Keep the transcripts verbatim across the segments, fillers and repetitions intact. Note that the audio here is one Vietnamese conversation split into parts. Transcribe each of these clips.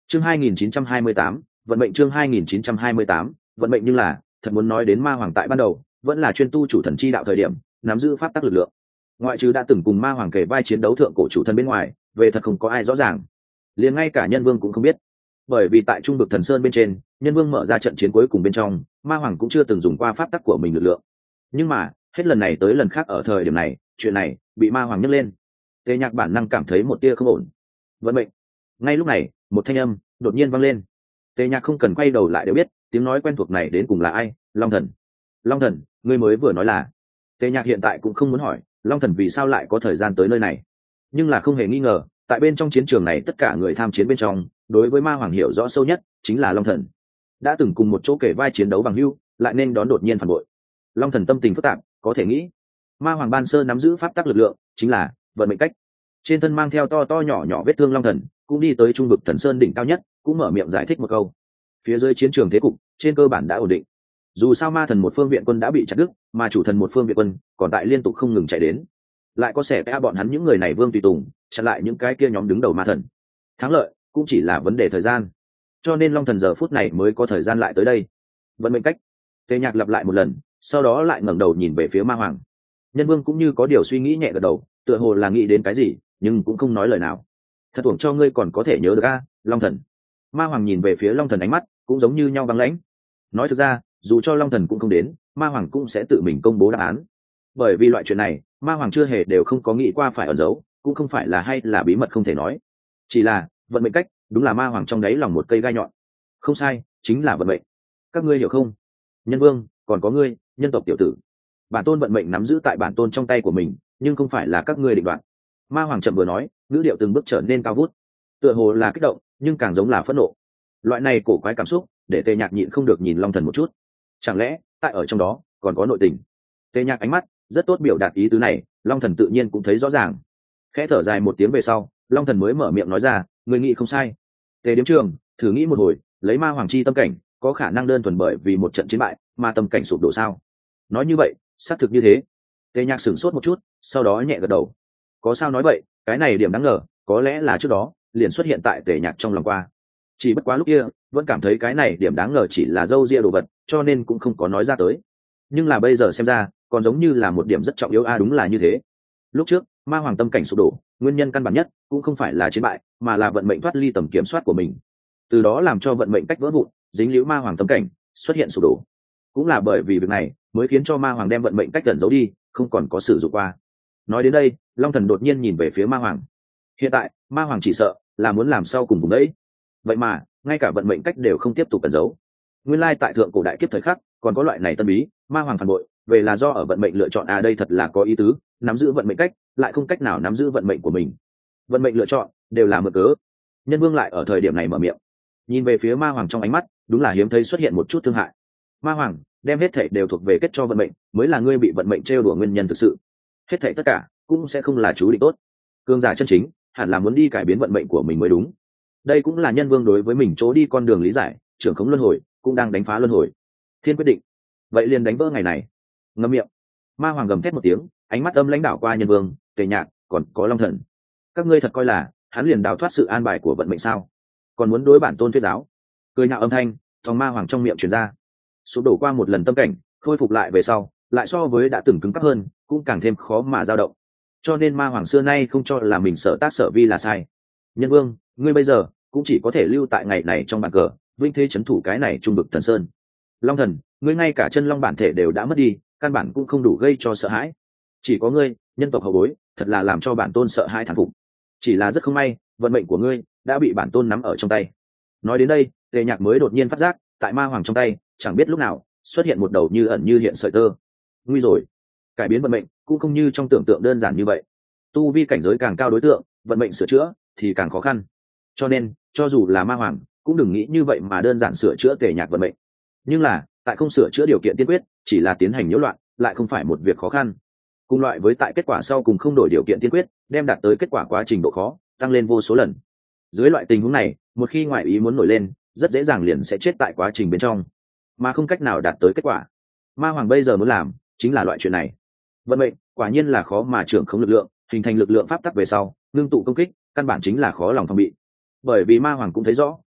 chương hai nghìn chín trăm hai mươi tám, vận mệnh chương hai nghìn chín trăm hai mươi tám, vận mệnh. Nhưng là thật muốn nói đến ma hoàng tại ban đầu vẫn là chuyên tu chủ thần chi đạo thời điểm nắm giữ pháp tắc lực lượng, ngoại trừ đã từng cùng ma hoàng kể vai chiến đấu thượng cổ chủ thần bên ngoài, về thật không có ai rõ ràng, liền ngay cả nhân vương cũng không biết. Bởi vì tại trung vực thần sơn bên trên, nhân vương mở ra trận chiến cuối cùng bên trong, ma hoàng cũng chưa từng dùng qua pháp tắc của mình lực lượng. Nhưng mà hết lần này tới lần khác ở thời điểm này, chuyện này bị ma hoàng nhấc lên. Tề Nhạc bản năng cảm thấy một tia không ổn. Vận mệnh. Ngay lúc này một thanh âm đột nhiên vang lên. Tề Nhạc không cần quay đầu lại đều biết tiếng nói quen thuộc này đến cùng là ai. Long thần. Long thần, ngươi mới vừa nói là. Tề Nhạc hiện tại cũng không muốn hỏi Long thần vì sao lại có thời gian tới nơi này, nhưng là không hề nghi ngờ tại bên trong chiến trường này tất cả người tham chiến bên trong, đối với ma hoàng hiểu rõ sâu nhất chính là Long thần. Đã từng cùng một chỗ kể vai chiến đấu bằng hữu, lại nên đón đột nhiên phản bội. Long thần tâm tình phức tạp, có thể nghĩ ma hoàng ban sơ nắm giữ pháp tắc lực lượng chính là vận mệnh cách. Trên thân mang theo to to nhỏ nhỏ vết thương Long thần cũng đi tới trung vực thần sơn đỉnh cao nhất, cũng mở miệng giải thích một câu. Phía dưới chiến trường thế cục trên cơ bản đã ổn định. Dù sao ma thần một phương viện quân đã bị chặt đứt, mà chủ thần một phương viện quân còn tại liên tục không ngừng chạy đến, lại có xẻ vẽ bọn hắn những người này vương tùy tùng chặn lại những cái kia nhóm đứng đầu ma thần. Thắng lợi cũng chỉ là vấn đề thời gian, cho nên Long thần giờ phút này mới có thời gian lại tới đây. Vận mệnh cách. Tề Nhạc lặp lại một lần, sau đó lại ngẩng đầu nhìn về phía ma hoàng. Nhân vương cũng như có điều suy nghĩ nhẹ gật đầu, tựa hồ là nghĩ đến cái gì, nhưng cũng không nói lời nào. Thật uổng cho ngươi còn có thể nhớ được a, Long thần. Ma hoàng nhìn về phía Long thần, ánh mắt cũng giống như nhau băng lãnh. Nói thực ra, dù cho Long thần cũng không đến, ma hoàng cũng sẽ tự mình công bố đáp án. Bởi vì loại chuyện này, ma hoàng chưa hề đều không có nghĩ qua phải ẩn giấu, cũng không phải là hay là bí mật không thể nói. Chỉ là vận mệnh cách đúng là ma hoàng trong đáy lòng một cây gai nhọn. Không sai, chính là vận mệnh. Các ngươi hiểu không? Nhân vương, còn có ngươi, nhân tộc tiểu tử. Bản tôn vận mệnh nắm giữ tại bản tôn trong tay của mình, nhưng không phải là các ngươi định đoạt. Ma hoàng chậm vừa nói, ngữ điệu từng bước trở nên cao vút, tựa hồ là kích động, nhưng càng giống là phẫn nộ. Loại này cổ quái cảm xúc để Tề Nhạc nhịn không được nhìn Long thần một chút. Chẳng lẽ tại ở trong đó còn có nội tình? Tề Nhạc ánh mắt rất tốt biểu đạt ý tứ này, Long thần tự nhiên cũng thấy rõ ràng. Khẽ thở dài một tiếng về sau, Long thần mới mở miệng nói ra, người nghĩ không sai. Tề Điếm Trường, thử nghĩ một hồi, lấy ma hoàng chi tâm cảnh, có khả năng đơn thuần bởi vì một trận chiến bại mà tâm cảnh sụp đổ sao? Nói như vậy, xác thực như thế. Tề Nhạc sửng sốt một chút, sau đó nhẹ gật đầu. Có sao nói vậy, cái này điểm đáng ngờ, có lẽ là trước đó liền xuất hiện tại Tề Nhạc trong lòng qua. Chỉ bất quá lúc kia vẫn cảm thấy cái này điểm đáng ngờ chỉ là dâu ria đồ vật, cho nên cũng không có nói ra tới. Nhưng là bây giờ xem ra còn giống như là một điểm rất trọng yếu. A à, đúng là như thế. Lúc trước ma hoàng tâm cảnh sụp đổ, nguyên nhân căn bản nhất cũng không phải là chiến bại, mà là vận mệnh thoát ly tầm kiểm soát của mình, từ đó làm cho vận mệnh cách vỡ vụn, dính liễu ma hoàng tâm cảnh xuất hiện sụp đổ. Cũng là bởi vì việc này mới khiến cho ma hoàng đem vận mệnh cách gần giấu đi, không còn có sử dụng qua. Nói đến đây, Long thần đột nhiên nhìn về phía ma hoàng. Hiện tại ma hoàng chỉ sợ là muốn làm sau cùng vùng đấy, vậy mà ngay cả vận mệnh cách đều không tiếp tục cẩn giấu. Nguyên lai tại thượng cổ đại kiếp thời khắc còn có loại này tân bí, ma hoàng phản bội về là do ở vận mệnh lựa chọn. À đây thật là có ý tứ, nắm giữ vận mệnh cách lại không cách nào nắm giữ vận mệnh của mình, vận mệnh lựa chọn đều là mượn cớ. Nhân vương lại ở thời điểm này mở miệng, nhìn về phía ma hoàng, trong ánh mắt đúng là hiếm thấy xuất hiện một chút thương hại. Ma hoàng, đem hết thảy đều thuộc về kết cho vận mệnh, mới là ngươi bị vận mệnh trêu đùa nguyên nhân thực sự. Hết thảy tất cả cũng sẽ không là chú định tốt. Cương giả chân chính hẳn là muốn đi cải biến vận mệnh của mình mới đúng. Đây cũng là nhân vương đối với mình chỗ đi con đường lý giải, trưởng khống luân hồi cũng đang đánh phá luân hồi. Thiên quyết định, vậy liền đánh vỡ ngày này. Ngậm miệng. Ma hoàng gầm thét một tiếng, ánh mắt âm lãnh đảo qua nhân vương, Tề Nhạc, còn có Long thần. Các ngươi thật coi là hắn liền đào thoát sự an bài của vận mệnh sao? Còn muốn đối bản tôn thuyết giáo? Cười nhạo âm thanh thòng ma hoàng trong miệng truyền ra. Sụp đổ qua một lần tâm cảnh, khôi phục lại về sau, lại so với đã từng cứng cáp hơn, cũng càng thêm khó mà dao động. Cho nên ma hoàng xưa nay không cho là mình sợ tác sợ vi là sai. Nhân vương, ngươi bây giờ cũng chỉ có thể lưu tại ngày này trong bàn cờ, vinh thế chấn thủ cái này trung vực thần sơn. Long thần, ngươi ngay cả chân long bản thể đều đã mất đi, căn bản cũng không đủ gây cho sợ hãi. Chỉ có ngươi, nhân tộc hậu bối, thật là làm cho bản tôn sợ hãi thán phục. Chỉ là rất không may, vận mệnh của ngươi đã bị bản tôn nắm ở trong tay. Nói đến đây, Tề Nhạc mới đột nhiên phát giác, tại ma hoàng trong tay chẳng biết lúc nào xuất hiện một đầu như ẩn như hiện sợi tơ. Nguy rồi, cải biến vận mệnh cũng không như trong tưởng tượng đơn giản như vậy. Tu vi cảnh giới càng cao đối tượng, vận mệnh sửa chữa thì càng khó khăn. Cho nên cho dù là ma hoàng cũng đừng nghĩ như vậy mà đơn giản sửa chữa Tề Nhạc vận mệnh. Nhưng là tại không sửa chữa điều kiện tiên quyết, chỉ là tiến hành nhiễu loạn, lại không phải một việc khó khăn. Cùng loại với tại kết quả sau cùng không đổi điều kiện tiên quyết, đem đạt tới kết quả quá trình độ khó tăng lên vô số lần. Dưới loại tình huống này, một khi ngoại ý muốn nổi lên, rất dễ dàng liền sẽ chết tại quá trình bên trong, mà không cách nào đạt tới kết quả. Ma hoàng bây giờ muốn làm chính là loại chuyện này. Vận mệnh quả nhiên là khó mà trưởng khống lực lượng, hình thành lực lượng pháp tắc về sau ngưng tụ công kích, căn bản chính là khó lòng phòng bị. Bởi vì ma hoàng cũng thấy rõ,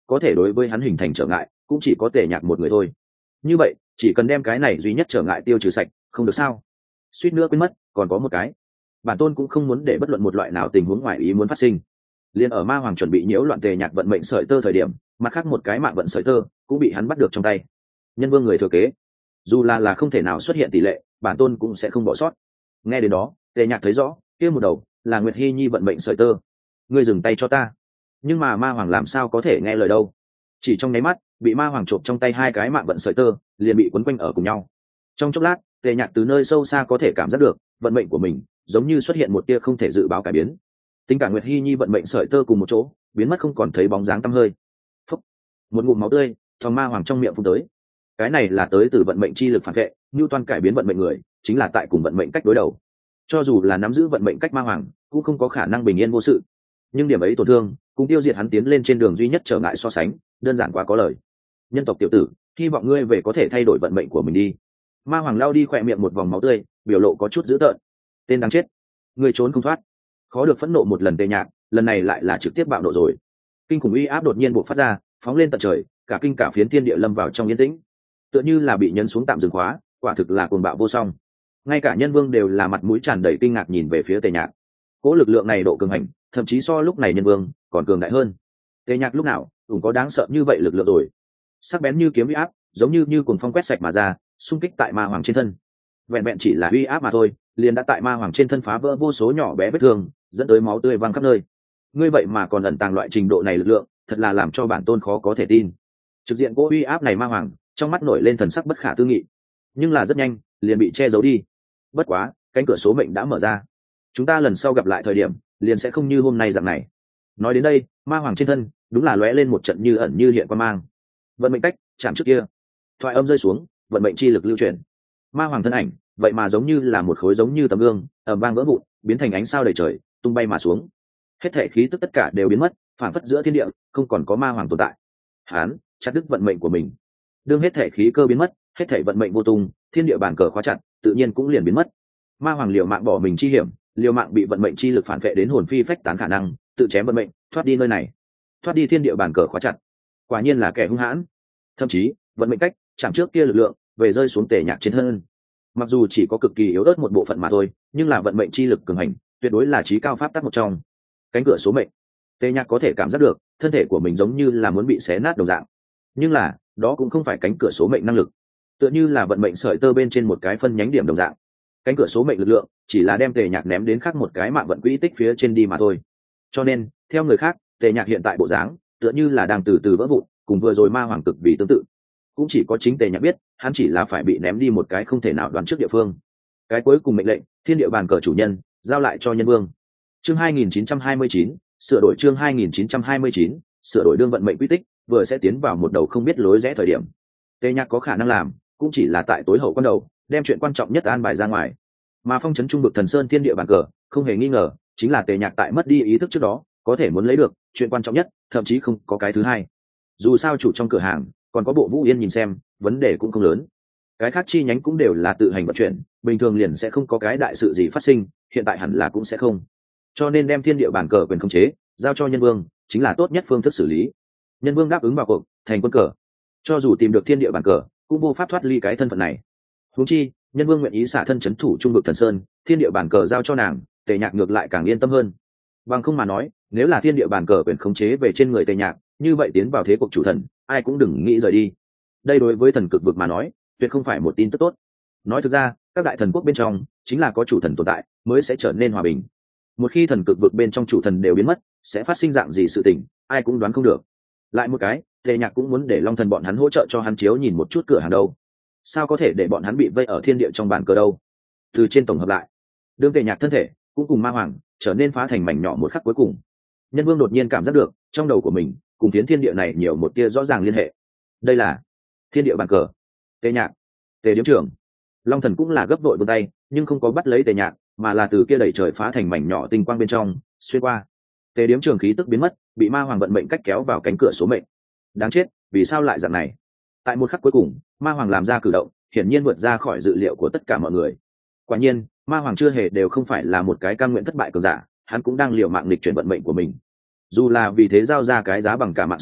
có thể đối với hắn hình thành trở ngại cũng chỉ có tề nhạc một người thôi. Như vậy chỉ cần đem cái này duy nhất trở ngại tiêu trừ sạch không được sao? Suýt nữa quên mất, còn có một cái. Bản tôn cũng không muốn để bất luận một loại nào tình huống ngoài ý muốn phát sinh. Liên ở ma hoàng chuẩn bị nhiễu loạn tề nhạc vận mệnh sợi tơ thời điểm, mặt khác một cái mạng vận sợi tơ cũng bị hắn bắt được trong tay. Nhân vương người thừa kế, dù là là không thể nào xuất hiện tỷ lệ, bản tôn cũng sẽ không bỏ sót. Nghe đến đó, tề nhạc thấy rõ, kia một đầu là Nguyệt Hy Nhi vận mệnh sợi tơ. Ngươi dừng tay cho ta. Nhưng mà ma hoàng làm sao có thể nghe lời đâu? Chỉ trong nháy mắt, bị ma hoàng trộm trong tay hai cái mạng vận sợi tơ liền bị quấn quanh ở cùng nhau. Trong chốc lát, tề nhạc từ nơi sâu xa có thể cảm giác được vận mệnh của mình giống như xuất hiện một tia không thể dự báo cải biến. Tính cả Nguyệt Hy Nhi vận mệnh sợi tơ cùng một chỗ biến mất, không còn thấy bóng dáng tăm hơi. Phúc. Một ngụm máu tươi thòng ma hoàng trong miệng phun tới. Cái này là tới từ vận mệnh chi lực phản vệ, như toan cải biến vận mệnh người chính là tại cùng vận mệnh cách đối đầu. Cho dù là nắm giữ vận mệnh cách ma hoàng cũng không có khả năng bình yên vô sự, nhưng điểm ấy tổn thương cùng tiêu diệt hắn tiến lên trên đường duy nhất trở ngại so sánh đơn giản quá có lời. Nhân tộc tiểu tử, hy vọng ngươi về có thể thay đổi vận mệnh của mình đi. Ma hoàng lao đi khỏe miệng một vòng máu tươi, biểu lộ có chút dữ tợn. Tên đáng chết, ngươi trốn không thoát. Khó được phẫn nộ một lần tề nhạc, lần này lại là trực tiếp bạo nộ rồi. Kinh khủng uy áp đột nhiên bộc phát ra, phóng lên tận trời, cả kinh cả phiến thiên địa lâm vào trong yên tĩnh, tựa như là bị nhấn xuống tạm dừng khóa. Quả thực là cuồng bạo vô song. Ngay cả nhân vương đều là mặt mũi tràn đầy kinh ngạc nhìn về phía tề nhạc. Cỗ lực lượng này độ cường hành, thậm chí so lúc này nhân vương còn cường đại hơn. Tề nhạc lúc nào cũng có đáng sợ như vậy lực lượng rồi. Sắc bén như kiếm uy áp, giống như như cuồng phong quét sạch mà ra, xung kích tại ma hoàng trên thân. Vẹn vẹn chỉ là uy áp mà thôi, liền đã tại ma hoàng trên thân phá vỡ vô số nhỏ bé vết thương, dẫn tới máu tươi văng khắp nơi. Ngươi vậy mà còn ẩn tàng loại trình độ này lực lượng, thật là làm cho bản tôn khó có thể tin. Trực diện cỗ uy áp này ma hoàng, trong mắt nổi lên thần sắc bất khả tư nghị, nhưng là rất nhanh liền bị che giấu đi. Bất quá, cánh cửa số mệnh đã mở ra, chúng ta lần sau gặp lại thời điểm liền sẽ không như hôm nay dạng này. Nói đến đây, ma hoàng trên thân đúng là lóe lên một trận như ẩn như hiện quan mang. Vận mệnh cách chạm trước kia, thoại âm rơi xuống, vận mệnh chi lực lưu chuyển. Ma hoàng thân ảnh vậy mà giống như là một khối giống như tấm gương, ầm vang vỡ vụn, biến thành ánh sao đầy trời, tung bay mà xuống. Hết thể khí tức tất cả đều biến mất, phản phất giữa thiên địa không còn có ma hoàng tồn tại. Hán chặt đứt vận mệnh của mình. Đương hết thể khí cơ biến mất, hết thể vận mệnh vô tung, thiên địa bản cờ khóa chặt, tự nhiên cũng liền biến mất. Ma hoàng liều mạng bỏ mình chi hiểm, liều mạng bị vận mệnh chi lực phản vệ đến hồn phi phách tán khả năng, tự chém vận mệnh, thoát đi nơi này, thoát đi thiên địa bản cờ khóa chặt. Quả nhiên là kẻ hung hãn. Thậm chí vận mệnh cách chạm trước kia lực lượng về rơi xuống tề nhạc trên thân. Mặc dù chỉ có cực kỳ yếu ớt một bộ phận mà thôi, nhưng là vận mệnh chi lực cường hành, tuyệt đối là chí cao pháp tắc một trong. Cánh cửa số mệnh, tề nhạc có thể cảm giác được thân thể của mình giống như là muốn bị xé nát đồng dạng. Nhưng là đó cũng không phải cánh cửa số mệnh năng lực, tựa như là vận mệnh sợi tơ bên trên một cái phân nhánh điểm đồng dạng. Cánh cửa số mệnh lực lượng chỉ là đem tề nhạc ném đến khác một cái mạng vận quỹ tích phía trên đi mà thôi. Cho nên theo người khác, tề nhạc hiện tại bộ dáng tựa như là đang từ từ vỡ vụn, cùng vừa rồi ma hoàng cực vì tương tự. Cũng chỉ có chính tề nhạc biết, hắn chỉ là phải bị ném đi một cái không thể nào đoán trước địa phương. Cái cuối cùng mệnh lệnh, thiên địa bàn cờ chủ nhân giao lại cho nhân vương. Chương hai nghìn chín trăm hai mươi chín, sửa đổi chương hai nghìn chín trăm hai mươi chín, sửa đổi đương vận mệnh quy tích vừa sẽ tiến vào một đầu không biết lối rẽ thời điểm. Tề nhạc có khả năng làm cũng chỉ là tại tối hậu quan đầu đem chuyện quan trọng nhất an bài ra ngoài. Mà phong trấn trung vực thần sơn thiên địa bàn cờ không hề nghi ngờ chính là tề nhạc tại mất đi ý thức trước đó có thể muốn lấy được chuyện quan trọng nhất, thậm chí không có cái thứ hai. Dù sao chủ trong cửa hàng còn có bộ Vũ Yên nhìn xem, vấn đề cũng không lớn. Cái khác chi nhánh cũng đều là tự hành vận chuyển, bình thường liền sẽ không có cái đại sự gì phát sinh, hiện tại hẳn là cũng sẽ không. Cho nên đem thiên địa bàn cờ quyền khống chế giao cho nhân vương chính là tốt nhất phương thức xử lý. Nhân vương đáp ứng vào cuộc, thành quân cờ. Cho dù tìm được thiên địa bàn cờ, cũng vô pháp thoát ly cái thân phận này. Huống chi, nhân vương nguyện ý xả thân chấn thủ trung vực thần sơn, thiên địa bàn cờ giao cho nàng, tề nhạc ngược lại càng yên tâm hơn. Bằng không mà nói, nếu là thiên địa bàn cờ quyền khống chế về trên người tề nhạc, như vậy tiến vào thế cuộc chủ thần, ai cũng đừng nghĩ rời đi. Đây đối với thần cực vực mà nói, tuyệt không phải một tin tức tốt. Nói thực ra, các đại thần quốc bên trong chính là có chủ thần tồn tại mới sẽ trở nên hòa bình. Một khi thần cực vực bên trong chủ thần đều biến mất, sẽ phát sinh dạng gì sự tình, ai cũng đoán không được. Lại một cái, tề nhạc cũng muốn để long thần bọn hắn hỗ trợ cho hắn chiếu nhìn một chút cửa hàng đâu. Sao có thể để bọn hắn bị vây ở thiên địa trong bàn cờ đâu? Từ trên tổng hợp lại, đương tề nhạc thân thể cũng cùng ma hoàng trở nên phá thành mảnh nhỏ một khắc cuối cùng, nhân vương đột nhiên cảm giác được trong đầu của mình cùng phiến thiên địa này nhiều một tia rõ ràng liên hệ. Đây là thiên địa bàn cờ. Tề nhạc, tề điếm trưởng. Long thần cũng là gấp vội vươn tay, nhưng không có bắt lấy tề nhạc, mà là từ kia đẩy trời phá thành mảnh nhỏ tinh quang bên trong xuyên qua. Tề điếm trưởng khí tức biến mất, bị ma hoàng vận mệnh cách kéo vào cánh cửa số mệnh. Đáng chết, vì sao lại dạng này? Tại một khắc cuối cùng, ma hoàng làm ra cử động hiển nhiên vượt ra khỏi dự liệu của tất cả mọi người. Quả nhiên, ma hoàng chưa hề đều không phải là một cái cam nguyện thất bại cường giả, hắn cũng đang liều mạng nghịch chuyển vận mệnh của mình. Dù là vì thế giao ra cái giá bằng cả mạng sống,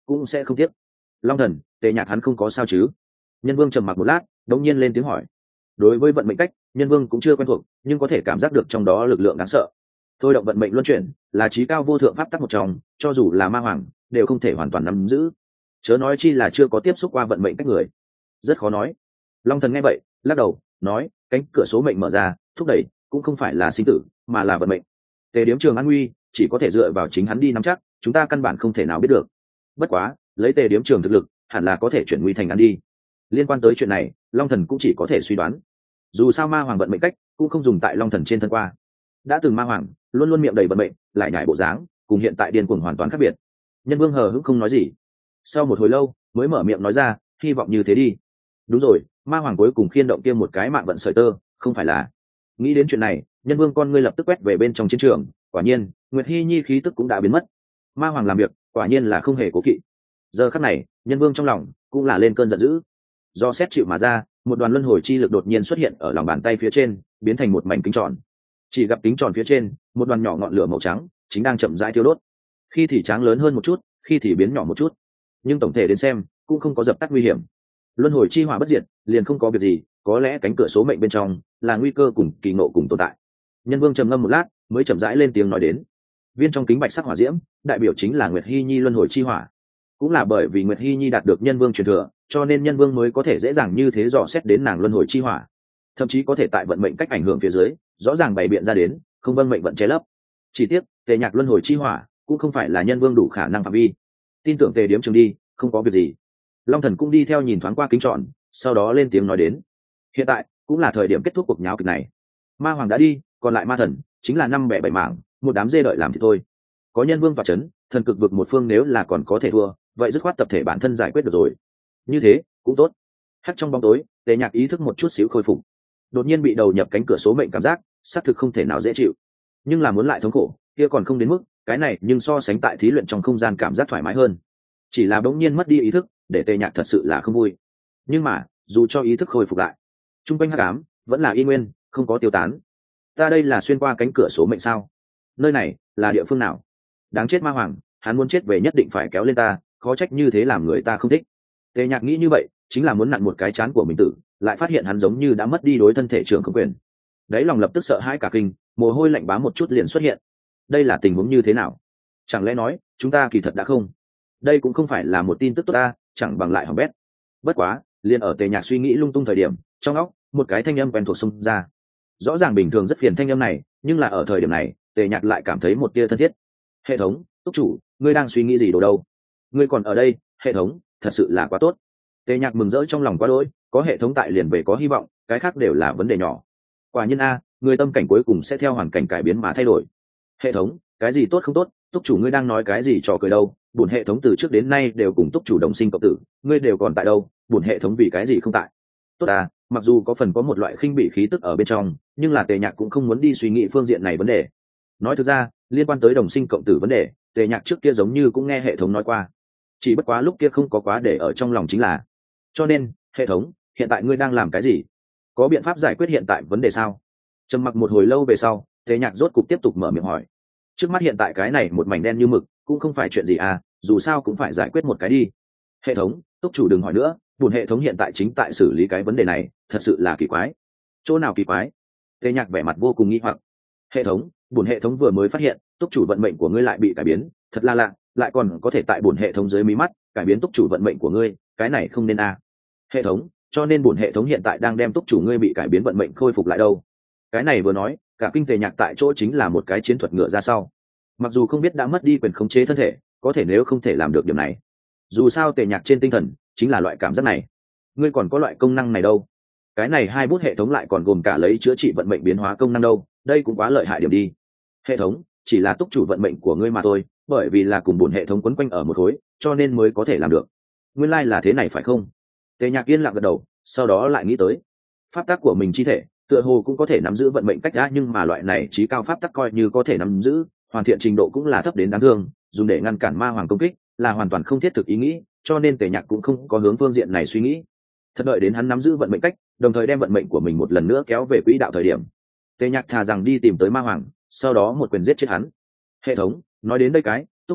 cũng sẽ không tiếc. Long thần, tề nhạc hắn không có sao chứ? Nhân vương trầm mặc một lát, đống nhiên lên tiếng hỏi. Đối với vận mệnh cách, nhân vương cũng chưa quen thuộc, nhưng có thể cảm giác được trong đó lực lượng đáng sợ. Thôi động vận mệnh luân chuyển là trí cao vô thượng pháp tắc một trong, cho dù là ma hoàng đều không thể hoàn toàn nắm giữ, chớ nói chi là chưa có tiếp xúc qua vận mệnh cách người. Rất khó nói. Long thần nghe vậy lắc đầu nói, cánh cửa số mệnh mở ra thúc đẩy cũng không phải là sinh tử mà là vận mệnh. Tề điếm trường an nguy chỉ có thể dựa vào chính hắn đi nắm chắc, chúng ta căn bản không thể nào biết được. Bất quá lấy tề điếm trường thực lực hẳn là có thể chuyển nguy thành an đi. Liên quan tới chuyện này long thần cũng chỉ có thể suy đoán, dù sao ma hoàng vận mệnh cách cũng không dùng tại long thần trên thân qua. Đã từng ma hoàng luôn luôn miệng đầy vận mệnh lại nhải bộ dáng, cùng hiện tại điên cuồng hoàn toàn khác biệt. Nhân vương hờ hững không nói gì, sau một hồi lâu mới mở miệng nói ra, hy vọng như thế đi. Đúng rồi, ma hoàng cuối cùng khiên động kia một cái mạng vận sợi tơ, không phải là? Nghĩ đến chuyện này, nhân vương con ngươi lập tức quét về bên trong chiến trường. Quả nhiên Nguyệt Hi Nhi khí tức cũng đã biến mất. Ma hoàng làm việc quả nhiên là không hề cố kỵ. Giờ khắc này nhân vương trong lòng cũng là lên cơn giận dữ. Do xét chịu mà ra, một đoàn luân hồi chi lực đột nhiên xuất hiện ở lòng bàn tay phía trên, biến thành một mảnh kính tròn. Chỉ gặp kính tròn phía trên một đoàn nhỏ ngọn lửa màu trắng chính đang chậm rãi thiêu đốt, khi thì tráng lớn hơn một chút, khi thì biến nhỏ một chút, nhưng tổng thể đến xem cũng không có dập tắt nguy hiểm. Luân hồi chi hỏa bất diệt liền không có việc gì, có lẽ cánh cửa số mệnh bên trong là nguy cơ cùng kỳ ngộ cùng tồn tại. Nhân vương trầm ngâm một lát mới chậm rãi lên tiếng nói đến, viên trong kính bạch sắc hỏa diễm đại biểu chính là Nguyệt Hi Nhi luân hồi chi hỏa. Cũng là bởi vì Nguyệt Hi Nhi đạt được nhân vương truyền thừa, cho nên nhân vương mới có thể dễ dàng như thế dò xét đến nàng luân hồi chi hỏa, thậm chí có thể tại vận mệnh cách ảnh hưởng phía dưới rõ ràng bày biện ra đến, không vâng mệnh vận che lấp. Chỉ tiếc tề nhạc luân hồi chi hỏa cũng không phải là nhân vương đủ khả năng phạm vi. Tin tưởng tề điếm trường đi, không có việc gì. Long thần cũng đi theo nhìn thoáng qua kính tròn, sau đó lên tiếng nói đến, hiện tại cũng là thời điểm kết thúc cuộc nháo kịch này. Ma hoàng đã đi, còn lại ma thần chính là năm bẻ bảy mảng, một đám dê đợi làm thì thôi. Có nhân vương tọa chấn, thần cực vực một phương nếu là còn có thể thua, vậy dứt khoát tập thể bản thân giải quyết được rồi. Như thế cũng tốt. Hắt trong bóng tối, tề nhạc ý thức một chút xíu khôi phục, đột nhiên bị đầu nhập cánh cửa số mệnh cảm giác xác thực không thể nào dễ chịu, nhưng là muốn lại thống khổ kia còn không đến mức. Cái này nhưng so sánh tại thí luyện trong không gian cảm giác thoải mái hơn. Chỉ là bỗng nhiên mất đi ý thức, để tề nhạc thật sự là không vui. Nhưng mà dù cho ý thức khôi phục lại, trung quanh hắc ám vẫn là y nguyên, không có tiêu tán. Ta đây là xuyên qua cánh cửa số mệnh sao? Nơi này là địa phương nào? Đáng chết ma hoàng, hắn muốn chết về nhất định phải kéo lên ta, khó trách như thế làm người ta không thích. Tề nhạc nghĩ như vậy chính là muốn nặn một cái chán của mình tử, lại phát hiện hắn giống như đã mất đi đối thân thể trưởng không quyền. Đấy lòng lập tức sợ hãi cả kinh, mồ hôi lạnh bám một chút liền xuất hiện. Đây là tình huống như thế nào? Chẳng lẽ nói chúng ta kỳ thật đã không? Đây cũng không phải là một tin tức tốt ta, chẳng bằng lại hỏng bét. Bất quá liền ở tề nhạc suy nghĩ lung tung thời điểm, trong óc một cái thanh âm quen thuộc xông ra. Rõ ràng bình thường rất phiền thanh âm này, nhưng là ở thời điểm này tề nhạc lại cảm thấy một tia thân thiết. Hệ thống, túc chủ, ngươi đang suy nghĩ gì đồ đâu? Ngươi còn ở đây? Hệ thống thật sự là quá tốt. Tề nhạc mừng rỡ trong lòng quá đỗi, có hệ thống tại liền về có hy vọng, cái khác đều là vấn đề nhỏ. Quả nhiên a, người tâm cảnh cuối cùng sẽ theo hoàn cảnh cải biến mà thay đổi. Hệ thống, cái gì tốt không tốt, túc chủ ngươi đang nói cái gì trò cười đâu? Bổn hệ thống từ trước đến nay đều cùng túc chủ đồng sinh cộng tử, ngươi đều còn tại đâu, bổn hệ thống vì cái gì không tại? Tốt à, mặc dù có phần có một loại khinh bị khí tức ở bên trong, nhưng là tề nhạc cũng không muốn đi suy nghĩ phương diện này vấn đề. Nói thực ra liên quan tới đồng sinh cộng tử vấn đề, tề nhạc trước kia giống như cũng nghe hệ thống nói qua, chỉ bất quá lúc kia không có quá để ở trong lòng chính là. Cho nên hệ thống, hiện tại ngươi đang làm cái gì? Có biện pháp giải quyết hiện tại vấn đề sao? Trầm mặc một hồi lâu về sau, tề nhạc rốt cục tiếp tục mở miệng hỏi. Trước mắt hiện tại cái này một mảnh đen như mực, cũng không phải chuyện gì à, dù sao cũng phải giải quyết một cái đi. Hệ thống, túc chủ đừng hỏi nữa, buồn hệ thống hiện tại chính tại xử lý cái vấn đề này, thật sự là kỳ quái. Chỗ nào kỳ quái? Tề nhạc vẻ mặt vô cùng nghi hoặc. Hệ thống, buồn hệ thống vừa mới phát hiện túc chủ vận mệnh của ngươi lại bị cải biến, thật là lạ, lại còn có thể tại buồn hệ thống dưới mí mắt cải biến túc chủ vận mệnh của ngươi, cái này không nên à. Hệ thống, cho nên buồn hệ thống hiện tại đang đem túc chủ ngươi bị cải biến vận mệnh khôi phục lại đâu? Cái này vừa nói, cả kinh tề nhạc tại chỗ chính là một cái chiến thuật ngựa ra sau. Mặc dù không biết đã mất đi quyền khống chế thân thể, có thể nếu không thể làm được điểm này, dù sao tề nhạc trên tinh thần chính là loại cảm giác này. Ngươi còn có loại công năng này đâu? Cái này hai bút hệ thống lại còn gồm cả lấy chữa trị vận mệnh biến hóa công năng đâu, đây cũng quá lợi hại điểm đi. Hệ thống, chỉ là túc chủ vận mệnh của ngươi mà thôi, bởi vì là cùng bổn hệ thống quấn quanh ở một khối, cho nên mới có thể làm được. Nguyên lai là thế này phải không? Tề nhạc yên lặng gật đầu, sau đó lại nghĩ tới pháp tắc của mình chi thể tựa hồ cũng có thể nắm giữ vận mệnh cách đã, nhưng mà loại này trí cao pháp tắc coi như có thể nắm giữ, hoàn thiện trình độ cũng là thấp đến đáng thương, dùng để ngăn cản ma hoàng công kích là hoàn toàn không thiết thực ý nghĩ, cho nên tề nhạc cũng không có hướng phương diện này suy nghĩ. Thật đợi đến hắn nắm giữ vận mệnh cách, đồng thời đem vận mệnh của mình một lần nữa kéo về quỹ đạo thời điểm, tề nhạc thà rằng đi tìm tới ma hoàng, sau đó một quyền giết chết hắn. Hệ thống, nói đến đây cái, túc chủ,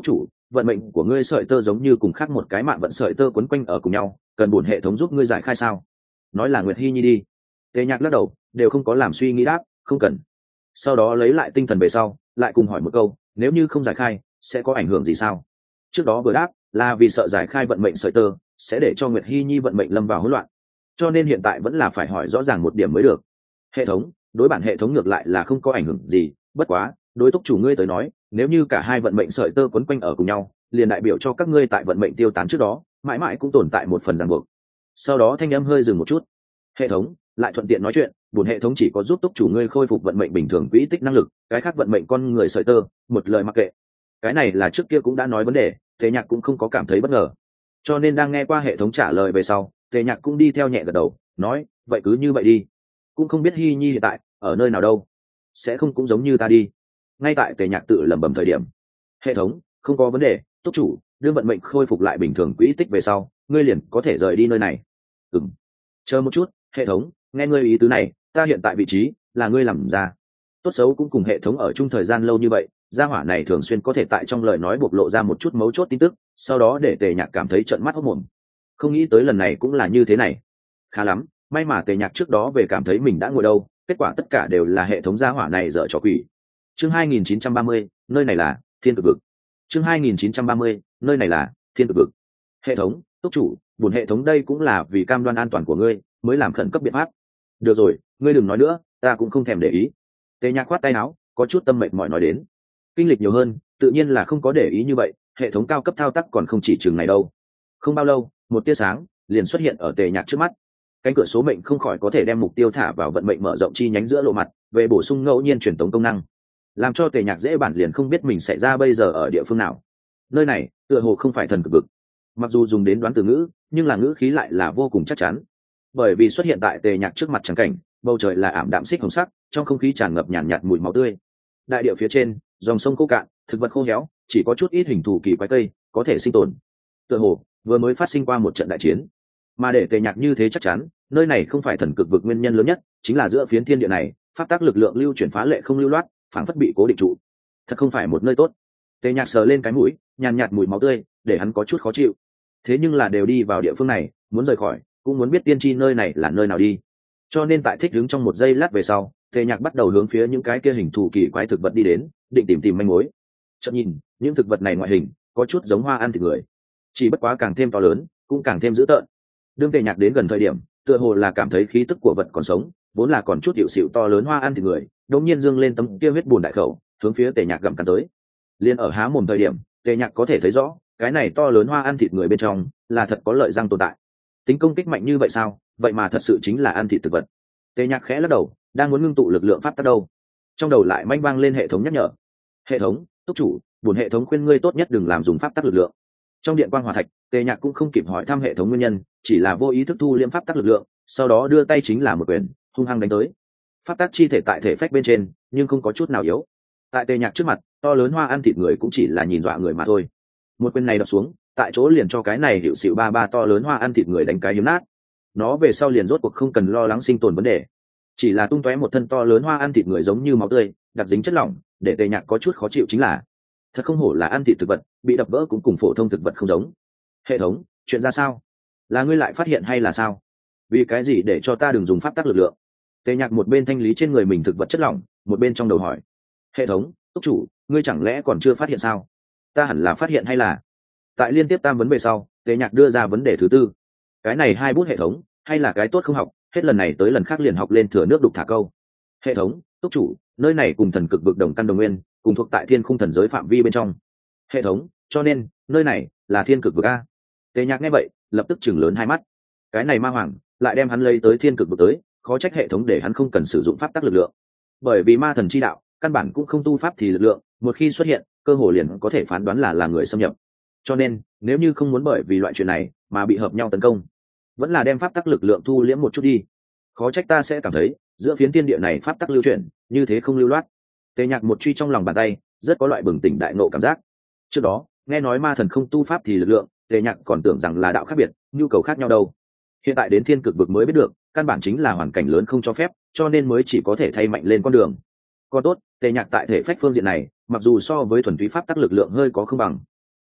vận mệnh của ngươi sợi tơ giống như cùng khác một cái mạng vận sợi tơ quấn quanh ở cùng nhau, cần bổn hệ thống giúp ngươi giải khai sao? Nói là Nguyệt Hi Nhi đi. Tề Nhạc lắc đầu, đều không có làm suy nghĩ đáp, không cần. Sau đó lấy lại tinh thần về sau, lại cùng hỏi một câu, nếu như không giải khai sẽ có ảnh hưởng gì sao? Trước đó vừa đáp là vì sợ giải khai vận mệnh sợi tơ sẽ để cho Nguyệt Hi Nhi vận mệnh lâm vào hỗn loạn, cho nên hiện tại vẫn là phải hỏi rõ ràng một điểm mới được. Hệ thống, đối bản hệ thống ngược lại là không có ảnh hưởng gì, bất quá đối túc chủ ngươi tới nói, nếu như cả hai vận mệnh sợi tơ quấn quanh ở cùng nhau, liền đại biểu cho các ngươi tại vận mệnh tiêu tán trước đó mãi mãi cũng tồn tại một phần ràng buộc. Sau đó thanh âm hơi dừng một chút. Hệ thống lại thuận tiện nói chuyện, bổn hệ thống chỉ có giúp túc chủ ngươi khôi phục vận mệnh bình thường quỹ tích năng lực, cái khác vận mệnh con người sợi tơ một lời mặc kệ. Cái này là trước kia cũng đã nói vấn đề, Tề Nhạc cũng không có cảm thấy bất ngờ, cho nên đang nghe qua hệ thống trả lời về sau, Tề Nhạc cũng đi theo nhẹ gật đầu, nói vậy cứ như vậy đi. Cũng không biết Hi Nhi hiện tại ở nơi nào đâu, sẽ không cũng giống như ta đi. Ngay tại Tề Nhạc tự lẩm bẩm thời điểm, hệ thống không có vấn đề, túc chủ đưa vận mệnh khôi phục lại bình thường quỹ tích về sau, ngươi liền có thể rời đi nơi này. Ừm, chờ một chút, hệ thống, nghe ngươi ý tứ này, ta hiện tại vị trí là ngươi làm ra. Tốt xấu cũng cùng hệ thống ở chung thời gian lâu như vậy, gia hỏa này thường xuyên có thể tại trong lời nói bộc lộ ra một chút mấu chốt tin tức, sau đó để Tề Nhạc cảm thấy trợn mắt hốt mồm. Không nghĩ tới lần này cũng là như thế này. Khá lắm, may mà Tề Nhạc trước đó về cảm thấy mình đã ngồi đâu, kết quả tất cả đều là hệ thống gia hỏa này dở trò quỷ. Chương hai nghìn chín trăm ba mươi, nơi này là Thiên Cực Vực. Chương hai nghìn chín trăm ba mươi, nơi này là Thiên Cực Vực. Hệ thống, túc chủ, buồn hệ thống đây cũng là vì cam đoan an toàn của ngươi mới làm khẩn cấp biện pháp. Được rồi, ngươi đừng nói nữa, ta cũng không thèm để ý. Tề Nhạc khoát tay áo, có chút tâm mệt mỏi nói đến. Kinh lịch nhiều hơn, tự nhiên là không có để ý như vậy, hệ thống cao cấp thao tác còn không chỉ chừng này đâu. Không bao lâu, một tia sáng liền xuất hiện ở Tề Nhạc trước mắt. Cánh cửa số mệnh không khỏi có thể đem mục tiêu thả vào vận mệnh mở rộng chi nhánh giữa lộ mặt, về bổ sung ngẫu nhiên truyền tống công năng, làm cho Tề Nhạc dễ bản liền không biết mình sẽ ra bây giờ ở địa phương nào. Nơi này tựa hồ không phải thần cực vực, mặc dù dùng đến đoán từ ngữ, nhưng là ngữ khí lại là vô cùng chắc chắn, bởi vì xuất hiện tại Tề Nhạc trước mặt trắng cảnh, bầu trời là ảm đạm xích hồng sắc, trong không khí tràn ngập nhàn nhạt, nhạt mùi máu tươi. Đại địa phía trên, dòng sông khô cạn, thực vật khô héo, chỉ có chút ít hình thù kỳ quái cây có thể sinh tồn. Tựa hồ vừa mới phát sinh qua một trận đại chiến, mà để Tề Nhạc như thế chắc chắn, nơi này không phải thần cực vực nguyên nhân lớn nhất chính là giữa phiến thiên địa này pháp tác lực lượng lưu chuyển phá lệ không lưu loát, phảng phất bị cố định trụ, thật không phải một nơi tốt. Tề Nhạc sờ lên cái mũi, nhàn nhạt mùi máu tươi để hắn có chút khó chịu. Thế nhưng là đều đi vào địa phương này, muốn rời khỏi cũng muốn biết tiên tri nơi này là nơi nào đi, cho nên tại thích đứng trong một giây lát về sau, Tề Nhạc bắt đầu hướng phía những cái kia hình thù kỳ quái thực vật đi đến, định tìm tìm manh mối. Chợt nhìn, những thực vật này ngoại hình có chút giống hoa ăn thịt người, chỉ bất quá càng thêm to lớn, cũng càng thêm dữ tợn. Đương Tề Nhạc đến gần thời điểm, tựa hồ là cảm thấy khí tức của vật còn sống, vốn là còn chút hiệu xịu to lớn hoa ăn thịt người, đột nhiên dương lên tấm kia huyết buồn đại khẩu, hướng phía Tề Nhạc gặm cắn tới. Liên ở há mồm thời điểm, Tề Nhạc có thể thấy rõ, cái này to lớn hoa ăn thịt người bên trong là thật có lợi răng tồn tại. Tính công kích mạnh như vậy sao? Vậy mà thật sự chính là ăn thịt thực vật. Tề Nhạc khẽ lắc đầu, đang muốn ngưng tụ lực lượng pháp tắc đâu, trong đầu lại manh vang lên hệ thống nhắc nhở. Hệ thống, túc chủ, buồn hệ thống khuyên ngươi tốt nhất đừng làm dùng pháp tắc lực lượng. Trong điện quang hỏa thạch, Tề Nhạc cũng không kịp hỏi thăm hệ thống nguyên nhân, chỉ là vô ý thức thu liễm pháp tắc lực lượng, sau đó đưa tay chính là một quyền hung hăng đánh tới. Pháp tắc chi thể tại thể phách bên trên, nhưng không có chút nào yếu. Tại Tề Nhạc trước mặt, to lớn hoa ăn thịt người cũng chỉ là nhìn dọa người mà thôi. Một quyền này đập xuống, tại chỗ liền cho cái này hiệu xịu ba ba to lớn hoa ăn thịt người đánh cái hiếm nát. Nó về sau liền rốt cuộc không cần lo lắng sinh tồn vấn đề, chỉ là tung tóe một thân to lớn hoa ăn thịt người giống như máu tươi, đặc dính chất lỏng, để Tề Nhạc có chút khó chịu chính là, thật không hổ là ăn thịt thực vật, bị đập vỡ cũng cùng phổ thông thực vật không giống. Hệ thống, chuyện ra sao? Là ngươi lại phát hiện hay là sao? Vì cái gì để cho ta đừng dùng pháp tắc lực lượng? Tề Nhạc một bên thanh lý trên người mình thực vật chất lỏng, một bên trong đầu hỏi. Hệ thống, túc chủ, ngươi chẳng lẽ còn chưa phát hiện sao? Ta hẳn là phát hiện hay là? Tại liên tiếp tam vấn về sau, Tề Nhạc đưa ra vấn đề thứ tư. Cái này hai bút hệ thống, hay là cái tốt không học, hết lần này tới lần khác liền học lên thừa nước đục thả câu. Hệ thống, túc chủ, nơi này cùng thần cực vực đồng căn đồng nguyên, cùng thuộc tại thiên khung thần giới phạm vi bên trong. Hệ thống, cho nên nơi này là thiên cực vực a. Tề Nhạc nghe vậy, lập tức chừng lớn hai mắt. Cái này ma hoàng lại đem hắn lấy tới thiên cực vực tới, khó trách hệ thống để hắn không cần sử dụng pháp tắc lực lượng, bởi vì ma thần chi đạo căn bản cũng không tu pháp thì lực lượng, một khi xuất hiện, cơ hồ liền có thể phán đoán là là người xâm nhập. Cho nên nếu như không muốn bởi vì loại chuyện này mà bị hợp nhau tấn công, vẫn là đem pháp tắc lực lượng thu liễm một chút đi. Khó trách ta sẽ cảm thấy giữa phiến thiên địa này pháp tắc lưu chuyển như thế không lưu loát. Tề Nhạc một truy trong lòng bàn tay, rất có loại bừng tỉnh đại ngộ cảm giác. Trước đó nghe nói ma thần không tu pháp thì lực lượng, Tề Nhạc còn tưởng rằng là đạo khác biệt, nhu cầu khác nhau đâu. Hiện tại đến thiên cực vực mới biết được, căn bản chính là hoàn cảnh lớn không cho phép, cho nên mới chỉ có thể thay mạnh lên con đường. Còn tốt, Tề Nhạc tại thể phách phương diện này, mặc dù so với thuần túy pháp tắc lực lượng hơi có không bằng,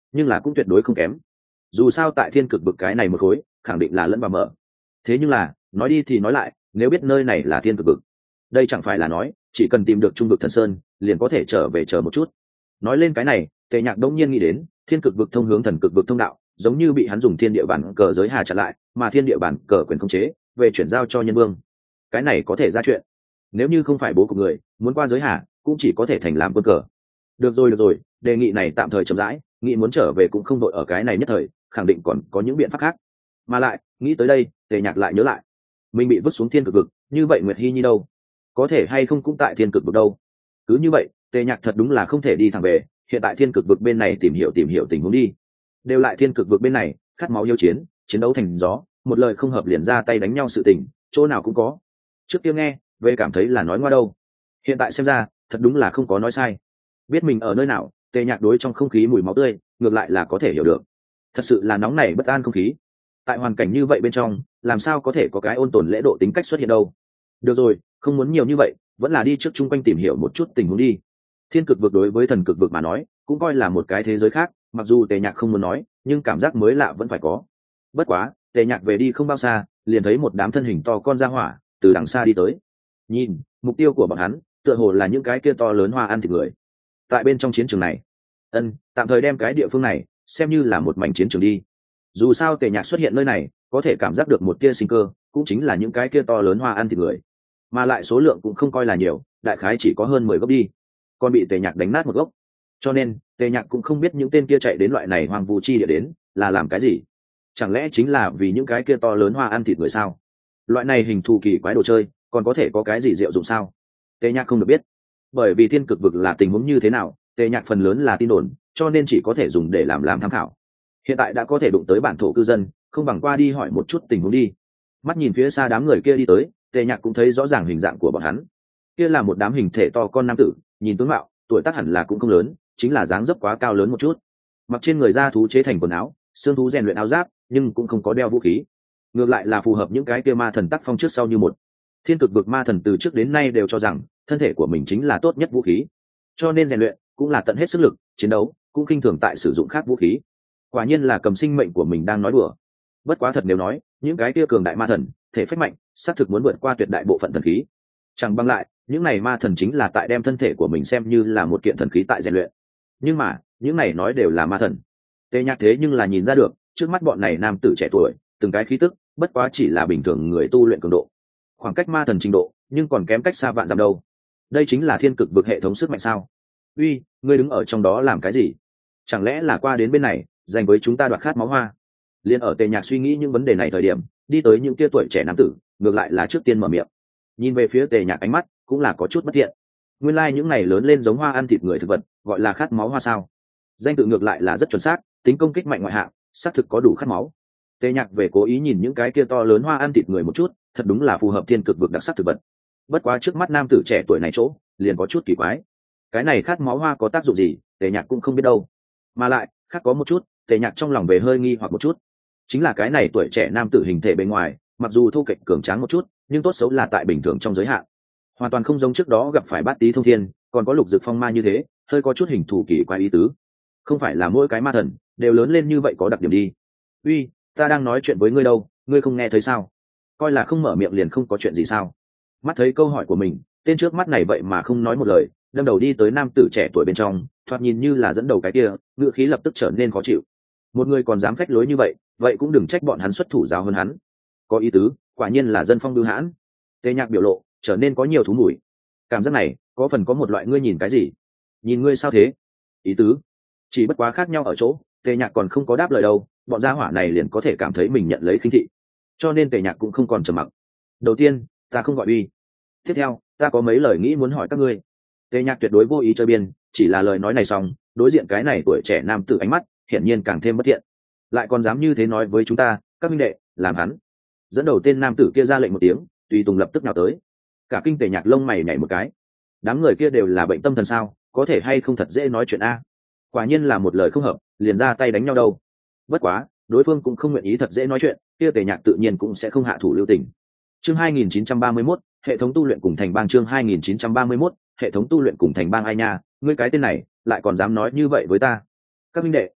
nhưng là cũng tuyệt đối không kém. Dù sao tại thiên cực vực cái này một khối khẳng định là lẫn vào mở. Thế nhưng là nói đi thì nói lại, nếu biết nơi này là thiên cực vực, đây chẳng phải là nói chỉ cần tìm được trung vực thần sơn liền có thể trở về chờ một chút. Nói lên cái này, Tề Nhạc đống nhiên nghĩ đến thiên cực vực thông hướng thần cực vực thông đạo giống như bị hắn dùng thiên địa bản cờ giới hà chặn lại, mà thiên địa bản cờ quyền khống chế về chuyển giao cho nhân vương. Cái này có thể ra chuyện. Nếu như không phải bố của người muốn qua giới hà, cũng chỉ có thể thành làm quân cờ. Được rồi được rồi, đề nghị này tạm thời chậm rãi, nghĩ muốn trở về cũng không đội ở cái này nhất thời, khẳng định còn có những biện pháp khác. Mà lại nghĩ tới đây, Tề Nhạc lại nhớ lại mình bị vứt xuống thiên cực vực, như vậy Nguyệt Hi Nhi đâu, có thể hay không cũng tại thiên cực vực đâu. Cứ như vậy Tề Nhạc thật đúng là không thể đi thẳng về, hiện tại thiên cực vực bên này tìm hiểu tìm hiểu tình huống đi. Đều lại thiên cực vực bên này khát máu yêu chiến, chiến đấu thành gió, một lời không hợp liền ra tay đánh nhau sự tình chỗ nào cũng có. Trước kia nghe về cảm thấy là nói ngoa đâu, hiện tại xem ra thật đúng là không có nói sai. Biết mình ở nơi nào, Tề Nhạc đối trong không khí mùi máu tươi ngược lại là có thể hiểu được. Thật sự là nóng này bất an không khí, tại hoàn cảnh như vậy bên trong làm sao có thể có cái ôn tồn lễ độ tính cách xuất hiện đâu. Được rồi, không muốn nhiều như vậy, vẫn là đi trước chung quanh tìm hiểu một chút tình huống đi. Thiên cực vực đối với thần cực vực mà nói cũng coi là một cái thế giới khác, mặc dù Tề Nhạc không muốn nói, nhưng cảm giác mới lạ vẫn phải có. Bất quá Tề Nhạc về đi không bao xa liền thấy một đám thân hình to con ra hỏa từ đằng xa đi tới. Nhìn mục tiêu của bọn hắn tựa hồ là những cái kia to lớn hoa ăn thịt người. Tại bên trong chiến trường này, ân tạm thời đem cái địa phương này xem như là một mảnh chiến trường đi. Dù sao Tề Nhạc xuất hiện nơi này có thể cảm giác được một tia sinh cơ, cũng chính là những cái kia to lớn hoa ăn thịt người, mà lại số lượng cũng không coi là nhiều, đại khái chỉ có hơn mười gốc đi, còn bị Tề Nhạc đánh nát một gốc. Cho nên Tề Nhạc cũng không biết những tên kia chạy đến loại này hoang vu chi địa đến là làm cái gì. Chẳng lẽ chính là vì những cái kia to lớn hoa ăn thịt người sao? Loại này hình thù kỳ quái đồ chơi còn có thể có cái gì diệu dụng sao? Tề Nhạc không được biết, bởi vì thiên cực vực là tình huống như thế nào, Tề Nhạc phần lớn là tin đồn, cho nên chỉ có thể dùng để làm làm tham khảo. Hiện tại đã có thể đụng tới bản thổ cư dân, không bằng qua đi hỏi một chút tình huống đi. Mắt nhìn phía xa đám người kia đi tới, Tề Nhạc cũng thấy rõ ràng hình dạng của bọn hắn. Kia là một đám hình thể to con nam tử, nhìn tướng mạo tuổi tác hẳn là cũng không lớn, chính là dáng dấp quá cao lớn một chút. Mặc trên người da thú chế thành quần áo, xương thú rèn luyện áo giáp, nhưng cũng không có đeo vũ khí. Ngược lại là phù hợp những cái kia ma thần tác phong trước sau như một. Thiên cực vực ma thần từ trước đến nay đều cho rằng thân thể của mình chính là tốt nhất vũ khí, cho nên rèn luyện cũng là tận hết sức lực, chiến đấu cũng khinh thường tại sử dụng khác vũ khí. Quả nhiên là cầm sinh mệnh của mình đang nói đùa. Bất quá thật nếu nói những cái kia cường đại ma thần thể phách mạnh, xác thực muốn vượt qua tuyệt đại bộ phận thần khí. Chẳng bằng lại những này ma thần chính là tại đem thân thể của mình xem như là một kiện thần khí tại rèn luyện. Nhưng mà những này nói đều là ma thần. Tề Nhạc thế nhưng là nhìn ra được trước mắt bọn này nam tử trẻ tuổi từng cái khí tức bất quá chỉ là bình thường người tu luyện cường độ, khoảng cách ma thần trình độ nhưng còn kém cách xa vạn dặm đâu. Đây chính là thiên cực vực hệ thống sức mạnh sao? Uy, ngươi đứng ở trong đó làm cái gì? Chẳng lẽ là qua đến bên này dành với chúng ta đoạt khát máu hoa? Liên ở Tề Nhạc suy nghĩ những vấn đề này thời điểm, đi tới những kia tuổi trẻ nam tử ngược lại là trước tiên mở miệng. Nhìn về phía Tề Nhạc ánh mắt cũng là có chút bất thiện. Nguyên lai like những này lớn lên giống hoa ăn thịt người thực vật gọi là khát máu hoa sao? Danh tự ngược lại là rất chuẩn xác, tính công kích mạnh ngoại hạng, xác thực có đủ khát máu. Tề Nhạc về cố ý nhìn những cái kia to lớn hoa ăn thịt người một chút, thật đúng là phù hợp thiên cực vực đặc sắc thực vật. Bất quá trước mắt nam tử trẻ tuổi này chỗ liền có chút kỳ quái. Cái này khát máu hoa có tác dụng gì, Tề Nhạc cũng không biết đâu. Mà lại khác có một chút, Tề Nhạc trong lòng về hơi nghi hoặc một chút, chính là cái này tuổi trẻ nam tử hình thể bên ngoài mặc dù thô kệch cường tráng một chút, nhưng tốt xấu là tại bình thường trong giới hạn, hoàn toàn không giống trước đó gặp phải Bát Tý Thông Thiên còn có Lục Dực Phong Ma như thế hơi có chút hình thù kỳ quái ý tứ. Không phải là mỗi cái ma thần đều lớn lên như vậy có đặc điểm đi. Uy, ta đang nói chuyện với ngươi đâu, ngươi không nghe thấy sao? Coi là không mở miệng liền không có chuyện gì sao? Mắt thấy câu hỏi của mình, tên trước mắt này vậy mà không nói một lời, đâm đầu đi tới nam tử trẻ tuổi bên trong, thoạt nhìn như là dẫn đầu cái kia, ngữ khí lập tức trở nên khó chịu. Một người còn dám phách lối như vậy, vậy cũng đừng trách bọn hắn xuất thủ giáo hơn hắn. Có ý tứ, quả nhiên là dân phong bưu hãn. Tề Nhạc biểu lộ trở nên có nhiều thú mùi. Cảm giác này có phần có một loại ngươi nhìn cái gì? Nhìn ngươi sao thế? Ý tứ chỉ bất quá khác nhau ở chỗ, Tề Nhạc còn không có đáp lời đâu, bọn gia hỏa này liền có thể cảm thấy mình nhận lấy khinh thị, cho nên Tề Nhạc cũng không còn trầm mặc. Đầu tiên, ta không gọi uy. Tiếp theo, ta có mấy lời nghĩ muốn hỏi các ngươi. Tề Nhạc tuyệt đối vô ý chơi biên, chỉ là lời nói này xong, đối diện cái này tuổi trẻ nam tử ánh mắt hiển nhiên càng thêm bất thiện. Lại còn dám như thế nói với chúng ta, các minh đệ, làm hắn. Dẫn đầu tên nam tử kia ra lệnh một tiếng, tùy tùng lập tức nhào tới. Cả kinh Tề Nhạc lông mày nhảy một cái. Đám người kia đều là bệnh tâm thần sao, có thể hay không thật dễ nói chuyện a? Quả nhiên là một lời không hợp, liền ra tay đánh nhau đâu. Bất quá, đối phương cũng không nguyện ý thật dễ nói chuyện, kia Tề Nhạc tự nhiên cũng sẽ không hạ thủ lưu tình. Chương hai nghìn chín trăm ba mươi mốt, hệ thống tu luyện cùng thành bang. Chương hai nghìn chín trăm ba mươi mốt, hệ thống tu luyện cùng thành bang. Ai nha, ngươi cái tên này lại còn dám nói như vậy với ta? Các minh đệ,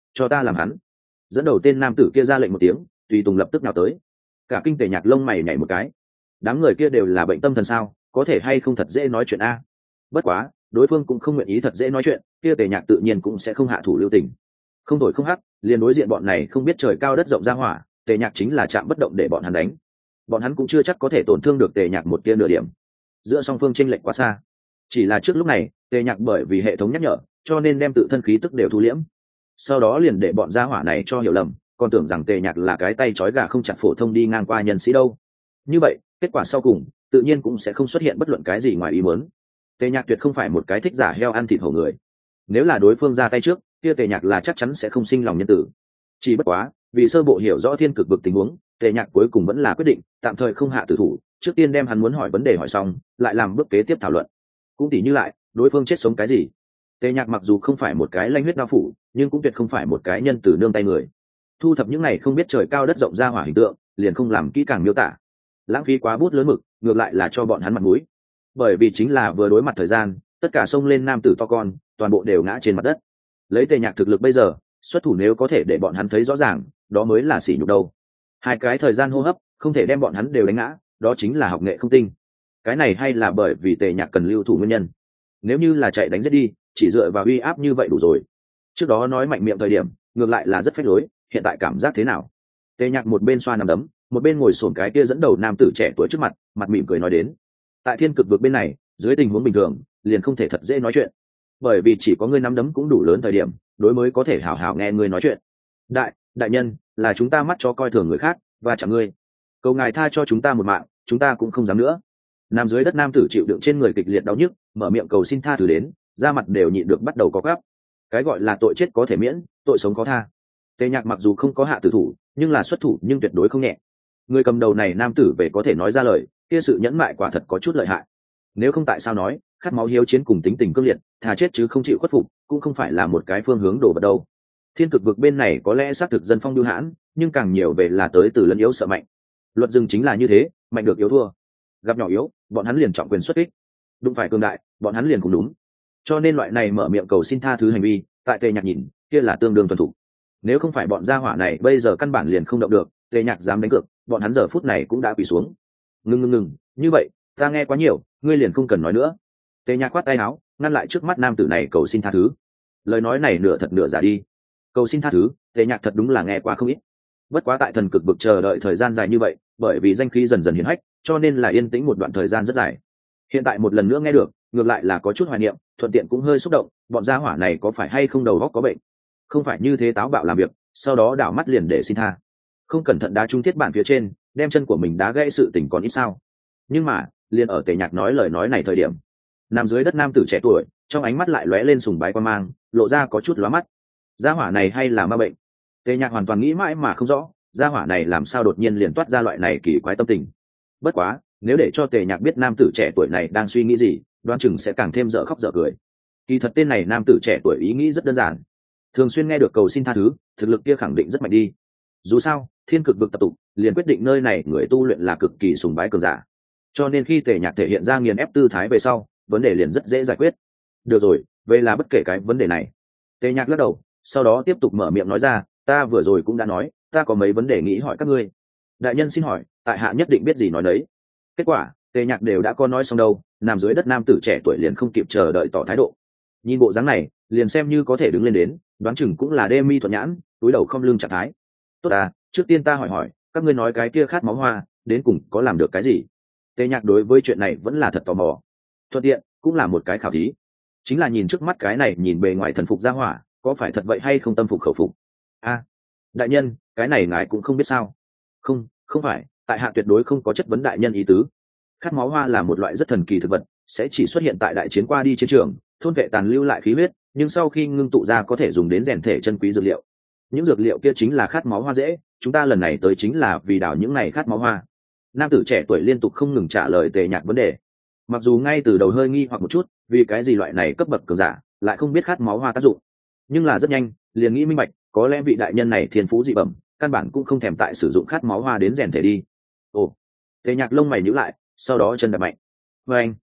cho ta làm hắn. Dẫn đầu tên nam tử kia ra lệnh một tiếng, tùy tùng lập tức nào tới. Cả kinh Tề Nhạc lông mày nhảy một cái. Đám người kia đều là bệnh tâm thần sao, có thể hay không thật dễ nói chuyện a? Bất quá đối phương cũng không nguyện ý thật dễ nói chuyện, kia Tề Nhạc tự nhiên cũng sẽ không hạ thủ lưu tình. Không đổi không hắc, liền đối diện bọn này không biết trời cao đất rộng ra hỏa, Tề Nhạc chính là chạm bất động để bọn hắn đánh. Bọn hắn cũng chưa chắc có thể tổn thương được Tề Nhạc một tia nửa điểm. Giữa song phương chênh lệch quá xa. Chỉ là trước lúc này, Tề Nhạc bởi vì hệ thống nhắc nhở, cho nên đem tự thân khí tức đều thu liễm. Sau đó liền để bọn gia hỏa này cho hiểu lầm, còn tưởng rằng Tề Nhạc là cái tay trói gà không chặt phổ thông đi ngang qua nhân sĩ đâu. Như vậy, kết quả sau cùng, tự nhiên cũng sẽ không xuất hiện bất luận cái gì ngoài ý muốn. Tề Nhạc tuyệt không phải một cái thích giả heo ăn thịt hổ người. Nếu là đối phương ra tay trước, kia Tề Nhạc là chắc chắn sẽ không sinh lòng nhân tử. Chỉ bất quá, vì sơ bộ hiểu rõ thiên cực vực tình huống, Tề Nhạc cuối cùng vẫn là quyết định tạm thời không hạ tử thủ, trước tiên đem hắn muốn hỏi vấn đề hỏi xong, lại làm bước kế tiếp thảo luận. Cũng tỉ như lại, đối phương chết sống cái gì. Tề Nhạc mặc dù không phải một cái lanh huyết đao phủ, nhưng cũng tuyệt không phải một cái nhân tử nương tay người. Thu thập những này không biết trời cao đất rộng ra hỏa hình tượng, liền không làm kỹ càng miêu tả. Lãng phí quá bút lớn mực, ngược lại là cho bọn hắn mặt mũi. Bởi vì chính là vừa đối mặt thời gian, tất cả xông lên nam tử to con, toàn bộ đều ngã trên mặt đất. Lấy Tề Nhạc thực lực bây giờ, xuất thủ nếu có thể để bọn hắn thấy rõ ràng, đó mới là sỉ nhục đâu. Hai cái thời gian hô hấp, không thể đem bọn hắn đều đánh ngã, đó chính là học nghệ không tinh. Cái này hay là bởi vì Tề Nhạc cần lưu thủ nguyên nhân. Nếu như là chạy đánh giết đi, chỉ dựa vào uy áp như vậy đủ rồi. Trước đó nói mạnh miệng thời điểm, ngược lại là rất phách lối, hiện tại cảm giác thế nào? Tề Nhạc một bên xoa nằm đấm, một bên ngồi xổm cái kia dẫn đầu nam tử trẻ tuổi trước mặt, mặt mỉm cười nói đến. Tại thiên cực vực bên này, dưới tình huống bình thường, liền không thể thật dễ nói chuyện. Bởi vì chỉ có ngươi nắm đấm cũng đủ lớn thời điểm, đối mới có thể hảo hảo nghe ngươi nói chuyện. Đại, đại nhân, là chúng ta mắt cho coi thường người khác, và chẳng ngươi. Cầu ngài tha cho chúng ta một mạng, chúng ta cũng không dám nữa. Nằm dưới đất nam tử chịu đựng trên người kịch liệt đau nhức, mở miệng cầu xin tha thứ đến, da mặt đều nhịn được bắt đầu có gắp. Cái gọi là tội chết có thể miễn, tội sống có tha. Tề Nhạc mặc dù không có hạ tử thủ, nhưng là xuất thủ nhưng tuyệt đối không nhẹ. Người cầm đầu này nam tử về có thể nói ra lời, kia sự nhẫn mại quả thật có chút lợi hại. Nếu không tại sao nói, khát máu hiếu chiến cùng tính tình cương liệt, thà chết chứ không chịu khuất phục, cũng không phải là một cái phương hướng đổ vào đâu. Thiên cực vực bên này có lẽ xác thực dân phong điêu hãn, nhưng càng nhiều về là tới từ lẫn yếu sợ mạnh. Luật rừng chính là như thế, mạnh được yếu thua. Gặp nhỏ yếu, bọn hắn liền trọng quyền xuất kích. Đụng phải cường đại, bọn hắn liền cũng đúng. Cho nên loại này mở miệng cầu xin tha thứ hành vi, tại Tề Nhạc nhìn, kia là tương đương tuân thủ. Nếu không phải bọn gia hỏa này bây giờ căn bản liền không động được, Tề Nhạc dám đánh cược, bọn hắn giờ phút này cũng đã quỳ xuống. Ngưng ngưng ngừng, như vậy, ta nghe quá nhiều, ngươi liền không cần nói nữa. Tề Nhạc khoát tay áo, ngăn lại trước mắt nam tử này cầu xin tha thứ. Lời nói này nửa thật nửa giả đi. Cầu xin tha thứ, Tề Nhạc thật đúng là nghe qua không ít. Bất quá tại thần cực vực chờ đợi thời gian dài như vậy, bởi vì danh khí dần dần hiển hách, cho nên là yên tĩnh một đoạn thời gian rất dài. Hiện tại một lần nữa nghe được, ngược lại là có chút hoài niệm, thuận tiện cũng hơi xúc động, bọn gia hỏa này có phải hay không đầu óc có bệnh? Không phải như thế táo bạo làm việc, sau đó đảo mắt liền để xin tha. Không cẩn thận đá trúng thiết bản phía trên, đem chân của mình đá gãy sự tình còn ít sao? Nhưng mà, liền ở Tề Nhạc nói lời nói này thời điểm, nằm dưới đất nam tử trẻ tuổi, trong ánh mắt lại lóe lên sùng bái quan mang, lộ ra có chút lóa mắt. Gia hỏa này hay là ma bệnh? Tề Nhạc hoàn toàn nghĩ mãi mà không rõ, gia hỏa này làm sao đột nhiên liền toát ra loại này kỳ quái tâm tình. Bất quá, nếu để cho Tề Nhạc biết nam tử trẻ tuổi này đang suy nghĩ gì, đoán chừng sẽ càng thêm dở khóc dở cười. Kỳ thật tên này nam tử trẻ tuổi ý nghĩ rất đơn giản, thường xuyên nghe được cầu xin tha thứ, thực lực kia khẳng định rất mạnh đi. Dù sao, thiên cực vực tập tục liền quyết định nơi này người tu luyện là cực kỳ sùng bái cường giả, cho nên khi Tề Nhạc thể hiện ra nghiền ép tư thái về sau, vấn đề liền rất dễ giải quyết. Được rồi, về là bất kể cái vấn đề này. Tề Nhạc lắc đầu, sau đó tiếp tục mở miệng nói ra, ta vừa rồi cũng đã nói, ta có mấy vấn đề nghĩ hỏi các ngươi. Đại nhân xin hỏi, tại hạ nhất định biết gì nói đấy. Kết quả, Tề Nhạc đều đã có nói xong đâu, nằm dưới đất nam tử trẻ tuổi liền không kịp chờ đợi tỏ thái độ. Nhìn bộ dáng này, liền xem như có thể đứng lên đến, đoán chừng cũng là đê mi thuận nhãn, túi đầu không lưng trạng thái. Tốt à, trước tiên ta hỏi hỏi, các ngươi nói cái kia khát máu hoa, đến cùng có làm được cái gì? Tề Nhạc đối với chuyện này vẫn là thật tò mò. Thuận tiện, cũng là một cái khảo thí. Chính là nhìn trước mắt cái này nhìn bề ngoài thần phục ra hỏa, có phải thật vậy hay không tâm phục khẩu phục? A, à, đại nhân, cái này ngài cũng không biết sao? Không, không phải, tại hạ tuyệt đối không có chất vấn đại nhân ý tứ. Khát máu hoa là một loại rất thần kỳ thực vật, sẽ chỉ xuất hiện tại đại chiến qua đi chiến trường, thôn vệ tàn lưu lại khí huyết, nhưng sau khi ngưng tụ ra có thể dùng đến rèn thể chân quý dược liệu. Những dược liệu kia chính là khát máu hoa rễ, chúng ta lần này tới chính là vì đào những này khát máu hoa. Nam tử trẻ tuổi liên tục không ngừng trả lời Tề Nhạc vấn đề. Mặc dù ngay từ đầu hơi nghi hoặc một chút, vì cái gì loại này cấp bậc cường giả lại không biết khát máu hoa tác dụng, nhưng là rất nhanh liền nghĩ minh bạch, có lẽ vị đại nhân này thiên phú dị bẩm, căn bản cũng không thèm tại sử dụng khát máu hoa đến rèn thể đi. Ồ, Tề Nhạc lông mày nhíu lại, sau đó chân đạp mạnh. Và anh,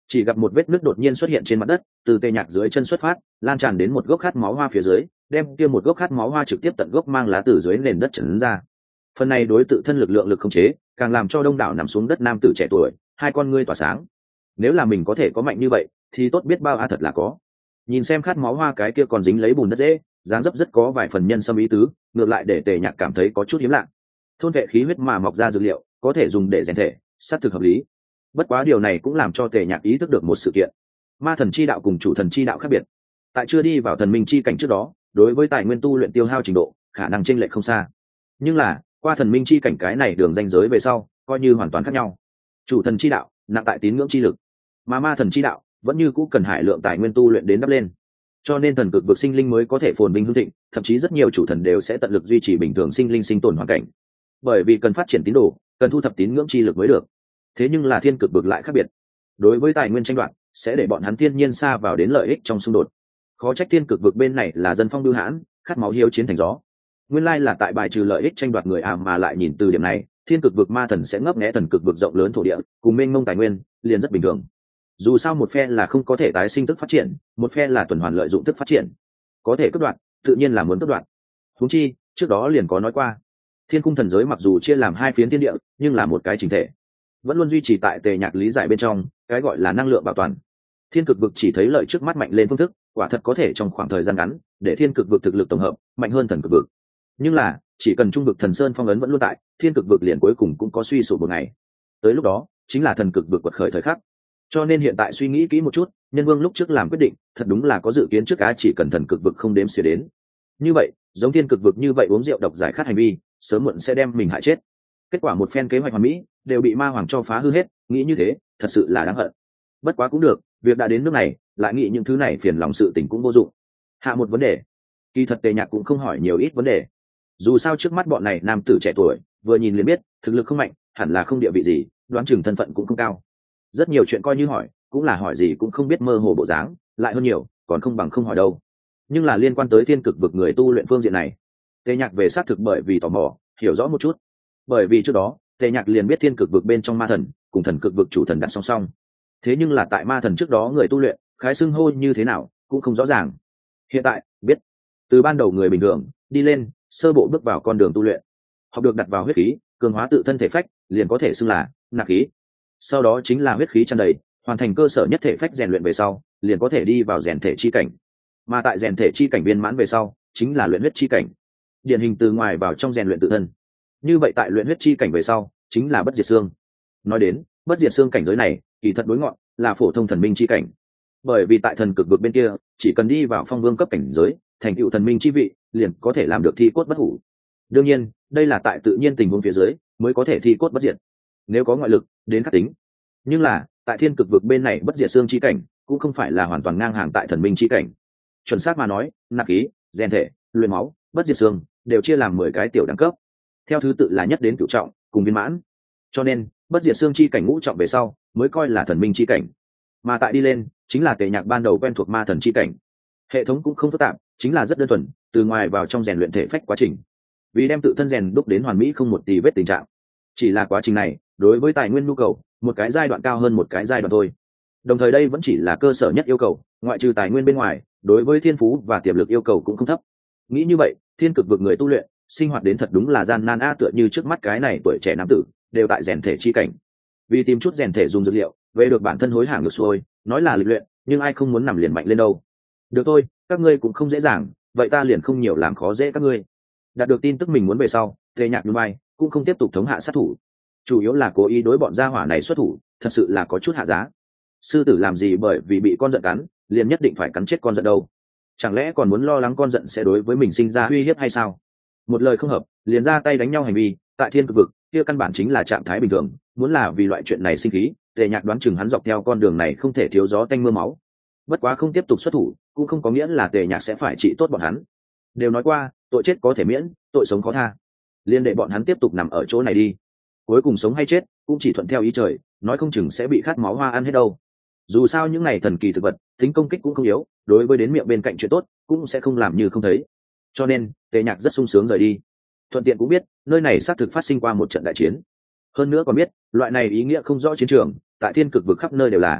chỉ gặp một vết nước đột nhiên xuất hiện trên mặt đất, từ tề nhạc dưới chân xuất phát, lan tràn đến một gốc khát máu hoa phía dưới, đem kia một gốc khát máu hoa trực tiếp tận gốc mang lá từ dưới nền đất trấn ra. Phần này đối tự thân lực lượng lực không chế, càng làm cho đông đảo nằm xuống đất nam tử trẻ tuổi hai con ngươi tỏa sáng. Nếu là mình có thể có mạnh như vậy thì tốt biết bao. A thật là có. Nhìn xem khát máu hoa cái kia còn dính lấy bùn đất dễ, dáng dấp rất có vài phần nhân xâm ý tứ, ngược lại để tề nhạc cảm thấy có chút hiếm lạ. Thôn vệ khí huyết mà mọc ra dược liệu có thể dùng để rèn thể, sát thực hợp lý. Bất quá điều này cũng làm cho tề nhạc ý thức được một sự kiện: ma thần chi đạo cùng chủ thần chi đạo khác biệt. Tại chưa đi vào thần minh chi cảnh trước đó, đối với tài nguyên tu luyện tiêu hao trình độ khả năng chênh lệch không xa, nhưng là qua thần minh chi cảnh cái này đường ranh giới về sau coi như hoàn toàn khác nhau. Chủ thần chi đạo nặng tại tín ngưỡng chi lực, mà ma thần chi đạo vẫn như cũ cần hải lượng tài nguyên tu luyện đến đắp lên, cho nên thần cực vực sinh linh mới có thể phồn vinh hưng thịnh, thậm chí rất nhiều chủ thần đều sẽ tận lực duy trì bình thường sinh linh sinh tồn hoàn cảnh, bởi vì cần phát triển tín đồ, cần thu thập tín ngưỡng chi lực mới được. Thế nhưng là thiên cực vực lại khác biệt, đối với tài nguyên tranh đoạt sẽ để bọn hắn thiên nhiên xa vào đến lợi ích trong xung đột. Khó trách thiên cực vực bên này là dân phong bưu hãn, khát máu hiếu chiến thành gió. Nguyên lai là tại bài trừ lợi ích tranh đoạt người à, mà lại nhìn từ điểm này, thiên cực vực ma thần sẽ ngấp nghé thần cực vực rộng lớn thổ địa cùng mênh mông tài nguyên liền rất bình thường. Dù sao một phe là không có thể tái sinh tức phát triển, một phe là tuần hoàn lợi dụng tức phát triển, có thể cắt đoạn tự nhiên là muốn cắt đoạn. Huống chi trước đó liền có nói qua, thiên cung thần giới mặc dù chia làm hai phiến thiên địa nhưng là một cái chỉnh thể, vẫn luôn duy trì tại tề nhạc lý giải bên trong cái gọi là năng lượng bảo toàn. Thiên cực vực chỉ thấy lợi trước mắt mạnh lên phương thức, quả thật có thể trong khoảng thời gian ngắn để thiên cực vực thực lực tổng hợp mạnh hơn thần cực vực, nhưng là chỉ cần trung vực thần sơn phong ấn vẫn luôn tại, thiên cực vực liền cuối cùng cũng có suy sụp một ngày. Tới lúc đó chính là thần cực vực quật khởi thời khắc. Cho nên hiện tại suy nghĩ kỹ một chút, nhân vương lúc trước làm quyết định thật đúng là có dự kiến trước á, chỉ cần thần cực vực không đếm xỉa đến, như vậy giống thiên cực vực như vậy uống rượu độc giải khát hành vi sớm muộn sẽ đem mình hại chết. Kết quả một phen kế hoạch hoàn mỹ đều bị ma hoàng cho phá hư hết, nghĩ như thế thật sự là đáng hận. Bất quá cũng được, việc đã đến nước này, lại nghĩ những thứ này phiền lòng sự tình cũng vô dụng. Hạ một vấn đề, kỳ thật tề nhạc cũng không hỏi nhiều ít vấn đề. Dù sao trước mắt bọn này nam tử trẻ tuổi vừa nhìn liền biết thực lực không mạnh, hẳn là không địa vị gì, đoán chừng thân phận cũng không cao. Rất nhiều chuyện coi như hỏi cũng là hỏi gì cũng không biết, mơ hồ bộ dáng, lại hơn nhiều còn không bằng không hỏi đâu. Nhưng là liên quan tới thiên cực vực người tu luyện phương diện này, tề nhạc về xác thực bởi vì tò mò hiểu rõ một chút. Bởi vì trước đó tề nhạc liền biết thiên cực vực bên trong ma thần cùng thần cực vực chủ thần đặt song song, thế nhưng là tại ma thần trước đó người tu luyện khái xưng hô như thế nào cũng không rõ ràng. Hiện tại biết, từ ban đầu người bình thường đi lên sơ bộ bước vào con đường tu luyện, học được đặt vào huyết khí cường hóa tự thân thể phách liền có thể xưng là nạp khí, sau đó chính là huyết khí tràn đầy, hoàn thành cơ sở nhất thể phách rèn luyện về sau liền có thể đi vào rèn thể chi cảnh, mà tại rèn thể chi cảnh viên mãn về sau chính là luyện huyết chi cảnh, điển hình từ ngoài vào trong rèn luyện tự thân. Như vậy tại luyện huyết chi cảnh về sau chính là bất diệt xương. Nói đến bất diệt xương cảnh giới này kỳ thật đối ngọn là phổ thông thần minh chi cảnh, bởi vì tại thần cực vực bên kia chỉ cần đi vào phong vương cấp cảnh giới thành tựu thần minh chi vị liền có thể làm được thi cốt bất hủ. Đương nhiên đây là tại tự nhiên tình huống phía dưới mới có thể thi cốt bất diệt, nếu có ngoại lực đến khắc tính. Nhưng là tại thiên cực vực bên này bất diệt xương chi cảnh cũng không phải là hoàn toàn ngang hàng tại thần minh chi cảnh. Chuẩn xác mà nói, nạp khí, rèn thể, luyện máu, bất diệt xương đều chia làm mười cái tiểu đẳng cấp, theo thứ tự là nhất đến cửu trọng cùng viên mãn. Cho nên bất diệt xương chi cảnh ngũ trọng về sau mới coi là thần minh chi cảnh, mà tại đi lên chính là tề nhạc ban đầu quen thuộc ma thần chi cảnh. Hệ thống cũng không phức tạp, chính là rất đơn thuần, từ ngoài vào trong rèn luyện thể phách quá trình, vì đem tự thân rèn đúc đến hoàn mỹ không một tì vết tình trạng. Chỉ là quá trình này đối với tài nguyên nhu cầu một cái giai đoạn cao hơn một cái giai đoạn thôi, đồng thời đây vẫn chỉ là cơ sở nhất yêu cầu, ngoại trừ tài nguyên bên ngoài đối với thiên phú và tiềm lực yêu cầu cũng không thấp. Nghĩ như vậy thiên cực vực người tu luyện sinh hoạt đến thật đúng là gian nan a, tựa như trước mắt cái này tuổi trẻ nam tử đều tại rèn thể chi cảnh, vì tìm chút rèn thể dùng dược liệu về được bản thân hối hả ngược xuôi, nói là lịch luyện nhưng ai không muốn nằm liền mạnh lên đâu. Được thôi, các ngươi cũng không dễ dàng, vậy ta liền không nhiều làm khó dễ các ngươi. Đạt được tin tức mình muốn về sau, tề nhạc núi bay cũng không tiếp tục thống hạ sát thủ, chủ yếu là cố ý đối bọn gia hỏa này xuất thủ, thật sự là có chút hạ giá. Sư tử làm gì bởi vì bị con giận cắn liền nhất định phải cắn chết con giận đâu, chẳng lẽ còn muốn lo lắng con giận sẽ đối với mình sinh ra uy hiếp hay sao? Một lời không hợp liền ra tay đánh nhau hành vi tại thiên cực vực kia căn bản chính là trạng thái bình thường, muốn là vì loại chuyện này sinh khí, tề nhạc đoán chừng hắn dọc theo con đường này không thể thiếu gió tanh mưa máu. Bất quá không tiếp tục xuất thủ cũng không có nghĩa là tề nhạc sẽ phải trị tốt bọn hắn. Đều nói qua tội chết có thể miễn, tội sống khó tha, liên đệ bọn hắn tiếp tục nằm ở chỗ này đi, cuối cùng sống hay chết cũng chỉ thuận theo ý trời, nói không chừng sẽ bị khát máu hoa ăn hết đâu. Dù sao những này thần kỳ thực vật tính công kích cũng không yếu, đối với đến miệng bên cạnh chuyện tốt cũng sẽ không làm như không thấy, cho nên tề nhạc rất sung sướng rời đi. Thuận tiện cũng biết nơi này xác thực phát sinh qua một trận đại chiến, hơn nữa còn biết loại này ý nghĩa không rõ chiến trường tại thiên cực vực khắp nơi đều là.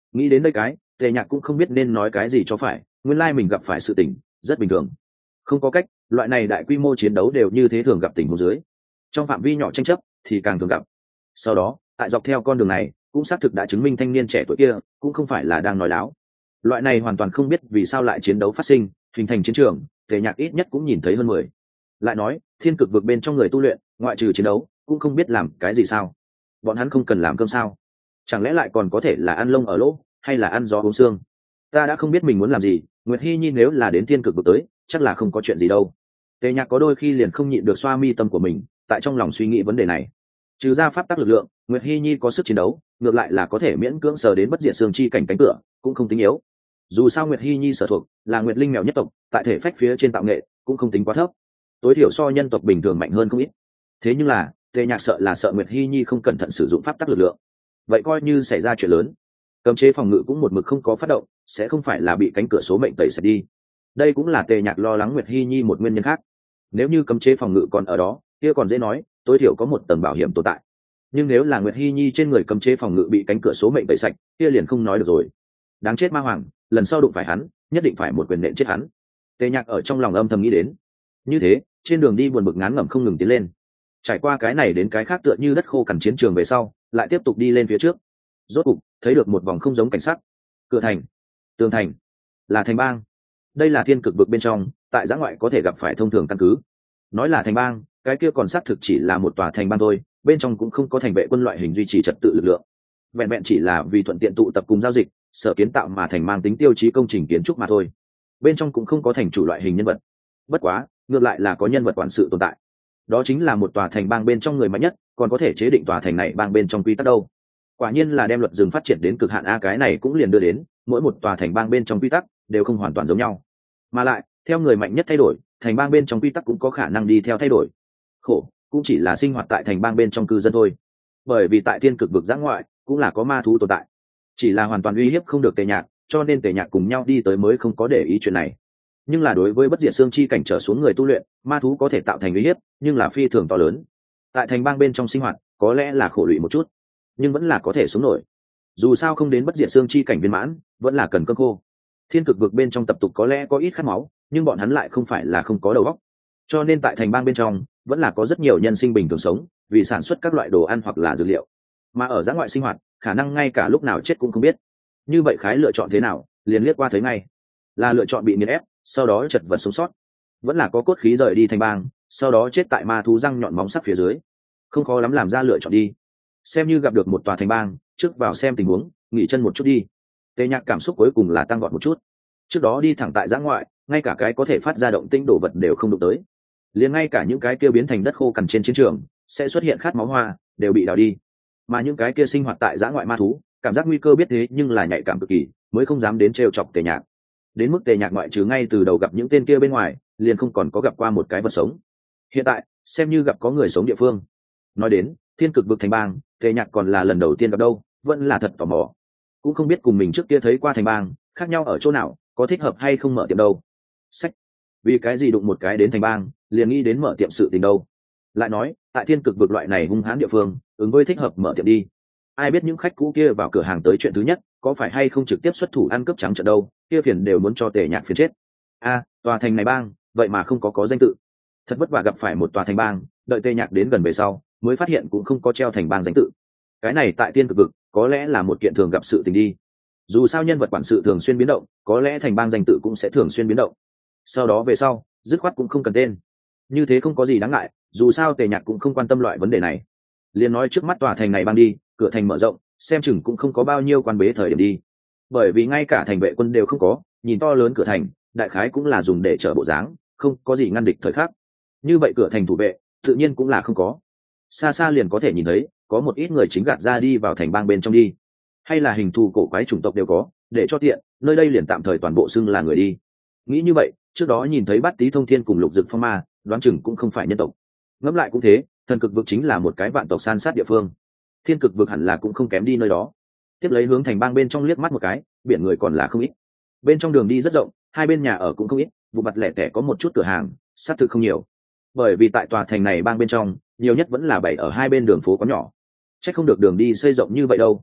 Nghĩ đến đây cái, tề nhạc cũng không biết nên nói cái gì cho phải, nguyên lai mình gặp phải sự tình rất bình thường. Không có cách, loại này đại quy mô chiến đấu đều như thế, thường gặp tình huống dưới, trong phạm vi nhỏ tranh chấp thì càng thường gặp. Sau đó tại dọc theo con đường này cũng xác thực đã chứng minh thanh niên trẻ tuổi kia cũng không phải là đang nói láo. Loại này hoàn toàn không biết vì sao lại chiến đấu phát sinh, hình thành chiến trường, tề nhạc ít nhất cũng nhìn thấy hơn mười. Lại nói thiên cực vực bên trong người tu luyện ngoại trừ chiến đấu cũng không biết làm cái gì sao? Bọn hắn không cần làm cơm sao? Chẳng lẽ lại còn có thể là ăn lông ở lỗ, hay là ăn gió uống xương? Ta đã không biết mình muốn làm gì. Nguyệt Hy Nhi nếu là đến thiên cực vực tới chắc là không có chuyện gì đâu. Tề nhạc có đôi khi liền không nhịn được xoa mi tâm của mình, tại trong lòng suy nghĩ vấn đề này. Trừ ra pháp tắc lực lượng, Nguyệt Hy Nhi có sức chiến đấu, ngược lại là có thể miễn cưỡng sờ đến bất diệt xương chi cảnh cánh cửa, cũng không tính yếu. Dù sao Nguyệt Hy Nhi sở thuộc là Nguyệt Linh mèo nhất tộc, tại thể phách phía trên tạo nghệ cũng không tính quá thấp, tối thiểu so nhân tộc bình thường mạnh hơn không ít. Thế nhưng là tề nhạc sợ là sợ Nguyệt Hy Nhi không cẩn thận sử dụng pháp tắc lực lượng, vậy coi như xảy ra chuyện lớn. Cấm chế phòng ngự cũng một mực không có phát động, sẽ không phải là bị cánh cửa số mệnh tẩy sạch đi. Đây cũng là tề nhạc lo lắng Nguyệt Hy Nhi một nguyên nhân khác. Nếu như cấm chế phòng ngự còn ở đó kia còn dễ nói, tối thiểu có một tầng bảo hiểm tồn tại. Nhưng nếu là Nguyệt Hy Nhi trên người cấm chế phòng ngự bị cánh cửa số mệnh tẩy sạch, kia liền không nói được rồi. Đáng chết ma hoàng, lần sau đụng phải hắn nhất định phải một quyền nện chết hắn. Tề nhạc ở trong lòng âm thầm nghĩ đến. Như thế trên đường đi buồn bực ngán ngẩm không ngừng tiến lên, trải qua cái này đến cái khác tựa như đất khô cằn chiến trường về sau, lại tiếp tục đi lên phía trước. Rốt cục thấy được một vòng không giống cảnh sắc. Cửa thành, tường thành, là thành bang. Đây là thiên cực vực bên trong tại giã ngoại có thể gặp phải thông thường căn cứ. Nói là thành bang, cái kia còn xác thực chỉ là một tòa thành bang thôi, bên trong cũng không có thành vệ quân loại hình duy trì trật tự lực lượng, vẹn vẹn chỉ là vì thuận tiện tụ tập cùng giao dịch, sở kiến tạo mà thành mang tính tiêu chí công trình kiến trúc mà thôi. Bên trong cũng không có thành chủ loại hình nhân vật, bất quá ngược lại là có nhân vật quản sự tồn tại. Đó chính là một tòa thành bang bên trong người mạnh nhất, còn có thể chế định tòa thành này bang bên trong quy tắc đâu. Quả nhiên là đem luật rừng phát triển đến cực hạn a. Cái này cũng liền đưa đến mỗi một tòa thành bang bên trong quy tắc đều không hoàn toàn giống nhau, mà lại theo người mạnh nhất thay đổi, thành bang bên trong quy tắc cũng có khả năng đi theo thay đổi. Khổ cũng chỉ là sinh hoạt tại thành bang bên trong cư dân thôi, bởi vì tại thiên cực vực giã ngoại cũng là có ma thú tồn tại, chỉ là hoàn toàn uy hiếp không được tề nhạc, cho nên tề nhạc cùng nhau đi tới mới không có để ý chuyện này. Nhưng là đối với bất diệt xương chi cảnh trở xuống người tu luyện, ma thú có thể tạo thành uy hiếp, nhưng là phi thường to lớn. Tại thành bang bên trong sinh hoạt có lẽ là khổ lụy một chút, nhưng vẫn là có thể sống nổi. Dù sao không đến bất diệt xương chi cảnh viên mãn, vẫn là cần cơm khô. Thiên cực vực bên trong tập tục có lẽ có ít khát máu, nhưng bọn hắn lại không phải là không có đầu óc, cho nên tại thành bang bên trong vẫn là có rất nhiều nhân sinh bình thường sống, vì sản xuất các loại đồ ăn hoặc là dược liệu. Mà ở giã ngoại sinh hoạt, khả năng ngay cả lúc nào chết cũng không biết. Như vậy khái lựa chọn thế nào, liền liếc qua thấy ngay, là lựa chọn bị nghiền ép, sau đó chật vật sống sót, vẫn là có cốt khí rời đi thành bang, sau đó chết tại ma thú răng nhọn móng sắc phía dưới. Không khó lắm làm ra lựa chọn đi. Xem như gặp được một tòa thành bang, trước vào xem tình huống, nghỉ chân một chút đi. Tề nhạc cảm xúc cuối cùng là tăng gọn một chút. Trước đó đi thẳng tại giã ngoại, ngay cả cái có thể phát ra động tĩnh đồ vật đều không đụng tới, liền ngay cả những cái kia biến thành đất khô cằn trên chiến trường sẽ xuất hiện khát máu hoa đều bị đào đi. Mà những cái kia sinh hoạt tại giã ngoại ma thú cảm giác nguy cơ biết thế, nhưng là nhạy cảm cực kỳ, mới không dám đến trêu chọc tề nhạc. Đến mức tề nhạc ngoại trừ ngay từ đầu gặp những tên kia bên ngoài, liền không còn có gặp qua một cái vật sống. Hiện tại xem như gặp có người sống địa phương. Nói đến thiên cực vực thành bang, tề nhạc còn là lần đầu tiên gặp đâu, vẫn là thật tò mò. Cũng không biết cùng mình trước kia thấy qua thành bang khác nhau ở chỗ nào, có thích hợp hay không mở tiệm đâu. Sách, vì cái gì đụng một cái đến thành bang liền nghĩ đến mở tiệm sự tình đâu. Lại nói tại thiên cực vực loại này hung hãn địa phương, ứng với thích hợp mở tiệm đi. Ai biết những khách cũ kia vào cửa hàng tới chuyện thứ nhất có phải hay không trực tiếp xuất thủ ăn cướp trắng trợn đâu, kia phiền đều muốn cho tề nhạc phiền chết. A, tòa thành này bang vậy mà không có có danh tự. Thật vất vả gặp phải một tòa thành bang, đợi tề nhạc đến gần về sau mới phát hiện cũng không có treo thành bang danh tự. Cái này tại thiên cực vực có lẽ là một kiện thường gặp sự tình đi. Dù sao nhân vật quản sự thường xuyên biến động, có lẽ thành bang danh tự cũng sẽ thường xuyên biến động. Sau đó về sau dứt khoát cũng không cần tên, như thế không có gì đáng ngại, dù sao tề nhạc cũng không quan tâm loại vấn đề này. Liền nói trước mắt tòa thành này bang đi, cửa thành mở rộng, xem chừng cũng không có bao nhiêu quan bế thời điểm đi, bởi vì ngay cả thành vệ quân đều không có. Nhìn to lớn cửa thành, đại khái cũng là dùng để chở bộ dáng, không có gì ngăn địch thời khắc. Như vậy cửa thành thủ vệ tự nhiên cũng là không có. Xa xa liền có thể nhìn thấy có một ít người chính gạt ra đi vào thành bang bên trong đi, hay là hình thù cổ quái chủng tộc đều có, để cho tiện nơi đây liền tạm thời toàn bộ xưng là người đi. Nghĩ như vậy, trước đó nhìn thấy Bát Tý Thông Thiên cùng Lục Dực Phong Ma, đoán chừng cũng không phải nhân tộc. Ngẫm lại cũng thế, thần cực vực chính là một cái vạn tộc san sát địa phương, thiên cực vực hẳn là cũng không kém đi nơi đó. Tiếp lấy hướng thành bang bên trong liếc mắt một cái, biển người còn là không ít. Bên trong đường đi rất rộng, hai bên nhà ở cũng không ít, vụ mặt lẻ tẻ có một chút cửa hàng, sát thực không nhiều. Bởi vì tại tòa thành này bang bên trong, nhiều nhất vẫn là bảy ở hai bên đường phố có nhỏ. Chắc không được đường đi xây rộng như vậy đâu.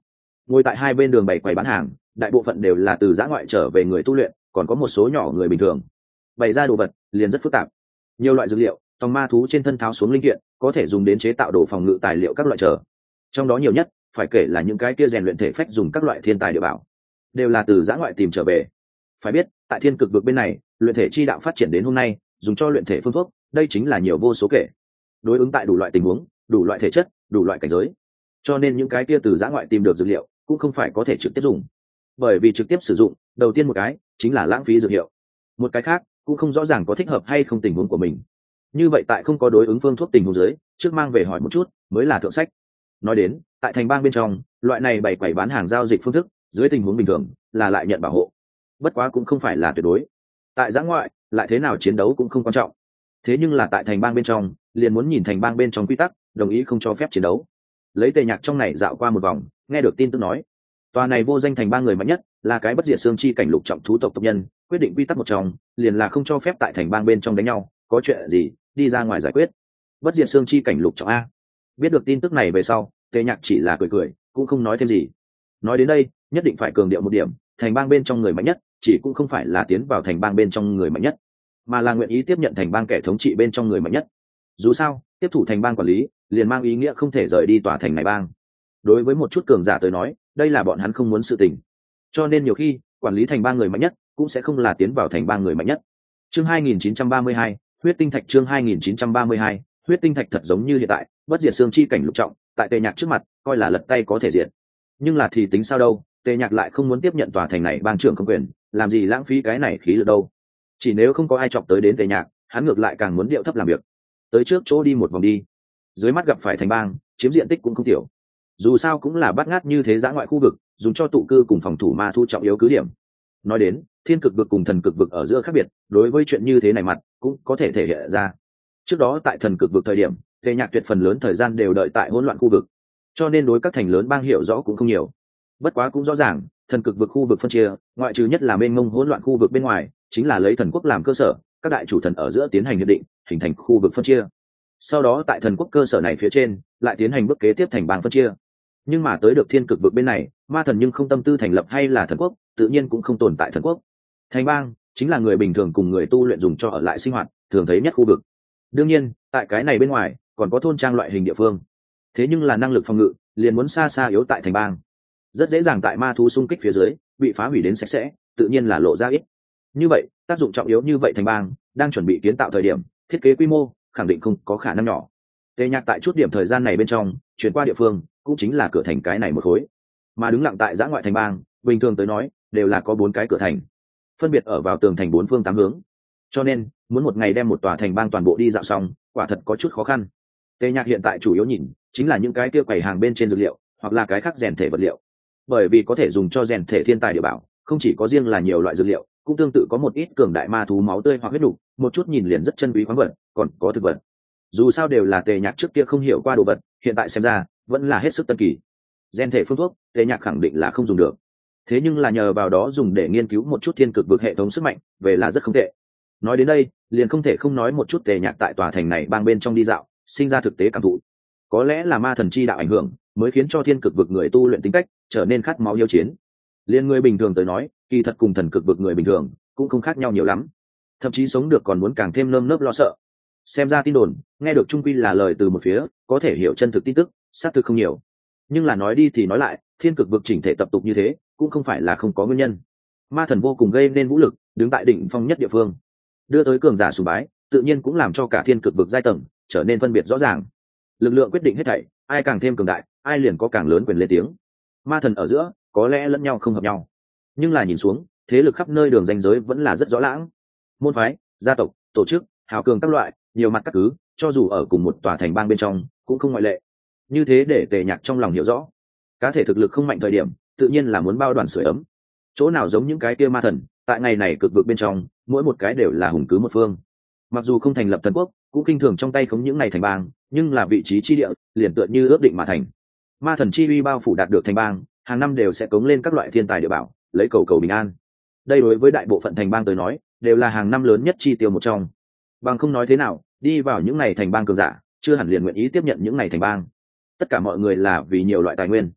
Ngồi tại hai bên đường bày quầy bán hàng, đại bộ phận đều là từ dã ngoại trở về người tu luyện, còn có một số nhỏ người bình thường. Bày ra đồ vật liền rất phức tạp, nhiều loại dược liệu, tòng ma thú trên thân tháo xuống linh kiện, có thể dùng đến chế tạo đồ phòng ngự tài liệu các loại trở. Trong đó nhiều nhất phải kể là những cái kia rèn luyện thể phách dùng các loại thiên tài địa bảo, đều là từ dã ngoại tìm trở về. Phải biết, tại thiên cực vực bên này, luyện thể chi đạo phát triển đến hôm nay, dùng cho luyện thể phương thuốc, đây chính là nhiều vô số kể, đối ứng tại đủ loại tình huống, đủ loại thể chất, đủ loại cảnh giới. Cho nên những cái kia từ dã ngoại tìm được dược liệu cũng không phải có thể trực tiếp dùng, bởi vì trực tiếp sử dụng, đầu tiên một cái chính là lãng phí dược hiệu, một cái khác cũng không rõ ràng có thích hợp hay không tình huống của mình. Như vậy tại không có đối ứng phương thuốc tình huống dưới, trước mang về hỏi một chút mới là thượng sách. Nói đến, tại thành bang bên trong, loại này bày quầy bán hàng giao dịch phương thức, dưới tình huống bình thường là lại nhận bảo hộ, bất quá cũng không phải là tuyệt đối. Tại giã ngoại, lại thế nào chiến đấu cũng không quan trọng, thế nhưng là tại thành bang bên trong, liền muốn nhìn thành bang bên trong quy tắc, đồng ý không cho phép chiến đấu. Lấy Tề Nhạc trong này dạo qua một vòng, nghe được tin tức nói, tòa này vô danh thành bang người mạnh nhất là cái bất diệt xương chi cảnh lục trọng thú tộc tộc nhân, quyết định quy tắc một trong liền là không cho phép tại thành bang bên trong đánh nhau, có chuyện gì đi ra ngoài giải quyết. Bất diệt xương chi cảnh lục trọng a. Biết được tin tức này về sau, Tề Nhạc chỉ là cười cười, cũng không nói thêm gì. Nói đến đây, nhất định phải cường điệu một điểm, thành bang bên trong người mạnh nhất chỉ cũng không phải là tiến vào thành bang bên trong người mạnh nhất, mà là nguyện ý tiếp nhận thành bang kẻ thống trị bên trong người mạnh nhất. Dù sao, tiếp thủ thành bang quản lý liền mang ý nghĩa không thể rời đi tòa thành này bang. Đối với một chút cường giả tới nói, đây là bọn hắn không muốn sự tình. Cho nên nhiều khi, quản lý thành bang người mạnh nhất cũng sẽ không là tiến vào thành bang người mạnh nhất. Chương hai nghìn chín trăm ba mươi hai, huyết tinh thạch. Chương hai nghìn chín trăm ba mươi hai, huyết tinh thạch. Thật giống như hiện tại, bất diệt xương chi cảnh lục trọng, tại Tề Nhạc trước mặt, coi là lật tay có thể diệt. Nhưng là thì tính sao đâu, Tề Nhạc lại không muốn tiếp nhận tòa thành này bang trưởng không quyền, làm gì lãng phí cái này khí lực đâu. Chỉ nếu không có ai chọc tới đến Tề Nhạc, hắn ngược lại càng muốn điệu thấp làm việc. Tới trước chỗ đi một vòng đi. Dưới mắt gặp phải thành bang, chiếm diện tích cũng không tiểu. Dù sao cũng là bát ngát như thế giã ngoại khu vực, dùng cho tụ cư cùng phòng thủ ma thu trọng yếu cứ điểm. Nói đến, thiên cực vực cùng thần cực vực ở giữa khác biệt, đối với chuyện như thế này mặt cũng có thể thể hiện ra. Trước đó tại thần cực vực thời điểm, Tề Nhạc tuyệt phần lớn thời gian đều đợi tại hỗn loạn khu vực, cho nên đối các thành lớn bang hiểu rõ cũng không nhiều. Bất quá cũng rõ ràng, thần cực vực khu vực phân chia, ngoại trừ nhất là mênh mông hỗn loạn khu vực bên ngoài, chính là lấy thần quốc làm cơ sở, các đại chủ thần ở giữa tiến hành hiệp định, hình thành khu vực phân chia. Sau đó tại thần quốc cơ sở này phía trên, lại tiến hành bước kế tiếp thành bang phân chia. Nhưng mà tới được thiên cực vực bên này, ma thần nhưng không tâm tư thành lập hay là thần quốc, tự nhiên cũng không tồn tại thần quốc. Thành bang chính là người bình thường cùng người tu luyện dùng cho ở lại sinh hoạt, thường thấy nhất khu vực. Đương nhiên, tại cái này bên ngoài, còn có thôn trang loại hình địa phương. Thế nhưng là năng lực phòng ngự, liền muốn xa xa yếu tại thành bang. Rất dễ dàng tại ma thú xung kích phía dưới, bị phá hủy đến sạch sẽ, tự nhiên là lộ ra ít. Như vậy, tác dụng trọng yếu như vậy thành bang, đang chuẩn bị kiến tạo thời điểm, thiết kế quy mô, khẳng định không có khả năng nhỏ. Tề Nhạc tại chút điểm thời gian này bên trong, chuyển qua địa phương, cũng chính là cửa thành cái này một khối. Mà đứng lặng tại giã ngoại thành bang, bình thường tới nói, đều là có bốn cái cửa thành, phân biệt ở vào tường thành bốn phương tám hướng. Cho nên, muốn một ngày đem một tòa thành bang toàn bộ đi dạo xong, quả thật có chút khó khăn. Tề Nhạc hiện tại chủ yếu nhìn chính là những cái kia quầy hàng bên trên dược liệu, hoặc là cái khác rèn thể vật liệu. Bởi vì có thể dùng cho rèn thể thiên tài địa bảo, không chỉ có riêng là nhiều loại dược liệu, cũng tương tự có một ít cường đại ma thú máu tươi hoặc huyết nục, một chút nhìn liền rất chân quý khoáng vật, còn có thực vật. Dù sao đều là Tề Nhạc trước kia không hiểu qua đồ vật, hiện tại xem ra vẫn là hết sức tân kỳ. Rèn thể phương thuốc, Tề Nhạc khẳng định là không dùng được. Thế nhưng là nhờ vào đó dùng để nghiên cứu một chút thiên cực vực hệ thống sức mạnh, về là rất không tệ. Nói đến đây, liền không thể không nói một chút Tề Nhạc tại tòa thành này bang bên trong đi dạo, sinh ra thực tế cảm thụ. Có lẽ là ma thần chi đạo ảnh hưởng, mới khiến cho thiên cực vực người tu luyện tính cách trở nên khát máu yêu chiến. Liên người bình thường tới nói, kỳ thật cùng thần cực vực người bình thường cũng không khác nhau nhiều lắm, thậm chí sống được còn muốn càng thêm nơm nớp lo sợ. Xem ra tin đồn, nghe được trung quy là lời từ một phía, có thể hiểu chân thực tin tức, xác thực không nhiều. Nhưng là nói đi thì nói lại, thiên cực vực chỉnh thể tập tục như thế, cũng không phải là không có nguyên nhân. Ma thần vô cùng gây nên vũ lực, đứng tại đỉnh phong nhất địa phương, đưa tới cường giả sùng bái, tự nhiên cũng làm cho cả thiên cực vực giai tầng trở nên phân biệt rõ ràng. Lực lượng quyết định hết thảy, ai càng thêm cường đại, ai liền có càng lớn quyền lên tiếng. Ma thần ở giữa có lẽ lẫn nhau không hợp nhau, nhưng là nhìn xuống, thế lực khắp nơi đường ranh giới vẫn là rất rõ lãng. Môn phái, gia tộc, tổ chức, hào cường các loại, nhiều mặt các cứ, cho dù ở cùng một tòa thành bang bên trong cũng không ngoại lệ. Như thế để Tề Nhạc trong lòng hiểu rõ, cá thể thực lực không mạnh thời điểm, tự nhiên là muốn bao đoàn sưởi ấm. Chỗ nào giống những cái kia ma thần, tại ngày này cực vực bên trong, mỗi một cái đều là hùng cứ một phương. Mặc dù không thành lập thần quốc, cũng kinh thường trong tay khống những này thành bang, nhưng là vị trí chi địa, liền tựa như ước định mà thành. Ma thần chi uy bao phủ đạt được thành bang, hàng năm đều sẽ cống lên các loại thiên tài địa bảo, lấy cầu cầu bình an. Đây đối với đại bộ phận thành bang tới nói, đều là hàng năm lớn nhất chi tiêu một trong. Bằng không nói thế nào, đi vào những này thành bang cường giả, chưa hẳn liền nguyện ý tiếp nhận những này thành bang. Tất cả mọi người là vì nhiều loại tài nguyên.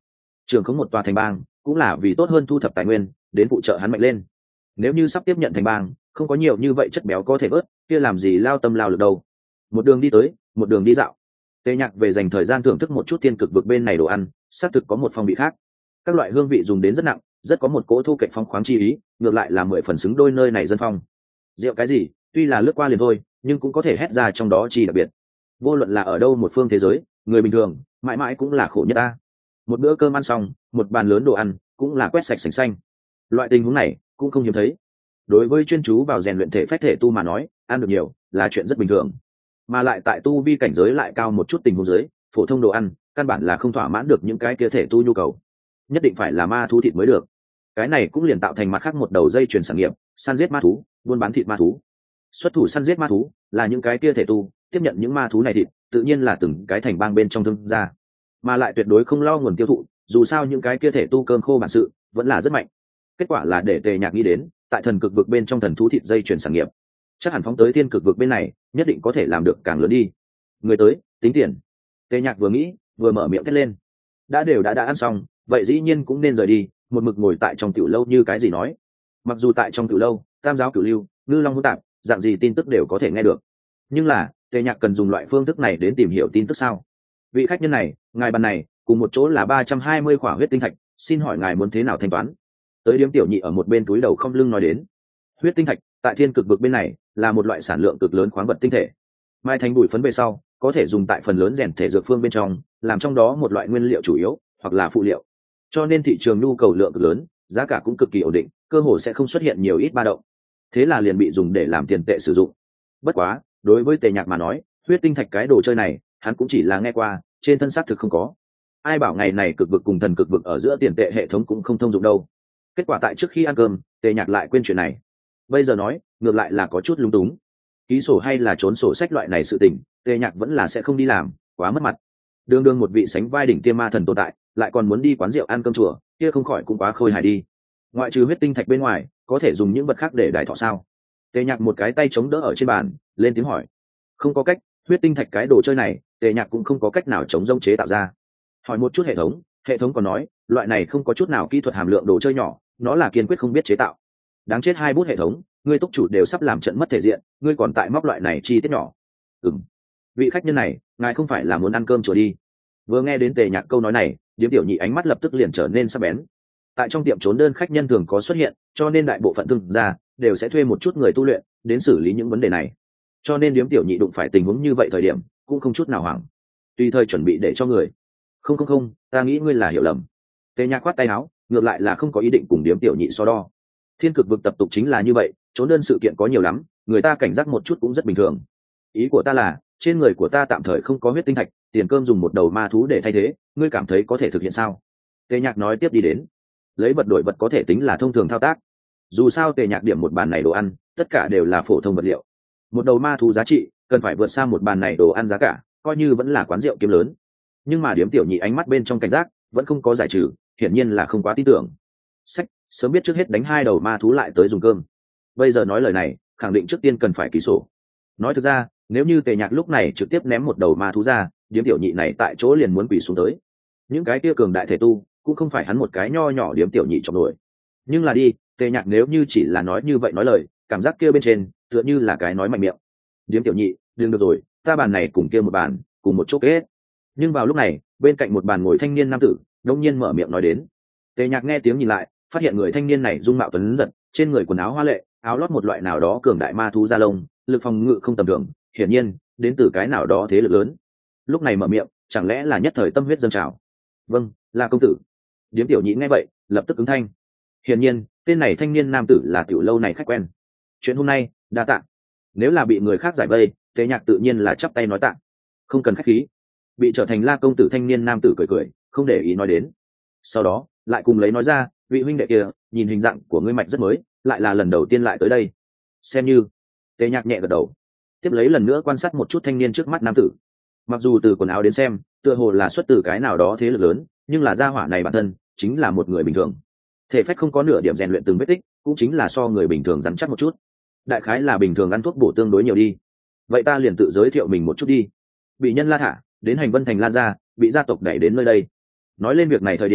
trường không một tòa thành bang cũng là vì tốt hơn thu thập tài nguyên đến phụ trợ hắn mạnh lên. Nếu như sắp tiếp nhận thành bang không có nhiều như vậy chất béo có thể vớt, kia làm gì lao tâm lao lực đâu. Một đường đi tới một đường đi dạo, Tề Nhạc về dành thời gian thưởng thức một chút thiên cực vực bên này đồ ăn, xác thực có một phong vị khác. Các loại hương vị dùng đến rất nặng, rất có một cỗ thu kệch phong khoáng chi ý, ngược lại là mười phần xứng đôi nơi này dân phong. Rượu cái gì tuy là lướt qua liền thôi, nhưng cũng có thể hét ra trong đó chi đặc biệt. Vô luận là ở đâu một phương thế giới, người bình thường mãi mãi cũng là khổ nhất ta. Một bữa cơm ăn xong, một bàn lớn đồ ăn cũng là quét sạch sành xanh. Loại tình huống này cũng không hiếm thấy. Đối với chuyên chú vào rèn luyện thể phách thể tu mà nói, ăn được nhiều là chuyện rất bình thường. Mà lại tại tu vi cảnh giới lại cao một chút tình huống dưới, phổ thông đồ ăn căn bản là không thỏa mãn được những cái kia thể tu nhu cầu, nhất định phải là ma thú thịt mới được. Cái này cũng liền tạo thành mặt khác một đầu dây chuyền sản nghiệp, săn giết ma thú, buôn bán thịt ma thú. Xuất thủ săn giết ma thú là những cái kia thể tu, tiếp nhận những ma thú này thịt tự nhiên là từng cái thành bang bên trong thương gia, mà lại tuyệt đối không lo nguồn tiêu thụ, dù sao những cái kia thể tu cơm khô bản sự vẫn là rất mạnh. Kết quả là để Tề Nhạc nghĩ đến, tại thần cực vực bên trong thần thú thịt dây chuyền sản nghiệp, chắc hẳn phóng tới thiên cực vực bên này nhất định có thể làm được càng lớn đi. Người tới tính tiền. Tề Nhạc vừa nghĩ vừa mở miệng thét lên. Đã đều đã đã ăn xong, vậy dĩ nhiên cũng nên rời đi, một mực ngồi tại trong tiểu lâu như cái gì nói. Mặc dù tại trong tiểu lâu tam giáo cửu lưu, ngư long hỗn tạp, dạng gì tin tức đều có thể nghe được, nhưng là Tề Nhạc cần dùng loại phương thức này đến tìm hiểu tin tức sao? Vị khách nhân này, ngài bàn này cùng một chỗ là ba trăm hai mươi khỏa huyết tinh thạch, xin hỏi ngài muốn thế nào thanh toán? Tới điếm tiểu nhị ở một bên túi đầu không lưng nói đến. Huyết tinh thạch tại thiên cực vực bên này là một loại sản lượng cực lớn khoáng vật tinh thể, mai thành bụi phấn về sau có thể dùng tại phần lớn rèn thể dược phương bên trong, làm trong đó một loại nguyên liệu chủ yếu hoặc là phụ liệu, cho nên thị trường nhu cầu lượng cực lớn, giá cả cũng cực kỳ ổn định, cơ hồ sẽ không xuất hiện nhiều ít ba động. Thế là liền bị dùng để làm tiền tệ sử dụng. Bất quá đối với Tề Nhạc mà nói, huyết tinh thạch cái đồ chơi này hắn cũng chỉ là nghe qua, trên thân xác thực không có. Ai bảo ngày này cực vực cùng thần cực vực ở giữa tiền tệ hệ thống cũng không thông dụng đâu. Kết quả tại trước khi ăn cơm, Tề Nhạc lại quên chuyện này. Bây giờ nói ngược lại là có chút lung túng. Ký sổ hay là trốn sổ sách loại này sự tình, Tề Nhạc vẫn là sẽ không đi làm, quá mất mặt. Đương đương một vị sánh vai đỉnh tiêm ma thần tồn tại, lại còn muốn đi quán rượu ăn cơm chùa, kia không khỏi cũng quá khôi hài đi. Ngoại trừ huyết tinh thạch bên ngoài, có thể dùng những vật khác để đài thọ sao? Tề Nhạc một cái tay chống đỡ ở trên bàn, lên tiếng hỏi. Không có cách, huyết tinh thạch cái đồ chơi này, Tề Nhạc cũng không có cách nào chống rông chế tạo ra. Hỏi một chút hệ thống, hệ thống còn nói, loại này không có chút nào kỹ thuật hàm lượng đồ chơi nhỏ, nó là kiên quyết không biết chế tạo. Đáng chết hai bút hệ thống, ngươi túc chủ đều sắp làm trận mất thể diện, ngươi còn tại móc loại này chi tiết nhỏ. Ừm. Vị khách nhân này, ngài không phải là muốn ăn cơm chùa đi? Vừa nghe đến Tề Nhạc câu nói này, điếm tiểu nhị ánh mắt lập tức liền trở nên sắc bén. Tại trong tiệm trốn đơn khách nhân thường có xuất hiện, cho nên đại bộ phận thương gia đều sẽ thuê một chút người tu luyện đến xử lý những vấn đề này. Cho nên điếm tiểu nhị đụng phải tình huống như vậy thời điểm cũng không chút nào hoảng, tùy thời chuẩn bị để cho người. Không không không, ta nghĩ ngươi là hiểu lầm. Tề Nhạc khoát tay áo, ngược lại là không có ý định cùng điếm tiểu nhị so đo. Thiên cực vực tập tục chính là như vậy, trốn đơn sự kiện có nhiều lắm, người ta cảnh giác một chút cũng rất bình thường. Ý của ta là, trên người của ta tạm thời không có huyết tinh thạch, tiền cơm dùng một đầu ma thú để thay thế, ngươi cảm thấy có thể thực hiện sao? Tề Nhạc nói tiếp đi đến. Lấy vật đổi vật có thể tính là thông thường thao tác. Dù sao Tề Nhạc điểm một bàn này đồ ăn, tất cả đều là phổ thông vật liệu. Một đầu ma thú giá trị cần phải vượt xa một bàn này đồ ăn giá cả, coi như vẫn là quán rượu kiếm lớn. Nhưng mà điếm tiểu nhị ánh mắt bên trong cảnh giác vẫn không có giải trừ, hiển nhiên là không quá tin tưởng. Sách, sớm biết trước hết đánh hai đầu ma thú lại tới dùng cơm. Bây giờ nói lời này, khẳng định trước tiên cần phải ký sổ. Nói thực ra, nếu như Tề Nhạc lúc này trực tiếp ném một đầu ma thú ra, điếm tiểu nhị này tại chỗ liền muốn quỳ xuống tới. Những cái kia cường đại thể tu cũng không phải hắn một cái nho nhỏ điếm tiểu nhị chọc nổi. Nhưng là đi, Tề Nhạc nếu như chỉ là nói như vậy nói lời, cảm giác kia bên trên tựa như là cái nói mạnh miệng. Điếm tiểu nhị, đừng được rồi, ta bàn này cùng kia một bàn, cùng một chỗ kết. Nhưng vào lúc này, bên cạnh một bàn ngồi thanh niên nam tử đông nhiên mở miệng nói đến. Tề Nhạc nghe tiếng nhìn lại, phát hiện người thanh niên này dung mạo tuấn giật, trên người quần áo hoa lệ, áo lót một loại nào đó cường đại ma thú da lông, lực phòng ngự không tầm thường, hiển nhiên đến từ cái nào đó thế lực lớn. Lúc này mở miệng, chẳng lẽ là nhất thời tâm huyết dâng trào? Vâng, là công tử. Điếm tiểu nhị nghe vậy, lập tức ứng thanh. Hiển nhiên, tên này thanh niên nam tử là tiểu lâu này khách quen. Chuyện hôm nay, đa tạ. Nếu là bị người khác giải vây, Tề Nhạc tự nhiên là chắp tay nói tạ. Không cần khách khí. Bị trở thành La công tử thanh niên nam tử cười cười, không để ý nói đến. Sau đó, lại cùng lấy nói ra, vị huynh đệ kia, nhìn hình dạng của ngươi mạch rất mới, lại là lần đầu tiên lại tới đây. Xem như. Tề Nhạc nhẹ gật đầu. Tiếp lấy lần nữa quan sát một chút thanh niên trước mắt nam tử. Mặc dù từ quần áo đến xem, tựa hồ là xuất từ cái nào đó thế lực lớn, nhưng là gia hỏa này bản thân chính là một người bình thường. Thể phách không có nửa điểm rèn luyện từng vết tích, cũng chính là so người bình thường rắn chắc một chút. Đại khái là bình thường ăn thuốc bổ tương đối nhiều đi. Vậy ta liền tự giới thiệu mình một chút đi. Bị nhân La Thả, đến Hành Vân thành La gia, bị gia tộc đẩy đến nơi đây. Nói lên việc này thời điểm,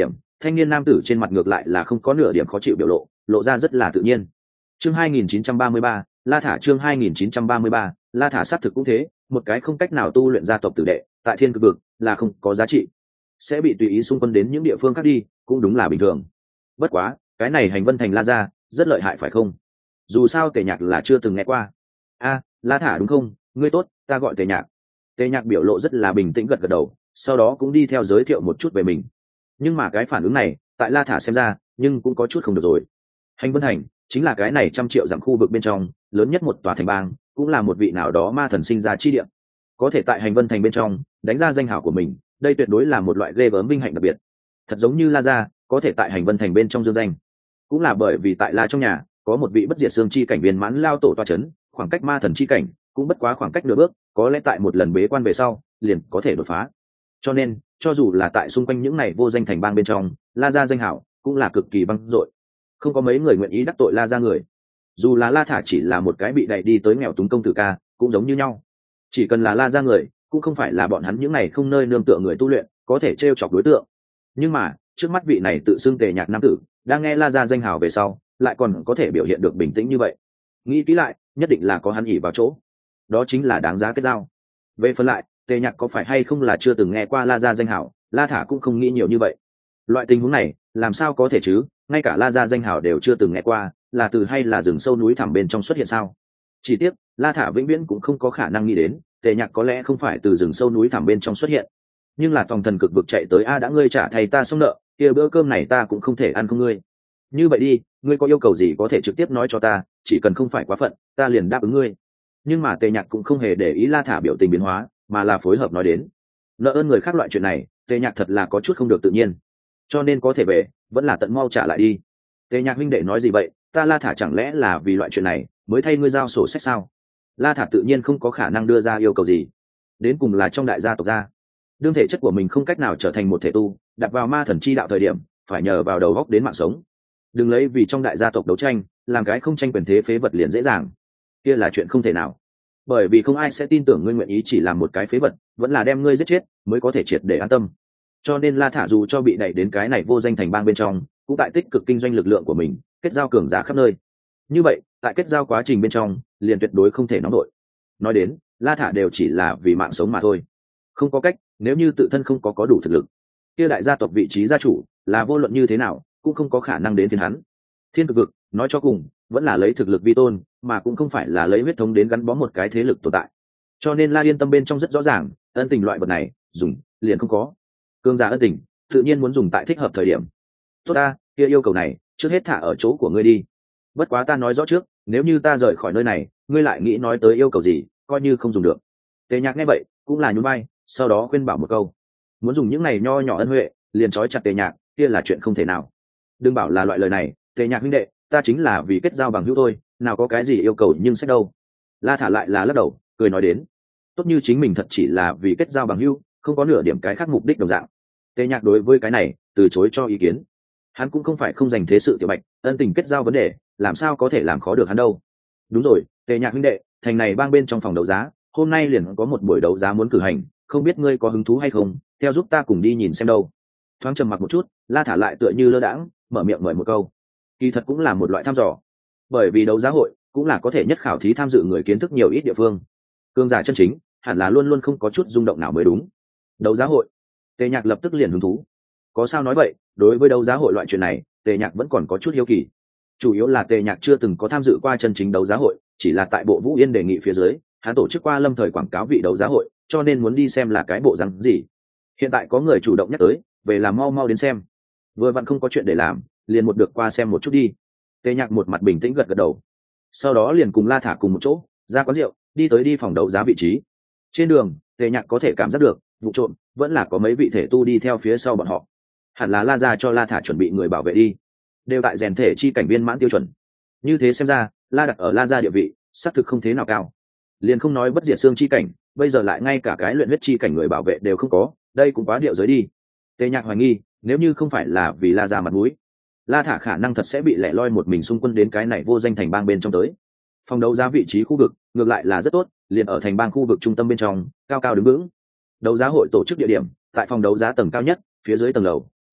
thanh niên nam tử trên mặt ngược lại là không có nửa điểm khó chịu biểu lộ, lộ ra rất là tự nhiên. Chương hai nghìn chín trăm ba mươi ba, La Thả chương hai nghìn chín trăm ba mươi ba, La Thả xác thực cũng thế, một cái không cách nào tu luyện gia tộc tử đệ, tại thiên cực vực là không có giá trị, sẽ bị tùy ý xung quân đến những địa phương khác đi, cũng đúng là bình thường. Bất quá, cái này Hành Vân Thành La gia rất lợi hại phải không? Dù sao Tề Nhạc là chưa từng nghe qua. A, La Thả đúng không? Ngươi tốt, ta gọi Tề Nhạc. Tề Nhạc biểu lộ rất là bình tĩnh gật gật đầu, sau đó cũng đi theo giới thiệu một chút về mình. Nhưng mà cái phản ứng này, tại La Thả xem ra, nhưng cũng có chút không được rồi. Hành Vân Thành chính là cái này trăm triệu dặm khu vực bên trong lớn nhất một tòa thành bang, cũng là một vị nào đó ma thần sinh ra chi địa. Có thể tại Hành Vân Thành bên trong đánh ra danh hảo của mình, đây tuyệt đối là một loại ghê gớm vinh hạnh đặc biệt. Thật giống như La gia có thể tại Hành Vân Thành bên trong dương danh, cũng là bởi vì tại La trong nhà có một vị bất diệt xương chi cảnh viên mãn lao tổ toa chấn, khoảng cách ma thần chi cảnh cũng bất quá khoảng cách nửa bước, có lẽ tại một lần bế quan về sau liền có thể đột phá. Cho nên cho dù là tại xung quanh những này vô danh thành bang bên trong, La gia danh hảo cũng là cực kỳ vang dội, không có mấy người nguyện ý đắc tội La gia người. Dù là La Thả chỉ là một cái bị đẩy đi tới nghèo túng công tử ca, cũng giống như nhau. Chỉ cần là La gia người, cũng không phải là bọn hắn những này không nơi nương tựa người tu luyện có thể trêu chọc đối tượng. Nhưng mà trước mắt vị này tự xưng Tề Nhạc nam tử, đang nghe La gia danh hào về sau, lại còn có thể biểu hiện được bình tĩnh như vậy. Nghĩ kỹ lại, nhất định là có hắn ỉ vào chỗ, đó chính là đáng giá kết giao. Về phần lại, Tề Nhạc có phải hay không là chưa từng nghe qua La gia danh hào, La Thả cũng không nghĩ nhiều như vậy. Loại tình huống này, làm sao có thể chứ? Ngay cả La gia danh hào đều chưa từng nghe qua, là từ hay là rừng sâu núi thẳm bên trong xuất hiện sao? Chỉ tiếc, La Thả vĩnh viễn cũng không có khả năng nghĩ đến, Tề Nhạc có lẽ không phải từ rừng sâu núi thẳm bên trong xuất hiện, nhưng là tòng thần cực vực chạy tới. A đã ngươi trả thầy ta xong nợ, kia bữa cơm này ta cũng không thể ăn không ngươi. Như vậy đi, ngươi có yêu cầu gì có thể trực tiếp nói cho ta, chỉ cần không phải quá phận, ta liền đáp ứng ngươi. Nhưng mà Tề Nhạc cũng không hề để ý La Thả biểu tình biến hóa, mà là phối hợp nói đến. Nợ ơn người khác loại chuyện này, Tề Nhạc thật là có chút không được tự nhiên, cho nên có thể về, vẫn là tận mau trả lại đi. Tề Nhạc huynh đệ nói gì vậy, ta La Thả chẳng lẽ là vì loại chuyện này mới thay ngươi giao sổ sách sao? La Thả tự nhiên không có khả năng đưa ra yêu cầu gì, đến cùng là trong đại gia tộc gia, đương thể chất của mình không cách nào trở thành một thể tu, đặt vào ma thần chi đạo thời điểm phải nhờ vào đầu góc đến mạng sống. Đừng lấy vì trong đại gia tộc đấu tranh làm cái không tranh quyền thế phế vật liền dễ dàng, kia là chuyện không thể nào. Bởi vì không ai sẽ tin tưởng ngươi nguyện ý chỉ làm một cái phế vật, vẫn là đem ngươi giết chết mới có thể triệt để an tâm. Cho nên La Thả dù cho bị đẩy đến cái này vô danh thành bang bên trong, cũng tại tích cực kinh doanh lực lượng của mình, kết giao cường giả khắp nơi. Như vậy tại kết giao quá trình bên trong liền tuyệt đối không thể nóng nổi. Nói đến, La Thả đều chỉ là vì mạng sống mà thôi, không có cách, nếu như tự thân không có có đủ thực lực, kia đại gia tộc vị trí gia chủ là vô luận như thế nào cũng không có khả năng đến phiên hắn. Thiên cực vực nói cho cùng vẫn là lấy thực lực vi tôn, mà cũng không phải là lấy huyết thống đến gắn bó một cái thế lực tồn tại. Cho nên La Yên tâm bên trong rất rõ ràng, ân tình loại vật này dùng liền không có. Cương giả ân tình tự nhiên muốn dùng tại thích hợp thời điểm. Tốt ta, kia yêu cầu này trước hết thả ở chỗ của ngươi đi. Bất quá ta nói rõ trước, nếu như ta rời khỏi nơi này, ngươi lại nghĩ nói tới yêu cầu gì, coi như không dùng được. Tề Nhạc nghe vậy cũng là nhún vai, sau đó khuyên bảo một câu. Muốn dùng những này nho nhỏ ân huệ liền trói chặt Tề Nhạc, kia là chuyện không thể nào. Đừng bảo là loại lời này, Tề Nhạc huynh đệ, ta chính là vì kết giao bằng hữu thôi, nào có cái gì yêu cầu nhưng xét đâu. La Thả lại là lắc đầu, cười nói đến. Tốt như chính mình thật chỉ là vì kết giao bằng hữu, không có nửa điểm cái khác mục đích đồng dạng. Tề Nhạc đối với cái này từ chối cho ý kiến. Hắn cũng không phải không dành thế sự tiểu bạch, ân tình kết giao vấn đề làm sao có thể làm khó được hắn đâu. Đúng rồi, Tề Nhạc huynh đệ, thành này bang bên trong phòng đấu giá hôm nay liền có một buổi đấu giá muốn cử hành, không biết ngươi có hứng thú hay không, theo giúp ta cùng đi nhìn xem đâu. Thoáng trầm mặc một chút, La Thả lại tựa như lơ đãng mở miệng mời một câu. Kỳ thật cũng là một loại thăm dò, bởi vì đấu giá hội cũng là có thể nhất khảo thí tham dự người kiến thức nhiều ít địa phương. Cương giả chân chính hẳn là luôn luôn không có chút rung động nào mới đúng. Đấu giá hội, Tề Nhạc lập tức liền hứng thú. Có sao nói vậy, đối với đấu giá hội loại chuyện này Tề Nhạc vẫn còn có chút hiếu kỳ. Chủ yếu là Tề Nhạc chưa từng có tham dự qua chân chính đấu giá hội, chỉ là tại Bộ Vũ Yên đề nghị phía dưới, hắn tổ chức qua lâm thời quảng cáo vị đấu giá hội, cho nên muốn đi xem là cái bộ rắn gì. Hiện tại có người chủ động nhắc tới, về làm mau mau đến xem. Vừa vặn không có chuyện để làm, liền một được qua xem một chút đi. Tề Nhạc một mặt bình tĩnh gật gật đầu, sau đó liền cùng La Thả cùng một chỗ ra quán rượu, đi tới đi phòng đấu giá vị trí. Trên đường Tề Nhạc có thể cảm giác được vụ trộm vẫn là có mấy vị thể tu đi theo phía sau bọn họ, hẳn là La gia cho La Thả chuẩn bị người bảo vệ đi, đều tại rèn thể chi cảnh viên mãn tiêu chuẩn. Như thế xem ra La đặt ở La gia địa vị xác thực không thế nào cao, liền không nói bất diệt xương chi cảnh, bây giờ lại ngay cả cái luyện huyết chi cảnh người bảo vệ đều không có, đây cũng quá điệu giới đi. Tề Nhạc hoài nghi, nếu như không phải là vì La gia mặt mũi, La Thả khả năng thật sẽ bị lẻ loi một mình xung quân đến cái này vô danh thành bang bên trong tới. Phòng đấu giá vị trí khu vực ngược lại là rất tốt, liền ở thành bang khu vực trung tâm bên trong, cao cao đứng vững. Đấu giá hội tổ chức địa điểm tại phòng đấu giá tầng cao nhất, phía dưới tầng lầu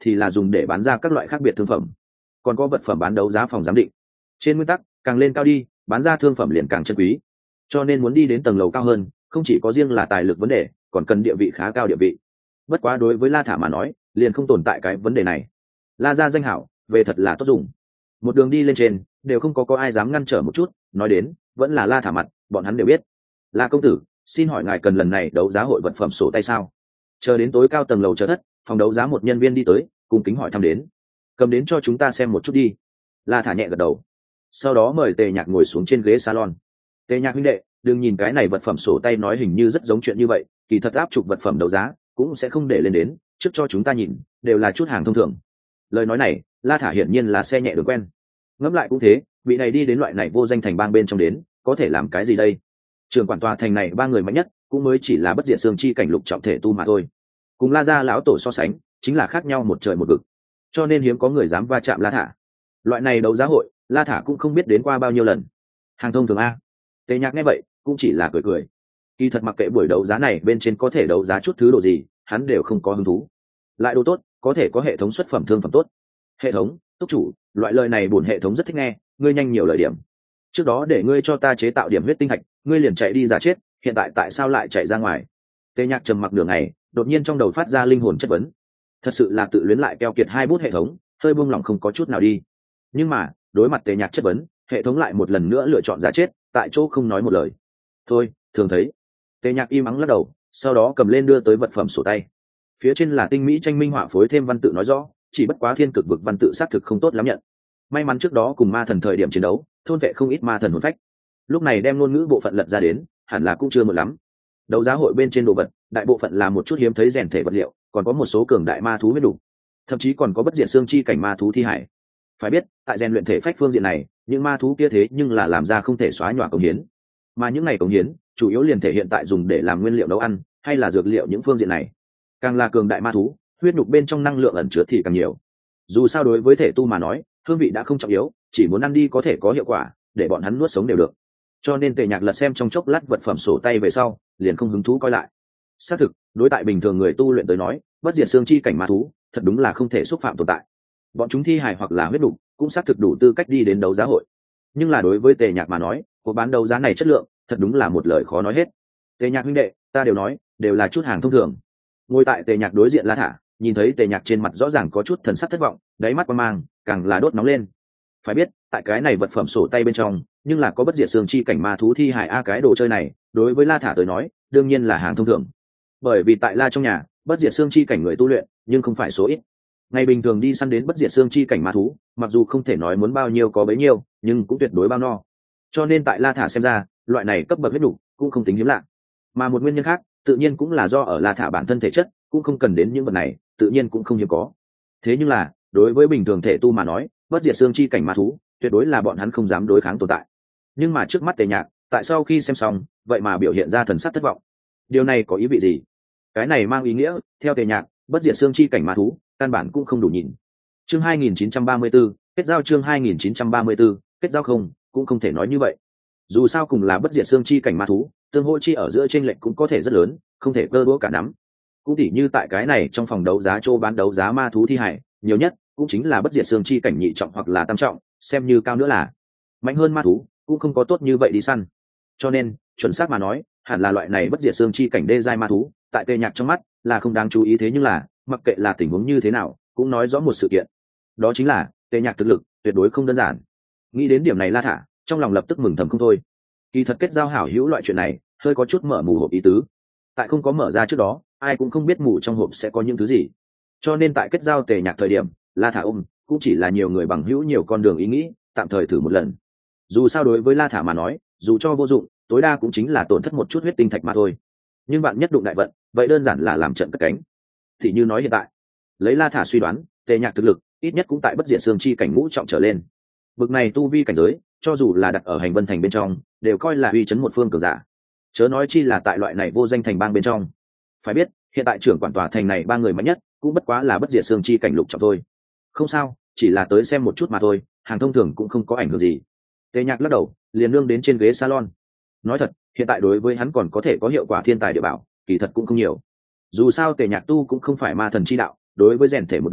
thì là dùng để bán ra các loại khác biệt thương phẩm, còn có vật phẩm bán đấu giá phòng giám định. Trên nguyên tắc càng lên cao đi, bán ra thương phẩm liền càng chân quý, cho nên muốn đi đến tầng lầu cao hơn không chỉ có riêng là tài lực vấn đề, còn cần địa vị khá cao địa vị. Bất quá đối với La Thả mà nói liền không tồn tại cái vấn đề này. La gia danh hảo về thật là tốt dùng, một đường đi lên trên đều không có có ai dám ngăn trở một chút, nói đến vẫn là La Thả mặt bọn hắn đều biết. La công tử, xin hỏi ngài cần lần này đấu giá hội vật phẩm sổ tay sao? Chờ đến tối cao tầng lầu chờ thất, phòng đấu giá một nhân viên đi tới cung kính hỏi thăm đến. Cầm đến cho chúng ta xem một chút đi. La Thả nhẹ gật đầu, sau đó mời Tề Nhạc ngồi xuống trên ghế salon. Tề Nhạc huynh đệ, đừng nhìn cái này vật phẩm sổ tay nói hình như rất giống chuyện như vậy, kỳ thật áp chụp vật phẩm đấu giá cũng sẽ không để lên đến trước cho chúng ta nhìn, đều là chút hàng thông thường. Lời nói này La Thả hiển nhiên là xe nhẹ đường quen. Ngẫm lại cũng thế, vị này đi đến loại này vô danh thành bang bên trong đến có thể làm cái gì đây? Trường quản tòa thành này ba người mạnh nhất cũng mới chỉ là bất diệt xương chi cảnh lục trọng thể tu mà thôi, cùng La gia lão tổ so sánh chính là khác nhau một trời một vực, cho nên hiếm có người dám va chạm La Thả. Loại này đấu giá hội La Thả cũng không biết đến qua bao nhiêu lần. Hàng thông thường a. Tề Nhạc nghe vậy cũng chỉ là cười cười. Kỳ thật mặc kệ buổi đấu giá này bên trên có thể đấu giá chút thứ đồ gì, hắn đều không có hứng thú. Lại đồ tốt, có thể có hệ thống xuất phẩm thương phẩm tốt. Hệ thống, túc chủ, loại lời này buồn hệ thống rất thích nghe, ngươi nhanh nhiều lời điểm. Trước đó để ngươi cho ta chế tạo điểm huyết tinh thạch, ngươi liền chạy đi giả chết, hiện tại tại sao lại chạy ra ngoài? Tề Nhạc trầm mặc nửa ngày, đột nhiên trong đầu phát ra linh hồn chất vấn. Thật sự là tự luyến lại keo kiệt hai bút hệ thống, hơi buông lỏng không có chút nào đi. Nhưng mà đối mặt Tề Nhạc chất vấn, hệ thống lại một lần nữa lựa chọn giả chết, tại chỗ không nói một lời. Thôi, thường thấy. Tề Nhạc im ắng lắc đầu, sau đó cầm lên đưa tới vật phẩm sổ tay. Phía trên là tinh mỹ tranh minh họa phối thêm văn tự nói rõ, chỉ bất quá thiên cực vực văn tự xác thực không tốt lắm nhận. May mắn trước đó cùng ma thần thời điểm chiến đấu thôn vệ không ít ma thần hồn phách, lúc này đem ngôn ngữ bộ phận lật ra đến hẳn là cũng chưa một lắm. Đấu giá hội bên trên đồ vật đại bộ phận là một chút hiếm thấy rèn thể vật liệu, còn có một số cường đại ma thú huyết đủ, thậm chí còn có bất diệt xương chi cảnh ma thú thi hải. Phải biết tại rèn luyện thể phách phương diện này những ma thú kia thế nhưng là làm ra không thể xóa nhòa công hiến, mà những ngày công hiến chủ yếu liền thể hiện tại dùng để làm nguyên liệu nấu ăn hay là dược liệu. Những phương diện này càng là cường đại ma thú huyết nhục bên trong năng lượng ẩn chứa thì càng nhiều. Dù sao đối với thể tu mà nói hương vị đã không trọng yếu, chỉ muốn ăn đi có thể có hiệu quả để bọn hắn nuốt sống đều được. Cho nên Tề Nhạc lật xem trong chốc lát vật phẩm sổ tay về sau liền không hứng thú coi lại. Xác thực đối tại bình thường người tu luyện tới nói bất diệt xương chi cảnh ma thú thật đúng là không thể xúc phạm tồn tại, bọn chúng thi hài hoặc là huyết đục cũng xác thực đủ tư cách đi đến đấu giá hội. Nhưng là đối với Tề Nhạc mà nói cuộc bán đấu giá này chất lượng thật đúng là một lời khó nói hết. Tề Nhạc huynh đệ, ta đều nói đều là chút hàng thông thường. Ngồi tại Tề Nhạc đối diện La Thả nhìn thấy Tề Nhạc trên mặt rõ ràng có chút thần sắc thất vọng, đáy mắt qua mang càng là đốt nóng lên. Phải biết tại cái này vật phẩm sổ tay bên trong nhưng là có bất diệt xương chi cảnh ma thú thi hài a, cái đồ chơi này đối với La Thả tới nói đương nhiên là hàng thông thường, bởi vì tại La trong nhà bất diệt xương chi cảnh người tu luyện nhưng không phải số ít. Ngày bình thường đi săn đến bất diệt xương chi cảnh ma thú mặc dù không thể nói muốn bao nhiêu có bấy nhiêu nhưng cũng tuyệt đối bao no, cho nên tại La Thả xem ra loại này cấp bậc huyết đủ cũng không tính hiếm lạ. Mà một nguyên nhân khác tự nhiên cũng là do ở La Thả bản thân thể chất cũng không cần đến những vật này, tự nhiên cũng không hiếm có. Thế nhưng là đối với bình thường thể tu mà nói bất diệt xương chi cảnh ma thú tuyệt đối là bọn hắn không dám đối kháng tồn tại. Nhưng mà trước mắt Tề Nhạc tại sau khi xem xong vậy mà biểu hiện ra thần sắc thất vọng. Điều này có ý vị gì? Cái này mang ý nghĩa theo Tề Nhạc bất diệt xương chi cảnh ma thú căn bản cũng không đủ nhìn. Chương hai nghìn chín trăm ba mươi 4, kết giao chương hai nghìn chín trăm ba mươi 4, kết giao không, cũng không thể nói như vậy. Dù sao cùng là bất diệt xương chi cảnh ma thú, tương hỗ chi ở giữa chênh lệch cũng có thể rất lớn, không thể cơ đũa cả nắm. Cũng tỉ như tại cái này trong phòng đấu giá chỗ bán đấu giá ma thú thi hải, nhiều nhất cũng chính là bất diệt xương chi cảnh nhị trọng hoặc là tam trọng, xem như cao nữa là mạnh hơn ma thú cũng không có tốt như vậy đi săn. Cho nên chuẩn xác mà nói hẳn là loại này bất diệt xương chi cảnh đê giai ma thú tại Tề Nhạc trong mắt là không đáng chú ý. Thế nhưng là mặc kệ là tình huống như thế nào cũng nói rõ một sự kiện, đó chính là Tề Nhạc thực lực tuyệt đối không đơn giản. Nghĩ đến điểm này La Thả trong lòng lập tức mừng thầm không thôi. Kỳ thật kết giao hảo hữu loại chuyện này hơi có chút mở mù hộp ý tứ, tại không có mở ra trước đó ai cũng không biết mù trong hộp sẽ có những thứ gì, cho nên tại kết giao Tề Nhạc thời điểm La Thả ôm cũng chỉ là nhiều người bằng hữu nhiều con đường ý nghĩ, tạm thời thử một lần. Dù sao đối với La Thả mà nói dù cho vô dụng tối đa cũng chính là tổn thất một chút huyết tinh thạch mà thôi, nhưng bạn nhất đụng đại vận vậy đơn giản là làm trận cất cánh. Thì như nói hiện tại lấy La Thả suy đoán Tề Nhạc thực lực ít nhất cũng tại bất diệt xương chi cảnh ngũ trọng trở lên. Bực này tu vi cảnh giới cho dù là đặt ở hành vân thành bên trong đều coi là uy chấn một phương cường giả, chớ nói chi là tại loại này vô danh thành bang bên trong. Phải biết hiện tại trưởng quản tòa thành này ba người mạnh nhất cũng bất quá là bất diệt xương chi cảnh lục trọng thôi. Không sao, chỉ là tới xem một chút mà thôi, hàng thông thường cũng không có ảnh hưởng gì. Tề Nhạc lắc đầu liền nương đến trên ghế salon. Nói thật hiện tại đối với hắn còn có thể có hiệu quả thiên tài địa bảo kỳ thật cũng không nhiều. Dù sao Tề Nhạc tu cũng không phải ma thần chi đạo, đối với rèn thể một đường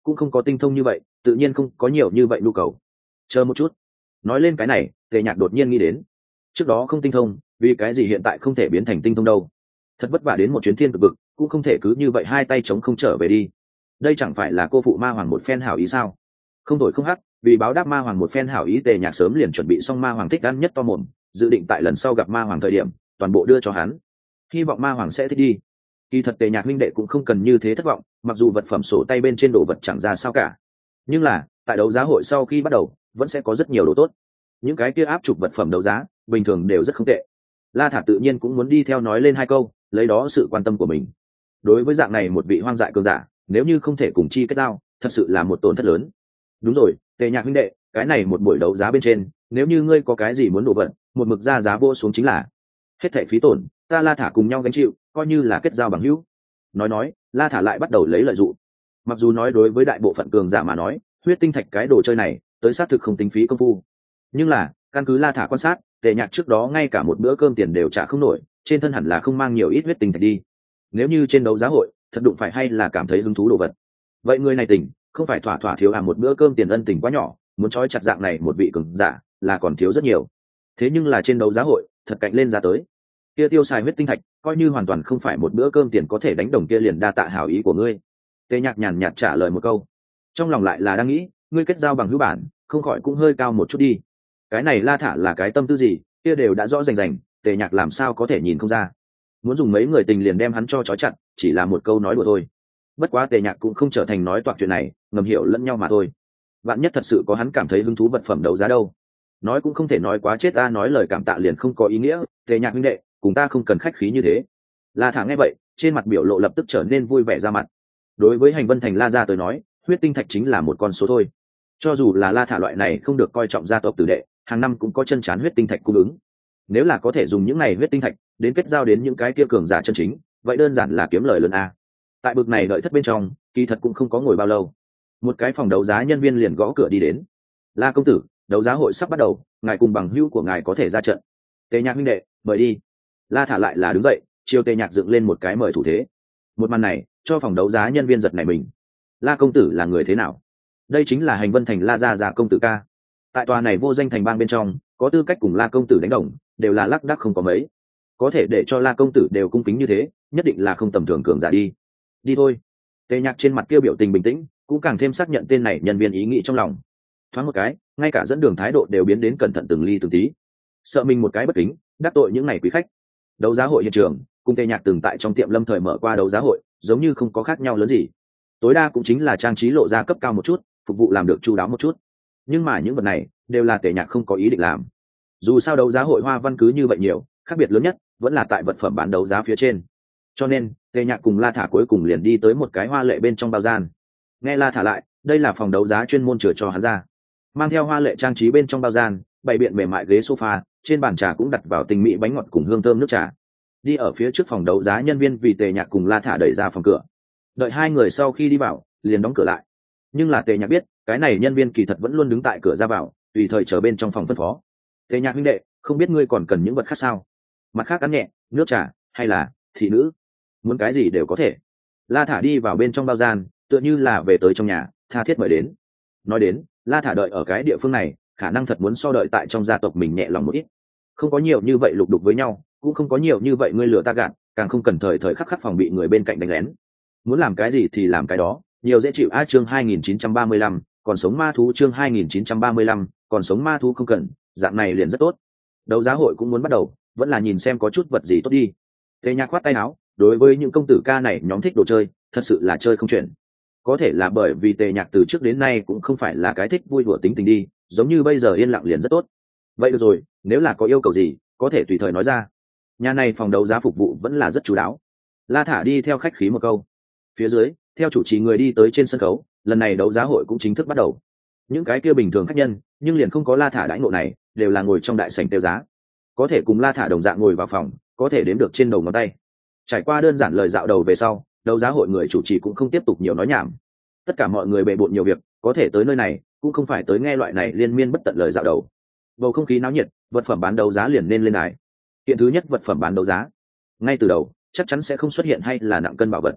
cũng không có tinh thông như vậy, tự nhiên không có nhiều như vậy nhu cầu. Chờ một chút, nói lên cái này, Tề Nhạc đột nhiên nghĩ đến, trước đó không tinh thông, vì cái gì hiện tại không thể biến thành tinh thông đâu? Thật vất vả đến một chuyến thiên cực vực, cũng không thể cứ như vậy hai tay trống không trở về đi. Đây chẳng phải là cô phụ ma hoàng một phen hảo ý sao? Không đổi không hắc, vì báo đáp ma hoàng một phen hảo ý, Tề Nhạc sớm liền chuẩn bị xong ma hoàng thích ăn nhất to mồm, dự định tại lần sau gặp ma hoàng thời điểm, toàn bộ đưa cho hắn. Hy vọng ma hoàng sẽ thích đi. Kỳ thật Tề Nhạc huynh đệ cũng không cần như thế thất vọng, mặc dù vật phẩm sổ tay bên trên đồ vật chẳng ra sao cả, nhưng là tại đấu giá hội sau khi bắt đầu vẫn sẽ có rất nhiều đồ tốt. Những cái kia áp chụp vật phẩm đấu giá bình thường đều rất không tệ. La Thả tự nhiên cũng muốn đi theo nói lên hai câu, lấy đó sự quan tâm của mình. Đối với dạng này một vị hoang dại cường giả, nếu như không thể cùng chi kết giao, thật sự là một tổn thất lớn. Đúng rồi, Tề Nhạc huynh đệ, cái này một buổi đấu giá bên trên, nếu như ngươi có cái gì muốn đồ vật, một mực ra giá vô xuống chính là hết thảy phí tổn, ta La Thả cùng nhau gánh chịu, coi như là kết giao bằng hữu. Nói nói, La Thả lại bắt đầu lấy lợi dụ. Mặc dù nói đối với đại bộ phận cường giả mà nói, huyết tinh thạch cái đồ chơi này, tới xác thực không tính phí công phu. Nhưng là, căn cứ La Thả quan sát, Tề Nhạc trước đó ngay cả một bữa cơm tiền đều trả không nổi, trên thân hẳn là không mang nhiều ít huyết tinh thạch đi. Nếu như trên đấu giá hội, thật đụng phải hay là cảm thấy hứng thú đồ vật. Vậy người này tỉnh, không phải thỏa thỏa thiếu à một bữa cơm tiền ân tình quá nhỏ, muốn trói chặt dạng này một vị cường giả, là còn thiếu rất nhiều. Thế nhưng là trên đấu giá hội, thật cạnh lên giá tới. Kia tiêu xài huyết tinh thạch, coi như hoàn toàn không phải một bữa cơm tiền có thể đánh đồng, kia liền đa tạ hảo ý của ngươi. Tề Nhạc nhàn nhạt trả lời một câu, trong lòng lại là đang nghĩ, ngươi kết giao bằng hữu bản, không khỏi cũng hơi cao một chút đi. Cái này La Thả là cái tâm tư gì, kia đều đã rõ rành rành, Tề Nhạc làm sao có thể nhìn không ra. Muốn dùng mấy người tình liền đem hắn cho trói chặt, chỉ là một câu nói đùa thôi. Bất quá Tề Nhạc cũng không trở thành nói toạc chuyện này, ngầm hiểu lẫn nhau mà thôi. Vạn nhất thật sự có hắn cảm thấy hứng thú vật phẩm đấu giá đâu, nói cũng không thể nói quá chết, ta nói lời cảm tạ liền không có ý nghĩa. Tề Nhạc huynh đệ, cùng ta không cần khách khí như thế. La Thả nghe vậy, trên mặt biểu lộ lập tức trở nên vui vẻ ra mặt. Đối với Hành Vân Thành La gia tới nói, huyết tinh thạch chính là một con số thôi. Cho dù là La Thả loại này không được coi trọng gia tộc tử đệ, hàng năm cũng có chân chán huyết tinh thạch cung ứng. Nếu là có thể dùng những này huyết tinh thạch đến kết giao đến những cái kia cường giả chân chính, vậy đơn giản là kiếm lời lớn a. Tại bực này đợi thất bên trong, kỳ thật cũng không có ngồi bao lâu, một cái phòng đấu giá nhân viên liền gõ cửa đi đến. La công tử, đấu giá hội sắp bắt đầu, ngài cùng bằng hữu của ngài có thể ra trận. Tề Nhạc huynh đệ, mời đi. La Thả lại là đứng dậy, chiều Tề Nhạc dựng lên một cái mời thủ thế. Một màn này cho phòng đấu giá nhân viên giật nảy mình. La công tử là người thế nào? Đây chính là Hành Vân Thành La gia gia công tử ca. Tại tòa này vô danh thành bang bên trong, có tư cách cùng La công tử đánh đồng, đều là lác đác không có mấy. Có thể để cho La công tử đều cung kính như thế, nhất định là không tầm thường cường giả đi. Đi thôi. Tề Nhạc trên mặt kia biểu tình bình tĩnh, cũng càng thêm xác nhận tên này nhân viên ý nghĩ trong lòng. Thoáng một cái, ngay cả dẫn đường thái độ đều biến đến cẩn thận từng ly từng tí, sợ mình một cái bất kính đắc tội những này quý khách. Đấu giá hội hiện trường, cùng Tề Nhạc từng tại trong tiệm Lâm thời mở qua đấu giá hội, giống như không có khác nhau lớn gì. Tối đa cũng chính là trang trí lộ ra cấp cao một chút, phục vụ làm được chu đáo một chút. Nhưng mà những vật này đều là Tề Nhạc không có ý định làm. Dù sao đấu giá hội hoa văn cứ như vậy nhiều, khác biệt lớn nhất vẫn là tại vật phẩm bán đấu giá phía trên. Cho nên Tề Nhạc cùng La Thả cuối cùng liền đi tới một cái hoa lệ bên trong bao gian. Nghe La Thả lại, đây là phòng đấu giá chuyên môn chừa cho hắn ra. Mang theo hoa lệ trang trí bên trong bao gian, bày biện mềm mại ghế sofa, trên bàn trà cũng đặt vào tinh mỹ bánh ngọt cùng hương thơm nước trà. Đi ở phía trước phòng đấu giá nhân viên vì Tề Nhạc cùng La Thả đẩy ra phòng cửa. Đợi hai người sau khi đi vào, liền đóng cửa lại. Nhưng là Tề Nhạc biết, cái này nhân viên kỳ thật vẫn luôn đứng tại cửa ra vào, tùy thời chờ bên trong phòng phân phó. Tề Nhạc huynh đệ, không biết ngươi còn cần những vật khác sao? Mặt khác ăn nhẹ, nước trà, hay là thị nữ, muốn cái gì đều có thể. La Thả đi vào bên trong bao gian, tựa như là về tới trong nhà, tha thiết mời đến. Nói đến, La Thả đợi ở cái địa phương này, khả năng thật muốn so đợi tại trong gia tộc mình nhẹ lòng một ít. Không có nhiều như vậy lục đục với nhau, cũng không có nhiều như vậy ngươi lừa ta gạt, càng không cần thời thời khắc khắc phòng bị người bên cạnh đánh lén. Muốn làm cái gì thì làm cái đó, nhiều dễ chịu. A chương hai nghìn chín trăm ba mươi lăm, còn sống ma thú. Chương hai nghìn chín trăm ba mươi lăm, còn sống ma thú không cần, dạng này liền rất tốt. Đấu giá hội cũng muốn bắt đầu, vẫn là nhìn xem có chút vật gì tốt đi. Tề Nhạc khoát tay áo, đối với những công tử ca này nhóm thích đồ chơi, thật sự là chơi không chuyển. Có thể là bởi vì Tề Nhạc từ trước đến nay cũng không phải là cái thích vui đùa tính tình đi, giống như bây giờ yên lặng liền rất tốt. Vậy được rồi, nếu là có yêu cầu gì, có thể tùy thời nói ra. Nhà này phòng đấu giá phục vụ vẫn là rất chú đáo. La Thả đi theo khách khí một câu. Phía dưới, theo chủ trì người đi tới trên sân khấu, lần này đấu giá hội cũng chính thức bắt đầu. Những cái kia bình thường khách nhân, nhưng liền không có La Thả đãi ngộ này, đều là ngồi trong đại sảnh tiêu giá. Có thể cùng La Thả đồng dạng ngồi vào phòng, có thể đếm được trên đầu ngón tay. Trải qua đơn giản lời dạo đầu về sau, đấu giá hội người chủ trì cũng không tiếp tục nhiều nói nhảm. Tất cả mọi người bề bộn nhiều việc, có thể tới nơi này cũng không phải tới nghe loại này liên miên bất tận lời dạo đầu. Bầu không khí náo nhiệt, vật phẩm bán đấu giá liền nên lên đài. Kiện thứ nhất vật phẩm bán đấu giá, ngay từ đầu chắc chắn sẽ không xuất hiện hay là nặng cân bảo vật.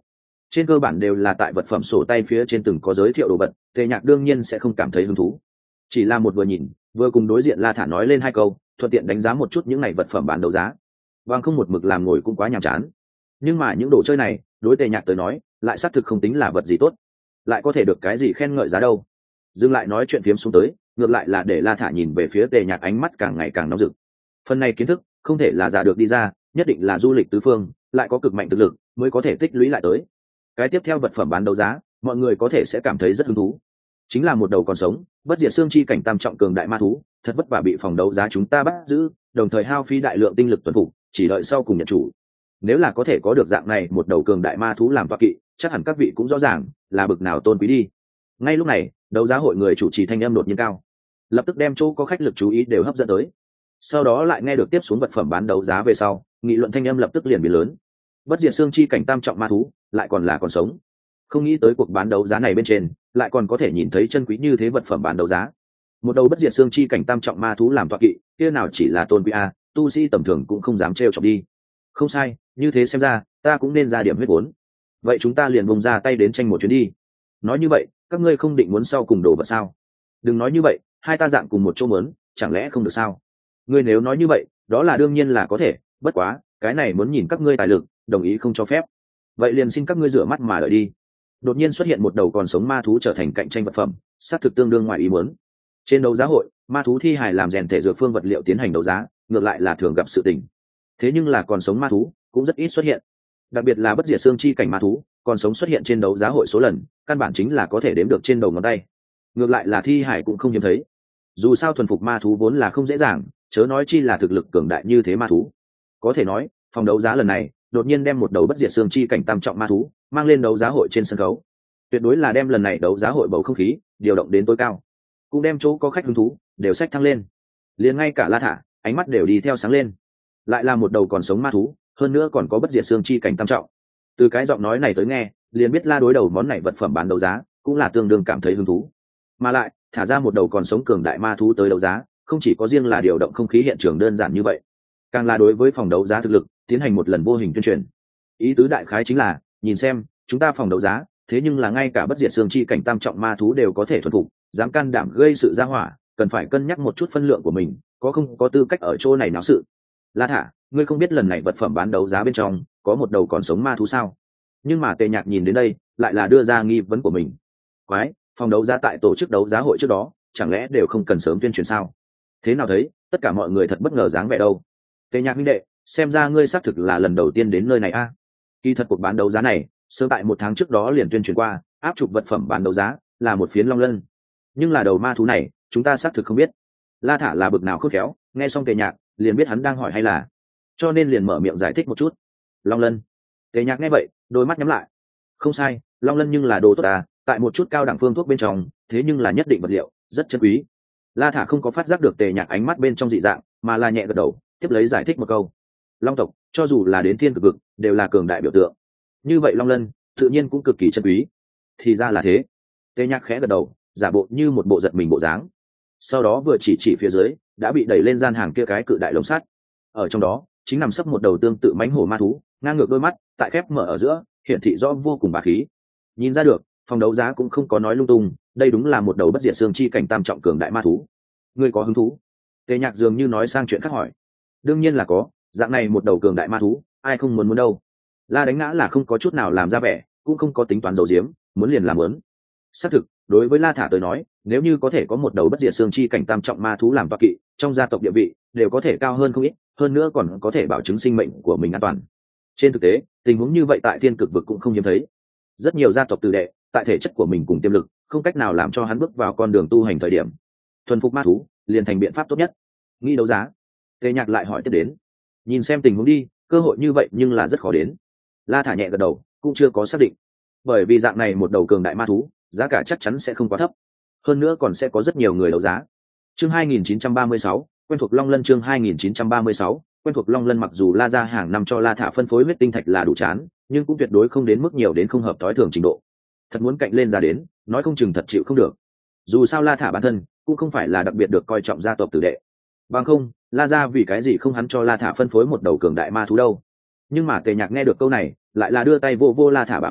trên cơ bản đều là tại vật phẩm sổ tay phía trên từng có giới thiệu đồ vật, Tề Nhạc đương nhiên sẽ không cảm thấy hứng thú, chỉ là một vừa nhìn vừa cùng đối diện La Thả nói lên hai câu, thuận tiện đánh giá một chút những này vật phẩm bán đấu giá, bằng không một mực làm ngồi cũng quá nhàm chán. Nhưng mà những đồ chơi này đối Tề Nhạc tới nói lại xác thực không tính là vật gì tốt, lại có thể được cái gì khen ngợi giá đâu. Dừng lại nói chuyện phiếm xuống tới, ngược lại là để La Thả nhìn về phía Tề Nhạc ánh mắt càng ngày càng nóng rực. Phần này kiến thức không thể là giả được đi ra, nhất định là du lịch tứ phương lại có cực mạnh thực lực mới có thể tích lũy lại tới. Cái tiếp theo vật phẩm bán đấu giá mọi người có thể sẽ cảm thấy rất hứng thú, chính là một đầu còn sống bất diệt xương chi cảnh tam trọng cường đại ma thú, thật vất vả bị phòng đấu giá chúng ta bắt giữ, đồng thời hao phí đại lượng tinh lực tuần phục, chỉ đợi sau cùng nhận chủ. Nếu là có thể có được dạng này một đầu cường đại ma thú làm tọa kỵ, chắc hẳn các vị cũng rõ ràng là bực nào tôn quý đi. Ngay lúc này đấu giá hội người chủ trì thanh âm đột nhiên cao, lập tức đem chỗ có khách lực chú ý đều hấp dẫn tới. Sau đó lại nghe được tiếp xuống vật phẩm bán đấu giá về sau, nghị luận thanh âm lập tức liền biến lớn. Bất diệt xương chi cảnh tam trọng ma thú lại còn là còn sống, không nghĩ tới cuộc bán đấu giá này bên trên lại còn có thể nhìn thấy chân quý như thế vật phẩm bán đấu giá. Một đầu bất diệt xương chi cảnh tam trọng ma thú làm tọa kỵ, kia nào chỉ là tôn quý a, tu sĩ tầm thường cũng không dám trêu chọc đi. Không sai, như thế xem ra ta cũng nên ra điểm huyết vốn. Vậy chúng ta liền bung ra tay đến tranh một chuyến đi. Nói như vậy các ngươi không định muốn sau cùng đồ vật sao? Đừng nói như vậy, hai ta dạng cùng một chỗ muốn, chẳng lẽ không được sao? Ngươi nếu nói như vậy đó là đương nhiên là có thể, bất quá cái này muốn nhìn các ngươi tài lực, đồng ý không cho phép vậy liền xin các ngươi rửa mắt mà đợi đi. Đột nhiên xuất hiện một đầu còn sống ma thú trở thành cạnh tranh vật phẩm, xác thực tương đương ngoài ý muốn. Trên đấu giá hội ma thú thi hài làm rèn thể dược phương vật liệu tiến hành đấu giá ngược lại là thường gặp sự tình, thế nhưng là còn sống ma thú cũng rất ít xuất hiện, đặc biệt là bất diệt xương chi cảnh ma thú còn sống xuất hiện trên đấu giá hội số lần căn bản chính là có thể đếm được trên đầu ngón tay, ngược lại là thi hài cũng không hiếm thấy. Dù sao thuần phục ma thú vốn là không dễ dàng, chớ nói chi là thực lực cường đại như thế ma thú. Có thể nói phòng đấu giá lần này đột nhiên đem một đầu bất diệt xương chi cảnh tam trọng ma thú mang lên đấu giá hội trên sân khấu, tuyệt đối là đem lần này đấu giá hội bầu không khí điều động đến tối cao, cũng đem chỗ có khách hứng thú đều sách thăng lên. Liền ngay cả La Thả ánh mắt đều đi theo sáng lên, lại là một đầu còn sống ma thú, hơn nữa còn có bất diệt xương chi cảnh tam trọng. Từ cái giọng nói này tới nghe liền biết La đối đầu món này vật phẩm bán đấu giá cũng là tương đương cảm thấy hứng thú, mà lại thả ra một đầu còn sống cường đại ma thú tới đấu giá không chỉ có riêng là điều động không khí hiện trường đơn giản như vậy, càng là đối với phòng đấu giá thực lực tiến hành một lần vô hình tuyên truyền. Ý tứ đại khái chính là nhìn xem chúng ta phòng đấu giá thế nhưng là ngay cả bất diệt xương chi cảnh tam trọng ma thú đều có thể thuần phục, dám can đảm gây sự ra hỏa cần phải cân nhắc một chút phân lượng của mình, có không có tư cách ở chỗ này náo sự. La Thả, ngươi không biết lần này vật phẩm bán đấu giá bên trong có một đầu còn sống ma thú sao? Nhưng mà Tề Nhạc nhìn đến đây lại là đưa ra nghi vấn của mình. Quái, phòng đấu giá tại tổ chức đấu giá hội trước đó chẳng lẽ đều không cần sớm tuyên truyền sao? Thế nào thấy tất cả mọi người thật bất ngờ dáng vẻ đâu. Tề Nhạc huynh đệ, xem ra ngươi xác thực là lần đầu tiên đến nơi này a. À? Kỳ thật cuộc bán đấu giá này sớm tại một tháng trước đó liền tuyên truyền qua, áp chụp vật phẩm bán đấu giá là một phiến long lân, nhưng là đầu ma thú này chúng ta xác thực không biết. La Thả là bực nào khôn khéo, nghe xong Tề Nhạc liền biết hắn đang hỏi hay là, cho nên liền mở miệng giải thích một chút. Long lân. Tề Nhạc nghe vậy đôi mắt nhắm lại. Không sai, long lân nhưng là đồ tốt à, tại một chút cao đẳng phương thuốc bên trong thế nhưng là nhất định vật liệu rất chân quý. La Thả không có phát giác được Tề Nhạc ánh mắt bên trong dị dạng, mà là nhẹ gật đầu tiếp lấy giải thích một câu. Long tộc cho dù là đến thiên cực vực đều là cường đại biểu tượng, như vậy long lân tự nhiên cũng cực kỳ chân quý. Thì ra là thế. Tề Nhạc khẽ gật đầu giả bộ như một bộ giật mình bộ dáng, sau đó vừa chỉ chỉ phía dưới đã bị đẩy lên gian hàng kia cái cự đại lồng sắt, ở trong đó chính nằm sấp một đầu tương tự mãnh hổ ma thú, ngang ngược đôi mắt tại khép mở ở giữa hiển thị rõ vô cùng bá khí. Nhìn ra được phòng đấu giá cũng không có nói lung tung, đây đúng là một đầu bất diệt xương chi cảnh tam trọng cường đại ma thú. Ngươi có hứng thú? Tề Nhạc dường như nói sang chuyện khác hỏi. Đương nhiên là có, dạng này một đầu cường đại ma thú ai không muốn muốn đâu. La Đánh Ngã là không có chút nào làm ra vẻ, cũng không có tính toán giấu giếm, muốn liền làm muốn. Xác thực đối với La Thả tới nói, nếu như có thể có một đầu bất diệt xương chi cảnh tam trọng ma thú làm tọa kỵ, trong gia tộc địa vị đều có thể cao hơn không ít, hơn nữa còn có thể bảo chứng sinh mệnh của mình an toàn. Trên thực tế tình huống như vậy tại thiên cực vực cũng không hiếm thấy, rất nhiều gia tộc tử đệ tại thể chất của mình cùng tiềm lực không cách nào làm cho hắn bước vào con đường tu hành thời điểm, thuần phục ma thú liền thành biện pháp tốt nhất. Nghĩ đấu giá? Tề Nhạc lại hỏi tiếp đến. Nhìn xem tình huống đi, cơ hội như vậy nhưng là rất khó đến. La Thả nhẹ gật đầu cũng chưa có xác định, bởi vì dạng này một đầu cường đại ma thú giá cả chắc chắn sẽ không quá thấp, hơn nữa còn sẽ có rất nhiều người đấu giá. Chương hai nghìn chín trăm ba mươi sáu, quen thuộc Long Lân. Chương hai nghìn chín trăm ba mươi sáu, quen thuộc Long Lân. Mặc dù La gia hàng năm cho La Thả phân phối huyết tinh thạch là đủ chán, nhưng cũng tuyệt đối không đến mức nhiều đến không hợp thói thường trình độ. Thật muốn cạnh lên ra đến, nói không chừng thật chịu không được. Dù sao La Thả bản thân cũng không phải là đặc biệt được coi trọng gia tộc tử đệ, bằng không La gia vì cái gì không hắn cho La Thả phân phối một đầu cường đại ma thú đâu. Nhưng mà Tề Nhạc nghe được câu này lại là đưa tay vô vô La Thả bả vai,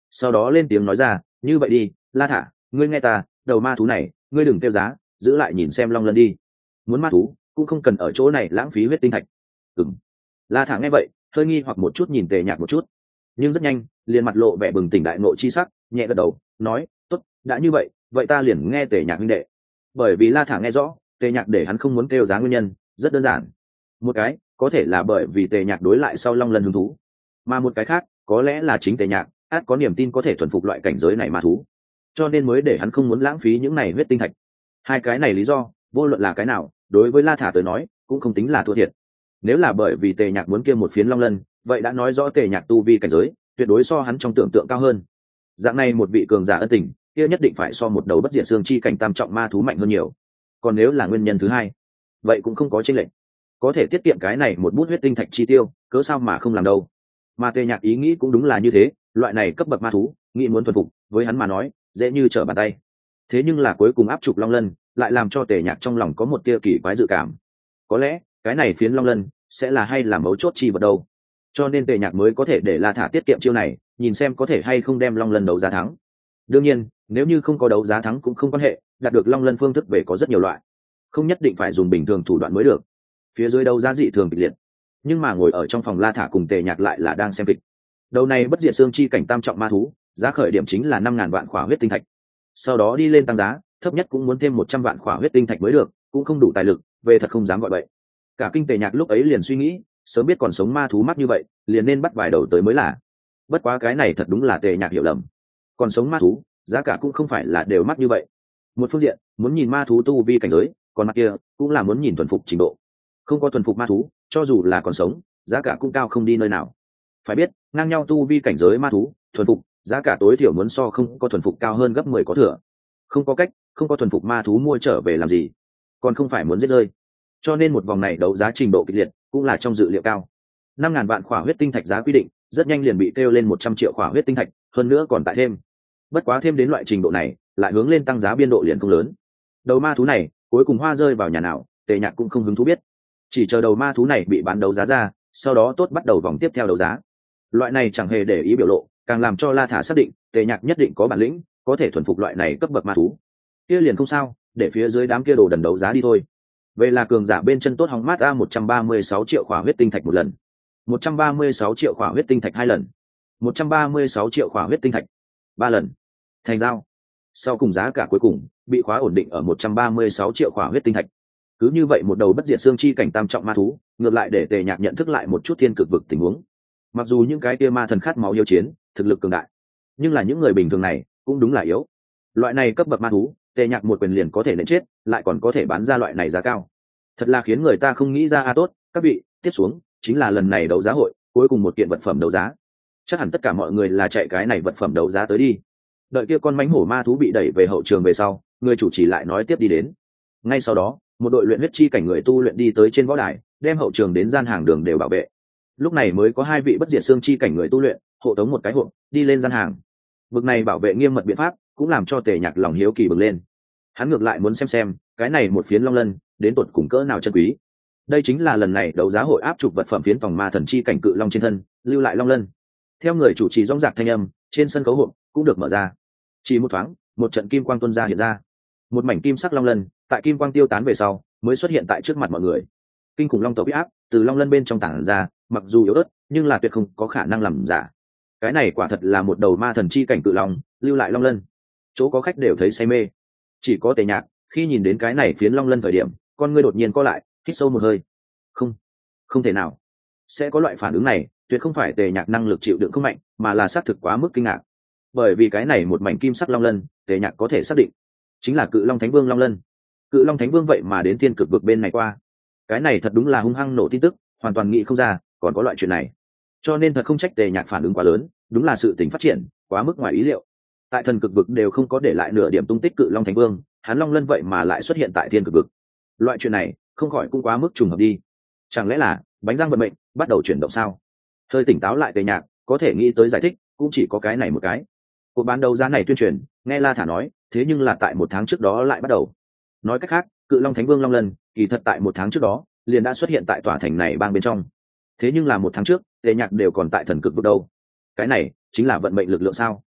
sau đó lên tiếng nói ra, như vậy đi, La Thả, ngươi nghe ta, đầu ma thú này ngươi đừng tiêu giá, giữ lại nhìn xem long lân đi. Muốn ma thú cũng không cần ở chỗ này lãng phí huyết tinh thạch. Ừm. La Thả nghe vậy hơi nghi hoặc một chút nhìn Tề Nhạc một chút, nhưng rất nhanh liền mặt lộ vẻ bừng tỉnh đại ngộ chi sắc, nhẹ gật đầu nói, tốt, đã như vậy vậy ta liền nghe Tề Nhạc huynh đệ. Bởi vì La Thả nghe rõ Tề Nhạc để hắn không muốn kêu giá nguyên nhân rất đơn giản, một cái có thể là bởi vì Tề Nhạc đối lại sau long lân hứng thú, mà một cái khác có lẽ là chính Tề Nhạc át có niềm tin có thể thuần phục loại cảnh giới này ma thú, cho nên mới để hắn không muốn lãng phí những này huyết tinh thạch. Hai cái này lý do vô luận là cái nào đối với La Thả tới nói cũng không tính là thua thiệt. Nếu là bởi vì Tề Nhạc muốn kia một phiến long lân, vậy đã nói rõ Tề Nhạc tu vi cảnh giới tuyệt đối so hắn trong tưởng tượng cao hơn. Dạng này một vị cường giả ân tình kia nhất định phải so một đầu bất diệt xương chi cảnh tam trọng ma thú mạnh hơn nhiều. Còn nếu là nguyên nhân thứ hai, vậy cũng không có chênh lệch, có thể tiết kiệm cái này một bút huyết tinh thạch chi tiêu, cớ sao mà không làm đâu. Mà Tề Nhạc ý nghĩ cũng đúng là như thế, loại này cấp bậc ma thú nghĩ muốn thuần phục với hắn mà nói dễ như trở bàn tay. Thế nhưng là cuối cùng áp trục long lân lại làm cho Tề Nhạc trong lòng có một tia kỳ quái dự cảm, có lẽ cái này phiến long lân sẽ là hay là mấu chốt chi vật đâu. Cho nên Tề Nhạc mới có thể để La Thả tiết kiệm chiêu này, nhìn xem có thể hay không đem long lân đấu giá thắng. Đương nhiên nếu như không có đấu giá thắng cũng không quan hệ, đạt được long lân phương thức về có rất nhiều loại, không nhất định phải dùng bình thường thủ đoạn mới được. Phía dưới đấu giá dị thường kịch liệt, nhưng mà ngồi ở trong phòng La Thả cùng Tề Nhạc lại là đang xem kịch. Đầu này bất diệt xương chi cảnh tam trọng ma thú giá khởi điểm chính là năm ngàn vạn khỏa huyết tinh thạch, sau đó đi lên tăng giá, thấp nhất cũng muốn thêm một trăm vạn khỏa huyết tinh thạch mới được, cũng không đủ tài lực, về thật không dám gọi vậy. Cả kinh Tề Nhạc lúc ấy liền suy nghĩ, sớm biết còn sống ma thú mắc như vậy liền nên bắt vài đầu tới mới là. Bất quá cái này thật đúng là Tề Nhạc hiểu lầm, còn sống ma thú giá cả cũng không phải là đều mắc như vậy. Một phương diện muốn nhìn ma thú tu vi cảnh giới, còn mặt kia cũng là muốn nhìn thuần phục trình độ. Không có thuần phục ma thú cho dù là còn sống giá cả cũng cao không đi nơi nào. Phải biết ngang nhau tu vi cảnh giới ma thú thuần phục giá cả tối thiểu muốn so không có thuần phục cao hơn gấp mười có thừa. Không có cách, không có thuần phục ma thú mua trở về làm gì, còn không phải muốn giết rơi. Cho nên một vòng này đấu giá trình độ kịch liệt cũng là trong dự liệu cao. Năm ngàn vạn khỏa huyết tinh thạch giá quy định rất nhanh liền bị kêu lên một trăm triệu khỏa huyết tinh thạch, hơn nữa còn tại thêm. Bất quá thêm đến loại trình độ này lại hướng lên tăng giá biên độ liền không lớn. Đầu ma thú này cuối cùng hoa rơi vào nhà nào Tề Nhạc cũng không hứng thú biết, chỉ chờ đầu ma thú này bị bán đấu giá ra, sau đó tốt bắt đầu vòng tiếp theo đấu giá. Loại này chẳng hề để ý biểu lộ càng làm cho La Thả xác định Tề Nhạc nhất định có bản lĩnh có thể thuần phục loại này cấp bậc ma thú. Kia liền không sao, để phía dưới đám kia đồ đần đấu giá đi thôi. Về là cường giả bên chân tốt hóng mát a một trăm ba mươi sáu triệu khỏa huyết tinh thạch một lần, một trăm ba mươi sáu triệu khỏa huyết tinh thạch hai lần, một trăm ba mươi sáu triệu khỏa huyết tinh thạch ba lần. Thành giao. Sau cùng giá cả cuối cùng bị khóa ổn định ở một trăm ba mươi sáu triệu khỏa huyết tinh thạch. Cứ như vậy một đầu bất diệt xương chi cảnh tam trọng ma thú ngược lại để Tề Nhạc nhận thức lại một chút thiên cực vực tình huống. Mặc dù những cái kia ma thần khát máu yêu chiến thực lực cường đại, nhưng là những người bình thường này cũng đúng là yếu. Loại này cấp bậc ma thú Tề Nhạc một quyền liền có thể nện chết, lại còn có thể bán ra loại này giá cao, thật là khiến người ta không nghĩ ra. A tốt, các vị, tiếp xuống chính là lần này đấu giá hội cuối cùng một kiện vật phẩm đấu giá. Chắc hẳn tất cả mọi người là chạy cái này vật phẩm đấu giá tới đi. Đợi kia con mãnh hổ ma thú bị đẩy về hậu trường về sau, người chủ trì lại nói tiếp đi đến. Ngay sau đó một đội luyện huyết chi cảnh người tu luyện đi tới trên võ đài, đem hậu trường đến gian hàng đường đều bảo vệ. Lúc này mới có hai vị bất diệt xương chi cảnh người tu luyện hộ tống một cái hộp đi lên gian hàng. Vực này bảo vệ nghiêm mật biện pháp cũng làm cho Tề Nhạc lòng hiếu kỳ bừng lên. Hắn ngược lại muốn xem xem cái này một phiến long lân đến tột cùng cỡ nào chân quý. Đây chính là lần này đấu giá hội áp chụp vật phẩm phiến vòng ma thần chi cảnh cự long trên thân lưu lại long lân. Theo người chủ trì rõng rạc thanh âm, trên sân khấu hộp cũng được mở ra. Chỉ một thoáng, một trận kim quang tuôn ra hiện ra. Một mảnh kim sắc long lân tại kim quang tiêu tán về sau mới xuất hiện tại trước mặt mọi người. Kinh khủng long tộc uy áp từ long lân bên trong tản ra, mặc dù yếu ớt nhưng là tuyệt không có khả năng làm giả. Cái này quả thật là một đầu ma thần chi cảnh cự long lưu lại long lân. Chỗ có khách đều thấy say mê, chỉ có Tề Nhạc khi nhìn đến cái này phiến long lân thời điểm con ngươi đột nhiên co lại, hít sâu một hơi. Không, không thể nào sẽ có loại phản ứng này, tuyệt không phải Tề Nhạc năng lực chịu đựng không mạnh, mà là xác thực quá mức kinh ngạc. Bởi vì cái này một mảnh kim sắc long lân Tề Nhạc có thể xác định chính là cự long thánh vương long lân. Cự long thánh vương vậy mà đến thiên cực vực bên này qua, cái này thật đúng là hung hăng nổ tin tức, hoàn toàn nghĩ không ra còn có loại chuyện này. Cho nên thật không trách Tề Nhạc phản ứng quá lớn, đúng là sự tình phát triển quá mức ngoài ý liệu. Tại thần cực vực đều không có để lại nửa điểm tung tích cự long thánh vương, hắn long lân vậy mà lại xuất hiện tại thiên cực vực. Loại chuyện này không khỏi cũng quá mức trùng hợp đi. Chẳng lẽ là bánh răng vận mệnh bắt đầu chuyển động sao? Hơi tỉnh táo lại Tề Nhạc có thể nghĩ tới giải thích cũng chỉ có cái này một cái. Cuộc bán đấu giá này tuyên truyền nghe La Thả nói, thế nhưng là tại một tháng trước đó lại bắt đầu. Nói cách khác, cự long thánh vương long lân kỳ thật tại một tháng trước đó liền đã xuất hiện tại tòa thành này bang bên trong. Thế nhưng là một tháng trước Tề Nhạc đều còn tại thần cực vực đâu. Cái này chính là vận mệnh lực lượng sao?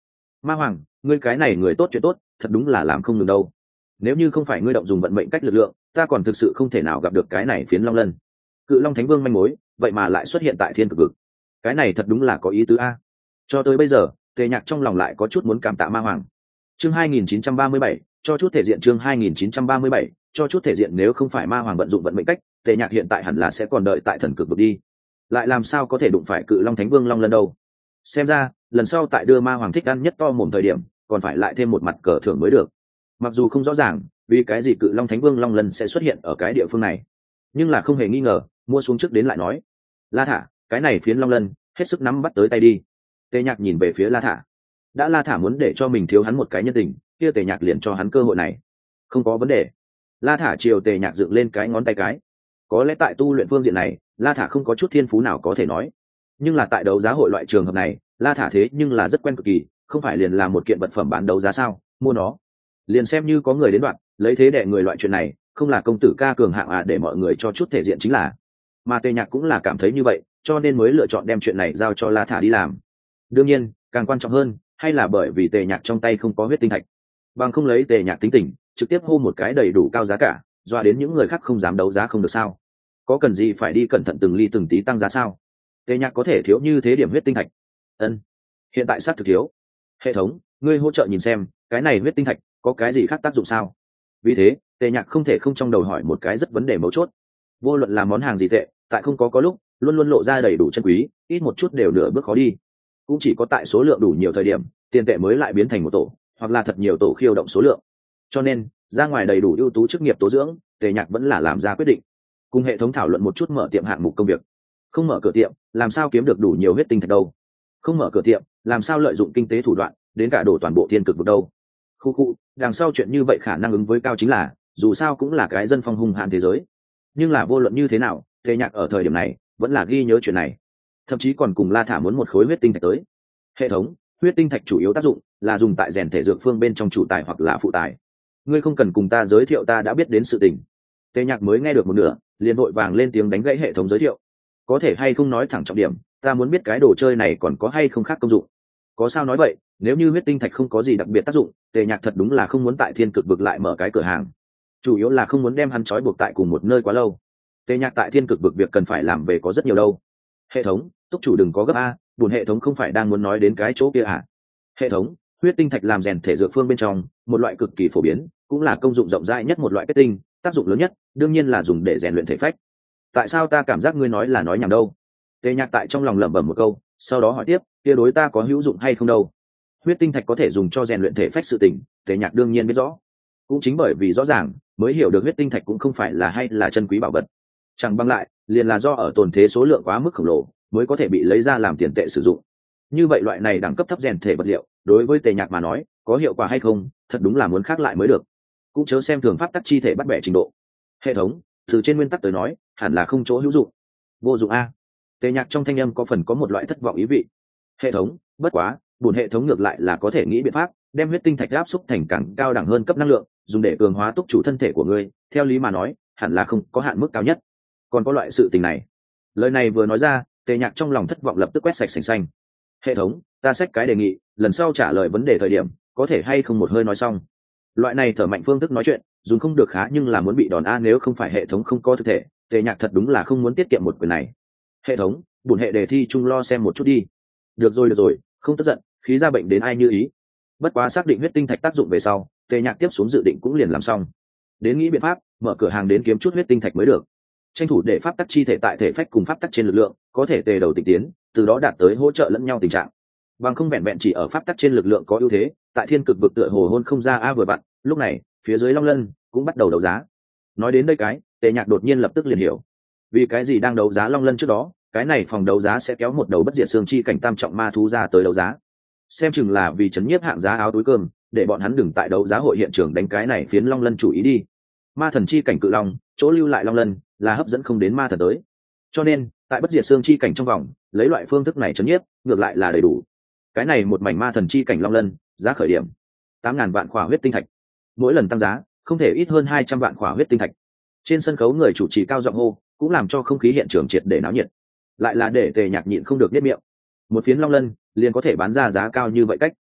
Ma hoàng, ngươi cái này người tốt chuyện tốt thật đúng là làm không ngừng đâu. Nếu như không phải ngươi động dùng vận mệnh cách lực lượng, ta còn thực sự không thể nào gặp được cái này phiến long lân. Cự long thánh vương manh mối vậy mà lại xuất hiện tại thiên cực vực, cái này thật đúng là có ý tứ a. Cho tới bây giờ Tề Nhạc trong lòng lại có chút muốn cảm tạ Ma hoàng. Chương hai nghìn chín trăm ba mươi bảy, cho chút thể diện. Chương hai nghìn chín trăm ba mươi bảy, cho chút thể diện. Nếu không phải Ma hoàng vận dụng vận mệnh cách, Tề Nhạc hiện tại hẳn là sẽ còn đợi tại thần cực vực đi, lại làm sao có thể đụng phải cự long thánh vương long lân đâu. Xem ra lần sau tại đưa Ma hoàng thích ăn nhất to mồm thời điểm còn phải lại thêm một mặt cờ thưởng mới được. Mặc dù không rõ ràng vì cái gì cự long thánh vương long lân sẽ xuất hiện ở cái địa phương này, nhưng là không hề nghi ngờ mua xuống trước đến lại nói. La Thả, cái này phiến long lân hết sức nắm bắt tới tay đi. Tề Nhạc nhìn về phía La Thả. Đã La Thả muốn để cho mình thiếu hắn một cái nhân tình, kia Tề Nhạc liền cho hắn cơ hội này. Không có vấn đề. La Thả chiều Tề Nhạc dựng lên cái ngón tay cái. Có lẽ tại tu luyện phương diện này La Thả không có chút thiên phú nào có thể nói, nhưng là tại đấu giá hội loại trường hợp này La Thả thế nhưng là rất quen cực kỳ. Không phải liền là một kiện vật phẩm bán đấu giá sao, mua nó liền xem như có người đến đoạn lấy thế để người loại chuyện này không là công tử ca cường hạng à, để mọi người cho chút thể diện chính là. Mà Tề Nhạc cũng là cảm thấy như vậy cho nên mới lựa chọn đem chuyện này giao cho La Thả đi làm. Đương nhiên càng quan trọng hơn hay là bởi vì Tề Nhạc trong tay không có huyết tinh thạch, bằng không lấy Tề Nhạc tính tình trực tiếp hô một cái đầy đủ cao giá cả doa đến những người khác không dám đấu giá không được sao. Có cần gì phải đi cẩn thận từng ly từng tí tăng giá sao. Tề Nhạc có thể thiếu như thế điểm huyết tinh thạch? Ân, hiện tại sát thực thiếu. Hệ thống, ngươi hỗ trợ nhìn xem cái này huyết tinh thạch có cái gì khác tác dụng sao. Vì thế Tề Nhạc không thể không trong đầu hỏi một cái rất vấn đề mấu chốt. Vô luận là món hàng gì tệ tại không có có lúc luôn luôn lộ ra đầy đủ chân quý, ít một chút đều nửa bước khó đi. Cũng chỉ có tại số lượng đủ nhiều thời điểm tiền tệ mới lại biến thành một tổ hoặc là thật nhiều tổ khiêu động số lượng. Cho nên ra ngoài đầy đủ ưu tú chức nghiệp tố dưỡng, Tề Nhạc vẫn là làm ra quyết định cùng hệ thống thảo luận một chút mở tiệm hạng mục công việc. Không mở cửa tiệm làm sao kiếm được đủ nhiều huyết tinh thạch đâu, không mở cửa tiệm làm sao lợi dụng kinh tế thủ đoạn đến cả đổ toàn bộ thiên cực vực đâu. Khu khu, đằng sau chuyện như vậy khả năng ứng với cao chính là dù sao cũng là cái dân phong hung hãn thế giới. Nhưng là vô luận như thế nào Tề Nhạc ở thời điểm này vẫn là ghi nhớ chuyện này, thậm chí còn cùng La Thả muốn một khối huyết tinh thạch tới. Hệ thống, huyết tinh thạch chủ yếu tác dụng là dùng tại rèn thể dược phương bên trong chủ tài hoặc là phụ tài. Ngươi không cần cùng ta giới thiệu ta đã biết đến sự tình. Tề Nhạc mới nghe được một nửa liền vội vàng lên tiếng đánh gãy hệ thống giới thiệu. Có thể hay không nói thẳng trọng điểm, ta muốn biết cái đồ chơi này còn có hay không khác công dụng. Có sao nói vậy, nếu như huyết tinh thạch không có gì đặc biệt tác dụng, Tề Nhạc thật đúng là không muốn tại thiên cực vực lại mở cái cửa hàng, chủ yếu là không muốn đem hắn trói buộc tại cùng một nơi quá lâu. Tề Nhạc tại thiên cực vực việc cần phải làm về có rất nhiều đâu. Hệ thống, túc chủ đừng có gấp a, buồn hệ thống không phải đang muốn nói đến cái chỗ kia à. Hệ thống, huyết tinh thạch làm rèn thể dược phương bên trong một loại cực kỳ phổ biến, cũng là công dụng rộng rãi nhất một loại kết tinh, tác dụng lớn nhất đương nhiên là dùng để rèn luyện thể phách. Tại sao ta cảm giác ngươi nói là nói nhảm đâu? Tề Nhạc tại trong lòng lẩm bẩm một câu, sau đó hỏi tiếp, kia đối ta có hữu dụng hay không đâu? Huyết tinh thạch có thể dùng cho rèn luyện thể phách sự tình, Tề Nhạc đương nhiên biết rõ. Cũng chính bởi vì rõ ràng mới hiểu được huyết tinh thạch cũng không phải là hay là chân quý bảo vật, chẳng bằng lại liền là do ở tồn thế số lượng quá mức khổng lồ mới có thể bị lấy ra làm tiền tệ sử dụng. Như vậy loại này đẳng cấp thấp rèn thể vật liệu đối với Tề Nhạc mà nói có hiệu quả hay không thật đúng là muốn khác lại mới được. Cũng chớ xem thường pháp tắc chi thể bắt bẻ trình độ. Hệ thống, từ trên nguyên tắc tới nói hẳn là không chỗ hữu dụng. Vô dụng a. Tề Nhạc trong thanh âm có phần có một loại thất vọng ý vị. Hệ thống, bất quá buồn hệ thống ngược lại là có thể nghĩ biện pháp đem huyết tinh thạch áp xúc thành càng cao đẳng hơn cấp năng lượng dùng để cường hóa túc chủ thân thể của ngươi, theo lý mà nói hẳn là không có hạn mức cao nhất. Còn có loại sự tình này? Lời này vừa nói ra Tề Nhạc trong lòng thất vọng lập tức quét sạch sành xanh. Hệ thống, ta xách cái đề nghị lần sau trả lời vấn đề thời điểm có thể hay không một hơi nói xong. Loại này thở mạnh phương thức nói chuyện dùng không được khá nhưng là muốn bị đòn a, nếu không phải hệ thống không có thực thể Tề Nhạc thật đúng là không muốn tiết kiệm một quyền này. Hệ thống, bổn hệ đề thi chung lo xem một chút đi. Được rồi được rồi, không tức giận, khí ra bệnh đến ai như ý. Bất quá xác định huyết tinh thạch tác dụng về sau Tề Nhạc tiếp xuống dự định cũng liền làm xong, đến nghĩ biện pháp mở cửa hàng đến kiếm chút huyết tinh thạch mới được, tranh thủ để pháp tắc chi thể tại thể phách cùng pháp tắc trên lực lượng có thể tề đầu tịch tiến, từ đó đạt tới hỗ trợ lẫn nhau tình trạng. Bằng không vẹn vẹn chỉ ở pháp tắc trên lực lượng có ưu thế, tại thiên cực vực tựa hồ hôn không ra a vừa vặn lúc này phía dưới Long Lân cũng bắt đầu đấu giá. Nói đến đây cái Tề Nhạc đột nhiên lập tức liền hiểu vì cái gì đang đấu giá Long Lân trước đó cái này phòng đấu giá sẽ kéo một đầu bất diệt xương chi cảnh tam trọng ma thú ra tới đấu giá, xem chừng là vì chấn nhiếp hạng giá áo túi cơm để bọn hắn đừng tại đấu giá hội hiện trường đánh cái này phiến Long Lân chủ ý đi. Ma thần chi cảnh cự long chỗ lưu lại Long Lân là hấp dẫn không đến ma thần tới, cho nên tại bất diệt xương chi cảnh trong vòng lấy loại phương thức này chấn nhiếp ngược lại là đầy đủ. Cái này một mảnh ma thần chi cảnh Long Lân giá khởi điểm tám ngàn vạn khỏa huyết tinh thạch, mỗi lần tăng giá không thể ít hơn hai trăm vạn khỏa huyết tinh thạch. Trên sân khấu người chủ trì cao giọng hô cũng làm cho không khí hiện trường triệt để náo nhiệt, lại là để Tề Nhạc nhịn không được biết miệng. Một phiến Long Lân liền có thể bán ra giá cao như vậy cách,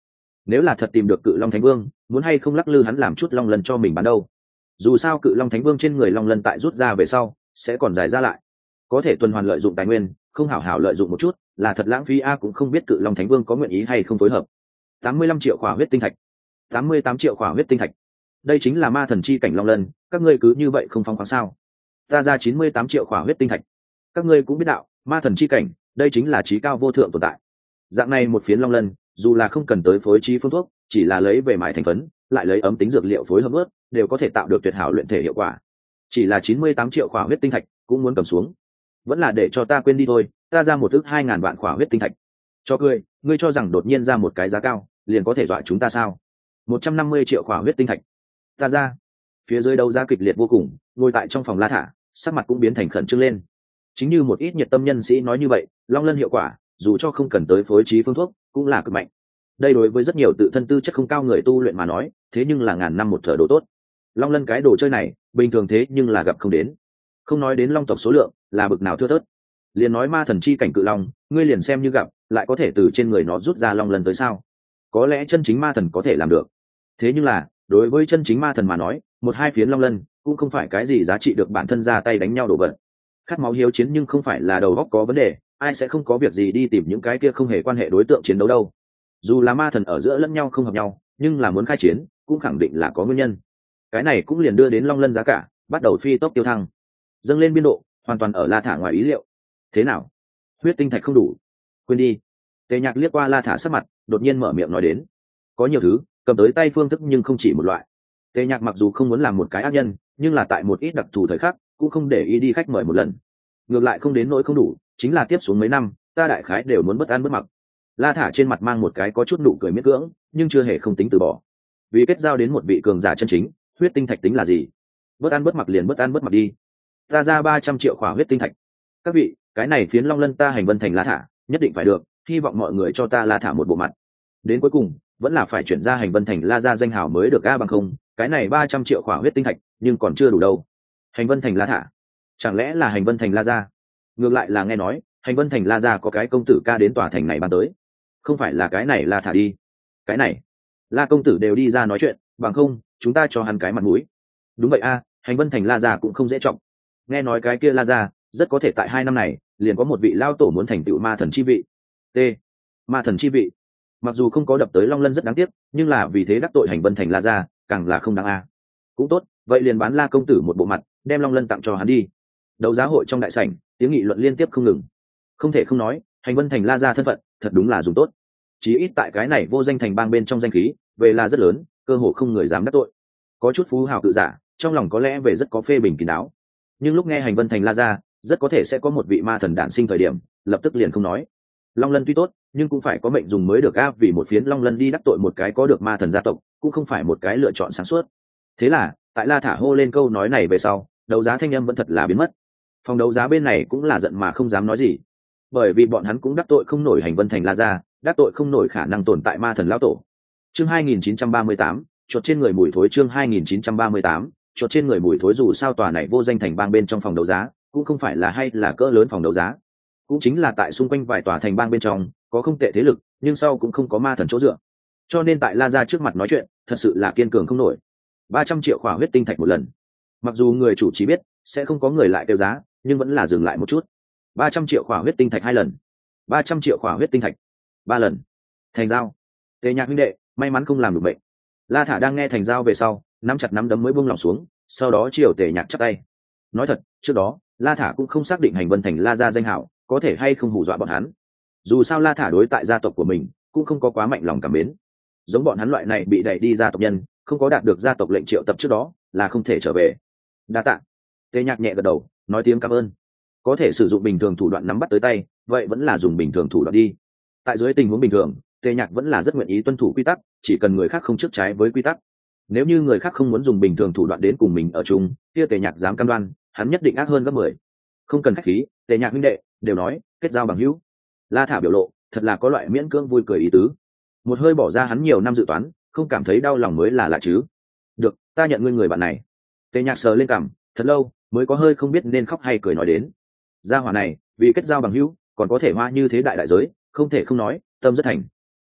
nếu là thật tìm được cự long thánh vương, muốn hay không lắc lư hắn làm chút long lân cho mình bán đâu. Dù sao cự long thánh vương trên người long lân tại rút ra về sau sẽ còn dài ra lại, có thể tuần hoàn lợi dụng tài nguyên, không hảo hảo lợi dụng một chút là thật lãng phí a. Cũng không biết cự long thánh vương có nguyện ý hay không phối hợp. tám mươi lăm triệu khỏa huyết tinh thạch, tám mươi tám triệu khỏa huyết tinh thạch, đây chính là ma thần chi cảnh long lân, các ngươi cứ như vậy không phóng khoáng sao? Ta ra chín mươi tám triệu khỏa huyết tinh thạch. Các ngươi cũng biết đạo, ma thần chi cảnh đây chính là trí cao vô thượng tồn tại. Dạng này một phiến long lân, dù là không cần tới phối trí phương thuốc, chỉ là lấy về mài thành phấn, lại lấy ấm tính dược liệu phối hợp ướt, đều có thể tạo được tuyệt hảo luyện thể hiệu quả. Chỉ là chín mươi tám triệu khỏa huyết tinh thạch cũng muốn cầm xuống, vẫn là để cho ta quên đi thôi. Ta ra một ước hai ngàn vạn khỏa huyết tinh thạch. Cho cười, ngươi cho rằng đột nhiên ra một cái giá cao liền có thể dọa chúng ta sao? Một trăm năm mươi triệu khỏa huyết tinh thạch. Ta ra. Phía dưới đấu giá kịch liệt vô cùng, ngồi tại trong phòng La Thả, sắc mặt cũng biến thành khẩn trương lên. Chính như một ít nhiệt tâm nhân sĩ nói như vậy, long lân hiệu quả dù cho không cần tới phối trí phương thuốc cũng là cực mạnh. Đây đối với rất nhiều tự thân tư chất không cao người tu luyện mà nói, thế nhưng là ngàn năm một thở đồ tốt. Long lân cái đồ chơi này bình thường thế nhưng là gặp không đến, không nói đến long tộc số lượng là bực nào thưa thớt, liền nói ma thần chi cảnh cự long, ngươi liền xem như gặp, lại có thể từ trên người nó rút ra long lân tới sao? Có lẽ chân chính ma thần có thể làm được, thế nhưng là đối với chân chính ma thần mà nói, một hai phiến long lân cũng không phải cái gì giá trị được bản thân ra tay đánh nhau đổ vật. Khát máu hiếu chiến nhưng không phải là đầu óc có vấn đề, ai sẽ không có việc gì đi tìm những cái kia không hề quan hệ đối tượng chiến đấu đâu. Dù là ma thần ở giữa lẫn nhau không hợp nhau, nhưng là muốn khai chiến cũng khẳng định là có nguyên nhân. Cái này cũng liền đưa đến long lân giá cả bắt đầu phi tốc tiêu thăng, dâng lên biên độ hoàn toàn ở La Thả ngoài ý liệu. Thế nào, huyết tinh thạch không đủ? Quên đi. Tề Nhạc liếc qua La Thả sắc mặt, đột nhiên mở miệng nói đến, có nhiều thứ cầm tới tay phương thức nhưng không chỉ một loại. Tề Nhạc mặc dù không muốn làm một cái ác nhân, nhưng là tại một ít đặc thù thời khắc cũng không để ý đi khách mời một lần. Ngược lại không đến nỗi không đủ, chính là tiếp xuống mấy năm ta đại khái đều muốn bất ăn bất mặc. La Thả trên mặt mang một cái có chút nụ cười miễn cưỡng, nhưng chưa hề không tính từ bỏ. Vì kết giao đến một vị cường giả chân chính, huyết tinh thạch tính là gì? Bất ăn bất mặc liền bất ăn bất mặc đi. Ta ra ba trăm triệu khỏa huyết tinh thạch. Các vị, cái này phiến long lân ta Hành Vân Thành La Thả nhất định phải được, hy vọng mọi người cho ta La Thả một bộ mặt. Đến cuối cùng vẫn là phải chuyển ra Hành Vân Thành La gia danh hào mới được, a bằng không cái này ba trăm triệu khỏa huyết tinh thạch nhưng còn chưa đủ đâu. Hành Vân Thành La Thả, chẳng lẽ là Hành Vân Thành La gia? Ngược lại là nghe nói Hành Vân Thành La gia có cái công tử ca đến tòa thành này ban tới, không phải là cái này La Thả đi? Cái này La công tử đều đi ra nói chuyện, bằng không chúng ta cho hắn cái mặt mũi. Đúng vậy a, Hành Vân Thành La gia cũng không dễ trọng. Nghe nói cái kia La gia rất có thể tại hai năm này liền có một vị lao tổ muốn thành tựu ma thần chi vị. T. Ma thần chi vị. Mặc dù không có đập tới long lân rất đáng tiếc, nhưng là vì thế đắc tội Hành Vân Thành La gia càng là không đáng a. Cũng tốt, vậy liền bán La công tử một bộ mặt, đem long lân tặng cho hắn đi. Đấu giá hội trong đại sảnh, tiếng nghị luận liên tiếp không ngừng. Không thể không nói, Hành Vân Thành La gia thân phận thật đúng là dùng tốt, chí ít tại cái này vô danh thành bang bên trong danh khí về là rất lớn, cơ hồ không người dám đắc tội. Có chút phú hào cự giả trong lòng có lẽ về rất có phê bình kín đáo, nhưng lúc nghe Hành Vân Thành La gia rất có thể sẽ có một vị ma thần đản sinh thời điểm, lập tức liền không nói. Long lân tuy tốt, nhưng cũng phải có mệnh dùng mới được a, vì một phiến long lân đi đắc tội một cái có được ma thần gia tộc cũng không phải một cái lựa chọn sáng suốt. Thế là tại La Thả hô lên câu nói này về sau, đấu giá thanh âm vẫn thật là biến mất. Phòng đấu giá bên này cũng là giận mà không dám nói gì, bởi vì bọn hắn cũng đắc tội không nổi Hành Vân Thành La gia, đắc tội không nổi khả năng tồn tại ma thần lão tổ. Chương hai nghìn chín trăm ba mươi tám, chuột trên người mùi thối. Chương hai nghìn chín trăm ba mươi tám, chuột trên người mùi thối. Dù sao tòa này vô danh thành bang bên trong phòng đấu giá cũng không phải là hay là cỡ lớn phòng đấu giá, cũng chính là tại xung quanh vài tòa thành bang bên trong có không tệ thế lực, nhưng sau cũng không có ma thần chỗ dựa, cho nên tại La gia trước mặt nói chuyện thật sự là kiên cường không nổi. Ba trăm triệu khỏa huyết tinh thạch một lần, mặc dù người chủ chỉ biết sẽ không có người lại kêu giá, nhưng vẫn là dừng lại một chút. Ba trăm triệu khỏa huyết tinh thạch hai lần, ba trăm triệu khỏa huyết tinh thạch ba lần. Thành giao. Tề Nhạc huynh đệ may mắn không làm được bệnh. La Thả đang nghe thành giao về sau, nắm chặt nắm đấm mới buông lòng xuống, sau đó chiều Tề Nhạc chắp tay. Nói thật, trước đó La Thả cũng không xác định Hành Vân Thành La gia danh hảo có thể hay không hù dọa bọn hắn. Dù sao La Thả đối tại gia tộc của mình cũng không có quá mạnh lòng cảm mến, giống bọn hắn loại này bị đẩy đi gia tộc nhân, không có đạt được gia tộc lệnh triệu tập trước đó là không thể trở về. Đa tạ. Tề Nhạc nhẹ gật đầu, nói tiếng cảm ơn. Có thể sử dụng bình thường thủ đoạn nắm bắt tới tay, vậy vẫn là dùng bình thường thủ đoạn đi. Tại dưới tình huống bình thường, Tề Nhạc vẫn là rất nguyện ý tuân thủ quy tắc, chỉ cần người khác không trước trái với quy tắc. Nếu như người khác không muốn dùng bình thường thủ đoạn đến cùng mình ở chung, kia Tề Nhạc dám cam đoan hắn nhất định ác hơn gấp mười. Không cần khách khí, Tề Nhạc huynh đệ đều nói kết giao bằng hữu. La Thả biểu lộ thật là có loại miễn cưỡng vui cười ý tứ, một hơi bỏ ra hắn nhiều năm dự toán, không cảm thấy đau lòng mới là lạ chứ. Được, ta nhận ngươi người bạn này. Tề Nhạc sờ lên cằm, thật lâu mới có hơi không biết nên khóc hay cười nói đến. Gia hỏa này vì kết giao bằng hữu còn có thể hoa như thế đại đại giới, không thể không nói tâm rất thành.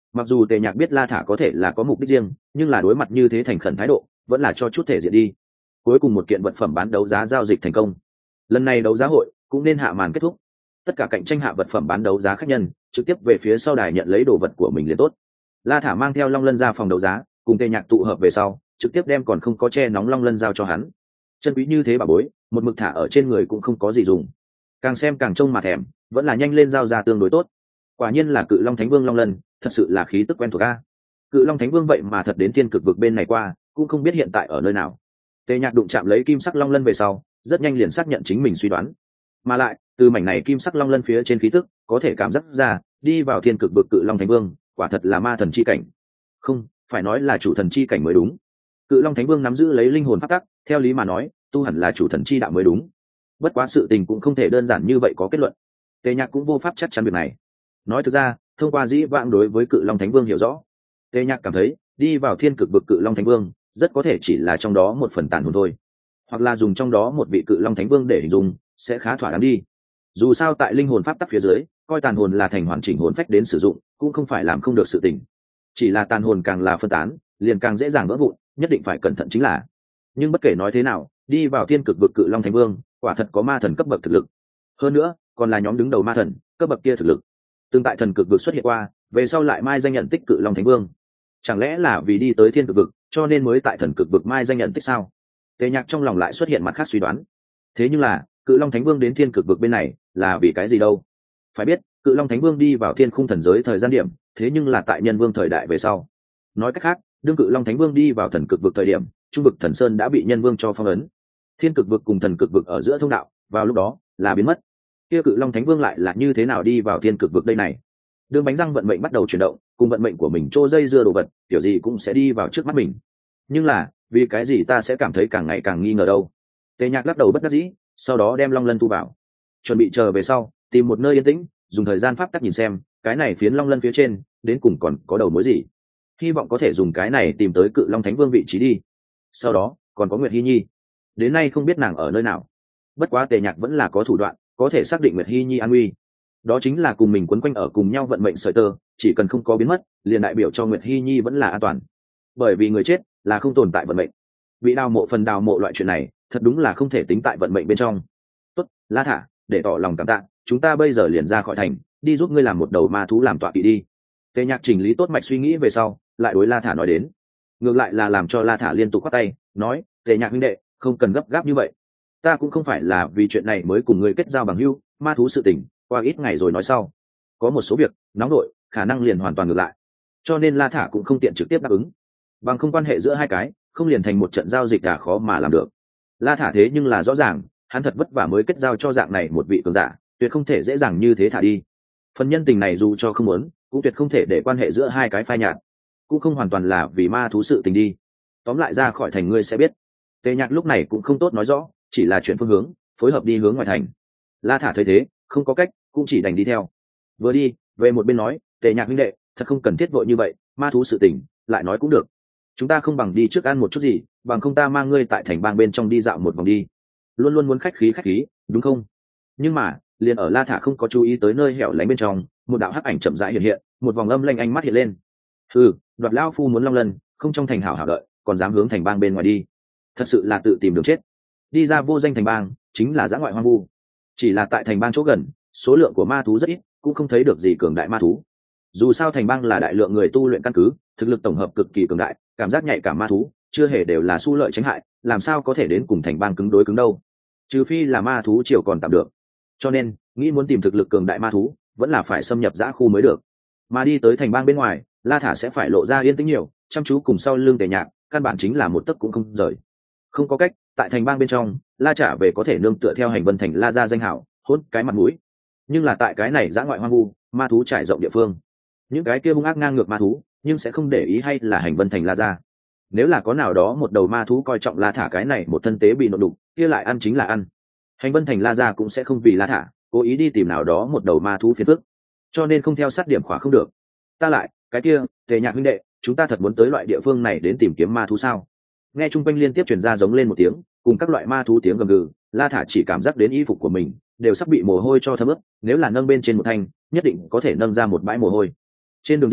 Mặc dù Tề Nhạc biết La Thả có thể là có mục đích riêng, nhưng là đối mặt như thế thành khẩn thái độ vẫn là cho chút thể diện đi. Cuối cùng một kiện vật phẩm bán đấu giá giao dịch thành công, lần này đấu giá hội cũng nên hạ màn kết thúc. Tất cả cạnh tranh hạ vật phẩm bán đấu giá khách nhân trực tiếp về phía sau đài nhận lấy đồ vật của mình liền tốt. La Thả mang theo Long Lân ra phòng đấu giá, cùng Tề Nhạc tụ hợp về sau trực tiếp đem còn không có che nóng Long Lân giao cho hắn. Chân quý như thế bà bối, một mực thả ở trên người cũng không có gì dùng, càng xem càng trông mà thèm, vẫn là nhanh lên giao ra tương đối tốt. Quả nhiên là Cự Long Thánh Vương Long Lân, thật sự là khí tức quen thuộc a. Cự Long Thánh Vương vậy mà thật đến thiên cực vực bên này qua, cũng không biết hiện tại ở nơi nào. Tề Nhạc đụng chạm lấy kim sắc long lân về sau, rất nhanh liền xác nhận chính mình suy đoán. Mà lại, từ mảnh này kim sắc long lân phía trên khí tức, có thể cảm giác ra, đi vào thiên cực vực Cự Long Thánh Vương, quả thật là ma thần chi cảnh. Không, phải nói là chủ thần chi cảnh mới đúng. Cự Long Thánh Vương nắm giữ lấy linh hồn pháp tắc, theo lý mà nói, tu hẳn là chủ thần chi đạo mới đúng. Bất quá sự tình cũng không thể đơn giản như vậy có kết luận. Tề Nhạc cũng vô pháp chắc chắn việc này. Nói thực ra, thông qua dĩ vãng đối với Cự Long Thánh Vương hiểu rõ, Tề Nhạc cảm thấy, đi vào thiên cực vực Cự Long Thánh Vương, rất có thể chỉ là trong đó một phần tàn hồn thôi, hoặc là dùng trong đó một vị Cự Long Thánh Vương để hình dung, sẽ khá thỏa đáng đi. Dù sao tại linh hồn pháp tắc phía dưới, coi tàn hồn là thành hoàn chỉnh hồn phách đến sử dụng, cũng không phải làm không được sự tình. Chỉ là tàn hồn càng là phân tán, liền càng dễ dàng vỡ vụn, nhất định phải cẩn thận chính là. Nhưng bất kể nói thế nào, đi vào thiên cực vực Cự Long Thánh Vương, quả thật có ma thần cấp bậc thực lực. Hơn nữa, còn là nhóm đứng đầu ma thần, cấp bậc kia thực lực. Từng tại thần cực vực xuất hiện qua, về sau lại mai danh nhận tích Cự Long Thánh Vương. Chẳng lẽ là vì đi tới thiên cực vực, cho nên mới tại thần cực vực mai danh nhận tích sao? Tề Nhạc trong lòng lại xuất hiện mặt khác suy đoán. Thế nhưng là, Cự Long Thánh Vương đến thiên cực vực bên này, là vì cái gì đâu? Phải biết, Cự Long Thánh Vương đi vào thiên khung thần giới thời gian điểm, thế nhưng là tại nhân vương thời đại về sau. Nói cách khác, đương Cự Long Thánh Vương đi vào thần cực vực thời điểm, trung vực thần sơn đã bị nhân vương cho phong ấn. Thiên cực vực cùng thần cực vực ở giữa thông đạo, vào lúc đó là biến mất. Kia Cự Long Thánh Vương lại là như thế nào đi vào thiên cực vực đây này? Đường bánh răng vận mệnh bắt đầu chuyển động, cùng vận mệnh của mình trô dây dưa đồ vật, kiểu gì cũng sẽ đi vào trước mắt mình. Nhưng là, vì cái gì ta sẽ cảm thấy càng ngày càng nghi ngờ đâu? Tề Nhạc lắc đầu bất đắc dĩ, sau đó đem Long Lân thu vào, chuẩn bị chờ về sau, tìm một nơi yên tĩnh, dùng thời gian pháp tắc nhìn xem, cái này phiến Long Lân phía trên, đến cùng còn có đầu mối gì? Hy vọng có thể dùng cái này tìm tới Cự Long Thánh Vương vị trí đi. Sau đó, còn có Nguyệt Hi Nhi. Đến nay không biết nàng ở nơi nào. Bất quá Tề Nhạc vẫn là có thủ đoạn, có thể xác định Nguyệt Hi Nhi an nguy. Đó chính là cùng mình quấn quanh ở cùng nhau vận mệnh sợi tơ, chỉ cần không có biến mất, liền đại biểu cho Nguyệt Hi Nhi vẫn là an toàn. Bởi vì người chết là không tồn tại vận mệnh. Bị đào mộ phần đào mộ loại chuyện này, thật đúng là không thể tính tại vận mệnh bên trong. Tốt, La Thả, để tỏ lòng cảm tạ, chúng ta bây giờ liền ra khỏi thành, đi giúp ngươi làm một đầu ma thú làm tọa kỵ đi. Tề Nhạc chỉnh lý tốt mạch suy nghĩ về sau, lại đối La Thả nói đến. Ngược lại là làm cho La Thả liên tục khoát tay, nói, Tề Nhạc huynh đệ, không cần gấp gáp như vậy. Ta cũng không phải là vì chuyện này mới cùng ngươi kết giao bằng hữu, ma thú sự tình, qua ít ngày rồi nói sau. Có một số việc nóng nổi, khả năng liền hoàn toàn ngược lại, cho nên La Thả cũng không tiện trực tiếp đáp ứng. Bằng không quan hệ giữa hai cái, không liền thành một trận giao dịch cả khó mà làm được. La Thả thế nhưng là rõ ràng, hắn thật vất vả mới kết giao cho dạng này một vị cường giả, tuyệt không thể dễ dàng như thế thả đi. Phần nhân tình này dù cho không muốn, cũng tuyệt không thể để quan hệ giữa hai cái phai nhạt, cũng không hoàn toàn là vì ma thú sự tình đi. Tóm lại ra khỏi thành ngươi sẽ biết. Tề Nhạc lúc này cũng không tốt nói rõ, chỉ là chuyển phương hướng, phối hợp đi hướng ngoài thành. La Thả thấy thế, không có cách, cũng chỉ đành đi theo. Vừa đi, về một bên nói, Tề Nhạc huynh đệ, thật không cần thiết vội như vậy, ma thú sự tình, lại nói cũng được. Chúng ta không bằng đi trước ăn một chút gì, bằng không ta mang ngươi tại thành bang bên trong đi dạo một vòng đi. Luôn luôn muốn khách khí khách khí, đúng không? Nhưng mà, liền ở La Thả không có chú ý tới nơi hẻo lánh bên trong, một đạo hắc ảnh chậm rãi hiện hiện, một vòng âm lanh ánh mắt hiện lên. Hừ, đoạt lão phu muốn Long Lân, không trong thành hảo hảo đợi, còn dám hướng thành bang bên ngoài đi. Thật sự là tự tìm đường chết. Đi ra vô danh thành bang, chính là dã ngoại hoang vu. Chỉ là tại thành bang chỗ gần, số lượng của ma thú rất ít, cũng không thấy được gì cường đại ma thú. Dù sao thành bang là đại lượng người tu luyện căn cứ, thực lực tổng hợp cực kỳ cường đại, cảm giác nhạy cảm ma thú, chưa hề đều là xu lợi tránh hại, làm sao có thể đến cùng thành bang cứng đối cứng đâu. Trừ phi là ma thú chiều còn tạm được. Cho nên, nghĩ muốn tìm thực lực cường đại ma thú, vẫn là phải xâm nhập dã khu mới được. Mà đi tới thành bang bên ngoài, La Thả sẽ phải lộ ra yên tĩnh nhiều, chăm chú cùng sau lưng Tề Nhạc, căn bản chính là một tấc cũng không rời. Không có cách, tại thành bang bên trong, La trả về có thể nương tựa theo hành vân thành La gia danh hảo, hốt cái mặt mũi. Nhưng là tại cái này dã ngoại hoang vu, ma thú trải rộng địa phương, những cái kia hung ác ngang ngược ma thú, nhưng sẽ không để ý hay là hành vân thành La gia. Nếu là có nào đó một đầu ma thú coi trọng La Thả cái này một thân tế bị nộn đục, kia lại ăn chính là ăn. Hành vân thành La gia cũng sẽ không vì La Thả cố ý đi tìm nào đó một đầu ma thú phiền phức, cho nên không theo sát điểm khóa không được. Ta lại, cái kia, Tề Nhạc huynh đệ, chúng ta thật muốn tới loại địa phương này đến tìm kiếm ma thú sao? Nghe chung quanh liên tiếp truyền ra giống lên một tiếng, cùng các loại ma thú tiếng gầm gừ, La Thả chỉ cảm giác đến y phục của mình đều sắp bị mồ hôi cho thấm ướt, nếu là nâng bên trên một thanh, nhất định có thể nâng ra một bãi mồ hôi. Trên đường đi,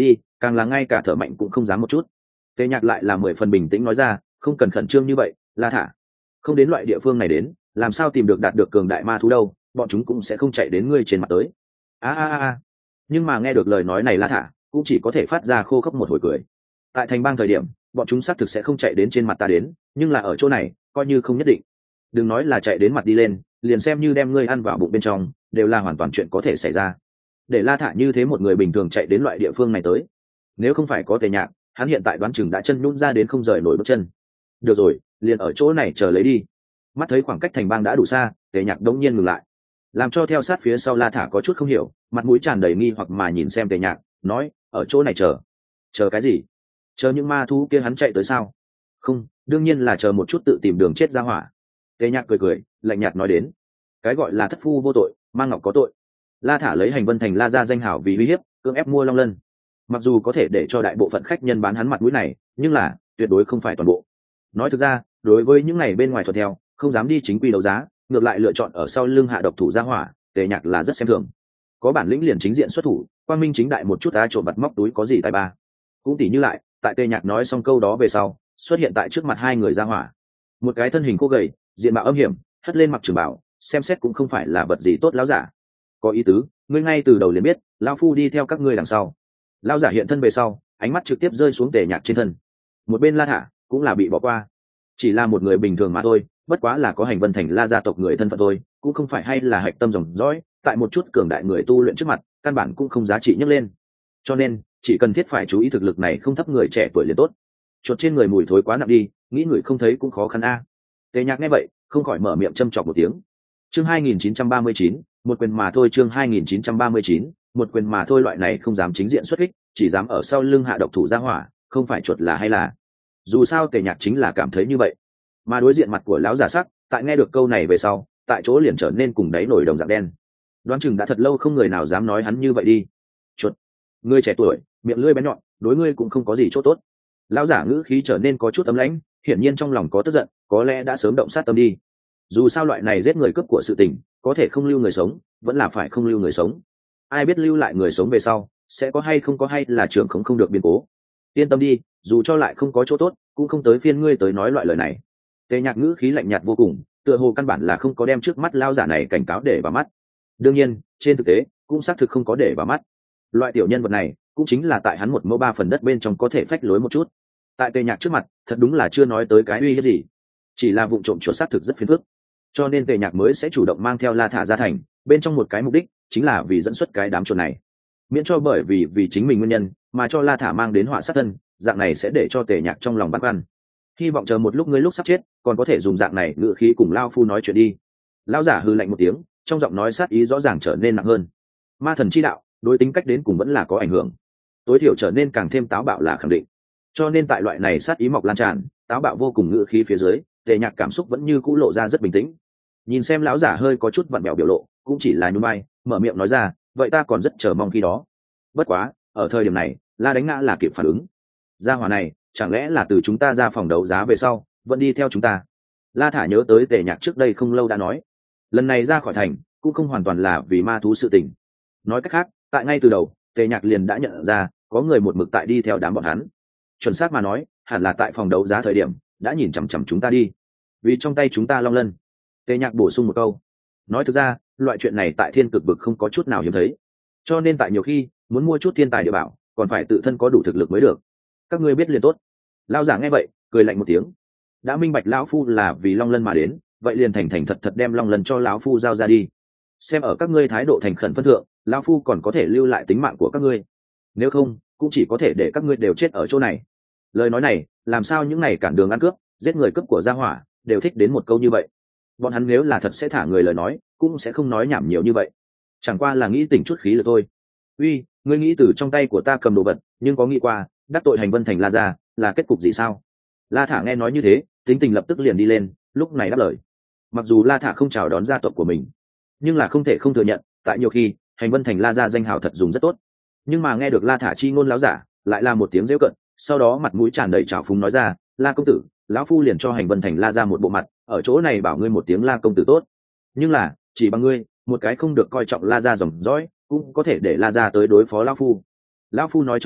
càng là ngay cả thở mạnh cũng không dám một chút. Tề Nhạc lại là mười phần bình tĩnh nói ra, không cần khẩn trương như vậy, La Thả, không đến loại địa phương này đến, làm sao tìm được đạt được cường đại ma thú đâu, bọn chúng cũng sẽ không chạy đến ngươi trên mặt tới. A a a. Nhưng mà nghe được lời nói này La Thả cũng chỉ có thể phát ra khô khốc một hồi cười. Tại thành bang thời điểm, bọn chúng xác thực sẽ không chạy đến trên mặt ta đến, nhưng là ở chỗ này, coi như không nhất định. Đừng nói là chạy đến mặt đi lên, liền xem như đem ngươi ăn vào bụng bên trong, đều là hoàn toàn chuyện có thể xảy ra. Để La Thả như thế một người bình thường chạy đến loại địa phương này tới, nếu không phải có Tề Nhạc, hắn hiện tại đoán chừng đã chân nhũn ra đến không rời nổi bước chân. Được rồi, liền ở chỗ này chờ lấy đi. Mắt thấy khoảng cách thành bang đã đủ xa, Tề Nhạc đống nhiên ngừng lại, làm cho theo sát phía sau La Thả có chút không hiểu, mặt mũi tràn đầy nghi hoặc mà nhìn xem Tề Nhạc, nói, ở chỗ này chờ chờ cái gì? Chờ những ma thú kia hắn chạy tới sao? Không, đương nhiên là chờ một chút tự tìm đường chết ra hỏa. Tề Nhạc cười cười, lạnh nhạt nói đến, cái gọi là thất phu vô tội, mang ngọc có tội. La Thả lấy Hành Vân Thành La Gia danh hảo vì uy hiếp, cưỡng ép mua Long Lân. Mặc dù có thể để cho đại bộ phận khách nhân bán hắn mặt mũi này, nhưng là tuyệt đối không phải toàn bộ. Nói thực ra, đối với những này bên ngoài thuận theo, không dám đi chính quy đấu giá, ngược lại lựa chọn ở sau lưng hạ độc thủ ra hỏa, Tề Nhạc là rất xem thường. Có bản lĩnh liền chính diện xuất thủ, quang minh chính đại một chút đã trộm vặt móc túi có gì tài ba. Cũng tỉ như lại, tại Tề Nhạc nói xong câu đó về sau, xuất hiện tại trước mặt hai người ra hỏa. Một cái thân hình khô gầy, diện mạo âm hiểm, hất lên mặc trường bảo, xem xét cũng không phải là vật gì tốt lão giả. Có ý tứ, ngươi ngay từ đầu liền biết, lão phu đi theo các ngươi đằng sau. Lão giả hiện thân về sau, ánh mắt trực tiếp rơi xuống Tề Nhạc trên thân. Một bên La Thả cũng là bị bỏ qua, chỉ là một người bình thường mà thôi, bất quá là có Hành Vân Thành La gia tộc người thân phận thôi, cũng không phải hay là hạch tâm dòng dõi, tại một chút cường đại người tu luyện trước mặt, căn bản cũng không giá trị nhấc lên. Cho nên, chỉ cần thiết phải chú ý thực lực này không thấp người trẻ tuổi liền tốt. Chuột trên người mùi thối quá nặng đi, nghĩ người không thấy cũng khó khăn a. À. Tề Nhạc nghe vậy, không khỏi mở miệng châm chọc một tiếng. Chương hai nghìn chín trăm ba mươi chín, một quyền mà thôi, chương hai nghìn chín trăm ba mươi chín, một quyền mà thôi, loại này không dám chính diện xuất kích, chỉ dám ở sau lưng hạ độc thủ ra hỏa, không phải chuột là hay là. Dù sao Tề Nhạc chính là cảm thấy như vậy. Mà đối diện mặt của lão giả sắc, tại nghe được câu này về sau, tại chỗ liền trở nên cùng đáy nổi đồng dạng đen. Đoán chừng đã thật lâu không người nào dám nói hắn như vậy đi. Chuột, ngươi trẻ tuổi, miệng lưỡi bén nhọn, đối ngươi cũng không có gì chỗ tốt. Lão giả ngữ khí trở nên có chút ấm lãnh, hiển nhiên trong lòng có tức giận, có lẽ đã sớm động sát tâm đi. Dù sao loại này giết người cướp của sự tình, có thể không lưu người sống, vẫn là phải không lưu người sống. Ai biết lưu lại người sống về sau, sẽ có hay không có hay là trưởng không không được biến cố. Yên tâm đi, dù cho lại không có chỗ tốt, cũng không tới phiên ngươi tới nói loại lời này. Tề Nhạc ngữ khí lạnh nhạt vô cùng, tựa hồ căn bản là không có đem trước mắt lao giả này cảnh cáo để vào mắt. Đương nhiên, trên thực tế, cũng xác thực không có để vào mắt. Loại tiểu nhân vật này, cũng chính là tại hắn một mẫu ba phần đất bên trong có thể phách lối một chút. Tại Tề Nhạc trước mặt, thật đúng là chưa nói tới cái uy hiếp gì, chỉ là vụ trộm chuột xác thực rất phiền phức. Cho nên Tề Nhạc mới sẽ chủ động mang theo La Thả ra thành, bên trong một cái mục đích, chính là vì dẫn xuất cái đám chuột này. Miễn cho bởi vì vì chính mình nguyên nhân, mà cho La Thả mang đến họa sát thân, dạng này sẽ để cho Tề Nhạc trong lòng băn khoăn. Hy vọng chờ một lúc ngươi lúc sắp chết, còn có thể dùng dạng này ngữ khí cùng lao phu nói chuyện đi. Lão giả hư lạnh một tiếng, trong giọng nói sát ý rõ ràng trở nên nặng hơn. Ma thần chi đạo, đối tính cách đến cùng vẫn là có ảnh hưởng, tối thiểu trở nên càng thêm táo bạo là khẳng định. Cho nên tại loại này sát ý mọc lan tràn, táo bạo vô cùng ngữ khí phía dưới, Tề Nhạc cảm xúc vẫn như cũ lộ ra rất bình tĩnh. Nhìn xem lão giả hơi có chút vặn bẹo biểu lộ, cũng chỉ là nhún vai, mở miệng nói ra, vậy ta còn rất chờ mong khi đó. Bất quá, ở thời điểm này, La Đánh Ngã là kịp phản ứng. Gia hỏa này, chẳng lẽ là từ chúng ta ra phòng đấu giá về sau, vẫn đi theo chúng ta? La Thả nhớ tới Tề Nhạc trước đây không lâu đã nói, lần này ra khỏi thành, cũng không hoàn toàn là vì ma thú sự tình. Nói cách khác, tại ngay từ đầu, Tề Nhạc liền đã nhận ra, có người một mực tại đi theo đám bọn hắn. Chuẩn xác mà nói, hẳn là tại phòng đấu giá thời điểm, đã nhìn chằm chằm chúng ta đi. Vì trong tay chúng ta Long Lân. Tề Nhạc bổ sung một câu. Nói thực ra, loại chuyện này tại thiên cực vực không có chút nào hiếm thấy. Cho nên tại nhiều khi, muốn mua chút thiên tài địa bảo, còn phải tự thân có đủ thực lực mới được. Các ngươi biết liền tốt. Lão giả nghe vậy, cười lạnh một tiếng. Đã minh bạch lão phu là vì Long Lân mà đến, vậy liền thành thành thật thật đem Long Lân cho lão phu giao ra đi. Xem ở các ngươi thái độ thành khẩn phân thượng, lão phu còn có thể lưu lại tính mạng của các ngươi. Nếu không, cũng chỉ có thể để các ngươi đều chết ở chỗ này. Lời nói này, làm sao những này cản đường ăn cướp, giết người cướp của gia hỏa, đều thích đến một câu như vậy. Bọn hắn nếu là thật sẽ thả người lời nói, cũng sẽ không nói nhảm nhiều như vậy. Chẳng qua là nghĩ tỉnh chút khí là thôi. Uy, ngươi nghĩ từ trong tay của ta cầm đồ vật, nhưng có nghĩ qua, đắc tội Hành Vân Thành La gia, là kết cục gì sao? La Thả nghe nói như thế, tính tình lập tức liền đi lên, lúc này đáp lời. Mặc dù La Thả không chào đón gia tộc của mình, nhưng là không thể không thừa nhận, tại nhiều khi, Hành Vân Thành La gia danh hào thật dùng rất tốt. Nhưng mà nghe được La Thả chi ngôn láo giả, lại là một tiếng rêu cận, sau đó mặt mũi tràn đầy trào phúng nói ra, La công tử, lão phu liền cho Hành Vân Thành La gia một bộ mặt, ở chỗ này bảo ngươi một tiếng La công tử tốt. Nhưng là, chỉ bằng ngươi, một cái không được coi trọng La gia dòng dõi, cũng có thể để La gia tới đối phó lão phu. Lão phu nói cho ngươi,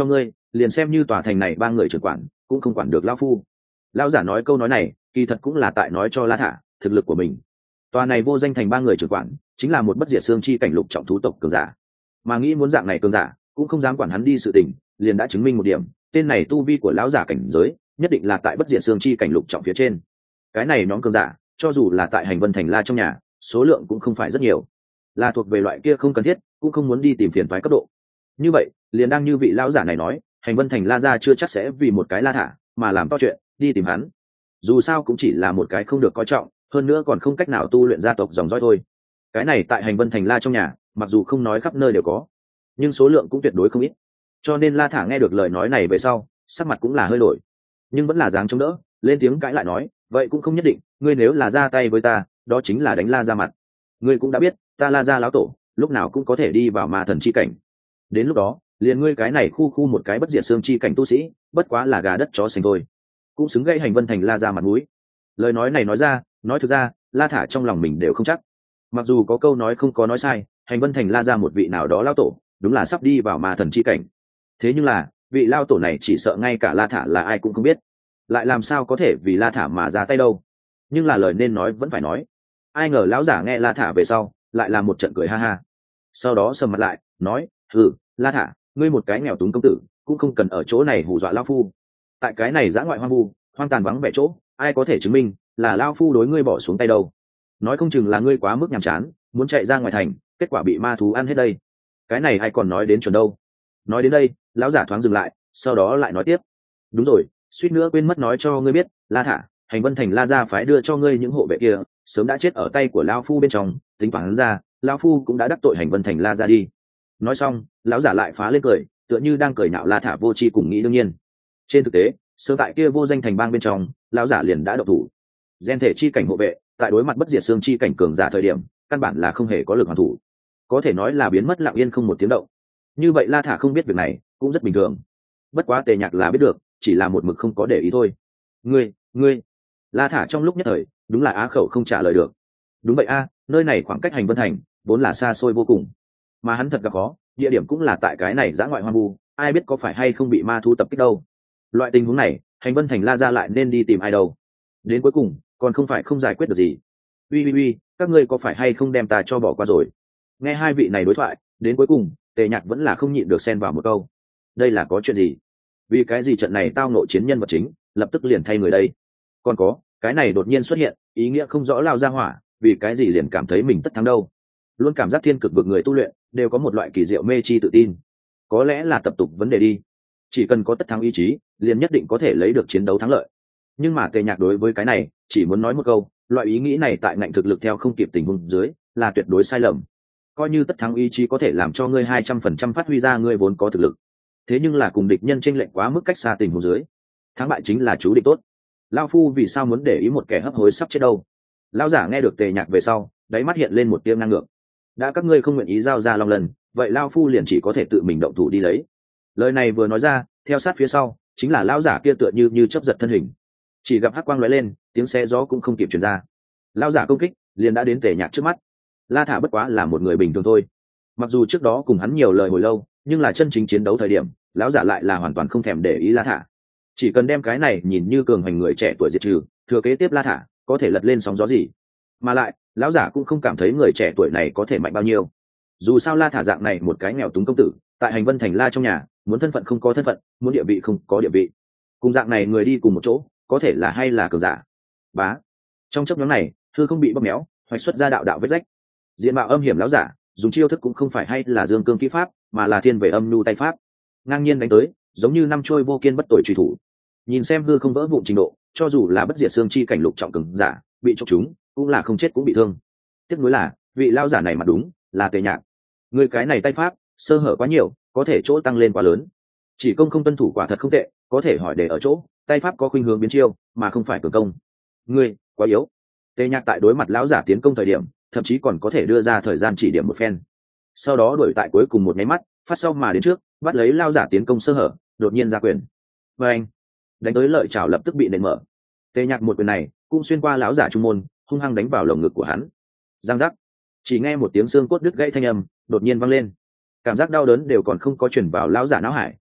liền xem như tòa thành này ba người trưởng quản cũng không quản được lão phu. Lão giả nói câu nói này kỳ thật cũng là tại nói cho La Thả thực lực của mình. Tòa này vô danh thành ba người trưởng quản chính là một bất diệt xương chi cảnh lục trọng thú tộc cường giả, mà nghĩ muốn dạng này cường giả cũng không dám quản hắn đi sự tình, liền đã chứng minh một điểm, tên này tu vi của lão giả cảnh giới nhất định là tại bất diệt xương chi cảnh lục trọng phía trên. Cái này nhóm cường giả cho dù là tại hành vân thành La trong nhà số lượng cũng không phải rất nhiều, là thuộc về loại kia không cần thiết cũng không muốn đi tìm phiền toái cấp độ. Như vậy liền đang như vị lão giả này nói, hành vân thành La gia chưa chắc sẽ vì một cái La Thả mà làm to chuyện đi tìm hắn, dù sao cũng chỉ là một cái không được coi trọng, hơn nữa còn không cách nào tu luyện gia tộc dòng dõi thôi. Cái này tại hành vân thành La trong nhà mặc dù không nói khắp nơi đều có, nhưng số lượng cũng tuyệt đối không ít. Cho nên La Thả nghe được lời nói này về sau sắc mặt cũng là hơi đổi, nhưng vẫn là dáng chống đỡ, lên tiếng cãi lại nói, vậy cũng không nhất định, ngươi nếu là ra tay với ta đó chính là đánh La ra mặt. Ngươi cũng đã biết ta La gia lão tổ lúc nào cũng có thể đi vào ma thần chi cảnh, đến lúc đó liền ngươi cái này khu khu một cái bất diệt xương chi cảnh tu sĩ bất quá là gà đất chó sành thôi, cũng xứng gây hành vân thành La ra mặt mũi. Lời nói này nói ra, nói thực ra La Thả trong lòng mình đều không chắc. Mặc dù có câu nói không có nói sai, hành vân thành La ra một vị nào đó lão tổ đúng là sắp đi vào ma thần chi cảnh, thế nhưng là vị lao tổ này chỉ sợ ngay cả La Thả là ai cũng không biết, lại làm sao có thể vì La Thả mà ra tay đâu. Nhưng là lời nên nói vẫn phải nói. Ai ngờ lão giả nghe La Thả về sau lại là một trận cười ha ha, sau đó sầm mặt lại nói, ừ, La Thả, ngươi một cái nghèo túng công tử cũng không cần ở chỗ này hù dọa lao phu. Tại cái này dã ngoại hoang vu hoang tàn vắng vẻ chỗ, ai có thể chứng minh là lao phu đối ngươi bỏ xuống tay đâu. Nói không chừng là ngươi quá mức nhàm chán muốn chạy ra ngoài thành, kết quả bị ma thú ăn hết đây. Cái này ai còn nói đến chuẩn đâu. Nói đến đây lão giả thoáng dừng lại, sau đó lại nói tiếp, đúng rồi, suýt nữa quên mất nói cho ngươi biết, La Thả, hành vân thành La gia phái đưa cho ngươi những hộ vệ kia sớm đã chết ở tay của lao phu bên trong, tính toán ra lao phu cũng đã đắc tội hành vân thành La gia đi. Nói xong lão giả lại phá lên cười, tựa như đang cười nhạo La Thả vô tri cùng nghĩ đương nhiên. Trên thực tế sớm tại kia vô danh thành bang bên trong lão giả liền đã độc thủ. Gen thể chi cảnh hộ vệ tại đối mặt bất diệt xương chi cảnh cường giả thời điểm căn bản là không hề có lực hoàn thủ, có thể nói là biến mất lặng yên không một tiếng động. Như vậy La Thả không biết việc này cũng rất bình thường, bất quá Tề Nhạc là biết được, chỉ là một mực không có để ý thôi. Ngươi, ngươi, La Thả trong lúc nhất thời đúng là á khẩu không trả lời được. Đúng vậy a, nơi này khoảng cách hành vân thành vốn là xa xôi vô cùng, mà hắn thật gặp khó, địa điểm cũng là tại cái này dã ngoại hoang vu, ai biết có phải hay không bị ma thu tập kích đâu. Loại tình huống này hành vân thành La gia lại nên đi tìm ai đâu, đến cuối cùng còn không phải không giải quyết được gì. Uy uy uy, các ngươi có phải hay không đem ta cho bỏ qua rồi. Nghe hai vị này đối thoại, đến cuối cùng Tề Nhạc vẫn là không nhịn được xen vào một câu, đây là có chuyện gì? Vì cái gì trận này tao nộ chiến nhân vật chính lập tức liền thay người đây? Còn có cái này đột nhiên xuất hiện ý nghĩa không rõ lao ra hỏa, vì cái gì liền cảm thấy mình tất thắng đâu? Luôn cảm giác thiên cực vực người tu luyện đều có một loại kỳ diệu mê chi tự tin, có lẽ là tập tục vấn đề đi, chỉ cần có tất thắng ý chí liền nhất định có thể lấy được chiến đấu thắng lợi. Nhưng mà Tề Nhạc đối với cái này chỉ muốn nói một câu, loại ý nghĩ này tại ngạnh thực lực theo không kịp tình huống dưới là tuyệt đối sai lầm. Coi như tất thắng ý chí có thể làm cho ngươi hai trăm phần trăm phát huy ra ngươi vốn có thực lực, thế nhưng là cùng địch nhân chênh lệch quá mức cách xa tình huống dưới, thắng bại chính là chú định tốt. Lao phu vì sao muốn để ý một kẻ hấp hối sắp chết đâu? Lão giả nghe được Tề Nhạc về sau đáy mắt hiện lên một tia ngang ngược. Đã các ngươi không nguyện ý giao ra long lần, vậy lao phu liền chỉ có thể tự mình động thủ đi lấy. Lời này vừa nói ra, theo sát phía sau chính là lão giả kia tựa như như chớp giật thân hình, chỉ gặp hắc quang lóe lên, tiếng xe gió cũng không kịp truyền ra, lão giả công kích liền đã đến Tề Nhạc trước mắt. La Thả bất quá là một người bình thường thôi, mặc dù trước đó cùng hắn nhiều lời hồi lâu, nhưng là chân chính chiến đấu thời điểm lão giả lại là hoàn toàn không thèm để ý La Thả. Chỉ cần đem cái này nhìn như cường hành người trẻ tuổi diệt trừ, thừa kế tiếp La Thả có thể lật lên sóng gió gì. Mà lại lão giả cũng không cảm thấy người trẻ tuổi này có thể mạnh bao nhiêu. Dù sao La Thả dạng này một cái nghèo túng công tử tại hành vân thành La trong nhà, muốn thân phận không có thân phận, muốn địa vị không có địa vị, cùng dạng này người đi cùng một chỗ có thể là hay là cường giả. Bá, trong chấp nhóm này thư không bị bóp méo, hoạch xuất ra đạo đạo vết rách. Diện mạo âm hiểm lão giả dùng chiêu thức cũng không phải hay là dương cương kỹ pháp, mà là thiên về âm nhu tay pháp, ngang nhiên đánh tới giống như năm trôi vô kiên bất tội truy thủ. Nhìn xem hư không vỡ vụn trình độ, cho dù là bất diệt xương chi cảnh lục trọng cường giả bị chọc chúng cũng là không chết cũng bị thương. Tiếc nuối là vị lão giả này mà đúng là Tề Nhạc. Người cái này tay pháp sơ hở quá nhiều, có thể chỗ tăng lên quá lớn, chỉ công không tuân thủ quả thật không tệ, có thể hỏi để ở chỗ tay pháp có khuynh hướng biến chiêu mà không phải cường công. Ngươi quá yếu. Tề Nhạc tại đối mặt lão giả tiến công thời điểm thậm chí còn có thể đưa ra thời gian chỉ điểm một phen, sau đó đuổi tại cuối cùng một nháy mắt phát sau mà đến trước, bắt lấy lão giả tiến công sơ hở, đột nhiên ra quyền. Và anh đánh tới lợi chảo lập tức bị nện mở. Tề Nhạc một quyền này cũng xuyên qua lão giả trung môn, hung hăng đánh vào lồng ngực của hắn. Giang giác, chỉ nghe một tiếng xương cốt đứt gãy thanh âm đột nhiên vang lên, cảm giác đau đớn đều còn không có truyền vào lão giả não hải,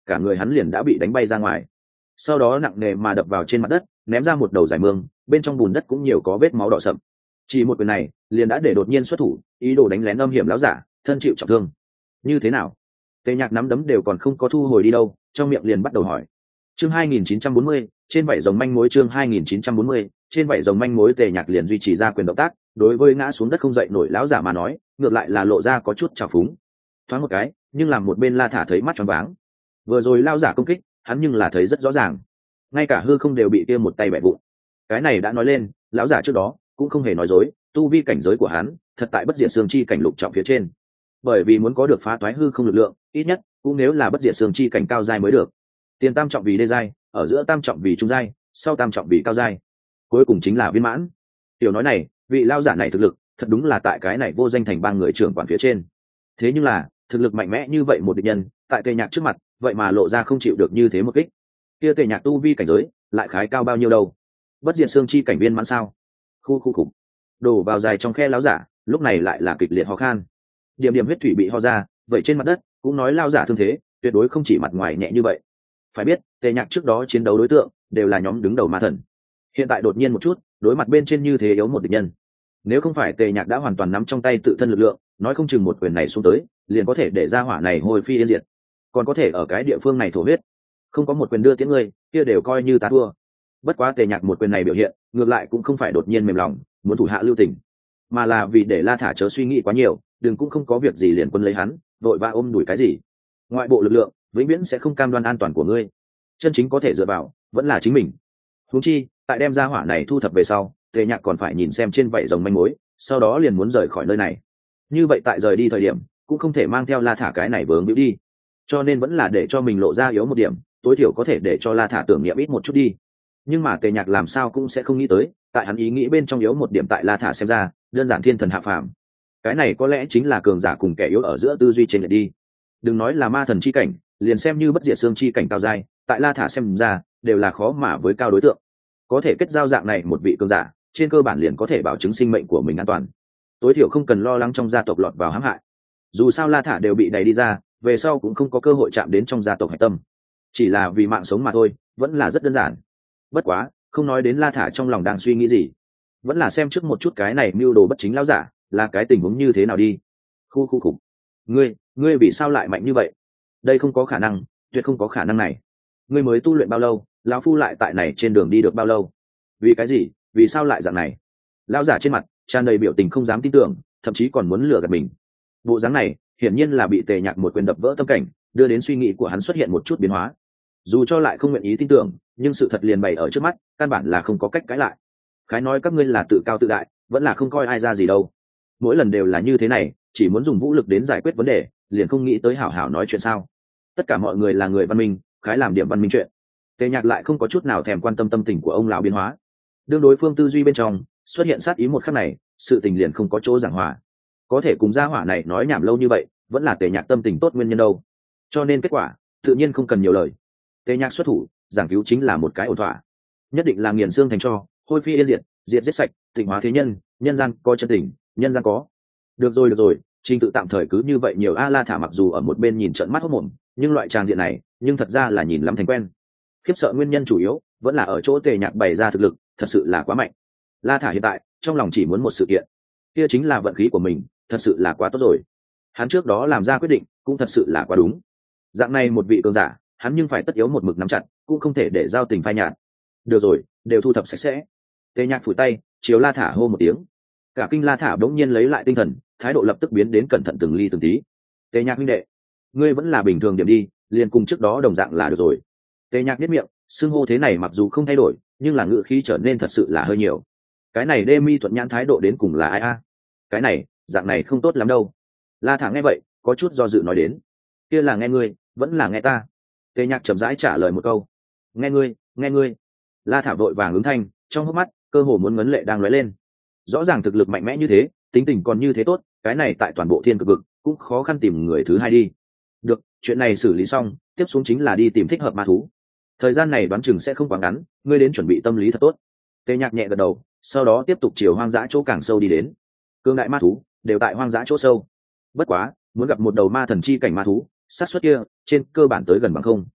cả người hắn liền đã bị đánh bay ra ngoài, sau đó nặng nề mà đập vào trên mặt đất, ném ra một đầu giải mương, bên trong bùn đất cũng nhiều có vết máu đỏ sậm. Chỉ một quyền này liền đã để đột nhiên xuất thủ, ý đồ đánh lén âm hiểm lão giả, thân chịu trọng thương. Như thế nào? Tề Nhạc nắm đấm đều còn không có thu hồi đi đâu, trong miệng liền bắt đầu hỏi. Chương hai nghìn chín trăm bốn mươi, trên vảy rồng manh mối. Chương hai nghìn chín trăm bốn mươi, trên vảy rồng manh mối. Tề Nhạc liền duy trì ra quyền động tác, đối với ngã xuống đất không dậy nổi lão giả mà nói, ngược lại là lộ ra có chút trào phúng. Thoáng một cái, nhưng làm một bên La Thả thấy mắt choáng váng. Vừa rồi lão giả công kích, hắn nhưng là thấy rất rõ ràng, ngay cả hư không đều bị kia một tay bẻ vụn. Cái này đã nói lên, lão giả trước đó cũng không hề nói dối, tu vi cảnh giới của hắn thật tại bất diệt xương chi cảnh lục trọng phía trên. Bởi vì muốn có được phá toái hư không lực lượng, ít nhất cũng nếu là bất diệt xương chi cảnh cao giai mới được. Tiền tam trọng vì đê giai, ở giữa tam trọng vì trung giai, sau tam trọng vì cao giai, cuối cùng chính là viên mãn. Tiểu nói này, vị lão giả này thực lực thật đúng là tại cái này vô danh thành ba người trưởng quản phía trên. Thế nhưng là thực lực mạnh mẽ như vậy một địch nhân, tại Tề Nhạc trước mặt vậy mà lộ ra không chịu được như thế một kích. Kia Tề Nhạc tu vi cảnh giới lại khái cao bao nhiêu đâu? Bất diệt xương chi cảnh viên mãn sao? Khu khu khủng, đổ vào dài trong khe lão giả lúc này lại là kịch liệt ho khan, điểm điểm huyết thủy bị ho ra, vậy trên mặt đất cũng nói lão giả thương thế tuyệt đối không chỉ mặt ngoài nhẹ như vậy. Phải biết Tề Nhạc trước đó chiến đấu đối tượng đều là nhóm đứng đầu ma thần, hiện tại đột nhiên một chút đối mặt bên trên như thế yếu một địch nhân, nếu không phải Tề Nhạc đã hoàn toàn nắm trong tay tự thân lực lượng, nói không chừng một quyền này xuống tới liền có thể để ra hỏa này hồi phi yên diệt, còn có thể ở cái địa phương này thổ huyết. Không có một quyền đưa tiếng ngươi kia đều coi như ta thua. Bất quá Tề Nhạc một quyền này biểu hiện ngược lại cũng không phải đột nhiên mềm lòng muốn thủ hạ lưu tình, mà là vì để La Thả chớ suy nghĩ quá nhiều, đừng cũng không có việc gì liền quân lấy hắn vội vã ôm đuổi cái gì. Ngoại bộ lực lượng vĩnh viễn sẽ không cam đoan an toàn của ngươi, chân chính có thể dựa vào vẫn là chính mình. Huống chi tại đem ra hỏa này thu thập về sau, Tề Nhạc còn phải nhìn xem trên vảy rồng manh mối, sau đó liền muốn rời khỏi nơi này. Như vậy tại rời đi thời điểm cũng không thể mang theo La Thả cái này vướng víu đi, cho nên vẫn là để cho mình lộ ra yếu một điểm, tối thiểu có thể để cho La Thả tưởng niệm ít một chút đi. Nhưng mà Tề Nhạc làm sao cũng sẽ không nghĩ tới, tại hắn ý nghĩ bên trong yếu một điểm tại La Thả xem ra đơn giản thiên thần hạ phàm. Cái này có lẽ chính là cường giả cùng kẻ yếu ở giữa tư duy trên lệch đi. Đừng nói là ma thần chi cảnh, liền xem như bất diệt xương chi cảnh cao giai, tại La Thả xem ra đều là khó mà với cao đối tượng. Có thể kết giao dạng này một vị cường giả, trên cơ bản liền có thể bảo chứng sinh mệnh của mình an toàn, tối thiểu không cần lo lắng trong gia tộc lọt vào hãm hại. Dù sao La Thả đều bị đẩy đi ra, về sau cũng không có cơ hội chạm đến trong gia tộc hạch tâm, chỉ là vì mạng sống mà thôi, vẫn là rất đơn giản. Bất quá không nói đến La Thả trong lòng đang suy nghĩ gì, vẫn là xem trước một chút cái này mưu đồ bất chính lão giả là cái tình huống như thế nào đi. Khu khu khủng, ngươi ngươi vì sao lại mạnh như vậy? Đây không có khả năng, tuyệt không có khả năng này. Ngươi mới tu luyện bao lâu, lão phu lại tại này trên đường đi được bao lâu? Vì cái gì, vì sao lại dạng này? Lão giả trên mặt tràn đầy biểu tình không dám tin tưởng, thậm chí còn muốn lừa gạt mình. Bộ dáng này hiển nhiên là bị Tề Nhạc một quyền đập vỡ tâm cảnh, đưa đến suy nghĩ của hắn xuất hiện một chút biến hóa. Dù cho lại không nguyện ý tin tưởng, nhưng sự thật liền bày ở trước mắt, căn bản là không có cách cãi lại. Khái nói các ngươi là tự cao tự đại, vẫn là không coi ai ra gì đâu. Mỗi lần đều là như thế này, chỉ muốn dùng vũ lực đến giải quyết vấn đề, liền không nghĩ tới hảo hảo nói chuyện sao? Tất cả mọi người là người văn minh, khái làm điểm văn minh chuyện. Tề Nhạc lại không có chút nào thèm quan tâm tâm tình của ông lão biến hóa. Đương đối phương tư duy bên trong xuất hiện sát ý một khắc này, sự tình liền không có chỗ giảng hòa. Có thể cùng gia hỏa này nói nhảm lâu như vậy, vẫn là Tề Nhạc tâm tình tốt nguyên nhân đâu. Cho nên kết quả tự nhiên không cần nhiều lời. Tề Nhạc xuất thủ, giảng cứu chính là một cái ổn thỏa, nhất định là nghiền xương thành tro, hôi phi yên diệt, diệt giết sạch, tịnh hóa thế nhân, nhân gian có chân tình, nhân gian có. Được rồi được rồi, trình tự tạm thời cứ như vậy nhiều. A La Thả mặc dù ở một bên nhìn trợn mắt hốt mồm, nhưng loại tràng diện này, nhưng thật ra là nhìn lắm thành quen. Khiếp sợ nguyên nhân chủ yếu vẫn là ở chỗ Tề Nhạc bày ra thực lực, thật sự là quá mạnh. La Thả hiện tại trong lòng chỉ muốn một sự kiện, kia chính là vận khí của mình, thật sự là quá tốt rồi. Hắn trước đó làm ra quyết định cũng thật sự là quá đúng. Dạng này một vị cường giả, hắn nhưng phải tất yếu một mực nắm chặt, cũng không thể để giao tình phai nhạt. Được rồi, đều thu thập sạch sẽ. Tề Nhạc phủi tay, chiếu La Thả hô một tiếng. Cả kinh La Thả bỗng nhiên lấy lại tinh thần, thái độ lập tức biến đến cẩn thận từng ly từng tí. Tề Nhạc huynh đệ, ngươi vẫn là bình thường điểm đi, liền cùng trước đó đồng dạng là được rồi. Tề Nhạc nhếch miệng, xưng hô thế này mặc dù không thay đổi, nhưng là ngữ khí trở nên thật sự là hơi nhiều. Cái này Đê Mi thuận nhãn thái độ đến cùng là ai a? Cái này, dạng này không tốt lắm đâu. La Thả nghe vậy, có chút do dự nói đến. Kia là nghe ngươi, vẫn là nghe ta? Tề Nhạc chậm rãi trả lời một câu. Nghe ngươi, nghe ngươi. La Thả vội vàng ứng thanh, trong hốc mắt cơ hồ muốn ngấn lệ đang lóe lên. Rõ ràng thực lực mạnh mẽ như thế, tính tình còn như thế tốt, cái này tại toàn bộ thiên cực vực cũng khó khăn tìm người thứ hai đi. Được, chuyện này xử lý xong, tiếp xuống chính là đi tìm thích hợp ma thú. Thời gian này đoán chừng sẽ không quá ngắn, ngươi đến chuẩn bị tâm lý thật tốt. Tề Nhạc nhẹ gật đầu, sau đó tiếp tục chiều hoang dã chỗ càng sâu đi đến. Cương đại ma thú đều tại hoang dã chỗ sâu, bất quá muốn gặp một đầu ma thần chi cảnh ma thú, xác suất kia trên cơ bản tới gần bằng không.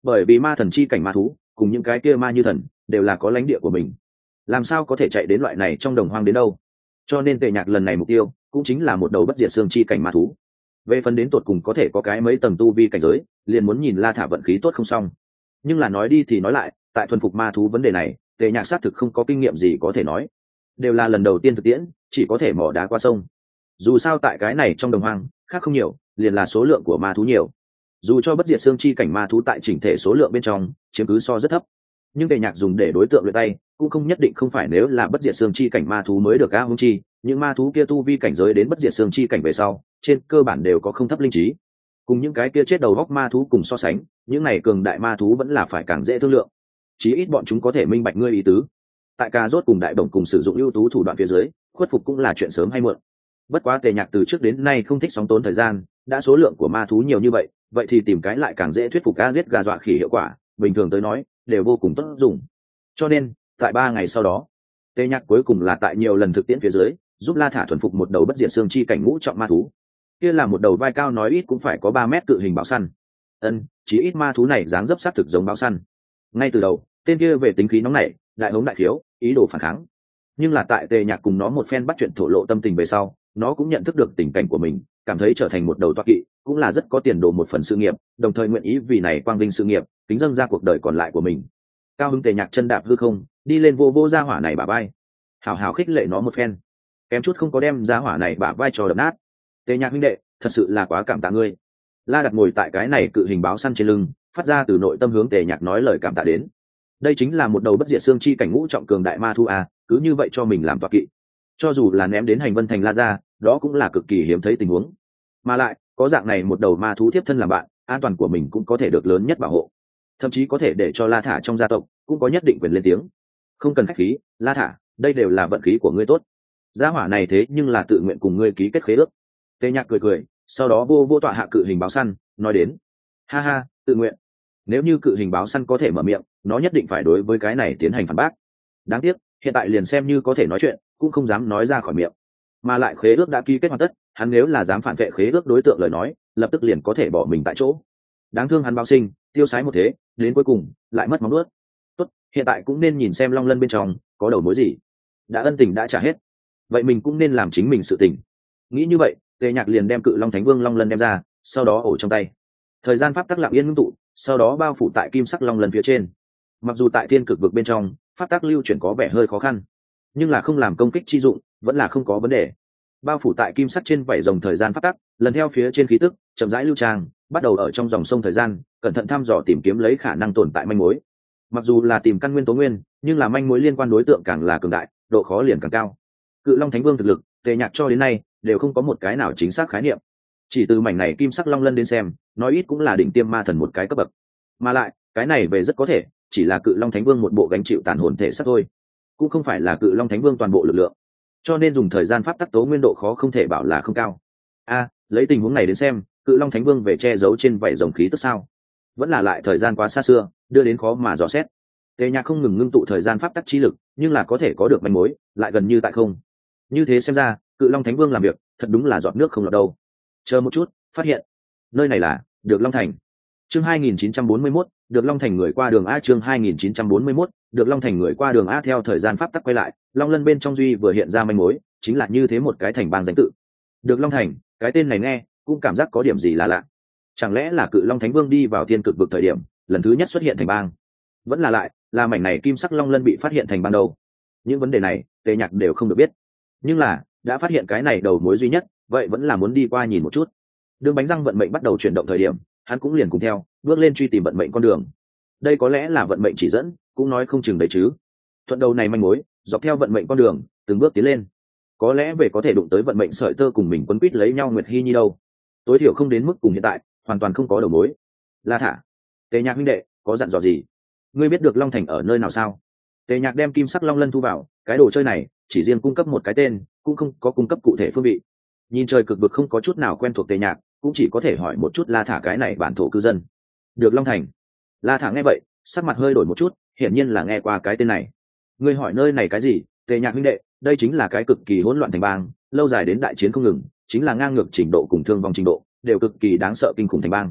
bởi vì ma thần chi cảnh ma thú cùng những cái kia ma như thần đều là có lãnh địa của mình, làm sao có thể chạy đến loại này trong đồng hoang đến đâu. Cho nên Tề Nhạc lần này mục tiêu cũng chính là một đầu bất diệt xương chi cảnh ma thú. Về phần đến tột cùng có thể có cái mấy tầng tu vi cảnh giới, liền muốn nhìn La Thả vận khí tốt không xong. Nhưng là nói đi thì nói lại, tại thuần phục ma thú vấn đề này, Tề Nhạc xác thực không có kinh nghiệm gì có thể nói, đều là lần đầu tiên thực tiễn, chỉ có thể mỏ đá qua sông. Dù sao tại cái này trong đồng hoang khác không nhiều, liền là số lượng của ma thú nhiều. Dù cho bất diệt xương chi cảnh ma thú tại chỉnh thể số lượng bên trong chiếm cứ so rất thấp, nhưng Tề Nhạc dùng để đối tượng luyện tay cũng không nhất định không phải nếu là bất diệt xương chi cảnh ma thú mới được a hung chi, những ma thú kia tu vi cảnh giới đến bất diệt xương chi cảnh về sau, trên cơ bản đều có không thấp linh trí. Cùng những cái kia chết đầu góc ma thú cùng so sánh, những này cường đại ma thú vẫn là phải càng dễ thương lượng. Chí ít bọn chúng có thể minh bạch ngươi ý tứ. Tại Cà Rốt cùng Đại Bổng cùng sử dụng ưu tú thủ đoạn phía dưới, khuất phục cũng là chuyện sớm hay muộn. Bất quá Tề Nhạc từ trước đến nay không thích sóng tốn thời gian, đã số lượng của ma thú nhiều như vậy, vậy thì tìm cái lại càng dễ thuyết phục ca giết gà dọa khỉ hiệu quả, bình thường tới nói đều vô cùng tốt dùng. Cho nên tại ba ngày sau đó, Tề Nhạc cuối cùng là tại nhiều lần thực tiễn phía dưới, giúp La Thả thuần phục một đầu bất diệt xương chi cảnh ngũ trọng ma thú. Kia là một đầu vai cao nói ít cũng phải có ba mét cự hình báo săn. Ân, chỉ ít ma thú này dáng dấp sát thực giống báo săn. Ngay từ đầu, tên kia về tính khí nóng nảy, đại hống đại khiếu, ý đồ phản kháng. Nhưng là tại Tề Nhạc cùng nó một phen bắt chuyện thổ lộ tâm tình về sau, nó cũng nhận thức được tình cảnh của mình, cảm thấy trở thành một đầu toa kỵ cũng là rất có tiền đồ một phần sự nghiệp, đồng thời nguyện ý vì này quang vinh sự nghiệp, kính dâng ra cuộc đời còn lại của mình. Cao hứng Tề Nhạc chân đạp hư không, đi lên vô vô ra hỏa này bả vai, hào hào khích lệ nó một phen, kém chút không có đem ra hỏa này bả vai cho đập nát. Tề Nhạc huynh đệ, thật sự là quá cảm tạ ngươi. La Đặt ngồi tại cái này cự hình báo săn trên lưng, phát ra từ nội tâm hướng Tề Nhạc nói lời cảm tạ đến. Đây chính là một đầu bất diệt xương chi cảnh ngũ trọng cường đại ma thu à, cứ như vậy cho mình làm tọa kỵ, cho dù là ném đến hành vân thành La Gia, đó cũng là cực kỳ hiếm thấy tình huống. Mà lại có dạng này một đầu ma thú tiếp thân làm bạn, an toàn của mình cũng có thể được lớn nhất bảo hộ, thậm chí có thể để cho La Thả trong gia tộc cũng có nhất định quyền lên tiếng. Không cần khách khí, La Thả, đây đều là vận khí của ngươi tốt. Gia hỏa này thế nhưng là tự nguyện cùng ngươi ký kết khế ước. Tề Nhạc cười cười, sau đó vô vô tọa hạ cự hình báo săn, nói đến, ha ha, tự nguyện. Nếu như cự hình báo săn có thể mở miệng, nó nhất định phải đối với cái này tiến hành phản bác. Đáng tiếc, hiện tại liền xem như có thể nói chuyện, cũng không dám nói ra khỏi miệng. Mà lại khế ước đã ký kết hoàn tất, hắn nếu là dám phản vệ khế ước đối tượng lời nói, lập tức liền có thể bỏ mình tại chỗ. Đáng thương hắn báo sinh, tiêu sái một thế, đến cuối cùng lại mất móng nuốt. Tốt, hiện tại cũng nên nhìn xem Long Lân bên trong có đầu mối gì. Đã ân tình đã trả hết, vậy mình cũng nên làm chính mình sự tình. Nghĩ như vậy, Tề Nhạc liền đem cự Long Thánh Vương Long Lân đem ra, sau đó ổ trong tay. Thời gian pháp tắc lặng yên ngưng tụ, sau đó bao phủ tại kim sắc Long Lân phía trên. Mặc dù tại thiên cực vực bên trong, pháp tắc lưu chuyển có vẻ hơi khó khăn, nhưng là không làm công kích chi dụng, vẫn là không có vấn đề. Bao phủ tại kim sắc trên vảy rồng thời gian pháp tắc, lần theo phía trên khí tức, chậm rãi lưu trang, bắt đầu ở trong dòng sông thời gian, cẩn thận thăm dò tìm kiếm lấy khả năng tồn tại manh mối. Mặc dù là tìm căn nguyên tố nguyên, nhưng là manh mối liên quan đối tượng càng là cường đại, độ khó liền càng cao. Cự Long Thánh Vương thực lực, Tề Nhạc cho đến nay đều không có một cái nào chính xác khái niệm. Chỉ từ mảnh này kim sắc long lân đến xem, nói ít cũng là đỉnh tiêm ma thần một cái cấp bậc. Mà lại, cái này về rất có thể chỉ là Cự Long Thánh Vương một bộ gánh chịu tàn hồn thể xác thôi, cũng không phải là Cự Long Thánh Vương toàn bộ lực lượng. Cho nên dùng thời gian pháp tắc tố nguyên độ khó không thể bảo là không cao. A, lấy tình huống này đến xem, Cự Long Thánh Vương về che giấu trên vảy rồng khí tức sao? Vẫn là lại thời gian quá xa xưa, đưa đến khó mà dò xét. Tề Nhạc không ngừng ngưng tụ thời gian pháp tắc chi lực, nhưng là có thể có được manh mối, lại gần như tại không. Như thế xem ra, Cự Long Thánh Vương làm việc, thật đúng là giọt nước không lọt đâu. Chờ một chút, phát hiện, nơi này là Được Long Thành. Chương hai nghìn chín trăm bốn mươi mốt, Được Long Thành người qua đường a chương hai nghìn chín trăm bốn mươi mốt, Được Long Thành người qua đường a theo thời gian pháp tắc quay lại, Long Lân bên trong duy vừa hiện ra manh mối, chính là như thế một cái thành bang danh tự. Được Long Thành, cái tên này nghe, cũng cảm giác có điểm gì là lạ. Chẳng lẽ là Cự Long Thánh Vương đi vào thiên cực vực thời điểm, lần thứ nhất xuất hiện thành bang? Vẫn là lại, là mảnh này kim sắc Long Lân bị phát hiện thành bang đâu? Những vấn đề này, Tề Nhạc đều không được biết. Nhưng là, đã phát hiện cái này đầu mối duy nhất, vậy vẫn là muốn đi qua nhìn một chút. Đường bánh răng vận mệnh bắt đầu chuyển động thời điểm, hắn cũng liền cùng theo, bước lên truy tìm vận mệnh con đường. Đây có lẽ là vận mệnh chỉ dẫn, cũng nói không chừng đấy chứ. Thuận đầu này manh mối, dọc theo vận mệnh con đường, từng bước tiến lên. Có lẽ về có thể đụng tới vận mệnh sợi tơ cùng mình quấn quýt lấy nhau Nguyệt Hi Nhi đâu. Tối thiểu không đến mức cùng hiện tại, hoàn toàn không có đầu mối. La Thả, Tề Nhạc huynh đệ, có dặn dò gì? Ngươi biết được Long Thành ở nơi nào sao? Tề Nhạc đem kim sắc Long Lân thu vào, cái đồ chơi này, chỉ riêng cung cấp một cái tên, cũng không có cung cấp cụ thể phương vị. Nhìn trời cực vực không có chút nào quen thuộc Tề Nhạc, cũng chỉ có thể hỏi một chút La Thả cái này bản thổ cư dân. Được Long Thành. La Thả nghe vậy, sắc mặt hơi đổi một chút, hiển nhiên là nghe qua cái tên này. Ngươi hỏi nơi này cái gì? Tề Nhạc huynh đệ, đây chính là cái cực kỳ hỗn loạn thành bang, lâu dài đến đại chiến không ngừng, chính là ngang ngược trình độ cùng thương vong trình độ, đều cực kỳ đáng sợ kinh khủng thành bang.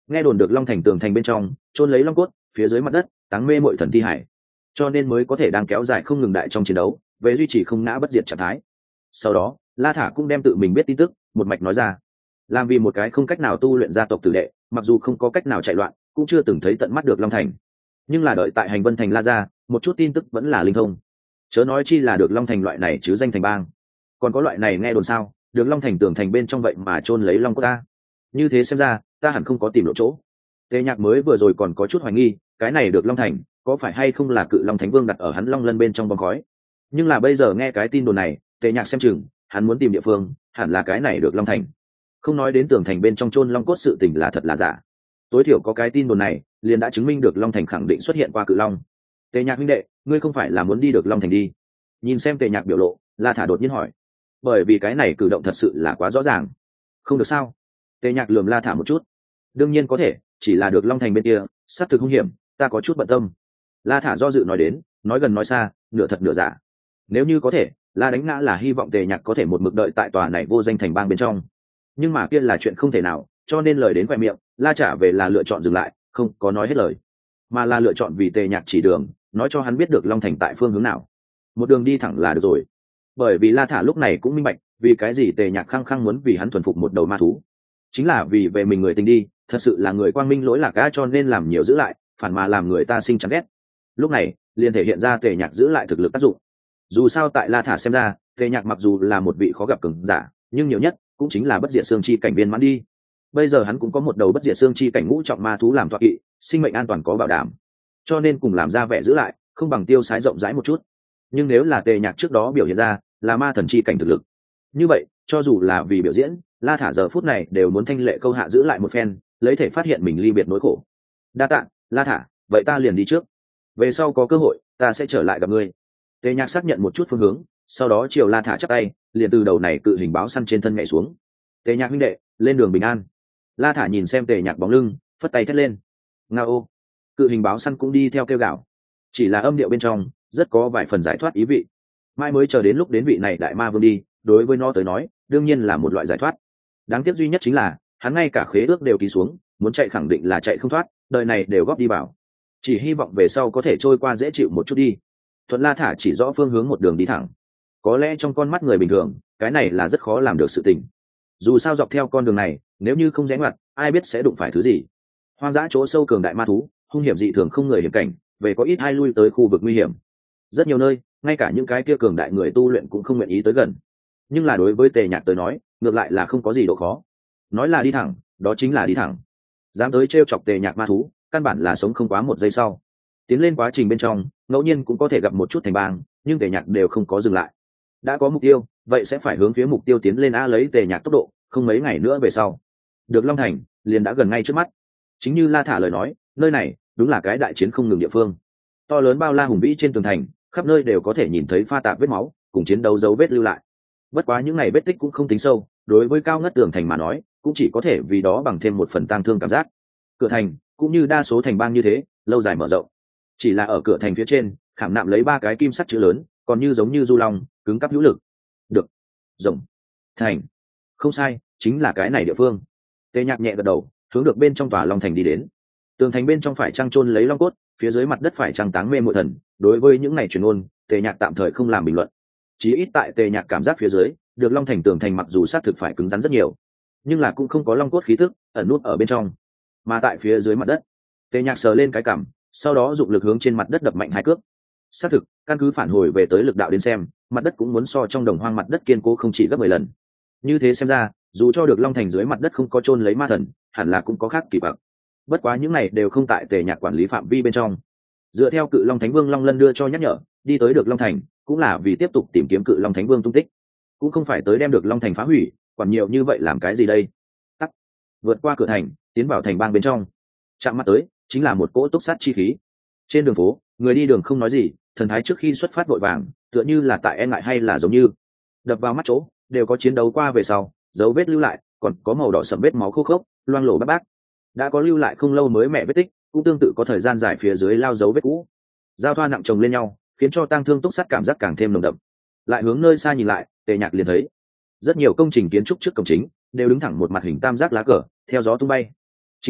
nghe đồn được long thành tường thành bên trong chôn lấy long cốt, phía dưới mặt đất táng mê mội thần thi hải, cho nên mới có thể đang kéo dài không ngừng đại trong chiến đấu về duy trì không ngã bất diệt trạng thái. Sau đó La Thả cũng đem tự mình biết tin tức một mạch nói ra. Làm vì một cái không cách nào tu luyện gia tộc tử đệ, mặc dù không có cách nào chạy loạn, cũng chưa từng thấy tận mắt được long thành, nhưng là đợi tại hành vân thành La Gia, một chút tin tức vẫn là linh thông. Chớ nói chi là được long thành loại này chứ danh thành bang, còn có loại này nghe đồn sao được long thành tường thành bên trong vậy mà chôn lấy long cốt ta. Như thế xem ra ta hẳn không có tìm lộ chỗ. Tề Nhạc mới vừa rồi còn có chút hoài nghi cái này được long thành có phải hay không là cự long thánh vương đặt ở hắn long lân bên trong bóng khói, nhưng là bây giờ nghe cái tin đồn này, Tề Nhạc xem chừng hắn muốn tìm địa phương hẳn là cái này được long thành. Không nói đến tường thành bên trong chôn long cốt sự tình là thật là giả, tối thiểu có cái tin đồn này liền đã chứng minh được long thành khẳng định xuất hiện qua cự long. Tề Nhạc huynh đệ, ngươi không phải là muốn đi được long thành đi? Nhìn xem Tề Nhạc biểu lộ, La Thả đột nhiên hỏi. Bởi vì cái này cử động thật sự là quá rõ ràng. Không được sao? Tề Nhạc lườm La Thả một chút. Đương nhiên có thể, chỉ là được long thành bên kia sát thực hung hiểm, ta có chút bận tâm. La Thả do dự nói đến, nói gần nói xa, nửa thật nửa giả. Nếu như có thể, La Đánh Ngã là hy vọng Tề Nhạc có thể một mực đợi tại tòa này vô danh thành bang bên trong, nhưng mà kia là chuyện không thể nào, cho nên lời đến khoe miệng, La trả về là lựa chọn dừng lại, không có nói hết lời, mà là lựa chọn vì Tề Nhạc chỉ đường, nói cho hắn biết được long thành tại phương hướng nào, một đường đi thẳng là được rồi. Bởi vì La Thả lúc này cũng minh bạch vì cái gì Tề Nhạc khăng khăng muốn vì hắn thuần phục một đầu ma thú, chính là vì về mình người tình đi, thật sự là người quang minh lỗi lạc ga, cho nên làm nhiều giữ lại, phản mà làm người ta sinh chán ghét. Lúc này liền thể hiện ra Tề Nhạc giữ lại thực lực tác dụng. Dù sao tại La Thả xem ra, Tề Nhạc mặc dù là một vị khó gặp cường giả, nhưng nhiều nhất cũng chính là bất diệt xương chi cảnh viên mãn đi. Bây giờ hắn cũng có một đầu bất diệt xương chi cảnh ngũ trọng ma thú làm tọa kỵ, sinh mệnh an toàn có bảo đảm, cho nên cùng làm ra vẻ giữ lại, không bằng tiêu sái rộng rãi một chút. Nhưng nếu là Tề Nhạc trước đó biểu hiện ra là ma thần chi cảnh thực lực, như vậy cho dù là vì biểu diễn, La Thả giờ phút này đều muốn thanh lệ câu hạ giữ lại một phen, lấy thể phát hiện mình ly biệt nỗi khổ. Đa tạ La Thả, vậy ta liền đi trước, về sau có cơ hội ta sẽ trở lại gặp ngươi. Tề Nhạc xác nhận một chút phương hướng, sau đó chiều La Thả chắp tay, liền từ đầu này cự hình báo săn trên thân nhảy xuống. Tề Nhạc huynh đệ, lên đường bình an. La Thả nhìn xem Tề Nhạc bóng lưng, phất tay thét lên. Nga ô. Cự hình báo săn cũng đi theo kêu gào, chỉ là âm điệu bên trong rất có vài phần giải thoát ý vị. Mai mới chờ đến lúc đến vị này đại ma vương đi, đối với nó tới nói đương nhiên là một loại giải thoát. Đáng tiếc duy nhất chính là hắn ngay cả khế ước đều ký xuống, muốn chạy khẳng định là chạy không thoát, đời này đều góp đi bảo. Chỉ hy vọng về sau có thể trôi qua dễ chịu một chút đi. Thuận La Thả chỉ rõ phương hướng một đường đi thẳng. Có lẽ trong con mắt người bình thường cái này là rất khó làm được sự tình, dù sao dọc theo con đường này nếu như không rẽ ngoặt, ai biết sẽ đụng phải thứ gì. Hoang dã chỗ sâu cường đại ma thú, hung hiểm dị thường không người hiểm cảnh, về có ít ai lui tới khu vực nguy hiểm. Rất nhiều nơi ngay cả những cái kia cường đại người tu luyện cũng không nguyện ý tới gần, nhưng là đối với Tề Nhạc tới nói ngược lại là không có gì độ khó. Nói là đi thẳng, đó chính là đi thẳng. Dám tới trêu chọc Tề Nhạc ma thú, căn bản là sống không quá một giây sau. Tiến lên quá trình bên trong ngẫu nhiên cũng có thể gặp một chút thành bang, nhưng Tề Nhạc đều không có dừng lại. Đã có mục tiêu, vậy sẽ phải hướng phía mục tiêu tiến lên. A lấy Tề Nhạc tốc độ, không mấy ngày nữa về sau được long thành liền đã gần ngay trước mắt. Chính như La Thả lời nói, nơi này đúng là cái đại chiến không ngừng địa phương. To lớn bao la hùng vĩ trên tường thành, khắp nơi đều có thể nhìn thấy pha tạp vết máu cùng chiến đấu dấu vết lưu lại. Bất quá những ngày vết tích cũng không tính sâu, đối với cao ngất tường thành mà nói cũng chỉ có thể vì đó bằng thêm một phần tang thương cảm giác. Cửa thành cũng như đa số thành bang như thế, lâu dài mở rộng, chỉ là ở cửa thành phía trên khảm nạm lấy ba cái kim sắt chữ lớn, còn như giống như du long, cứng cắp hữu lực. Được, rộng, thành, không sai, chính là cái này địa phương. Tề Nhạc nhẹ gật đầu, hướng được bên trong tòa long thành đi đến. Tường thành bên trong phải trang chôn lấy long cốt, phía dưới mặt đất phải trang táng mê muội thần. Đối với những này truyền ngôn, Tề Nhạc tạm thời không làm bình luận. Chí ít tại Tề Nhạc cảm giác phía dưới, được long thành tường thành mặc dù xác thực phải cứng rắn rất nhiều, nhưng là cũng không có long cốt khí tức ẩn nút ở bên trong. Mà tại phía dưới mặt đất, Tề Nhạc sờ lên cái cằm, sau đó dụng lực hướng trên mặt đất đập mạnh hai cước. Xác thực, căn cứ phản hồi về tới lực đạo đến xem, mặt đất cũng muốn so trong đồng hoang mặt đất kiên cố không chỉ gấp mười lần. Như thế xem ra, dù cho được long thành dưới mặt đất không có chôn lấy ma thần, hẳn là cũng có khác kỳ bậc. Bất quá những này đều không tại Tề Nhạc quản lý phạm vi bên trong. Dựa theo Cự Long Thánh Vương Long Lân đưa cho nhắc nhở, đi tới được long thành cũng là vì tiếp tục tìm kiếm Cự Long Thánh Vương tung tích, cũng không phải tới đem được long thành phá hủy. Quản nhiều như vậy làm cái gì đây? Tắt. Vượt qua cửa thành, tiến vào thành bang bên trong, chạm mắt tới chính là một cỗ túc sát chi khí. Trên đường phố, người đi đường không nói gì, thần thái trước khi xuất phát vội vàng, tựa như là tại e ngại hay là giống như đập vào mắt chỗ đều có chiến đấu qua về sau dấu vết lưu lại, còn có màu đỏ sẫm vết máu khô khốc loang lổ bác bác. Đã có lưu lại không lâu mới mẹ vết tích, cũng tương tự có thời gian dài phía dưới lao dấu vết cũ. Giao thoa nặng chồng lên nhau, khiến cho tang thương túc sát cảm giác càng thêm nồng đậm. Lại hướng nơi xa nhìn lại, Tề Nhạc liền thấy rất nhiều công trình kiến trúc trước cổng chính đều đứng thẳng một mặt hình tam giác lá cờ theo gió tung bay. Chính diện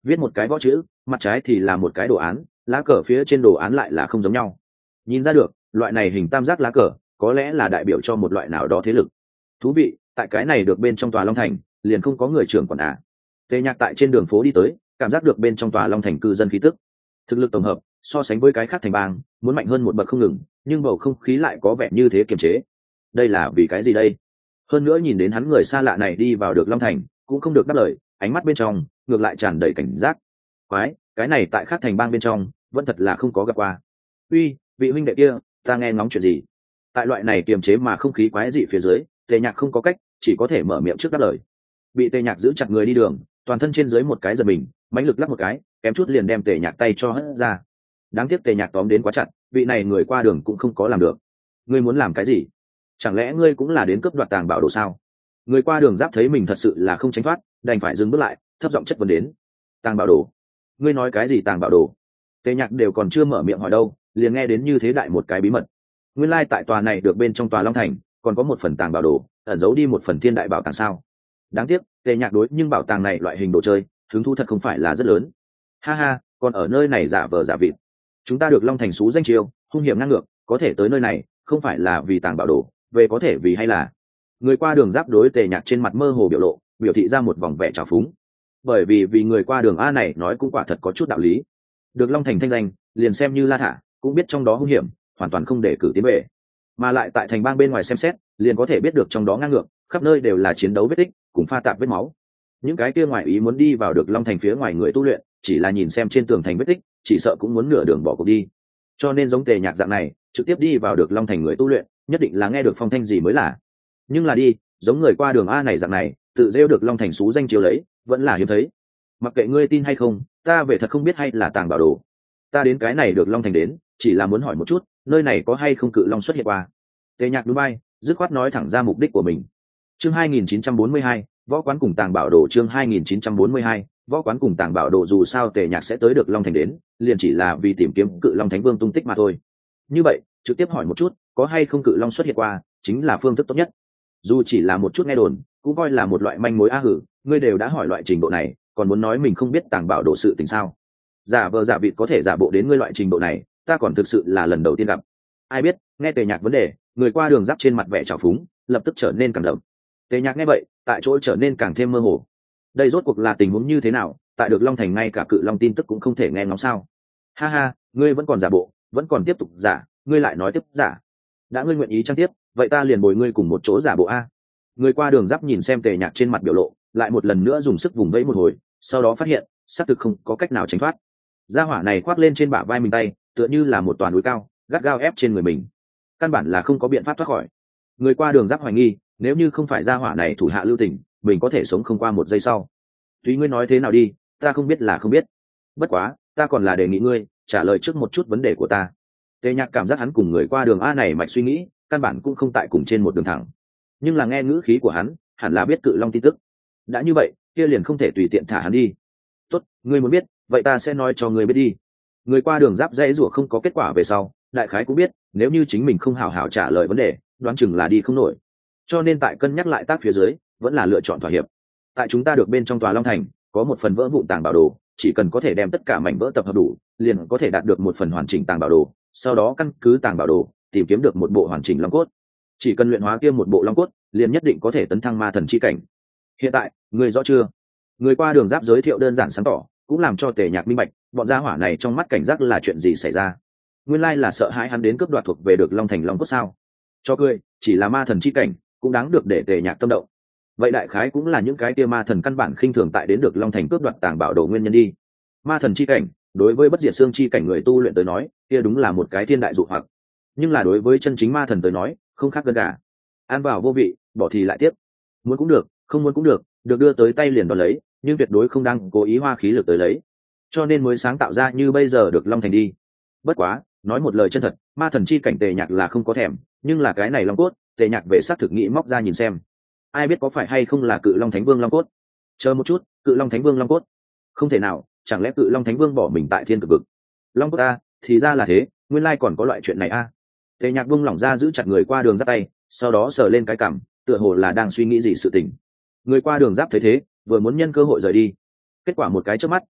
viết một cái võ chữ, mặt trái thì là một cái đồ án, lá cờ phía trên đồ án lại là không giống nhau. Nhìn ra được loại này hình tam giác lá cờ có lẽ là đại biểu cho một loại nào đó thế lực. Thú vị, tại cái này được bên trong tòa Long Thành liền không có người trưởng quản à. Tề Nhạc tại trên đường phố đi tới, cảm giác được bên trong tòa Long Thành cư dân khí tức, thực lực tổng hợp so sánh với cái khác thành bang muốn mạnh hơn một bậc không ngừng, nhưng bầu không khí lại có vẻ như thế kiềm chế. Đây là vì cái gì đây? Hơn nữa nhìn đến hắn người xa lạ này đi vào được Long Thành cũng không được đáp lời, ánh mắt bên trong ngược lại tràn đầy cảnh giác. Quái, cái này tại khác thành bang bên trong vẫn thật là không có gặp qua. Uy, vị huynh đệ kia, ta nghe ngóng chuyện gì? Tại loại này kiềm chế mà không khí quái dị phía dưới, Tề Nhạc không có cách, chỉ có thể mở miệng trước đáp lời. Bị Tề Nhạc giữ chặt người đi đường, toàn thân trên dưới một cái giật mình, mãnh lực lắc một cái, kém chút liền đem Tề Nhạc tay cho hất ra. Đáng tiếc Tề Nhạc tóm đến quá chặt, vị này người qua đường cũng không có làm được. Ngươi muốn làm cái gì? Chẳng lẽ ngươi cũng là đến cướp đoạt tàng bảo đồ sao? Người qua đường giáp thấy mình thật sự là không tránh thoát, đành phải dừng bước lại, thấp giọng chất vấn đến. Tàng bảo đồ? Ngươi nói cái gì tàng bảo đồ? Tề Nhạc đều còn chưa mở miệng hỏi đâu, liền nghe đến như thế đại một cái bí mật. Nguyên lai tại tòa này được bên trong tòa Long Thành còn có một phần tàng bảo đồ, ẩn giấu đi một phần thiên đại bảo tàng sao? Đáng tiếc Tề Nhạc đối nhưng bảo tàng này loại hình đồ chơi hứng thú thật không phải là rất lớn. Ha ha, còn ở nơi này giả vờ giả vịt. Chúng ta được Long Thành xú danh chiêu, hung hiểm ngang ngược, có thể tới nơi này không phải là vì tàng bảo đồ, về có thể vì hay là. Người qua đường giáp đối Tề Nhạc trên mặt mơ hồ biểu lộ, biểu thị ra một vòng vẻ trào phúng. Bởi vì vì người qua đường a này nói cũng quả thật có chút đạo lý. Được Long Thành thanh danh, liền xem như la thả, cũng biết trong đó hung hiểm, hoàn toàn không để cử tiến về. Mà lại tại thành bang bên ngoài xem xét, liền có thể biết được trong đó ngang ngược, khắp nơi đều là chiến đấu vết tích, cùng pha tạp vết máu. Những cái kia ngoài ý muốn đi vào được Long Thành phía ngoài người tu luyện, chỉ là nhìn xem trên tường thành vết tích, chỉ sợ cũng muốn nửa đường bỏ cuộc đi. Cho nên giống Tề Nhạc dạng này, trực tiếp đi vào được Long Thành người tu luyện, nhất định là nghe được phong thanh gì mới là. Nhưng là đi, giống người qua đường a này dạng này, tự rêu được Long Thành xú danh chiếu lấy, vẫn là hiếm thấy. Mặc kệ ngươi tin hay không, ta về thật không biết hay là tàng bảo đồ. Ta đến cái này được Long Thành đến, chỉ là muốn hỏi một chút, nơi này có hay không cự long xuất hiện qua. Tề Nhạc núi bay, dứt khoát nói thẳng ra mục đích của mình. Chương hai nghìn chín trăm bốn mươi hai, võ quán cùng tàng bảo đồ. Chương hai nghìn chín trăm bốn mươi hai, võ quán cùng tàng bảo đồ. Dù sao Tề Nhạc sẽ tới được Long Thành đến, liền chỉ là vì tìm kiếm cự long thánh vương tung tích mà thôi. Như vậy, trực tiếp hỏi một chút, có hay không cự long xuất hiện qua, chính là phương thức tốt nhất. Dù chỉ là một chút nghe đồn, cũng coi là một loại manh mối a hử, ngươi đều đã hỏi loại trình độ này, còn muốn nói mình không biết tàng bảo đồ sự tình sao? Giả vờ giả vịt có thể giả bộ đến ngươi loại trình độ này, ta còn thực sự là lần đầu tiên gặp. Ai biết, nghe Tề Nhạc vấn đề, người qua đường giáp trên mặt vẻ trào phúng, lập tức trở nên cảm động. Tề Nhạc nghe vậy, tại chỗ trở nên càng thêm mơ hồ. Đây rốt cuộc là tình huống như thế nào? Tại được Long Thành ngay cả cự long tin tức cũng không thể nghe ngóng sao? Ha ha, ngươi vẫn còn giả bộ, vẫn còn tiếp tục giả, ngươi lại nói tiếp giả. Đã ngươi nguyện ý trang tiếp, vậy ta liền bồi ngươi cùng một chỗ giả bộ a. Người qua đường giáp nhìn xem Tề Nhạc trên mặt biểu lộ, lại một lần nữa dùng sức vùng vẫy một hồi, sau đó phát hiện, xác thực không có cách nào tránh thoát. Gia hỏa này khoác lên trên bả vai mình tay, tựa như là một toàn núi cao, gắt gao ép trên người mình. Căn bản là không có biện pháp thoát khỏi. Người qua đường giáp hoài nghi, nếu như không phải gia hỏa này thủ hạ lưu tình, mình có thể sống không qua một giây sau. Tùy ngươi nói thế nào đi, ta không biết là không biết. Bất quá, ta còn là đề nghị ngươi trả lời trước một chút vấn đề của ta. Tề Nhạc cảm giác hắn cùng người qua đường a này mạch suy nghĩ, căn bản cũng không tại cùng trên một đường thẳng. Nhưng là nghe ngữ khí của hắn, hẳn là biết cự long tin tức. Đã như vậy, kia liền không thể tùy tiện thả hắn đi. Tốt, ngươi muốn biết, vậy ta sẽ nói cho ngươi biết đi. Người qua đường giáp dãy rủa không có kết quả về sau, đại khái cũng biết, nếu như chính mình không hào hào trả lời vấn đề, đoán chừng là đi không nổi. Cho nên tại cân nhắc lại tác phía dưới, vẫn là lựa chọn thỏa hiệp. Tại chúng ta được bên trong tòa Long Thành, có một phần vỡ vụn tàng bảo đồ, chỉ cần có thể đem tất cả mảnh vỡ tập hợp đủ, liền có thể đạt được một phần hoàn chỉnh tàng bảo đồ, sau đó căn cứ tàng bảo đồ, tìm kiếm được một bộ hoàn chỉnh long cốt. Chỉ cần luyện hóa kia một bộ long cốt, liền nhất định có thể tấn thăng ma thần chi cảnh. Hiện tại, người rõ chưa? Người qua đường giáp giới thiệu đơn giản sáng tỏ, cũng làm cho Tề Nhạc minh bạch, bọn gia hỏa này trong mắt cảnh giác là chuyện gì xảy ra. Nguyên lai là sợ hãi hắn đến cướp đoạt thuộc về được Long Thành long cốt sao? Cho cười, chỉ là ma thần chi cảnh, cũng đáng được để Tề Nhạc tâm động. Vậy đại khái cũng là những cái kia ma thần căn bản khinh thường tại đến được Long Thành cướp đoạt tàng bảo đồ nguyên nhân đi. Ma thần chi cảnh, đối với bất diệt xương chi cảnh người tu luyện tới nói, kia đúng là một cái thiên đại dụ hoặc. Nhưng là đối với chân chính ma thần tới nói, không khác gần cả. Ăn vào vô vị, bỏ thì lại tiếp. Muốn cũng được, không muốn cũng được, được đưa tới tay liền đón lấy, nhưng tuyệt đối không đang cố ý hoa khí lực tới lấy. Cho nên mới sáng tạo ra như bây giờ được Long Thành đi. Bất quá, nói một lời chân thật, ma thần chi cảnh Tề Nhạc là không có thèm, nhưng là cái này long cốt, Tề Nhạc về sát thực nghĩ móc ra nhìn xem. Ai biết có phải hay không là cự long thánh vương long cốt? Chờ một chút, cự long thánh vương long cốt? Không thể nào, chẳng lẽ cự long thánh vương bỏ mình tại thiên cực vực? Long cốt a, thì ra là thế, nguyên lai còn có loại chuyện này a. Tề Nhạc buông lỏng ra giữ chặt người qua đường giáp tay, sau đó sờ lên cái cằm, tựa hồ là đang suy nghĩ gì sự tình. Người qua đường giáp thấy thế, vừa muốn nhân cơ hội rời đi, kết quả một cái chớp mắt,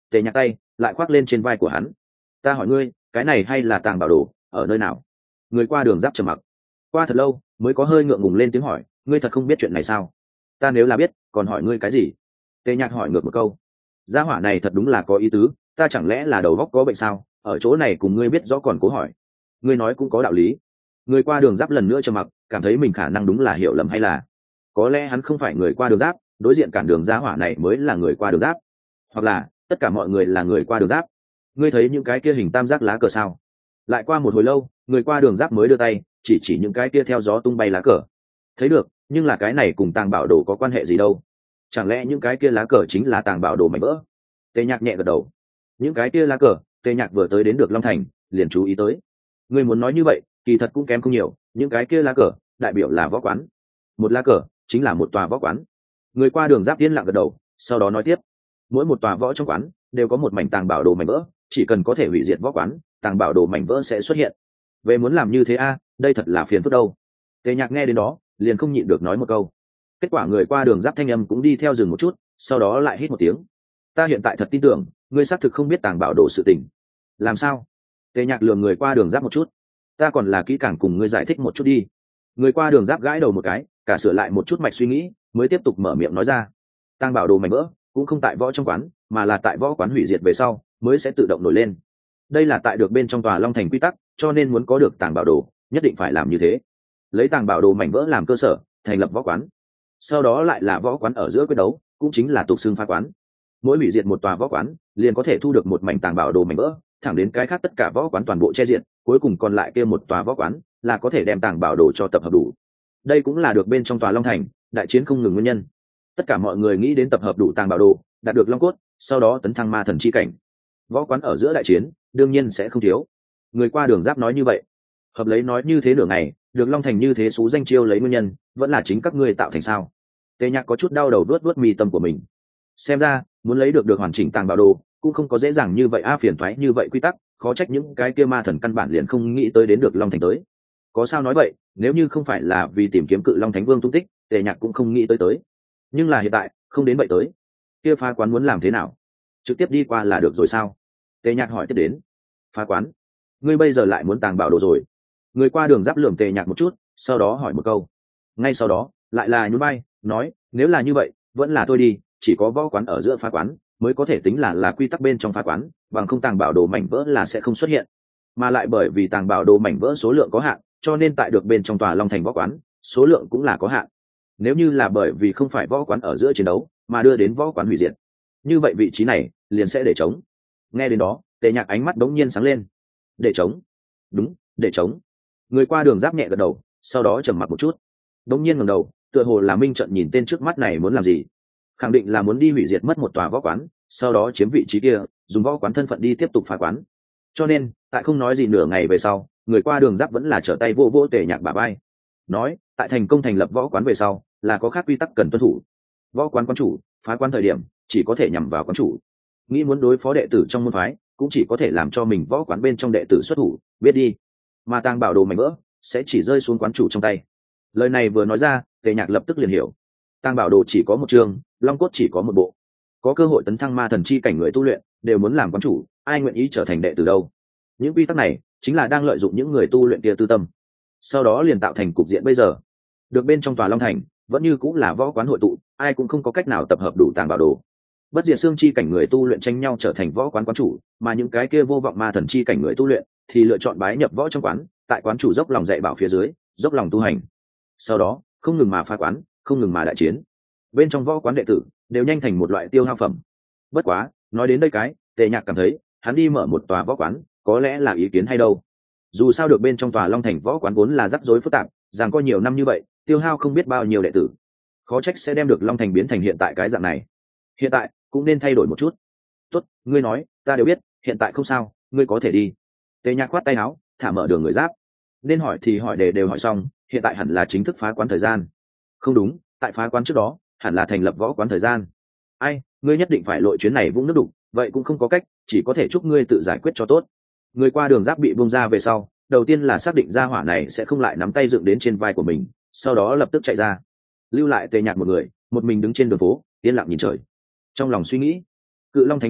tề nhạc tay lại khoác lên trên vai của hắn. Ta hỏi ngươi, cái này hay là tàng bảo đồ, ở nơi nào? Người qua đường giáp trầm mặc, qua thật lâu mới có hơi ngượng ngùng lên tiếng hỏi, ngươi thật không biết chuyện này sao? Ta nếu là biết còn hỏi ngươi cái gì? Tề nhạc hỏi ngược một câu. Gia hỏa này thật đúng là có ý tứ, ta chẳng lẽ là đầu óc có bệnh sao, ở chỗ này cùng ngươi biết rõ còn cố hỏi. Ngươi nói cũng có đạo lý. Người qua đường giáp lần nữa trầm mặc, cảm thấy mình khả năng đúng là hiểu lầm, hay là có lẽ hắn không phải người qua đường giáp, đối diện cản đường gia hỏa này mới là người qua đường giáp, hoặc là tất cả mọi người là người qua đường giáp. Ngươi thấy những cái kia hình tam giác lá cờ sao? Lại qua một hồi lâu, người qua đường giáp mới đưa tay chỉ chỉ những cái kia theo gió tung bay lá cờ. Thấy được, nhưng là cái này cùng tàng bảo đồ có quan hệ gì đâu? Chẳng lẽ những cái kia lá cờ chính là tàng bảo đồ mảnh vỡ? Tề nhạc nhẹ gật đầu. Những cái kia lá cờ, Tề nhạc vừa tới đến được Long Thành liền chú ý tới. Ngươi muốn nói như vậy kỳ thật cũng kém không nhiều, những cái kia lá cờ đại biểu là võ quán, một lá cờ chính là một tòa võ quán. Người qua đường giáp yên lặng gật đầu, sau đó nói tiếp, mỗi một tòa võ trong quán đều có một mảnh tàng bảo đồ mảnh vỡ, chỉ cần có thể hủy diệt võ quán, tàng bảo đồ mảnh vỡ sẽ xuất hiện. Về muốn làm như thế a à, đây thật là phiền phức đâu. Tề nhạc nghe đến đó liền không nhịn được nói một câu. Kết quả người qua đường giáp thanh âm cũng đi theo dừng một chút, sau đó lại hít một tiếng. Ta hiện tại thật tin tưởng ngươi xác thực không biết tàng bảo đồ sự tình. Làm sao? Tề nhạc lườm người qua đường giáp một chút. Ta còn là kỹ càng cùng ngươi giải thích một chút đi. Người qua đường giáp gãi đầu một cái, cả sửa lại một chút mạch suy nghĩ mới tiếp tục mở miệng nói ra. Tàng bảo đồ mảnh vỡ cũng không tại võ trong quán, mà là tại võ quán hủy diệt về sau mới sẽ tự động nổi lên. Đây là tại được bên trong tòa Long Thành quy tắc, cho nên muốn có được tàng bảo đồ nhất định phải làm như thế. Lấy tàng bảo đồ mảnh vỡ làm cơ sở thành lập võ quán, sau đó lại là võ quán ở giữa quyết đấu, cũng chính là tục xưng phá quán. Mỗi hủy diệt một tòa võ quán liền có thể thu được một mảnh tàng bảo đồ mảnh vỡ, thẳng đến cái khác tất cả võ quán toàn bộ che diện, cuối cùng còn lại kia một tòa võ quán là có thể đem tàng bảo đồ cho tập hợp đủ. Đây cũng là được bên trong tòa Long Thành đại chiến không ngừng nguyên nhân. Tất cả mọi người nghĩ đến tập hợp đủ tàng bảo đồ, đạt được long cốt, sau đó tấn thăng ma thần chi cảnh. Võ quán ở giữa đại chiến đương nhiên sẽ không thiếu. Người qua đường giáp nói như vậy. Hợp lấy nói như thế nửa ngày, được Long Thành như thế xú danh chiêu lấy nguyên nhân vẫn là chính các ngươi tạo thành sao? Tề nhạc có chút đau đầu đuốt đuốt mi tâm của mình. Xem ra muốn lấy được được hoàn chỉnh tàng bảo đồ cũng không có dễ dàng như vậy a, phiền thoái như vậy quy tắc, khó trách những cái kia ma thần căn bản liền không nghĩ tới đến được Long Thành tới. Có sao nói vậy, nếu như không phải là vì tìm kiếm Cự Long Thánh Vương tung tích, Tề nhạc cũng không nghĩ tới tới. Nhưng là hiện tại không đến vậy tới, kia phá quán muốn làm thế nào? Trực tiếp đi qua là được rồi sao? Tề nhạc hỏi tiếp đến. Phá quán? Ngươi bây giờ lại muốn tàng bảo đồ rồi? Người qua đường giáp lườm Tề nhạc một chút, sau đó hỏi một câu. Ngay sau đó lại là nhún vai nói, nếu là như vậy vẫn là thôi đi, chỉ có võ quán ở giữa phá quán mới có thể tính là là quy tắc bên trong phá quán, bằng không tàng bảo đồ mảnh vỡ là sẽ không xuất hiện. Mà lại bởi vì tàng bảo đồ mảnh vỡ số lượng có hạn, cho nên tại được bên trong tòa Long Thành võ quán số lượng cũng là có hạn. Nếu như là bởi vì không phải võ quán ở giữa chiến đấu mà đưa đến võ quán hủy diệt, như vậy vị trí này liền sẽ để trống. Nghe đến đó Tề nhạc ánh mắt đống nhiên sáng lên. Để trống? Đúng, để trống. Người qua đường giáp nhẹ gật đầu, sau đó trầm mặc một chút, đống nhiên ngẩng đầu, tựa hồ là minh trận nhìn tên trước mắt này muốn làm gì. Khẳng định là muốn đi hủy diệt mất một tòa võ quán, sau đó chiếm vị trí kia, dùng võ quán thân phận đi tiếp tục phá quán. Cho nên tại không nói gì nửa ngày về sau, người qua đường giáp vẫn là trở tay vô vô Tề nhạc bả vai, nói, tại thành công thành lập võ quán về sau là có khác quy tắc cần tuân thủ. Võ quán quán chủ phá quán thời điểm chỉ có thể nhằm vào quán chủ, nghĩ muốn đối phó đệ tử trong môn phái cũng chỉ có thể làm cho mình võ quán bên trong đệ tử xuất thủ, biết đi. Mà tàng bảo đồ mảnh vỡ sẽ chỉ rơi xuống quán chủ trong tay. Lời này vừa nói ra, Tề nhạc lập tức liền hiểu. Tàng bảo đồ chỉ có một trường, long cốt chỉ có một bộ. Có cơ hội tấn thăng ma thần chi cảnh người tu luyện đều muốn làm quán chủ, ai nguyện ý trở thành đệ tử đâu? Những quy tắc này chính là đang lợi dụng những người tu luyện kia tư tâm, sau đó liền tạo thành cục diện bây giờ. Được bên trong tòa Long Thành vẫn như cũng là võ quán hội tụ, ai cũng không có cách nào tập hợp đủ tàng bảo đồ. Bất diệt xương chi cảnh người tu luyện tranh nhau trở thành võ quán quán chủ, mà những cái kia vô vọng ma thần chi cảnh người tu luyện thì lựa chọn bái nhập võ trong quán, tại quán chủ dốc lòng dạy bảo phía dưới, dốc lòng tu hành. Sau đó không ngừng mà phá quán, không ngừng mà đại chiến. Bên trong võ quán đệ tử đều nhanh thành một loại tiêu hao phẩm. Bất quá nói đến đây cái, Tề nhạc cảm thấy hắn đi mở một tòa võ quán có lẽ là ý kiến hay đâu. Dù sao được bên trong tòa Long Thành võ quán vốn là rắc rối phức tạp, rằng có nhiều năm như vậy tiêu hao không biết bao nhiêu đệ tử, khó trách sẽ đem được Long Thành biến thành hiện tại cái dạng này. Hiện tại cũng nên thay đổi một chút. Tốt, ngươi nói ta đều biết, hiện tại không sao, ngươi có thể đi. Tề nhạc khoát tay áo, thả mở đường người giáp. Nên hỏi thì hỏi, để đều hỏi xong, hiện tại hẳn là chính thức phá quán thời gian. Không đúng, tại phá quán trước đó hẳn là thành lập võ quán thời gian. Ai, ngươi nhất định phải lội chuyến này vũng nước đục, vậy cũng không có cách, chỉ có thể chúc ngươi tự giải quyết cho tốt. Người qua đường giáp bị bung ra về sau, đầu tiên là xác định ra hỏa này sẽ không lại nắm tay dựng đến trên vai của mình, sau đó lập tức chạy ra, lưu lại Tề nhạc một người một mình đứng trên đường phố yên lặng nhìn trời. Trong lòng suy nghĩ, Cự Long Thánh Vương a,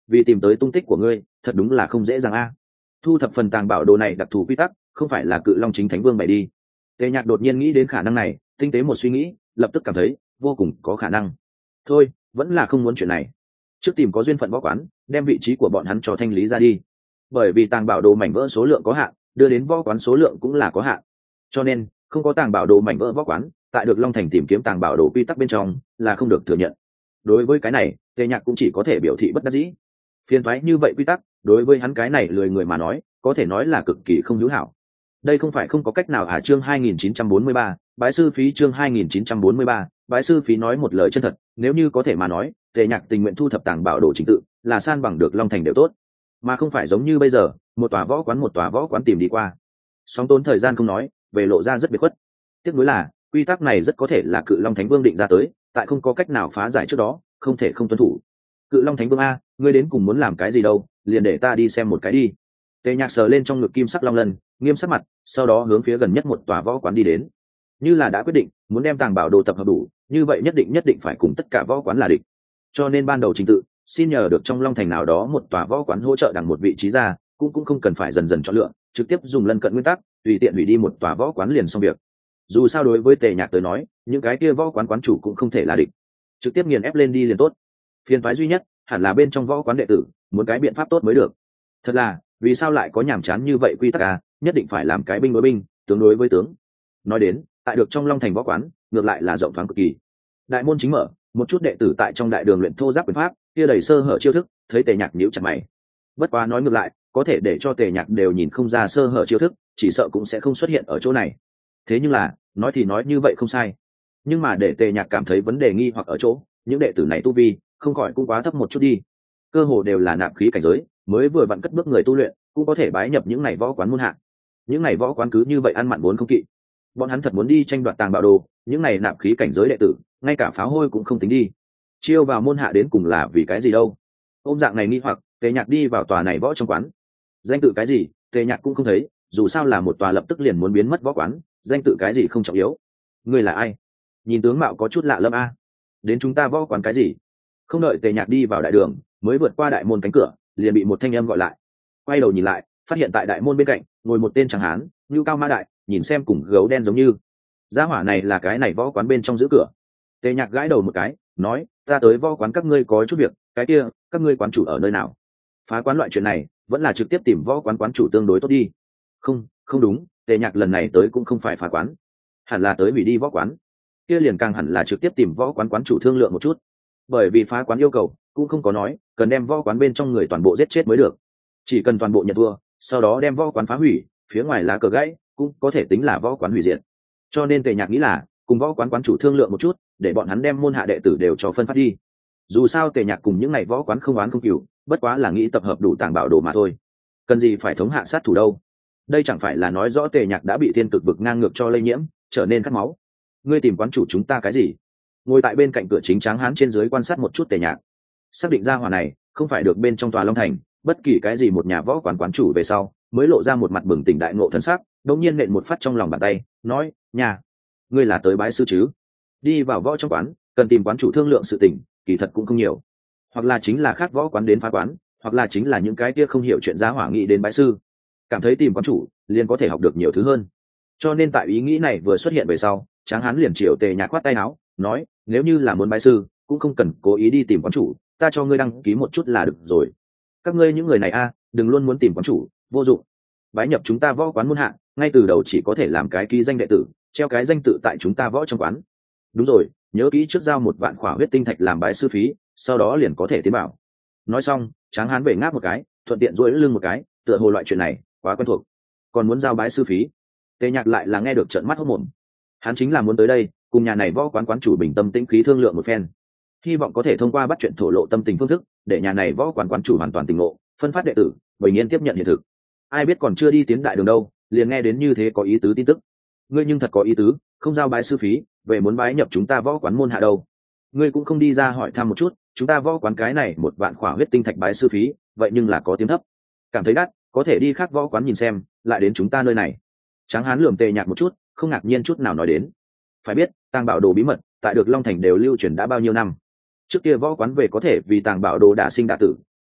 vì tìm tới tung tích của ngươi thật đúng là không dễ dàng a. Thu thập phần tàng bảo đồ này đặc thù quy tắc không phải là Cự Long chính thánh vương bày đi. Tề Nhạc đột nhiên nghĩ đến khả năng này, tinh tế một suy nghĩ, lập tức cảm thấy vô cùng có khả năng. Thôi, vẫn là không muốn chuyện này. Trước tìm có duyên phận võ quán, đem vị trí của bọn hắn cho thanh lý ra đi. Bởi vì tàng bảo đồ mảnh vỡ số lượng có hạn, đưa đến võ quán số lượng cũng là có hạn. Cho nên, không có tàng bảo đồ mảnh vỡ võ quán, tại được Long Thành tìm kiếm tàng bảo đồ quy tắc bên trong là không được thừa nhận. Đối với cái này, Tề Nhạc cũng chỉ có thể biểu thị bất đắc dĩ. Phiền toái như vậy quy tắc, đối với hắn cái này lười người mà nói, có thể nói là cực kỳ không hữu hảo. Đây không phải không có cách nào à. Chương hai nghìn chín trăm bốn mươi ba, bái sư phí. Chương hai nghìn chín trăm bốn mươi ba, bái sư phí. Nói một lời chân thật, nếu như có thể mà nói, Tề Nhạc tình nguyện thu thập tàng bảo đồ chính tự, là san bằng được Long Thành đều tốt, mà không phải giống như bây giờ, một tòa võ quán một tòa võ quán tìm đi qua. Sóng tốn thời gian không nói, về lộ ra rất biệt khuất. Tiếc nuối là, quy tắc này rất có thể là Cự Long Thánh Vương định ra tới, tại không có cách nào phá giải trước đó, không thể không tuân thủ. Cự Long Thánh Vương a, ngươi đến cùng muốn làm cái gì đâu, liền để ta đi xem một cái đi. Tề Nhạc sờ lên trong ngực kim sắc long lân, nghiêm sắc mặt, sau đó hướng phía gần nhất một tòa võ quán đi đến. Như là đã quyết định muốn đem tàng bảo đồ tập hợp đủ, như vậy nhất định nhất định phải cùng tất cả võ quán là địch. Cho nên ban đầu trình tự, xin nhờ được trong Long Thành nào đó một tòa võ quán hỗ trợ đằng một vị trí ra, cũng cũng không cần phải dần dần chọn lựa, trực tiếp dùng lân cận nguyên tắc, tùy tiện hủy đi một tòa võ quán liền xong việc. Dù sao đối với Tề Nhạc tới nói, những cái kia võ quán quán chủ cũng không thể là địch, trực tiếp nghiền ép lên đi liền tốt. Phiền toái duy nhất hẳn là bên trong võ quán đệ tử muốn cái biện pháp tốt mới được. Thật là, vì sao lại có nhàm chán như vậy quy tắc à, nhất định phải làm cái binh đối binh, tướng đối với tướng. Nói đến, tại được trong Long Thành võ quán, ngược lại là rộng thoáng cực kỳ. Đại môn chính mở, một chút đệ tử tại trong đại đường luyện thô giáp quyền pháp, kia đầy sơ hở chiêu thức, thấy Tề Nhạc nhíu chặt mày. Bất quá nói ngược lại, có thể để cho Tề Nhạc đều nhìn không ra sơ hở chiêu thức, chỉ sợ cũng sẽ không xuất hiện ở chỗ này. Thế nhưng là, nói thì nói như vậy không sai, nhưng mà để Tề Nhạc cảm thấy vấn đề nghi hoặc ở chỗ, những đệ tử này tu vi không khỏi cũng quá thấp một chút đi. Cơ hồ đều là nạp khí cảnh giới, mới vừa vặn cất bước người tu luyện, cũng có thể bái nhập những này võ quán môn hạ. Những này võ quán cứ như vậy ăn mặn vốn không kỵ, bọn hắn thật muốn đi tranh đoạt tàng bảo đồ, những này nạp khí cảnh giới đệ tử, ngay cả pháo hôi cũng không tính đi. Chiêu vào môn hạ đến cùng là vì cái gì đâu? Ôm dạng này nghi hoặc, Tề Nhạc đi vào tòa này võ trong quán. Danh tự cái gì, Tề Nhạc cũng không thấy, dù sao là một tòa lập tức liền muốn biến mất võ quán, danh tự cái gì không trọng yếu. Ngươi là ai? Nhìn tướng mạo có chút lạ lẫm a. Đến chúng ta võ quán cái gì? Không đợi Tề Nhạc đi vào đại đường, mới vượt qua đại môn cánh cửa, liền bị một thanh âm gọi lại. Quay đầu nhìn lại, phát hiện tại đại môn bên cạnh ngồi một tên tráng hán, như cao ma đại, nhìn xem cùng gấu đen giống như. Gia hỏa này là cái này võ quán bên trong giữ cửa. Tề Nhạc gãi đầu một cái, nói, ta tới võ quán các ngươi có chút việc, cái kia, các ngươi quán chủ ở nơi nào? Phá quán loại chuyện này, vẫn là trực tiếp tìm võ quán quán chủ tương đối tốt đi. Không, không đúng, Tề Nhạc lần này tới cũng không phải phá quán, hẳn là tới hủy đi võ quán. Kia liền càng hẳn là trực tiếp tìm võ quán quán chủ thương lượng một chút, bởi vì phá quán yêu cầu cũng không có nói cần đem võ quán bên trong người toàn bộ giết chết mới được, chỉ cần toàn bộ nhận thua, sau đó đem võ quán phá hủy, phía ngoài lá cờ gãy cũng có thể tính là võ quán hủy diệt. Cho nên Tề Nhạc nghĩ là cùng võ quán quán chủ thương lượng một chút, để bọn hắn đem môn hạ đệ tử đều cho phân phát đi. Dù sao Tề Nhạc cùng những này võ quán không oán không cừu, bất quá là nghĩ tập hợp đủ tàng bảo đồ mà thôi, cần gì phải thống hạ sát thủ đâu. Đây chẳng phải là nói rõ Tề Nhạc đã bị thiên cực vực ngang ngược cho lây nhiễm, trở nên khát máu. Ngươi tìm quán chủ chúng ta cái gì? Ngồi tại bên cạnh cửa chính tráng hán trên dưới quan sát một chút Tề Nhạc, xác định ra hỏa này không phải được bên trong tòa Long Thành bất kỳ cái gì một nhà võ quán quán chủ về sau, mới lộ ra một mặt bừng tỉnh đại ngộ thần sắc, đột nhiên nện một phát trong lòng bàn tay, nói, nhà, ngươi là tới bái sư chứ? Đi vào võ trong quán, cần tìm quán chủ thương lượng sự tình, kỳ thật cũng không nhiều, hoặc là chính là khác võ quán đến phá quán, hoặc là chính là những cái kia không hiểu chuyện giá hỏa nghị đến bái sư, cảm thấy tìm quán chủ liền có thể học được nhiều thứ hơn. Cho nên tại ý nghĩ này vừa xuất hiện về sau, tráng hán liền chiều Tề Nhạc khoát tay áo, nói, nếu như là muốn bái sư, cũng không cần cố ý đi tìm quán chủ, ta cho ngươi đăng ký một chút là được rồi. Các ngươi những người này a, đừng luôn muốn tìm quán chủ, vô dụng. Bái nhập chúng ta võ quán môn hạ, ngay từ đầu chỉ có thể làm cái ký danh đệ tử, treo cái danh tự tại chúng ta võ trong quán. Đúng rồi, nhớ kỹ trước giao một vạn khỏa huyết tinh thạch làm bái sư phí, sau đó liền có thể tiến bảo. Nói xong, tráng hán về ngáp một cái, thuận tiện duỗi lưng một cái, tựa hồ loại chuyện này quá quen thuộc, còn muốn giao bái sư phí. Tề Nhạc lại là nghe được trợn mắt hốt mồm. Hắn chính là muốn tới đây, cùng nhà này võ quán quán chủ bình tâm tĩnh khí thương lượng một phen, hy vọng có thể thông qua bắt chuyện thổ lộ tâm tình phương thức, để nhà này võ quán quán chủ hoàn toàn tỉnh ngộ, phân phát đệ tử, bình yên tiếp nhận hiện thực. Ai biết còn chưa đi tiến đại đường đâu, liền nghe đến như thế có ý tứ tin tức. Ngươi nhưng thật có ý tứ, không giao bái sư phí, về muốn bái nhập chúng ta võ quán môn hạ đâu. Ngươi cũng không đi ra hỏi thăm một chút, chúng ta võ quán cái này một vạn khỏa huyết tinh thạch bái sư phí, vậy nhưng là có tiếng thấp. Cảm thấy đắt, có thể đi khác võ quán nhìn xem, lại đến chúng ta nơi này. Tráng hán lườm Tề Nhạc một chút, không ngạc nhiên chút nào nói đến. Phải biết, tàng bảo đồ bí mật tại được Long Thành đều lưu truyền đã bao nhiêu năm. Trước kia võ quán về có thể vì tàng bảo đồ đả sinh đả tử,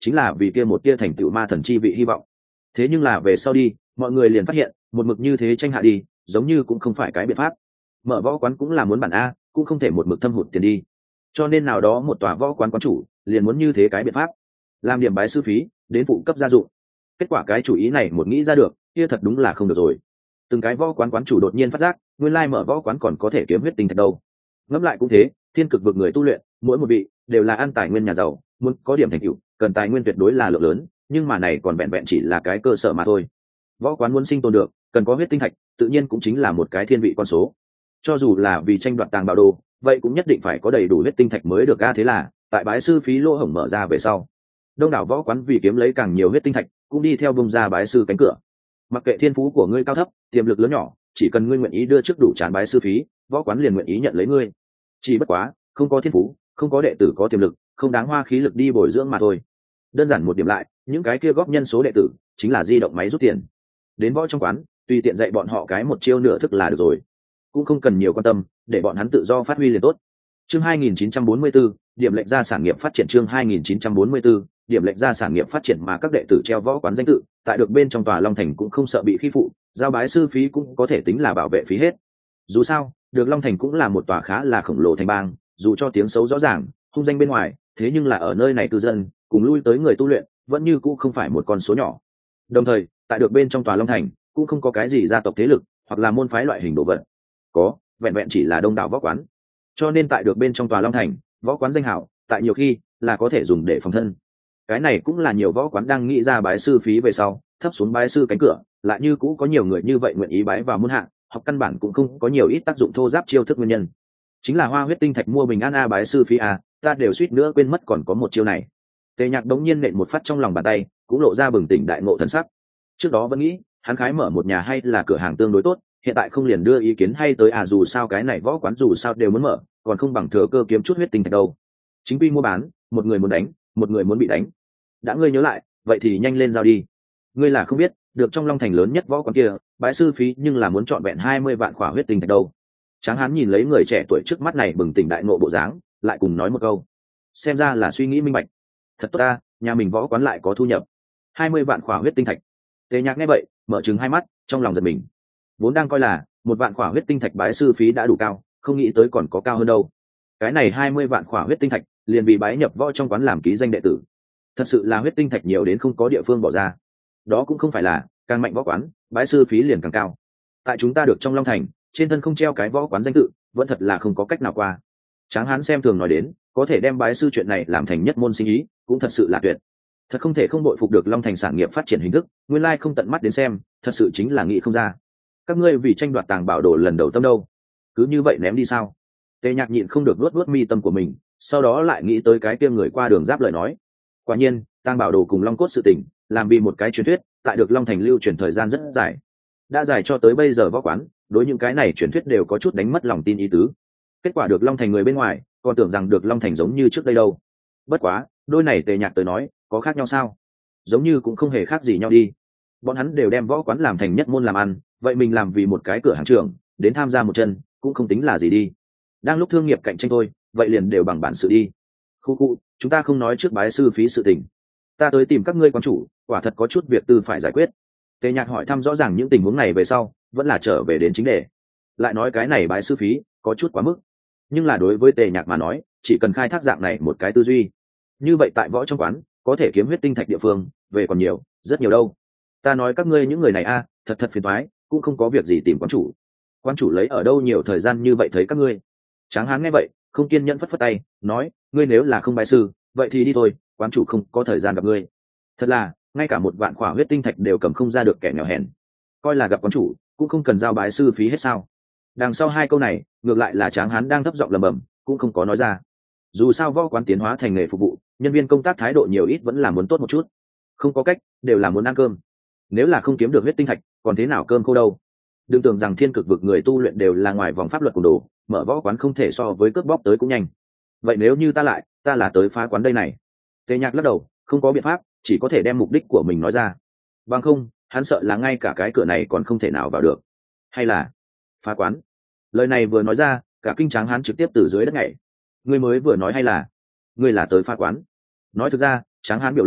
chính là vì kia một tia thành tựu ma thần chi vị hy vọng. Thế nhưng là về sau đi, mọi người liền phát hiện một mực như thế tranh hạ đi giống như cũng không phải cái biện pháp. Mở võ quán cũng là muốn bản a, cũng không thể một mực thâm hụt tiền đi, cho nên nào đó một tòa võ quán quán chủ liền muốn như thế cái biện pháp, làm điểm bái sư phí đến phụ cấp gia dụng. Kết quả cái chủ ý này một nghĩ ra được kia thật đúng là không được rồi. Từng cái võ quán quán chủ đột nhiên phát giác nguyên lai mở võ quán còn có thể kiếm huyết tinh thạch đâu. Ngẫm lại cũng thế, thiên cực vực người tu luyện mỗi một vị đều là ăn tài nguyên nhà giàu, muốn có điểm thành tựu cần tài nguyên tuyệt đối là lượng lớn, nhưng mà này còn vẹn vẹn chỉ là cái cơ sở mà thôi. Võ quán muốn sinh tồn được cần có huyết tinh thạch, tự nhiên cũng chính là một cái thiên vị con số. Cho dù là vì tranh đoạt tàng bảo đồ, vậy cũng nhất định phải có đầy đủ huyết tinh thạch mới được a. Thế là tại bái sư phí lỗ hổng mở ra về sau, đông đảo võ quán vì kiếm lấy càng nhiều huyết tinh thạch cũng đi theo bông ra bái sư cánh cửa. Mặc kệ thiên phú của ngươi cao thấp, tiềm lực lớn nhỏ, chỉ cần ngươi nguyện ý đưa trước đủ trán bái sư phí, võ quán liền nguyện ý nhận lấy ngươi. Chỉ bất quá không có thiên phú, không có đệ tử có tiềm lực, không đáng hoa khí lực đi bồi dưỡng mà thôi. Đơn giản một điểm lại, những cái kia góp nhân số đệ tử chính là di động máy rút tiền. Đến võ trong quán tùy tiện dạy bọn họ cái một chiêu nửa thức là được rồi, cũng không cần nhiều quan tâm, để bọn hắn tự do phát huy liền tốt. Chương hai nghìn chín trăm bốn mươi 4, điểm lệnh ra sản nghiệp phát triển. Chương hai nghìn chín trăm bốn mươi 4, điểm lệnh ra sản nghiệp phát triển. Mà các đệ tử treo võ quán danh tự tại được bên trong tòa Long Thành cũng không sợ bị khi phụ, giao bái sư phí cũng có thể tính là bảo vệ phí hết. Dù sao được Long Thành cũng là một tòa khá là khổng lồ thành bang, dù cho tiếng xấu rõ ràng hung danh bên ngoài, thế nhưng là ở nơi này cư dân cùng lui tới người tu luyện vẫn như cũ không phải một con số nhỏ. Đồng thời tại được bên trong tòa Long Thành cũng không có cái gì gia tộc thế lực hoặc là môn phái loại hình đồ vật, có vẹn vẹn chỉ là đông đảo võ quán. Cho nên tại được bên trong tòa Long Thành, võ quán danh hảo tại nhiều khi là có thể dùng để phòng thân. Cái này cũng là nhiều võ quán đang nghĩ ra bái sư phí về sau thấp xuống bái sư cánh cửa, lại như cũ có nhiều người như vậy nguyện ý bái vào môn hạng, học căn bản cũng không có nhiều ít tác dụng thô giáp chiêu thức nguyên nhân. Chính là hoa huyết tinh thạch mua bình an a, bái sư phí a, ta đều suýt nữa quên mất còn có một chiêu này. Tề Nhạc đống nhiên nện một phát trong lòng bàn tay, cũng lộ ra bừng tỉnh đại ngộ thần sắc. Trước đó vẫn nghĩ hắn khái mở một nhà hay là cửa hàng tương đối tốt, hiện tại không liền đưa ý kiến hay tới à, dù sao cái này võ quán dù sao đều muốn mở, còn không bằng thừa cơ kiếm chút huyết tinh thạch đâu. Chính quy mua bán, một người muốn đánh, một người muốn bị đánh. Đã ngươi nhớ lại, vậy thì nhanh lên giao đi. Ngươi là không biết, được trong Long Thành lớn nhất võ quán kia, bái sư phí nhưng là muốn chọn vẹn hai mươi vạn khỏa huyết tinh thạch đâu. Tráng Hán nhìn lấy người trẻ tuổi trước mắt này bừng tỉnh đại ngộ bộ dáng, lại cùng nói một câu. Xem ra là suy nghĩ minh bạch. Thật tốt ta, nhà mình võ quán lại có thu nhập. hai mươi vạn khỏa huyết tinh thạch. Tề Nhạc nghe vậy, mở trừng hai mắt, trong lòng giật mình. Vốn đang coi là một vạn khỏa huyết tinh thạch bái sư phí đã đủ cao, không nghĩ tới còn có cao hơn đâu. Cái này hai mươi vạn khỏa huyết tinh thạch, liền vì bái nhập võ trong quán làm ký danh đệ tử. Thật sự là huyết tinh thạch nhiều đến không có địa phương bỏ ra. Đó cũng không phải là càng mạnh võ quán, bái sư phí liền càng cao. Tại chúng ta được trong Long Thành, trên thân không treo cái võ quán danh tự, vẫn thật là không có cách nào qua. Tráng Hán xem thường nói đến, có thể đem bái sư chuyện này làm thành nhất môn sinh ý, cũng thật sự là tuyệt. Thật không thể không bội phục được Long Thành sản nghiệp phát triển hình thức, nguyên lai không tận mắt đến xem, thật sự chính là nghĩ không ra. Các ngươi vì tranh đoạt tàng bảo đồ lần đầu tâm đâu, cứ như vậy ném đi sao? Tề Nhạc nhịn không được luốt luốt mi tâm của mình, sau đó lại nghĩ tới cái kia người qua đường giáp lời nói. Quả nhiên, tàng bảo đồ cùng Long cốt sự tình, làm vì một cái truyền thuyết, tại được Long Thành lưu truyền thời gian rất dài, đã dài cho tới bây giờ võ quán đối những cái này truyền thuyết đều có chút đánh mất lòng tin ý tứ. Kết quả được Long Thành người bên ngoài còn tưởng rằng được Long Thành giống như trước đây đâu. Bất quá đôi này Tề Nhạc tới nói có khác nhau sao? Giống như cũng không hề khác gì nhau đi. Bọn hắn đều đem võ quán làm thành nhất môn làm ăn, vậy mình làm vì một cái cửa hàng trưởng đến tham gia một chân cũng không tính là gì đi. Đang lúc thương nghiệp cạnh tranh thôi, vậy liền đều bằng bản sự đi. Khu khu, chúng ta không nói trước bái sư phí sự tình, ta tới tìm các ngươi quán chủ, quả thật có chút việc tư phải giải quyết. Tề Nhạc hỏi thăm rõ ràng những tình huống này về sau, vẫn là trở về đến chính đề. Lại nói cái này bái sư phí có chút quá mức, nhưng là đối với Tề Nhạc mà nói, chỉ cần khai thác dạng này một cái tư duy, như vậy tại võ trong quán có thể kiếm huyết tinh thạch địa phương về còn nhiều, rất nhiều đâu. Ta nói các ngươi những người này a, thật thật phiền toái, cũng không có việc gì tìm quán chủ. Quán chủ lấy ở đâu nhiều thời gian như vậy thấy các ngươi? Tráng Hán nghe vậy, không kiên nhẫn phất phất tay, nói, ngươi nếu là không bái sư, vậy thì đi thôi, quán chủ không có thời gian gặp ngươi. Thật là, ngay cả một vạn khỏa huyết tinh thạch đều cầm không ra được kẻ nghèo hèn, coi là gặp quán chủ cũng không cần giao bái sư phí hết sao? Đằng sau hai câu này ngược lại là Tráng Hán đang thấp giọng lẩm bẩm, cũng không có nói ra. Dù sao võ quán tiến hóa thành nghề phục vụ, nhân viên công tác thái độ nhiều ít vẫn là muốn tốt một chút. Không có cách, đều là muốn ăn cơm. Nếu là không kiếm được huyết tinh thạch, còn thế nào cơm khô đâu? Đừng tưởng rằng thiên cực vực người tu luyện đều là ngoài vòng pháp luật của đồ, mở võ quán không thể so với cướp bóc tới cũng nhanh. Vậy nếu như ta lại, ta là tới phá quán đây này. Tề Nhạc lắc đầu, không có biện pháp, chỉ có thể đem mục đích của mình nói ra. Bằng không, hắn sợ là ngay cả cái cửa này còn không thể nào vào được. Hay là phá quán? Lời này vừa nói ra, cả kinh Tráng Hán trực tiếp từ dưới đất nhảy. Ngươi mới vừa nói hay là ngươi là tới phá quán? Nói thực ra, Tráng Hán biểu lộ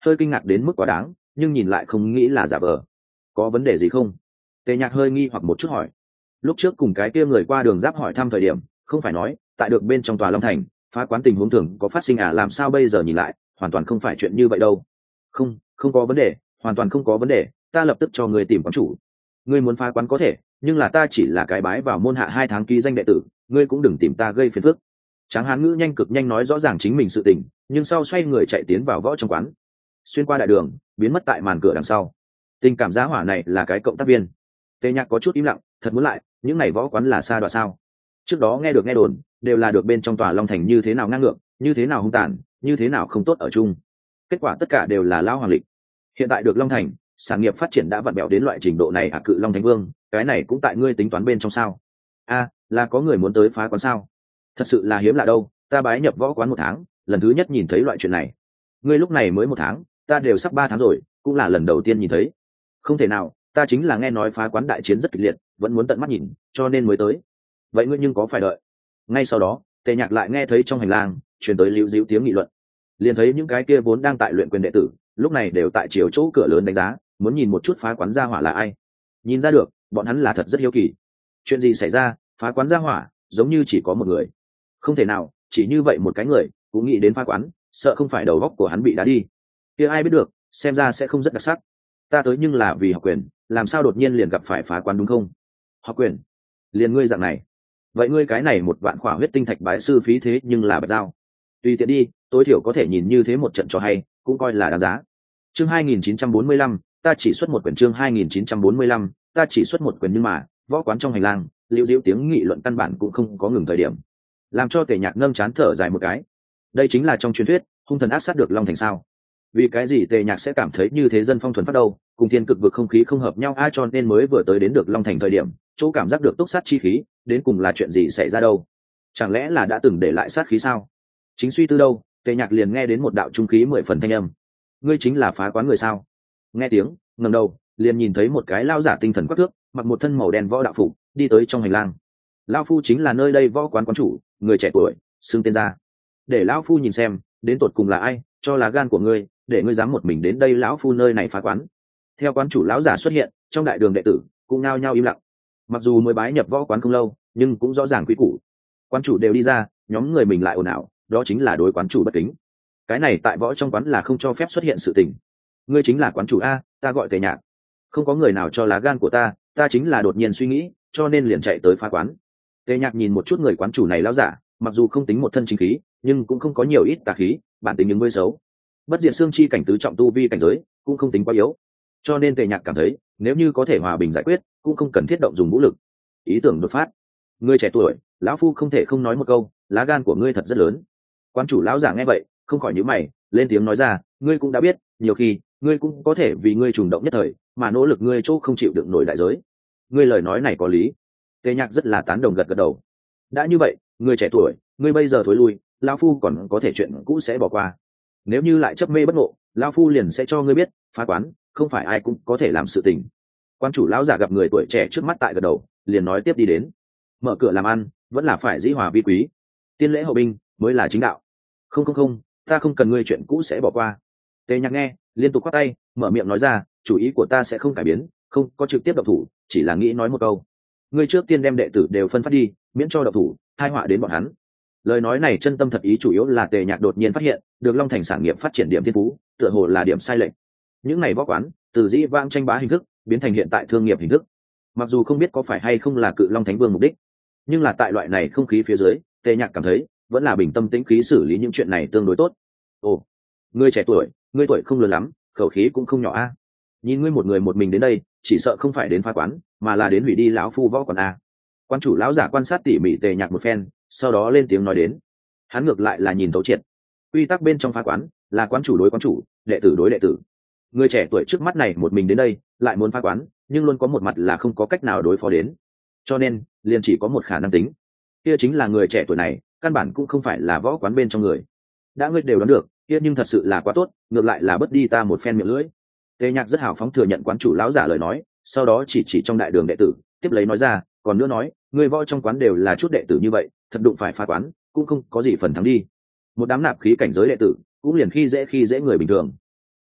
hơi kinh ngạc đến mức quá đáng, nhưng nhìn lại không nghĩ là giả vờ. Có vấn đề gì không? Tề Nhạc hơi nghi hoặc một chút hỏi. Lúc trước cùng cái kia người qua đường giáp hỏi thăm thời điểm, không phải nói tại được bên trong tòa Long Thành phá quán tình huống thường có phát sinh à? Làm sao bây giờ nhìn lại hoàn toàn không phải chuyện như vậy đâu. Không, không có vấn đề, hoàn toàn không có vấn đề, ta lập tức cho người tìm quán chủ. Ngươi muốn phá quán có thể, nhưng là ta chỉ là cái bái vào môn hạ hai tháng ký danh đệ tử, ngươi cũng đừng tìm ta gây phiền phức. Tráng hán ngữ nhanh cực nhanh nói rõ ràng chính mình sự tình, nhưng sau xoay người chạy tiến vào võ trong quán, xuyên qua đại đường biến mất tại màn cửa đằng sau. Tình cảm giá hỏa này là cái cộng tác viên. Tề Nhạc có chút im lặng, thật muốn lại những này võ quán là xa đoạn sao. Trước đó nghe được nghe đồn đều là được bên trong tòa Long Thành như thế nào ngang ngược, như thế nào hung tàn, như thế nào không tốt ở chung. Kết quả tất cả đều là lao hoàng lịch. Hiện tại được Long Thành sản nghiệp phát triển đã vặn bẹo đến loại trình độ này à? Cự Long Thánh Vương cái này cũng tại ngươi tính toán bên trong sao? A, là có người muốn tới phá quán sao? Thật sự là hiếm lạ đâu, ta bái nhập võ quán một tháng, lần thứ nhất nhìn thấy loại chuyện này. Ngươi lúc này mới một tháng, ta đều sắp ba tháng rồi, cũng là lần đầu tiên nhìn thấy. Không thể nào, ta chính là nghe nói phá quán đại chiến rất kịch liệt, vẫn muốn tận mắt nhìn, cho nên mới tới. Vậy ngươi nhưng có phải đợi? Ngay sau đó, Tề Nhạc lại nghe thấy trong hành lang truyền tới líu díu tiếng nghị luận. Liền thấy những cái kia vốn đang tại luyện quyền đệ tử, lúc này đều tại chiều chỗ cửa lớn đánh giá, muốn nhìn một chút phá quán gia hỏa là ai. Nhìn ra được, bọn hắn là thật rất hiếu kỳ. Chuyện gì xảy ra? Phá quán gia hỏa giống như chỉ có một người. Không thể nào, chỉ như vậy một cái người cũng nghĩ đến phá quán, sợ không phải đầu góc của hắn bị đá đi. Kia ai biết được, xem ra sẽ không rất đặc sắc. Ta tới nhưng là vì học quyền, làm sao đột nhiên liền gặp phải phá quán đúng không? Học quyền? Liền ngươi dạng này? Vậy ngươi cái này một vạn khỏa huyết tinh thạch bái sư phí thế nhưng là bạch giao. Tùy tiện đi, tối thiểu có thể nhìn như thế một trận cho hay, cũng coi là đáng giá. Chương hai nghìn chín trăm bốn mươi lăm, ta chỉ xuất một quyển. Chương hai nghìn chín trăm bốn mươi lăm, ta chỉ xuất một quyển. Nhưng mà võ quán trong hành lang liễu diễu tiếng nghị luận căn bản cũng không có ngừng thời điểm, làm cho Tề Nhạc nâng chán thở dài một cái. Đây chính là trong truyền thuyết hung thần ác sát được Long Thành sao? Vì cái gì Tề Nhạc sẽ cảm thấy như thế dân phong thuần phát đâu, cùng thiên cực vực không khí không hợp nhau ai, cho nên mới vừa tới đến được Long Thành thời điểm chỗ cảm giác được túc sát chi khí, đến cùng là chuyện gì xảy ra đâu? Chẳng lẽ là đã từng để lại sát khí sao? Chính suy tư đâu, Tề Nhạc liền nghe đến một đạo trung khí mười phần thanh âm. Ngươi chính là phá quán người sao? Nghe tiếng, ngẩng đầu liền nhìn thấy một cái lao giả tinh thần quắc thước, mặc một thân màu đen võ đạo phục, đi tới trong hành lang. Lão phu chính là nơi đây võ quán quán chủ, người trẻ tuổi, xưng tên ra. Để lão phu nhìn xem, đến tột cùng là ai, cho là gan của ngươi, để ngươi dám một mình đến đây lão phu nơi này phá quán. Theo quán chủ lão giả xuất hiện, trong đại đường đệ tử cũng nao nhao im lặng. Mặc dù mới bái nhập võ quán không lâu, nhưng cũng rõ ràng quý củ. Quán chủ đều đi ra, nhóm người mình lại ồn ào, đó chính là đối quán chủ bất kính. Cái này tại võ trong quán là không cho phép xuất hiện sự tình. Ngươi chính là quán chủ a? Ta gọi Tề Nhạc. Không có người nào cho lá gan của ta, ta chính là đột nhiên suy nghĩ, cho nên liền chạy tới phá quán. Tề Nhạc nhìn một chút người quán chủ này lão giả, mặc dù không tính một thân chính khí, nhưng cũng không có nhiều ít tà khí, bản tính những mới xấu. Bất diệt xương chi cảnh tứ trọng tu vi cảnh giới, cũng không tính quá yếu. Cho nên Tề Nhạc cảm thấy, nếu như có thể hòa bình giải quyết, cũng không cần thiết động dùng vũ lực. Ý tưởng đột phát. Ngươi trẻ tuổi, lão phu không thể không nói một câu, lá gan của ngươi thật rất lớn. Quán chủ lão giả nghe vậy, không khỏi nhíu mày, lên tiếng nói ra, ngươi cũng đã biết, nhiều khi ngươi cũng có thể vì ngươi trùng động nhất thời, mà nỗ lực ngươi chỗ không chịu đựng nổi đại giới. Ngươi lời nói này có lý. Tề Nhạc rất là tán đồng gật gật đầu. Đã như vậy, ngươi trẻ tuổi, ngươi bây giờ thối lui, lão phu còn có thể chuyện cũ sẽ bỏ qua. Nếu như lại chấp mê bất ngộ, lão phu liền sẽ cho ngươi biết, phá quán không phải ai cũng có thể làm sự tình. Quan chủ lão giả gặp người tuổi trẻ trước mắt tại gật đầu, liền nói tiếp đi đến. Mở cửa làm ăn, vẫn là phải dĩ hòa vi quý. Tiên lễ hậu binh mới là chính đạo. Không không không, ta không cần ngươi chuyện cũ sẽ bỏ qua. Tề Nhạc nghe, liên tục khoát tay, mở miệng nói ra, chủ ý của ta sẽ không cải biến, không có trực tiếp động thủ, chỉ là nghĩ nói một câu. Ngươi trước tiên đem đệ tử đều phân phát đi, miễn cho động thủ hai họa đến bọn hắn. Lời nói này chân tâm thật ý, chủ yếu là Tề Nhạc đột nhiên phát hiện được Long Thành sản nghiệp phát triển điểm thiên phú, tựa hồ là điểm sai lệch. Những này võ quán từ dĩ vãng tranh bá hình thức biến thành hiện tại thương nghiệp hình thức. Mặc dù không biết có phải hay không là Cự Long Thánh Vương mục đích, nhưng là tại loại này không khí phía dưới, Tề Nhạc cảm thấy vẫn là bình tâm tĩnh khí xử lý những chuyện này tương đối tốt. Ồ, ngươi trẻ tuổi, ngươi tuổi không lớn lắm, khẩu khí cũng không nhỏ a. Nhìn ngươi một người một mình đến đây, chỉ sợ không phải đến phá quán, mà là đến hủy đi lão phu võ quán a. Quan chủ lão giả quan sát tỉ mỉ Tề Nhạc một phen, sau đó lên tiếng nói đến. Hắn ngược lại là nhìn thấu triệt. Quy tắc bên trong phá quán là quán chủ đối quán chủ, đệ tử đối đệ tử. Người trẻ tuổi trước mắt này một mình đến đây, lại muốn phá quán, nhưng luôn có một mặt là không có cách nào đối phó đến. Cho nên, liền chỉ có một khả năng tính. Kia chính là người trẻ tuổi này, căn bản cũng không phải là võ quán bên trong người. Đã ngươi đều đoán được, kia nhưng thật sự là quá tốt, ngược lại là bất đi ta một phen miệng lưỡi. Tề Nhạc rất hào phóng thừa nhận quán chủ lão giả lời nói, sau đó chỉ chỉ trong đại đường đệ tử, tiếp lấy nói ra, còn nữa nói, người võ trong quán đều là chút đệ tử như vậy, thật đụng phải phá quán, cũng không có gì phần thắng đi. Một đám nạp khí cảnh giới đệ tử, cũng liền khi dễ khi dễ người bình thường.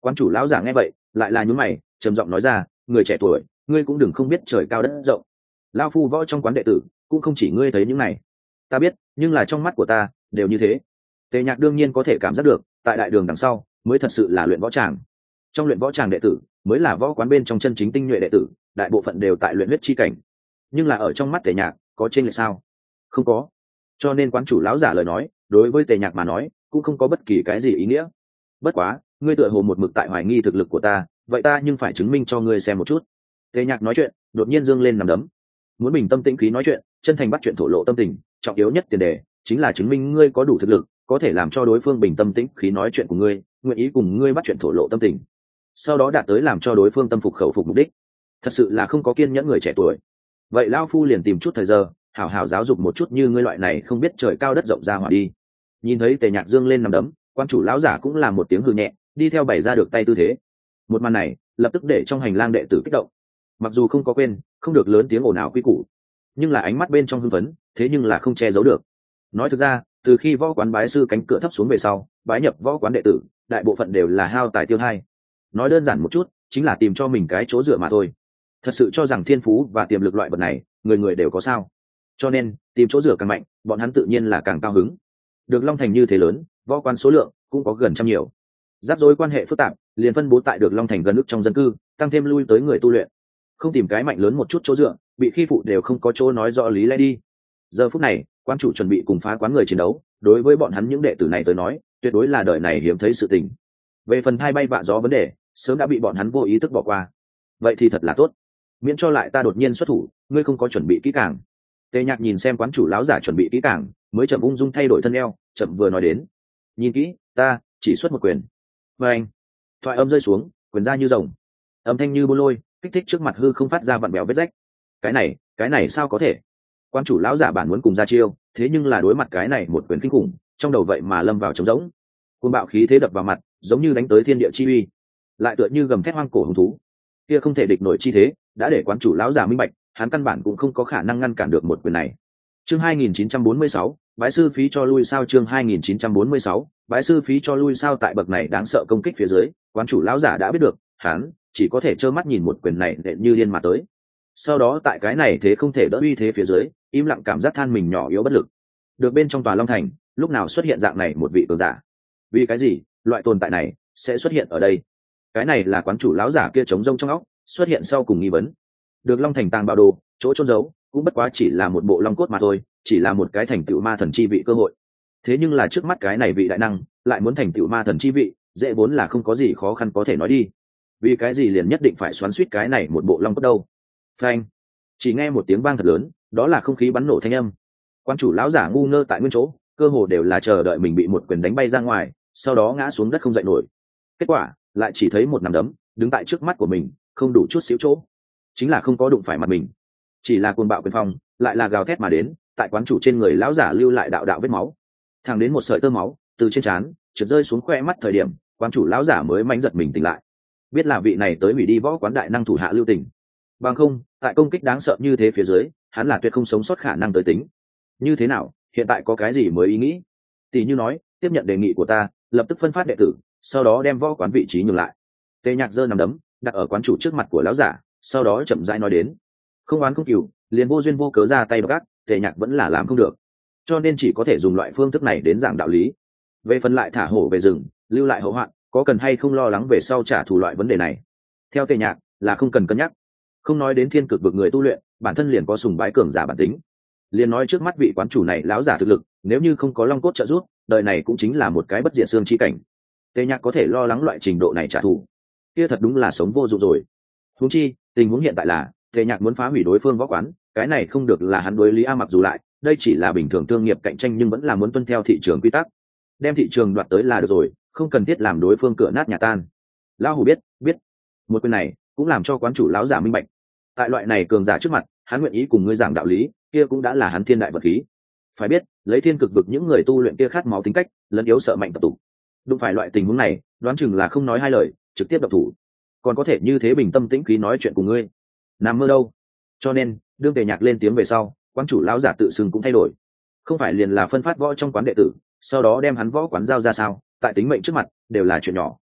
Quán chủ lão giả nghe vậy lại là nhún mày trầm giọng nói ra, người trẻ tuổi ngươi cũng đừng không biết trời cao đất rộng. Lão phu võ trong quán đệ tử cũng không chỉ ngươi thấy những này. Ta biết, nhưng là trong mắt của ta đều như thế. Tề Nhạc đương nhiên có thể cảm giác được, tại đại đường đằng sau mới thật sự là luyện võ tràng. Trong luyện võ tràng đệ tử mới là võ quán bên trong chân chính tinh nhuệ đệ tử, đại bộ phận đều tại luyện huyết chi cảnh. Nhưng là ở trong mắt Tề Nhạc có trên lệch sao? Không có. Cho nên quán chủ lão giả lời nói đối với Tề Nhạc mà nói cũng không có bất kỳ cái gì ý nghĩa. Bất quá ngươi tựa hồ một mực tại hoài nghi thực lực của ta, vậy ta nhưng phải chứng minh cho ngươi xem một chút. Tề Nhạc nói chuyện đột nhiên giương lên nằm đấm, muốn bình tâm tĩnh khí nói chuyện, chân thành bắt chuyện thổ lộ tâm tình, trọng yếu nhất tiền đề chính là chứng minh ngươi có đủ thực lực có thể làm cho đối phương bình tâm tĩnh khí nói chuyện của ngươi, nguyện ý cùng ngươi bắt chuyện thổ lộ tâm tình, sau đó đạt tới làm cho đối phương tâm phục khẩu phục mục đích. Thật sự là không có kiên nhẫn người trẻ tuổi. Vậy lão phu liền tìm chút thời giờ hảo hảo giáo dục một chút như ngươi loại này không biết trời cao đất rộng ra hỏa đi. Nhìn thấy Tề Nhạc dương lên nằm đấm, quan chủ lão giả cũng là một tiếng hừ nhẹ, đi theo bày ra được tay tư thế. Một màn này lập tức để trong hành lang đệ tử kích động, mặc dù không có quên không được lớn tiếng ồn ào quy củ, nhưng là ánh mắt bên trong hưng phấn thế nhưng là không che giấu được. Nói thực ra từ khi võ quán bái sư cánh cửa thấp xuống về sau, bái nhập võ quán đệ tử đại bộ phận đều là hao tài tiêu hai. Nói đơn giản một chút chính là tìm cho mình cái chỗ dựa mà thôi. Thật sự cho rằng thiên phú và tiềm lực loại vật này người người đều có sao? Cho nên tìm chỗ dựa càng mạnh bọn hắn tự nhiên là càng cao hứng. Được Long Thành như thế lớn, võ quán số lượng cũng có gần trăm nhiều, rắc rối quan hệ phức tạp liền phân bố tại được Long Thành gần ức trong dân cư, tăng thêm lui tới người tu luyện, không tìm cái mạnh lớn một chút chỗ dựa bị khi phụ đều không có chỗ nói rõ lý lẽ đi. Giờ phút này quan chủ chuẩn bị cùng phá quán người chiến đấu, đối với bọn hắn những đệ tử này tới nói tuyệt đối là đời này hiếm thấy sự tình. Về phần thai bay vạ gió vấn đề sớm đã bị bọn hắn vô ý thức bỏ qua. Vậy thì thật là tốt, miễn cho lại ta đột nhiên xuất thủ ngươi không có chuẩn bị kỹ càng. Tề Nhạc nhìn xem quán chủ lão giả chuẩn bị kỹ càng mới chậm ung dung thay đổi thân eo, chậm vừa nói đến, nhìn kỹ, ta chỉ xuất một quyền. Và anh thoại âm rơi xuống, quyền ra như rồng, âm thanh như bô lôi kích thích trước mặt hư không phát ra vặn bèo vết rách. Cái này cái này sao có thể? Quan chủ lão giả bản muốn cùng ra chiêu, thế nhưng là đối mặt cái này một quyền kinh khủng, trong đầu vậy mà lâm vào trống rỗng. Cuồng bạo khí thế đập vào mặt giống như đánh tới thiên địa chi uy, lại tựa như gầm thét hoang cổ hùng thú, kia không thể địch nổi chi thế đã để quán chủ lão giả minh bạch hắn căn bản cũng không có khả năng ngăn cản được một quyền này. Chương hai nghìn chín trăm bốn mươi sáu, bái sư phí cho lui sao? Chương hai nghìn chín trăm bốn mươi sáu, bái sư phí cho lui sao? Tại bậc này đáng sợ công kích phía dưới, quán chủ lão giả đã biết được, hắn chỉ có thể trơ mắt nhìn một quyền này đệm như điên mà tới. Sau đó tại cái này thế không thể đỡ uy thế phía dưới, im lặng cảm giác than mình nhỏ yếu bất lực. Được bên trong tòa Long Thành, lúc nào xuất hiện dạng này một vị cường giả? Vì cái gì loại tồn tại này sẽ xuất hiện ở đây? Cái này là quán chủ lão giả kia trống rông trong óc xuất hiện sau cùng nghi vấn. Được Long Thành tàng bảo đồ, chỗ trôn giấu cũng bất quá chỉ là một bộ long cốt mà thôi, chỉ là một cái thành tựu ma thần chi vị cơ hội. Thế nhưng là trước mắt cái này vị đại năng lại muốn thành tựu ma thần chi vị, dễ vốn là không có gì khó khăn có thể nói đi. Vì cái gì liền nhất định phải xoắn suýt cái này một bộ long cốt đâu? Phanh! Chỉ nghe một tiếng vang thật lớn, đó là không khí bắn nổ thanh âm. Quan chủ lão giả ngu ngơ tại nguyên chỗ, cơ hồ đều là chờ đợi mình bị một quyền đánh bay ra ngoài, sau đó ngã xuống đất không dậy nổi. Kết quả lại chỉ thấy một nắm đấm đứng tại trước mắt của mình, không đủ chút xíu chỗ, chính là không có đụng phải mặt mình, chỉ là cuồng bạo quyền phong lại là gào thét mà đến, tại quán chủ trên người lão giả lưu lại đạo đạo vết máu, thẳng đến một sợi tơ máu từ trên trán trượt rơi xuống khoe mắt thời điểm, quán chủ lão giả mới mánh giật mình tỉnh lại, biết là vị này tới hủy đi võ quán đại năng thủ hạ lưu tình. Bằng không tại công kích đáng sợ như thế phía dưới, hắn là tuyệt không sống sót khả năng tới tính. Như thế nào, hiện tại có cái gì mới ý nghĩ? Tỷ như nói tiếp nhận đề nghị của ta, lập tức phân phát đệ tử, sau đó đem võ quán vị trí nhường lại. Tề Nhạc giơ nằm đấm đặt ở quán chủ trước mặt của lão giả, sau đó chậm rãi nói đến, không oán không cừu, liền vô duyên vô cớ ra tay gác, Tề Nhạc vẫn là làm không được, cho nên chỉ có thể dùng loại phương thức này đến giảng đạo lý. Về phần lại thả hổ về rừng, lưu lại hậu hoạn, có cần hay không lo lắng về sau trả thù loại vấn đề này, theo Tề Nhạc là không cần cân nhắc. Không nói đến thiên cực vực người tu luyện bản thân liền có sùng bái cường giả bản tính, liền nói trước mắt vị quán chủ này lão giả thực lực, nếu như không có long cốt trợ giúp, đời này cũng chính là một cái bất diệt xương chi cảnh. Tề Nhạc có thể lo lắng loại trình độ này trả thù, kia thật đúng là sống vô dụng rồi. Huống chi tình huống hiện tại là Tề Nhạc muốn phá hủy đối phương võ quán, cái này không được là hắn đối lý a, mặc dù lại đây chỉ là bình thường thương nghiệp cạnh tranh, nhưng vẫn là muốn tuân theo thị trường quy tắc, đem thị trường đoạt tới là được rồi, không cần thiết làm đối phương cửa nát nhà tan. Lão hủ biết biết một quyền này cũng làm cho quán chủ lão giả minh bạch, tại loại này cường giả trước mặt hắn nguyện ý cùng ngươi giảng đạo lý, kia cũng đã là hắn thiên đại vật khí. Phải biết lấy thiên cực vực những người tu luyện kia khát máu tính cách, lẫn yếu sợ mạnh tập tụ, đụng phải loại tình huống này đoán chừng là không nói hai lời trực tiếp độc thủ, còn có thể như thế bình tâm tĩnh khí nói chuyện cùng ngươi, nằm mơ đâu. Cho nên đương Tề Nhạc lên tiếng về sau, quán chủ lão giả tự xưng cũng thay đổi, không phải liền là phân phát võ trong quán đệ tử, sau đó đem hắn võ quán giao ra sao, tại tính mệnh trước mặt đều là chuyện nhỏ.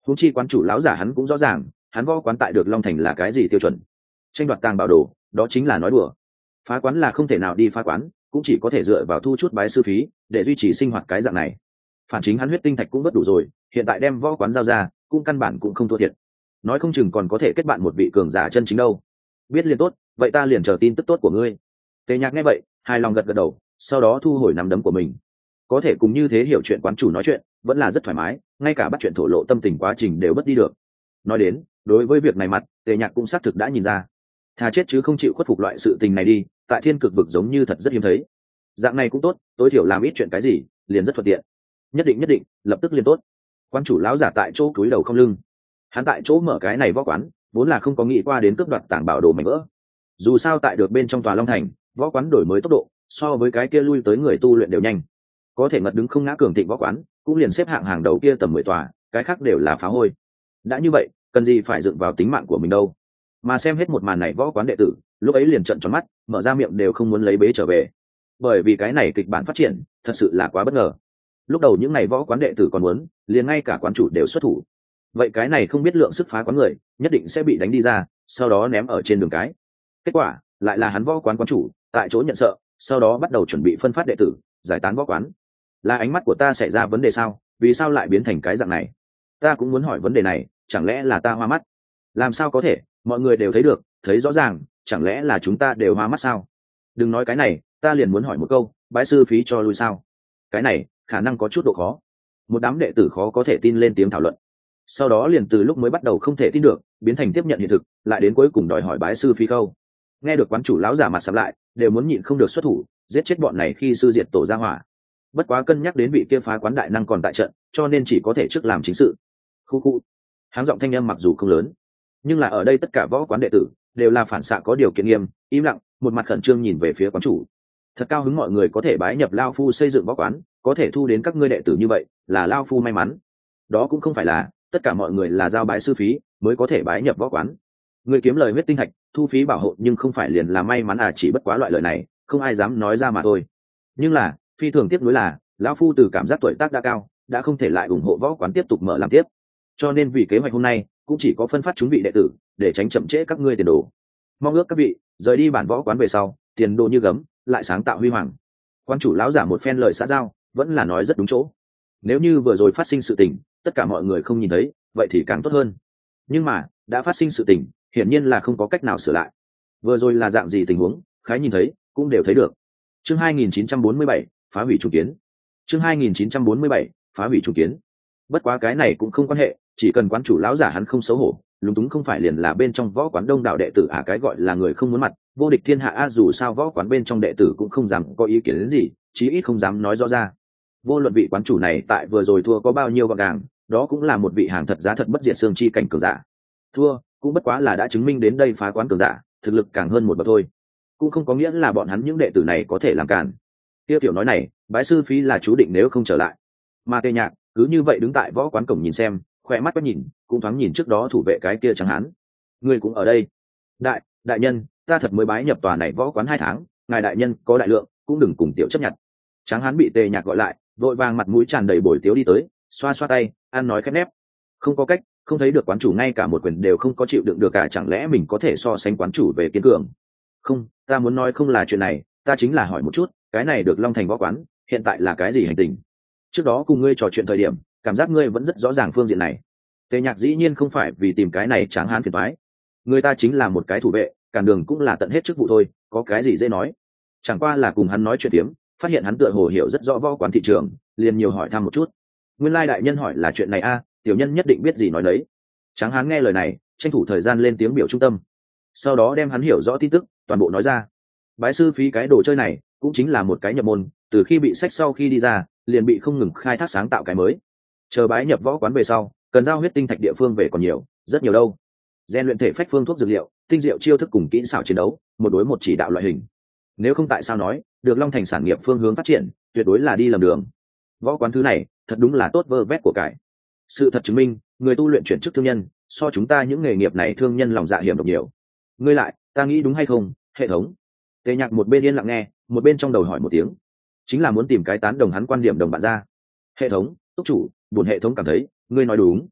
huống chi quán chủ lão giả hắn cũng rõ ràng, hắn võ quán tại được Long Thành là cái gì tiêu chuẩn. Tranh đoạt tàng bảo đồ, đó chính là nói đùa. Phá quán là không thể nào đi phá quán, cũng chỉ có thể dựa vào thu chút bái sư phí để duy trì sinh hoạt cái dạng này. Phản chính hắn huyết tinh thạch cũng bất đủ rồi, hiện tại đem võ quán giao ra cũng căn bản cũng không thua thiệt, nói không chừng còn có thể kết bạn một vị cường giả chân chính đâu. Biết liền tốt, vậy ta liền chờ tin tức tốt của ngươi. Tề Nhạc nghe vậy hài lòng gật gật đầu, sau đó thu hồi nắm đấm của mình. Có thể cùng như thế hiểu chuyện quán chủ nói chuyện vẫn là rất thoải mái, ngay cả bắt chuyện thổ lộ tâm tình quá trình đều bất đi được. Nói đến đối với việc này mặt Tề Nhạc cũng xác thực đã nhìn ra, thà chết chứ không chịu khuất phục loại sự tình này đi, tại thiên cực vực giống như thật rất hiếm thấy. Dạng này cũng tốt, tối thiểu làm ít chuyện cái gì liền rất thuận tiện. Nhất định nhất định, lập tức liền tốt. Quan chủ lão giả tại chỗ cúi đầu không lưng. Hắn tại chỗ mở cái này võ quán vốn là không có nghĩ qua đến cướp đoạt tàng bảo đồ mảnh vỡ. Dù sao tại được bên trong tòa Long Thành, võ quán đổi mới tốc độ so với cái kia lui tới người tu luyện đều nhanh, có thể ngật đứng không ngã cường thịnh võ quán cũng liền xếp hạng hàng đầu kia tầm mười tòa, cái khác đều là phá hôi. Đã như vậy cần gì phải dựng vào tính mạng của mình đâu. Mà xem hết một màn này võ quán đệ tử lúc ấy liền trợn tròn mắt, mở ra miệng đều không muốn lấy bế trở về, bởi vì cái này kịch bản phát triển thật sự là quá bất ngờ. Lúc đầu những ngày võ quán đệ tử còn muốn liền ngay cả quán chủ đều xuất thủ, vậy cái này không biết lượng sức phá quán người nhất định sẽ bị đánh đi ra, sau đó ném ở trên đường cái. Kết quả lại là hắn võ quán quán chủ tại chỗ nhận sợ, sau đó bắt đầu chuẩn bị phân phát đệ tử giải tán võ quán. Là ánh mắt của ta xảy ra vấn đề sao? Vì sao lại biến thành cái dạng này? Ta cũng muốn hỏi vấn đề này, chẳng lẽ là ta hoa mắt? Làm sao có thể, mọi người đều thấy được, thấy rõ ràng, chẳng lẽ là chúng ta đều hoa mắt sao? Đừng nói cái này, ta liền muốn hỏi một câu, bái sư phí cho lui sao? Cái này khả năng có chút độ khó. Một đám đệ tử khó có thể tin lên tiếng thảo luận. Sau đó liền từ lúc mới bắt đầu không thể tin được biến thành tiếp nhận hiện thực, lại đến cuối cùng đòi hỏi bái sư phí khâu. Nghe được quán chủ lão giả mặt sầm lại đều muốn nhịn không được xuất thủ giết chết bọn này khi sư diệt tổ ra hỏa. Bất quá cân nhắc đến vị kia phá quán đại năng còn tại trận, cho nên chỉ có thể trước làm chính sự. Khu khu. Háng giọng thanh âm mặc dù không lớn, nhưng là ở đây tất cả võ quán đệ tử đều là phản xạ có điều kiện nghiêm, im lặng, một mặt khẩn trương nhìn về phía quán chủ. Thật cao hứng mọi người có thể bái nhập lao phu xây dựng võ quán, có thể thu đến các ngươi đệ tử như vậy là lao phu may mắn. Đó cũng không phải là tất cả mọi người là giao bái sư phí mới có thể bái nhập võ quán. Người kiếm lời huyết tinh thạch thu phí bảo hộ nhưng không phải liền là may mắn à, chỉ bất quá loại lời này không ai dám nói ra mà thôi. Nhưng là phi thường tiếc nuối là lão phu từ cảm giác tuổi tác đã cao, đã không thể lại ủng hộ võ quán tiếp tục mở làm tiếp, cho nên vì kế hoạch hôm nay cũng chỉ có phân phát chúng vị đệ tử để tránh chậm trễ các ngươi tiền đồ. Mong ước các vị rời đi bản võ quán về sau tiền đồ như gấm, lại sáng tạo huy hoàng. Quan chủ lão giả một phen lời xã giao vẫn là nói rất đúng chỗ. Nếu như vừa rồi phát sinh sự tình tất cả mọi người không nhìn thấy vậy thì càng tốt hơn, nhưng mà đã phát sinh sự tình hiển nhiên là không có cách nào sửa lại. Vừa rồi là dạng gì tình huống khái nhìn thấy cũng đều thấy được. Chương hai nghìn chín trăm bốn mươi bảy phá hủy chủ kiến. Chương hai nghìn chín trăm bốn mươi bảy phá hủy chủ kiến. Bất quá cái này cũng không quan hệ, chỉ cần quán chủ lão giả hắn không xấu hổ lúng túng không phải liền là bên trong võ quán đông đảo đệ tử à, cái gọi là người không muốn mặt vô địch thiên hạ a, dù sao võ quán bên trong đệ tử cũng không dám có ý kiến đến gì, chí ít không dám nói rõ ra. Vô luận vị quán chủ này tại vừa rồi thua có bao nhiêu gọn gàng, đó cũng là một vị hàng thật giá thật bất diệt xương chi cảnh cường giả. Thua cũng bất quá là đã chứng minh đến đây phá quán cường giả thực lực càng hơn một bậc thôi, cũng không có nghĩa là bọn hắn những đệ tử này có thể làm cản. Tiêu tiểu nói này bái sư phí là chú định nếu không trở lại. Mà Tề Nhạc cứ như vậy đứng tại võ quán cổng nhìn xem, khỏe mắt quét nhìn cũng thoáng nhìn trước đó thủ vệ cái kia chẳng hắn. Người cũng ở đây. Đại đại nhân, ta thật mới bái nhập tòa này võ quán hai tháng, ngài đại nhân có đại lượng cũng đừng cùng tiểu chấp nhận. Tráng hán bị Tề Nhạc gọi lại vội vàng mặt mũi tràn đầy bồi tiếu đi tới, xoa xoa tay ăn nói khép nép. Không có cách, không thấy được quán chủ ngay cả một quyền đều không có chịu đựng được cả, chẳng lẽ mình có thể so sánh quán chủ về kiên cường? Không, ta muốn nói không là chuyện này, ta chính là hỏi một chút, cái này được Long Thành võ quán hiện tại là cái gì hành tình? Trước đó cùng ngươi trò chuyện thời điểm cảm giác ngươi vẫn rất rõ ràng phương diện này. Tề Nhạc dĩ nhiên không phải vì tìm cái này tráng hán phiền toái, người ta chính là một cái thủ vệ, cản đường cũng là tận hết chức vụ thôi, có cái gì dễ nói. Chẳng qua là cùng hắn nói chuyện tiếm, phát hiện hắn tựa hồ hiểu rất rõ võ quán thị trường, liền nhiều hỏi thăm một chút. Nguyên lai đại nhân hỏi là chuyện này a, tiểu nhân nhất định biết gì nói đấy. Tráng hán nghe lời này tranh thủ thời gian lên tiếng biểu trung tâm, sau đó đem hắn hiểu rõ tin tức toàn bộ nói ra. Bái sư phí cái đồ chơi này cũng chính là một cái nhập môn, từ khi bị sách sau khi đi ra liền bị không ngừng khai thác sáng tạo cái mới. Chờ bái nhập võ quán về sau cần giao huyết tinh thạch địa phương về còn nhiều, rất nhiều đâu. Gen luyện thể phách phương thuốc dược liệu, tinh diệu chiêu thức cùng kỹ xảo chiến đấu, một đối một chỉ đạo loại hình. Nếu không tại sao nói được Long Thành sản nghiệp phương hướng phát triển tuyệt đối là đi lầm đường. Võ quán thứ này thật đúng là tốt vơ vét của cải. Sự thật chứng minh người tu luyện chuyển chức thương nhân so chúng ta những nghề nghiệp này thương nhân lòng dạ hiểm độc nhiều. Ngươi lại ta nghĩ đúng hay không hệ thống? Tề Nhạc một bên yên lặng nghe một bên trong đầu hỏi một tiếng, chính là muốn tìm cái tán đồng hắn quan điểm đồng bạn ra. Hệ thống túc chủ, bổn hệ thống cảm thấy ngươi nói đúng.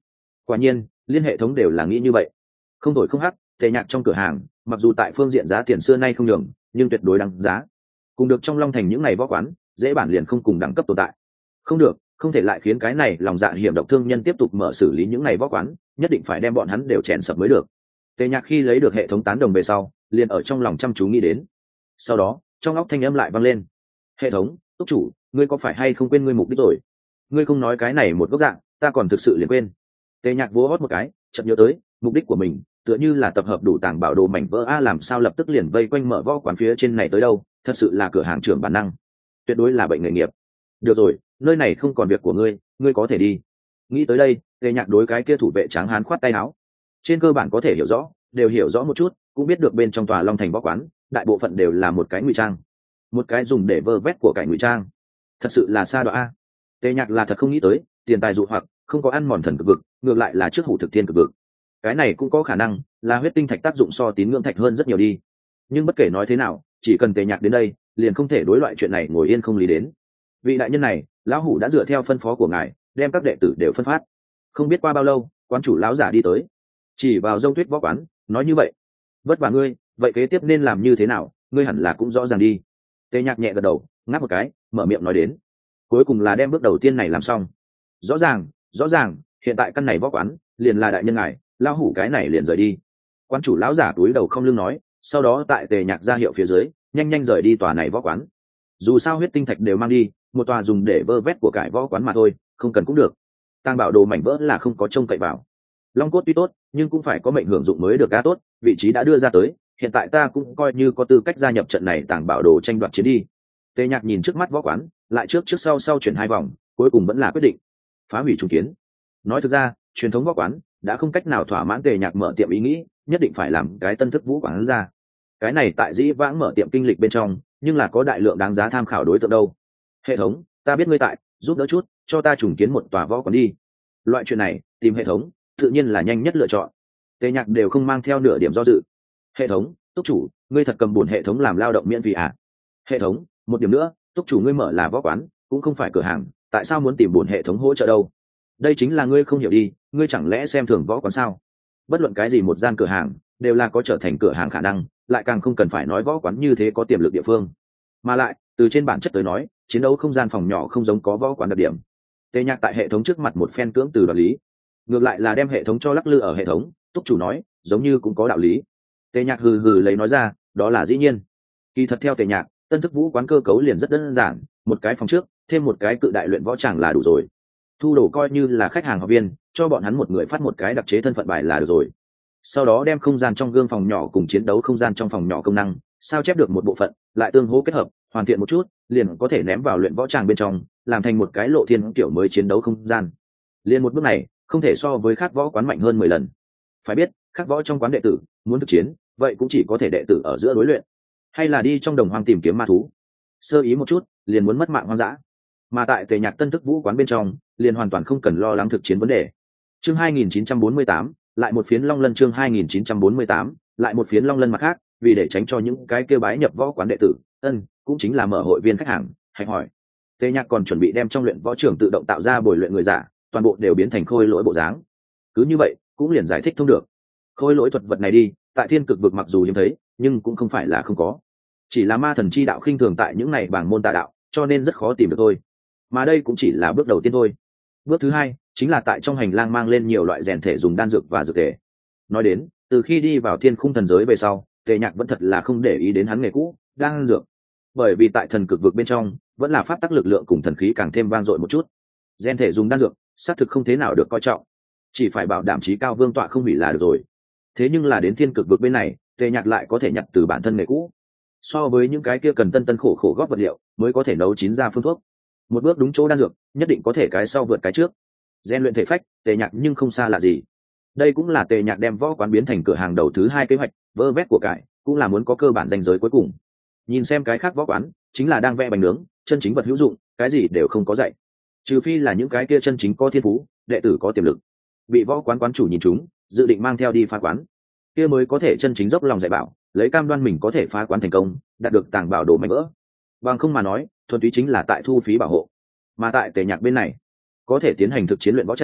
Quả nhiên liên hệ thống đều là nghĩ như vậy. Không đổi không hắc, tề nhạc trong cửa hàng mặc dù tại phương diện giá tiền xưa nay không nhường, nhưng tuyệt đối đáng giá. Cùng được trong Long Thành những ngày võ quán dễ bản liền không cùng đẳng cấp tồn tại. Không được, không thể lại khiến cái này lòng dạ hiểm độc thương nhân tiếp tục mở xử lý những ngày võ quán, nhất định phải đem bọn hắn đều chèn sập mới được. Tề nhạc khi lấy được hệ thống tán đồng về sau, liền ở trong lòng chăm chú nghĩ đến. Sau đó trong óc thanh âm lại vang lên: hệ thống, túc chủ, ngươi có phải hay không quên ngươi mục đích rồi? Ngươi không nói cái này một góc dạng, ta còn thực sự liền quên. Tề nhạc vỗ hót một cái, chợt nhớ tới mục đích của mình tựa như là tập hợp đủ tàng bảo đồ mảnh vỡ a, làm sao lập tức liền vây quanh mở võ quán phía trên này tới đâu? Thật sự là cửa hàng trưởng bản năng, tuyệt đối là bệnh nghề nghiệp. Được rồi, nơi này không còn việc của ngươi, ngươi có thể đi. Nghĩ tới đây, Tề nhạc đối cái kia thủ vệ tráng hán khoát tay áo. Trên cơ bản có thể hiểu rõ, đều hiểu rõ một chút, cũng biết được bên trong tòa Long Thành võ quán đại bộ phận đều là một cái ngụy trang, một cái dùng để vơ vét của cải ngụy trang. Thật sự là xa đoạn a. Tề nhạc là thật không nghĩ tới tiền tài dụ hoặc không có ăn mòn thần cực vực, ngược lại là trước hủ thực thiên cực vực. Cái này cũng có khả năng là huyết tinh thạch tác dụng so tín ngưỡng thạch hơn rất nhiều đi. Nhưng bất kể nói thế nào, chỉ cần Tề nhạc đến đây liền không thể đối loại chuyện này ngồi yên không lý đến. Vị đại nhân này, lão hủ đã dựa theo phân phó của ngài đem các đệ tử đều phân phát. Không biết qua bao lâu, quán chủ lão giả đi tới, chỉ vào Dông Tuyết võ quán nói như vậy: vất vả ngươi, vậy kế tiếp nên làm như thế nào, ngươi hẳn là cũng rõ ràng đi. Tề nhạc nhẹ gật đầu, ngáp một cái, mở miệng nói đến: cuối cùng là đem bước đầu tiên này làm xong. Rõ ràng, rõ ràng, hiện tại căn này võ quán liền là đại nhân ngài, lão hủ cái này liền rời đi. Quan chủ lão giả túi đầu không lưng nói, sau đó tại Tề nhạc ra hiệu phía dưới nhanh nhanh rời đi tòa này võ quán. Dù sao huyết tinh thạch đều mang đi, một tòa dùng để vơ vét của cải võ quán mà thôi, không cần cũng được. Tàng bảo đồ mảnh vỡ là không có trông cậy vào. Long cốt tuy tốt, nhưng cũng phải có mệnh hưởng dụng mới được cá tốt, vị trí đã đưa ra tới, hiện tại ta cũng coi như có tư cách gia nhập trận này tàng bảo đồ tranh đoạt chiến đi. Tề nhạc nhìn trước mắt võ quán, lại trước trước sau sau chuyển hai vòng, cuối cùng vẫn là quyết định phá hủy trùng kiến. Nói thực ra, truyền thống võ quán đã không cách nào thỏa mãn Tề nhạc mở tiệm ý nghĩ, nhất định phải làm cái tân thức vũ quán ra. Cái này tại dĩ vãng mở tiệm kinh lịch bên trong, nhưng là có đại lượng đáng giá tham khảo đối tượng đâu. Hệ thống, ta biết ngươi tại, giúp đỡ chút, cho ta trùng kiến một tòa võ quán đi. Loại chuyện này, tìm hệ thống tự nhiên là nhanh nhất lựa chọn. Tề nhạc đều không mang theo nửa điểm do dự. Hệ thống, túc chủ, ngươi thật cầm bổn hệ thống làm lao động miễn phí à? Hệ thống, một điểm nữa, túc chủ ngươi mở là võ quán, cũng không phải cửa hàng, tại sao muốn tìm bổn hệ thống hỗ trợ đâu? Đây chính là ngươi không hiểu đi, ngươi chẳng lẽ xem thường võ quán sao? Bất luận cái gì một gian cửa hàng đều là có trở thành cửa hàng khả năng, lại càng không cần phải nói võ quán như thế có tiềm lực địa phương. Mà lại từ trên bản chất tới nói, chiến đấu không gian phòng nhỏ không giống có võ quán đặc điểm. Tề nhạc tại hệ thống trước mặt một phen cưỡng từ đoạt lý, ngược lại là đem hệ thống cho lắc lư ở hệ thống. Túc chủ nói giống như cũng có đạo lý. Tề nhạc hừ hừ lấy nói ra, đó là dĩ nhiên. Kỳ thật theo Tề nhạc, tân thức vũ quán cơ cấu liền rất đơn giản, một cái phòng trước thêm một cái cự đại luyện võ tràng là đủ rồi. Thu đồ coi như là khách hàng học viên, cho bọn hắn một người phát một cái đặc chế thân phận bài là được rồi. Sau đó đem không gian trong gương phòng nhỏ cùng chiến đấu không gian trong phòng nhỏ công năng sao chép được một bộ phận, lại tương hỗ kết hợp hoàn thiện một chút, liền có thể ném vào luyện võ tràng bên trong, làm thành một cái lộ thiên kiểu mới chiến đấu không gian. Liên một bước này không thể so với khác võ quán mạnh hơn mười lần. Phải biết, khác võ trong quán đệ tử muốn thực chiến, vậy cũng chỉ có thể đệ tử ở giữa đối luyện, hay là đi trong đồng hoang tìm kiếm ma thú, sơ ý một chút liền muốn mất mạng hoang dã. Mà tại Tề nhạc tân thức vũ quán bên trong, liền hoàn toàn không cần lo lắng thực chiến vấn đề. Chương hai nghìn chín trăm bốn mươi tám, lại một phiến long lân. Chương hai nghìn chín trăm bốn mươi tám, lại một phiến long lân. Mặt khác, vì để tránh cho những cái kêu bái nhập võ quán đệ tử, ân cũng chính là mở hội viên khách hàng hạch hỏi, Tề nhạc còn chuẩn bị đem trong luyện võ trường tự động tạo ra bồi luyện người giả, toàn bộ đều biến thành khôi lỗi bộ dáng. Cứ như vậy cũng liền giải thích thông được. Khôi lỗi thuật vật này đi, tại thiên cực vực mặc dù hiếm thấy, nhưng cũng không phải là không có. Chỉ là ma thần chi đạo khinh thường tại những này bảng môn tà đạo, cho nên rất khó tìm được thôi. Mà đây cũng chỉ là bước đầu tiên thôi. Bước thứ hai chính là tại trong hành lang mang lên nhiều loại rèn thể dùng đan dược và dược thể. Nói đến, từ khi đi vào thiên khung thần giới về sau, Tề nhạc vẫn thật là không để ý đến hắn nghề cũ đan dược, bởi vì tại thần cực vực bên trong vẫn là pháp tắc lực lượng cùng thần khí càng thêm vang dội một chút. Rèn thể dùng đan dược xác thực không thế nào được coi trọng, chỉ phải bảo đảm trí cao vương tọa không hủy là được rồi. Thế nhưng là đến thiên cực vực bên này, Tề nhạc lại có thể nhặt từ bản thân nghề cũ. So với những cái kia cần tân tân khổ khổ góp vật liệu mới có thể nấu chín ra phương thuốc, một bước đúng chỗ đan dược nhất định có thể cái sau vượt cái trước. Gen luyện thể phách, Tề nhạc nhưng không xa là gì. Đây cũng là Tề nhạc đem võ quán biến thành cửa hàng đầu thứ hai kế hoạch, vơ vét của cải cũng là muốn có cơ bản ranh giới cuối cùng. Nhìn xem cái khác võ quán chính là đang vẽ bánh nướng, chân chính vật hữu dụng cái gì đều không có dạy, trừ phi là những cái kia chân chính có thiên phú, đệ tử có tiềm lực, bị võ quán quán chủ nhìn chúng, dự định mang theo đi phá quán, kia mới có thể chân chính dốc lòng dạy bảo, lấy cam đoan mình có thể phá quán thành công, đạt được tàng bảo đồ mạnh vỡ. Bằng không mà nói, thuần túy chính là tại thu phí bảo hộ. Mà tại Tề nhạc bên này, có thể tiến hành thực chiến luyện võ tràng,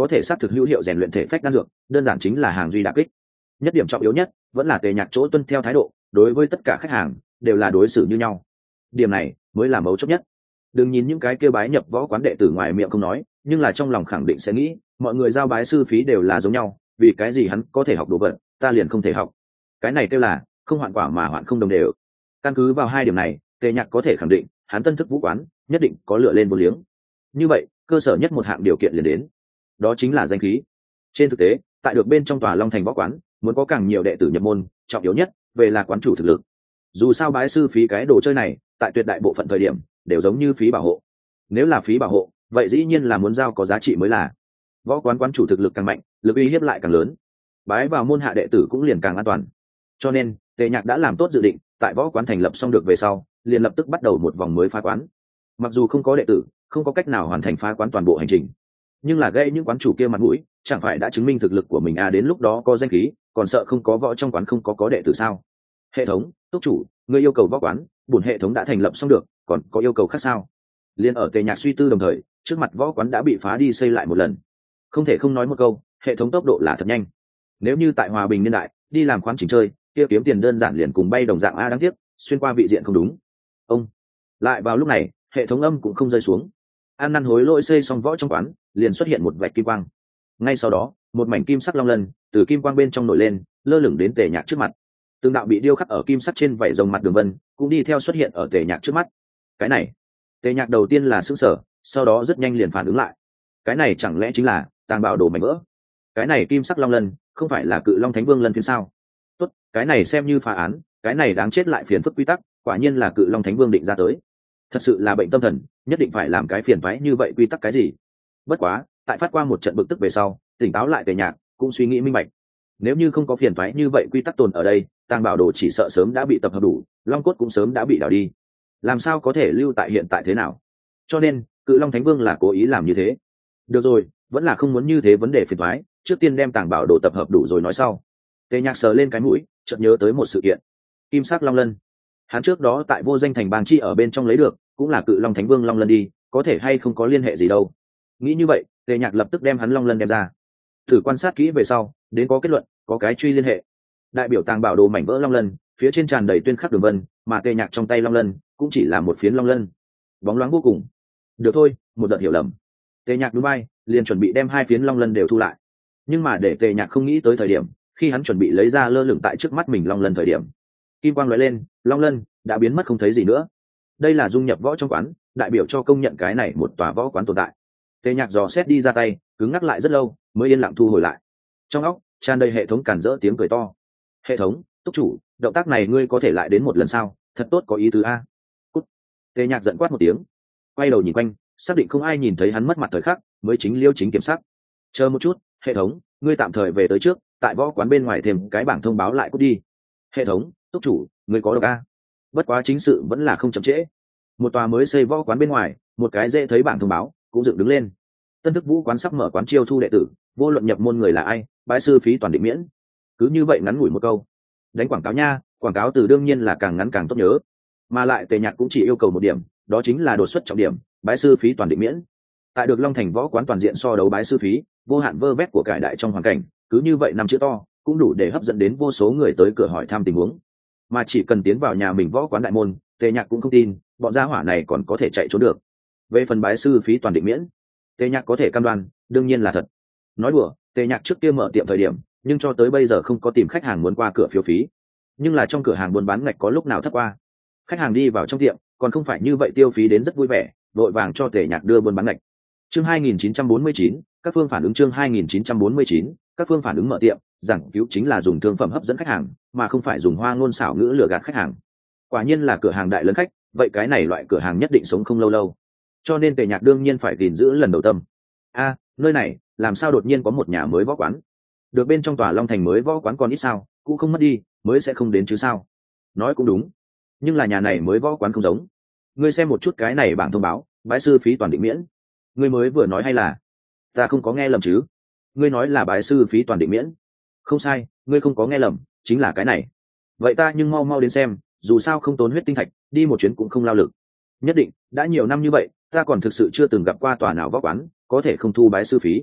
có thể xác thực hữu hiệu rèn luyện thể phách đan dược đơn giản chính là hàng duy đà kích. Nhất điểm trọng yếu nhất vẫn là tề nhạc chỗ tuân theo thái độ, đối với tất cả khách hàng đều là đối xử như nhau. Điểm này mới là mấu chốt nhất. Đừng nhìn những cái kêu bái nhập võ quán đệ tử ngoài miệng không nói, nhưng là trong lòng khẳng định sẽ nghĩ mọi người giao bái sư phí đều là giống nhau, vì cái gì hắn có thể học đồ vật ta liền không thể học. Cái này kêu là không hoạn quả mà hoạn không đồng đều. Căn cứ vào hai điểm này, tề nhạc có thể khẳng định hắn tân thức vũ quán nhất định có lựa lên vô liếng. Như vậy cơ sở nhất một hạng điều kiện liền đến, đó chính là danh khí. Trên thực tế tại được bên trong tòa Long Thành võ quán muốn có càng nhiều đệ tử nhập môn, trọng yếu nhất về là quán chủ thực lực. Dù sao bái sư phí cái đồ chơi này tại tuyệt đại bộ phận thời điểm đều giống như phí bảo hộ. Nếu là phí bảo hộ vậy dĩ nhiên là muốn giao có giá trị mới là. Võ quán quán chủ thực lực càng mạnh, lực uy hiếp lại càng lớn, bái vào môn hạ đệ tử cũng liền càng an toàn. Cho nên tề nhạc đã làm tốt dự định, tại võ quán thành lập xong được về sau liền lập tức bắt đầu một vòng mới phá quán. Mặc dù không có đệ tử, không có cách nào hoàn thành phá quán toàn bộ hành trình, nhưng là gây những quán chủ kia mặt mũi chẳng phải đã chứng minh thực lực của mình à? Đến lúc đó có danh khí còn sợ không có võ trong quán không có có đệ tử sao? Hệ thống túc chủ, người yêu cầu võ quán bổn hệ thống đã thành lập xong được, còn có yêu cầu khác sao? Liên ở tề nhạc suy tư đồng thời, trước mặt võ quán đã bị phá đi xây lại một lần. Không thể không nói một câu, hệ thống tốc độ là thật nhanh. Nếu như tại hòa bình niên đại đi làm khoán chỉnh chơi kia kiếm tiền đơn giản liền cùng bay đồng dạng a, đáng tiếc xuyên qua vị diện không đúng. Ông lại vào lúc này hệ thống âm cũng không rơi xuống, an năn hối lỗi xây xong võ trong quán liền xuất hiện một vạch kim quang. Ngay sau đó một mảnh kim sắc long lân từ kim quang bên trong nổi lên, lơ lửng đến tề nhạc trước mặt. Từng đạo bị điêu khắc ở kim sắc trên vảy rồng mặt đường vân cũng đi theo xuất hiện ở tề nhạc trước mắt. Cái này, tề nhạc đầu tiên là sững sờ, sau đó rất nhanh liền phản ứng lại. Cái này chẳng lẽ chính là tàng bảo đồ mảnh vỡ? Cái này kim sắc long lân không phải là cự long thánh vương lân phiến sao? Tốt, cái này xem như phá án, cái này đáng chết lại phiền phức quy tắc, quả nhiên là cự long thánh vương định ra tới. Thật sự là bệnh tâm thần, nhất định phải làm cái phiền toái như vậy quy tắc cái gì? Bất quá tại phát qua một trận bực tức về sau, tỉnh táo lại tề nhạc cũng suy nghĩ minh bạch, nếu như không có phiền toái như vậy quy tắc tồn ở đây, tàng bảo đồ chỉ sợ sớm đã bị tập hợp đủ, long cốt cũng sớm đã bị đảo đi, làm sao có thể lưu tại hiện tại thế nào? Cho nên cự long thánh vương là cố ý làm như thế. Được rồi, vẫn là không muốn như thế vấn đề phiền toái, trước tiên đem tàng bảo đồ tập hợp đủ rồi nói sau. Tề nhạc sờ lên cái mũi, chợt nhớ tới một sự kiện. Kim sắc long lân, hắn trước đó tại vô danh thành bang chi ở bên trong lấy được, cũng là cự long thánh vương long lân đi, có thể hay không có liên hệ gì đâu. Nghĩ như vậy, tề nhạc lập tức đem hắn long lân đem ra, thử quan sát kỹ về sau đến có kết luận, có cái truy liên hệ. Đại biểu tàng bảo đồ mảnh vỡ long lân phía trên tràn đầy tuyên khắc đường vân, mà tề nhạc trong tay long lân cũng chỉ là một phiến long lân, bóng loáng vô cùng. Được thôi, một đợt hiểu lầm. Tề nhạc núi bay liền chuẩn bị đem hai phiến long lân đều thu lại, nhưng mà để tề nhạc không nghĩ tới thời điểm, khi hắn chuẩn bị lấy ra lơ lửng tại trước mắt mình long lân thời điểm, kim quang lóe lên, long lân đã biến mất không thấy gì nữa. Đây là dung nhập võ trong quán, đại biểu cho công nhận cái này một tòa võ quán tồn tại. Tề nhạc dò xét đi ra tay, cứng ngắc lại rất lâu mới yên lặng thu hồi lại. Trong óc tràn đầy hệ thống cản rỡ tiếng cười to. Hệ thống túc chủ, động tác này ngươi có thể lại đến một lần sao? Thật tốt, có ý tứ a. Cút. Tề nhạc giận quát một tiếng, quay đầu nhìn quanh, xác định không ai nhìn thấy hắn mất mặt thời khắc, mới chính liêu chính kiểm sắc. Chờ một chút, hệ thống, ngươi tạm thời về tới trước, tại võ quán bên ngoài thêm cái bảng thông báo lại cút đi. Hệ thống túc chủ, ngươi có độc a. Bất quá chính sự vẫn là không chậm trễ. Một tòa mới xây võ quán bên ngoài, một cái dễ thấy bảng thông báo cũng dựng đứng lên. Tân thức vũ quán sắp mở quán chiêu thu đệ tử, vô luận nhập môn người là ai, bái sư phí toàn định miễn. Cứ như vậy ngắn ngủi một câu, đánh quảng cáo nha, quảng cáo từ đương nhiên là càng ngắn càng tốt nhớ. Mà lại tề nhạc cũng chỉ yêu cầu một điểm, đó chính là đột xuất trọng điểm, bái sư phí toàn định miễn. Tại được Long Thành võ quán toàn diện so đấu bái sư phí, vô hạn vơ vét của cải đại trong hoàn cảnh, cứ như vậy năm chữ to cũng đủ để hấp dẫn đến vô số người tới cửa hỏi thăm tình huống. Mà chỉ cần tiến vào nhà mình võ quán đại môn, tề nhạc cũng không tin bọn gia hỏa này còn có thể chạy trốn được. Về phần bái sư phí toàn định miễn, tề nhạc có thể cam đoan đương nhiên là thật. Nói đùa, tề nhạc trước kia mở tiệm thời điểm nhưng cho tới bây giờ không có tìm khách hàng muốn qua cửa phiếu phí, nhưng là trong cửa hàng buôn bán ngạch có lúc nào thấp qua. Khách hàng đi vào trong tiệm còn không phải như vậy tiêu phí đến rất vui vẻ, vội vàng cho tề nhạc đưa buôn bán ngạch. Chương hai nghìn chín trăm bốn mươi chín, các phương phản ứng. Chương hai nghìn chín trăm bốn mươi chín, các phương phản ứng. Mở tiệm giảng cứu chính là dùng thương phẩm hấp dẫn khách hàng, mà không phải dùng hoa ngôn xảo ngữ lừa gạt khách hàng. Quả nhiên là cửa hàng đại lớn khách, vậy cái này loại cửa hàng nhất định sống không lâu lâu, cho nên tề nhạc đương nhiên phải gìn giữ lần đầu tâm. A, nơi này làm sao đột nhiên có một nhà mới võ quán? Được bên trong tòa Long Thành mới võ quán còn ít sao, cũng không mất đi mới sẽ không đến chứ sao? Nói cũng đúng, nhưng là nhà này mới võ quán không giống. Ngươi xem một chút cái này bảng thông báo, bái sư phí toàn định miễn. Ngươi mới vừa nói hay là ta không có nghe lầm chứ? Ngươi nói là bái sư phí toàn định miễn? Không sai, ngươi không có nghe lầm, chính là cái này. Vậy ta nhưng mau mau đến xem, dù sao không tốn huyết tinh thạch, đi một chuyến cũng không lao lực. Nhất định, đã nhiều năm như vậy ta còn thực sự chưa từng gặp qua tòa nào võ quán có thể không thu bái sư phí.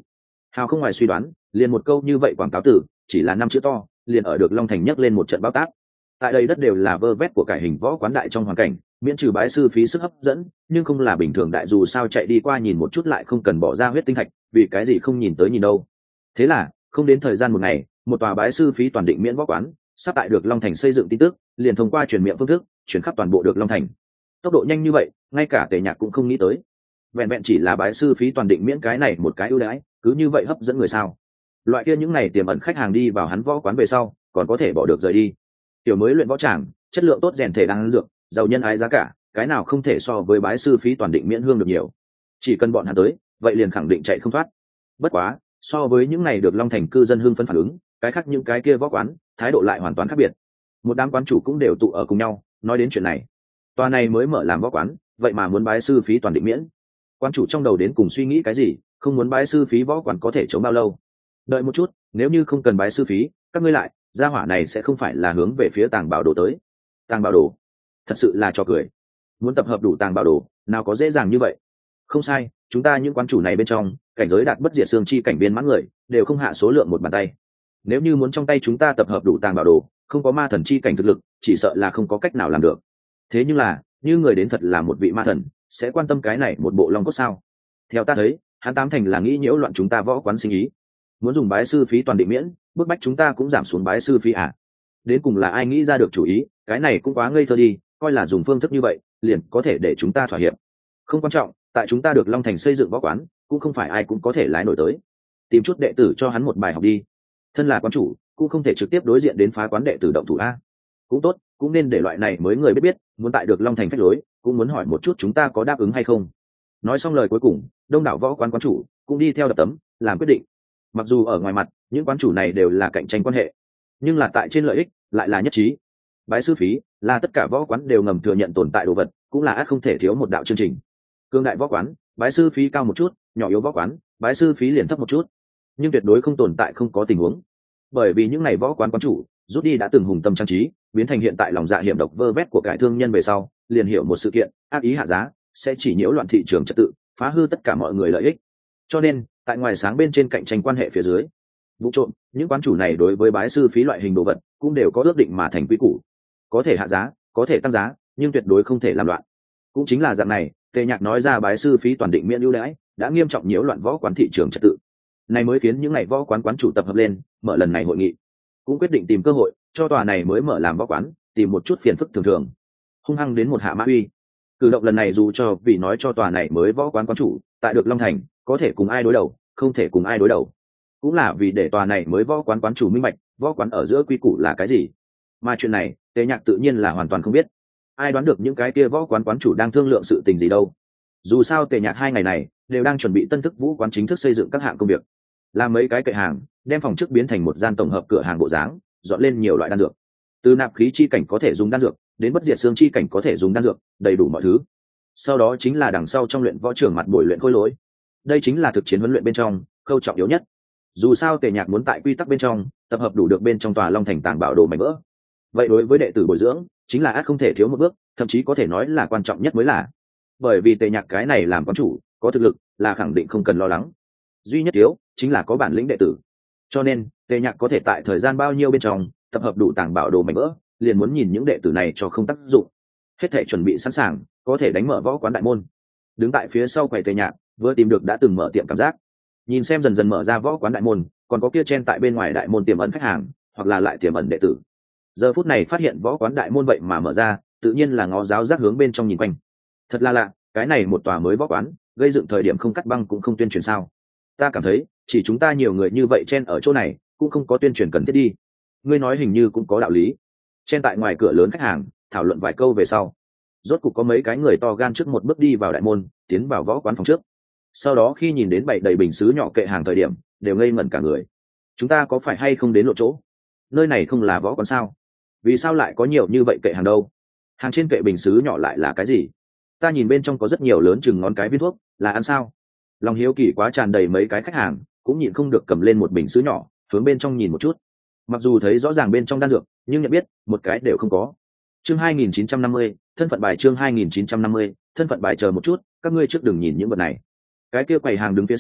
hào không ngoài suy đoán, liền một câu như vậy quảng cáo tử chỉ là năm chữ to, liền ở được Long Thành nhấc lên một trận báo táp. Tại đây đất đều là vơ vét của cải hình võ quán đại trong hoàn cảnh, miễn trừ bái sư phí sức hấp dẫn, nhưng không là bình thường đại dù sao chạy đi qua nhìn một chút lại không cần bỏ ra huyết tinh thạch, vì cái gì không nhìn tới nhìn đâu. Thế là không đến thời gian một ngày, một tòa bái sư phí toàn định miễn võ quán sắp tại được Long Thành xây dựng tin tức liền thông qua truyền miệng phương thức chuyển khắp toàn bộ được Long Thành. Tốc độ nhanh như vậy, ngay cả Tề Nhạc cũng không nghĩ tới. Vẹn vẹn chỉ là bái sư phí toàn định miễn cái này một cái ưu đãi, cứ như vậy hấp dẫn người sao? Loại kia những này tiềm ẩn khách hàng đi vào hắn võ quán về sau, còn có thể bỏ được rời đi. Tiểu mới luyện võ tràng, chất lượng tốt rèn thể đang dược, giàu nhân ái giá cả, cái nào không thể so với bái sư phí toàn định miễn hương được nhiều. Chỉ cần bọn hắn tới, vậy liền khẳng định chạy không thoát. Bất quá, so với những này được Long Thành cư dân hưng phấn phản ứng, cái khác những cái kia võ quán, thái độ lại hoàn toàn khác biệt. Một đám quán chủ cũng đều tụ ở cùng nhau, nói đến chuyện này. Tòa này mới mở làm võ quán, vậy mà muốn bái sư phí toàn định miễn. Quán chủ trong đầu đến cùng suy nghĩ cái gì, không muốn bái sư phí võ quán có thể chống bao lâu? Đợi một chút, nếu như không cần bái sư phí, các ngươi lại, gia hỏa này sẽ không phải là hướng về phía Tàng Bảo Đồ tới. Tàng Bảo Đồ, thật sự là trò cười. Muốn tập hợp đủ Tàng Bảo Đồ, nào có dễ dàng như vậy. Không sai, chúng ta những quán chủ này bên trong, cảnh giới đạt bất diệt xương chi cảnh viên mãn người, đều không hạ số lượng một bàn tay. Nếu như muốn trong tay chúng ta tập hợp đủ Tàng Bảo Đồ, không có ma thần chi cảnh thực lực, chỉ sợ là không có cách nào làm được. Thế nhưng là, như người đến thật là một vị ma thần, sẽ quan tâm cái này một bộ long cốt sao? Theo ta thấy, hắn tám thành là nghĩ nhiễu loạn chúng ta võ quán sinh ý, muốn dùng bái sư phí toàn định miễn, bức bách chúng ta cũng giảm xuống bái sư phí à? Đến cùng là ai nghĩ ra được chủ ý, cái này cũng quá ngây thơ đi, coi là dùng phương thức như vậy liền có thể để chúng ta thỏa hiệp. Không quan trọng, tại chúng ta được Long Thành xây dựng võ quán, cũng không phải ai cũng có thể lái nổi tới. Tìm chút đệ tử cho hắn một bài học đi. Thân là quán chủ, cũng không thể trực tiếp đối diện đến phá quán đệ tử động thủ a. Cũng tốt, cũng nên để loại này mới người biết biết, muốn tại được Long Thành phách lối, cũng muốn hỏi một chút chúng ta có đáp ứng hay không. Nói xong lời cuối cùng, đông đảo võ quán quán chủ cũng đi theo đập tấm làm quyết định. Mặc dù ở ngoài mặt những quán chủ này đều là cạnh tranh quan hệ, nhưng là tại trên lợi ích lại là nhất trí. Bái sư phí là tất cả võ quán đều ngầm thừa nhận tồn tại đồ vật, cũng là ắt không thể thiếu một đạo chương trình. Cương đại võ quán bái sư phí cao một chút, nhỏ yếu võ quán bái sư phí liền thấp một chút, nhưng tuyệt đối không tồn tại không có tình huống. Bởi vì những ngày võ quán quán chủ rút đi đã từng hùng tâm trang trí, biến thành hiện tại lòng dạ hiểm độc vơ vét của cải thương nhân về sau, liền hiểu một sự kiện, ác ý hạ giá sẽ chỉ nhiễu loạn thị trường trật tự, phá hư tất cả mọi người lợi ích. Cho nên tại ngoài sáng bên trên cạnh tranh quan hệ phía dưới, vụ trộm những quán chủ này đối với bái sư phí loại hình đồ vật cũng đều có ước định mà thành quy củ, có thể hạ giá, có thể tăng giá, nhưng tuyệt đối không thể làm loạn. Cũng chính là dạng này, Tề Nhạc nói ra bái sư phí toàn định miễn ưu đãi đã nghiêm trọng nhiễu loạn võ quán thị trường trật tự, này mới khiến những ngày võ quán quán chủ tập hợp lên mở lần này hội nghị, cũng quyết định tìm cơ hội cho tòa này mới mở làm võ quán tìm một chút phiền phức thường thường, hung hăng đến một hạ mã uy. Cử động lần này dù cho vì nói cho tòa này mới võ quán quán chủ tại được Long Thành có thể cùng ai đối đầu, không thể cùng ai đối đầu, cũng là vì để tòa này mới võ quán quán chủ minh bạch võ quán ở giữa quy củ là cái gì. Mà chuyện này Tề Nhạc tự nhiên là hoàn toàn không biết. Ai đoán được những cái kia võ quán quán chủ đang thương lượng sự tình gì đâu. Dù sao Tề Nhạc hai ngày này đều đang chuẩn bị tân thức vũ quán chính thức xây dựng các hạng công việc, làm mấy cái kệ hàng, đem phòng trước biến thành một gian tổng hợp cửa hàng bộ dáng, dọn lên nhiều loại đan dược, từ nạp khí chi cảnh có thể dùng đan dược đến bất diệt xương chi cảnh có thể dùng đan dược, đầy đủ mọi thứ. Sau đó chính là đằng sau trong luyện võ trường mặt buổi luyện khôi lỗi, đây chính là thực chiến huấn luyện bên trong khâu trọng yếu nhất. Dù sao Tề Nhạc muốn tại quy tắc bên trong tập hợp đủ được bên trong tòa Long Thành Tàng Bảo Đồ mảnh vỡ, vậy đối với đệ tử bồi dưỡng chính là ắt không thể thiếu một bước, thậm chí có thể nói là quan trọng nhất mới là. Bởi vì Tề Nhạc cái này làm quán chủ có thực lực là khẳng định không cần lo lắng, duy nhất thiếu chính là có bản lĩnh đệ tử. Cho nên Tề Nhạc có thể tại thời gian bao nhiêu bên trong tập hợp đủ Tàng Bảo Đồ mảnh vỡ, liền muốn nhìn những đệ tử này cho không tác dụng, hết thể chuẩn bị sẵn sàng có thể đánh mở võ quán đại môn. Đứng tại phía sau quầy Tề Nhạc vừa tìm được đã từng mở tiệm cảm giác, nhìn xem dần dần mở ra võ quán đại môn, còn có kia chen tại bên ngoài đại môn tiềm ẩn khách hàng hoặc là lại tiềm ẩn đệ tử. Giờ phút này phát hiện võ quán đại môn vậy mà mở ra, tự nhiên là ngó giáo giác hướng bên trong nhìn quanh. Thật là lạ, cái này một tòa mới võ quán gây dựng thời điểm không cắt băng cũng không tuyên truyền sao? Ta cảm thấy chỉ chúng ta nhiều người như vậy chen ở chỗ này cũng không có tuyên truyền cần thiết đi. Ngươi nói hình như cũng có đạo lý. Chen tại ngoài cửa lớn khách hàng thảo luận vài câu về sau, rốt cục có mấy cái người to gan trước một bước đi vào đại môn, tiến vào võ quán phòng trước. Sau đó khi nhìn đến bày đầy bình sứ nhỏ kệ hàng thời điểm, đều ngây ngẩn cả người. Chúng ta có phải hay không đến lộ chỗ? Nơi này không là võ quán sao? Vì sao lại có nhiều như vậy kệ hàng đâu? Hàng trên kệ bình sứ nhỏ lại là cái gì? Ta nhìn bên trong có rất nhiều lớn chừng ngón cái viên thuốc, là ăn sao? Lòng hiếu kỳ quá tràn đầy, mấy cái khách hàng cũng nhịn không được cầm lên một bình sứ nhỏ, hướng bên trong nhìn một chút. Mặc dù thấy rõ ràng bên trong đan dược, nhưng nhận biết một cái đều không có. Chương hai nghìn chín trăm năm mươi, thân phận bài. Chương hai nghìn chín trăm năm mươi, thân phận bài. Chờ một chút, các ngươi trước đừng nhìn những vật này. Cái kia quầy hàng đứng phía sau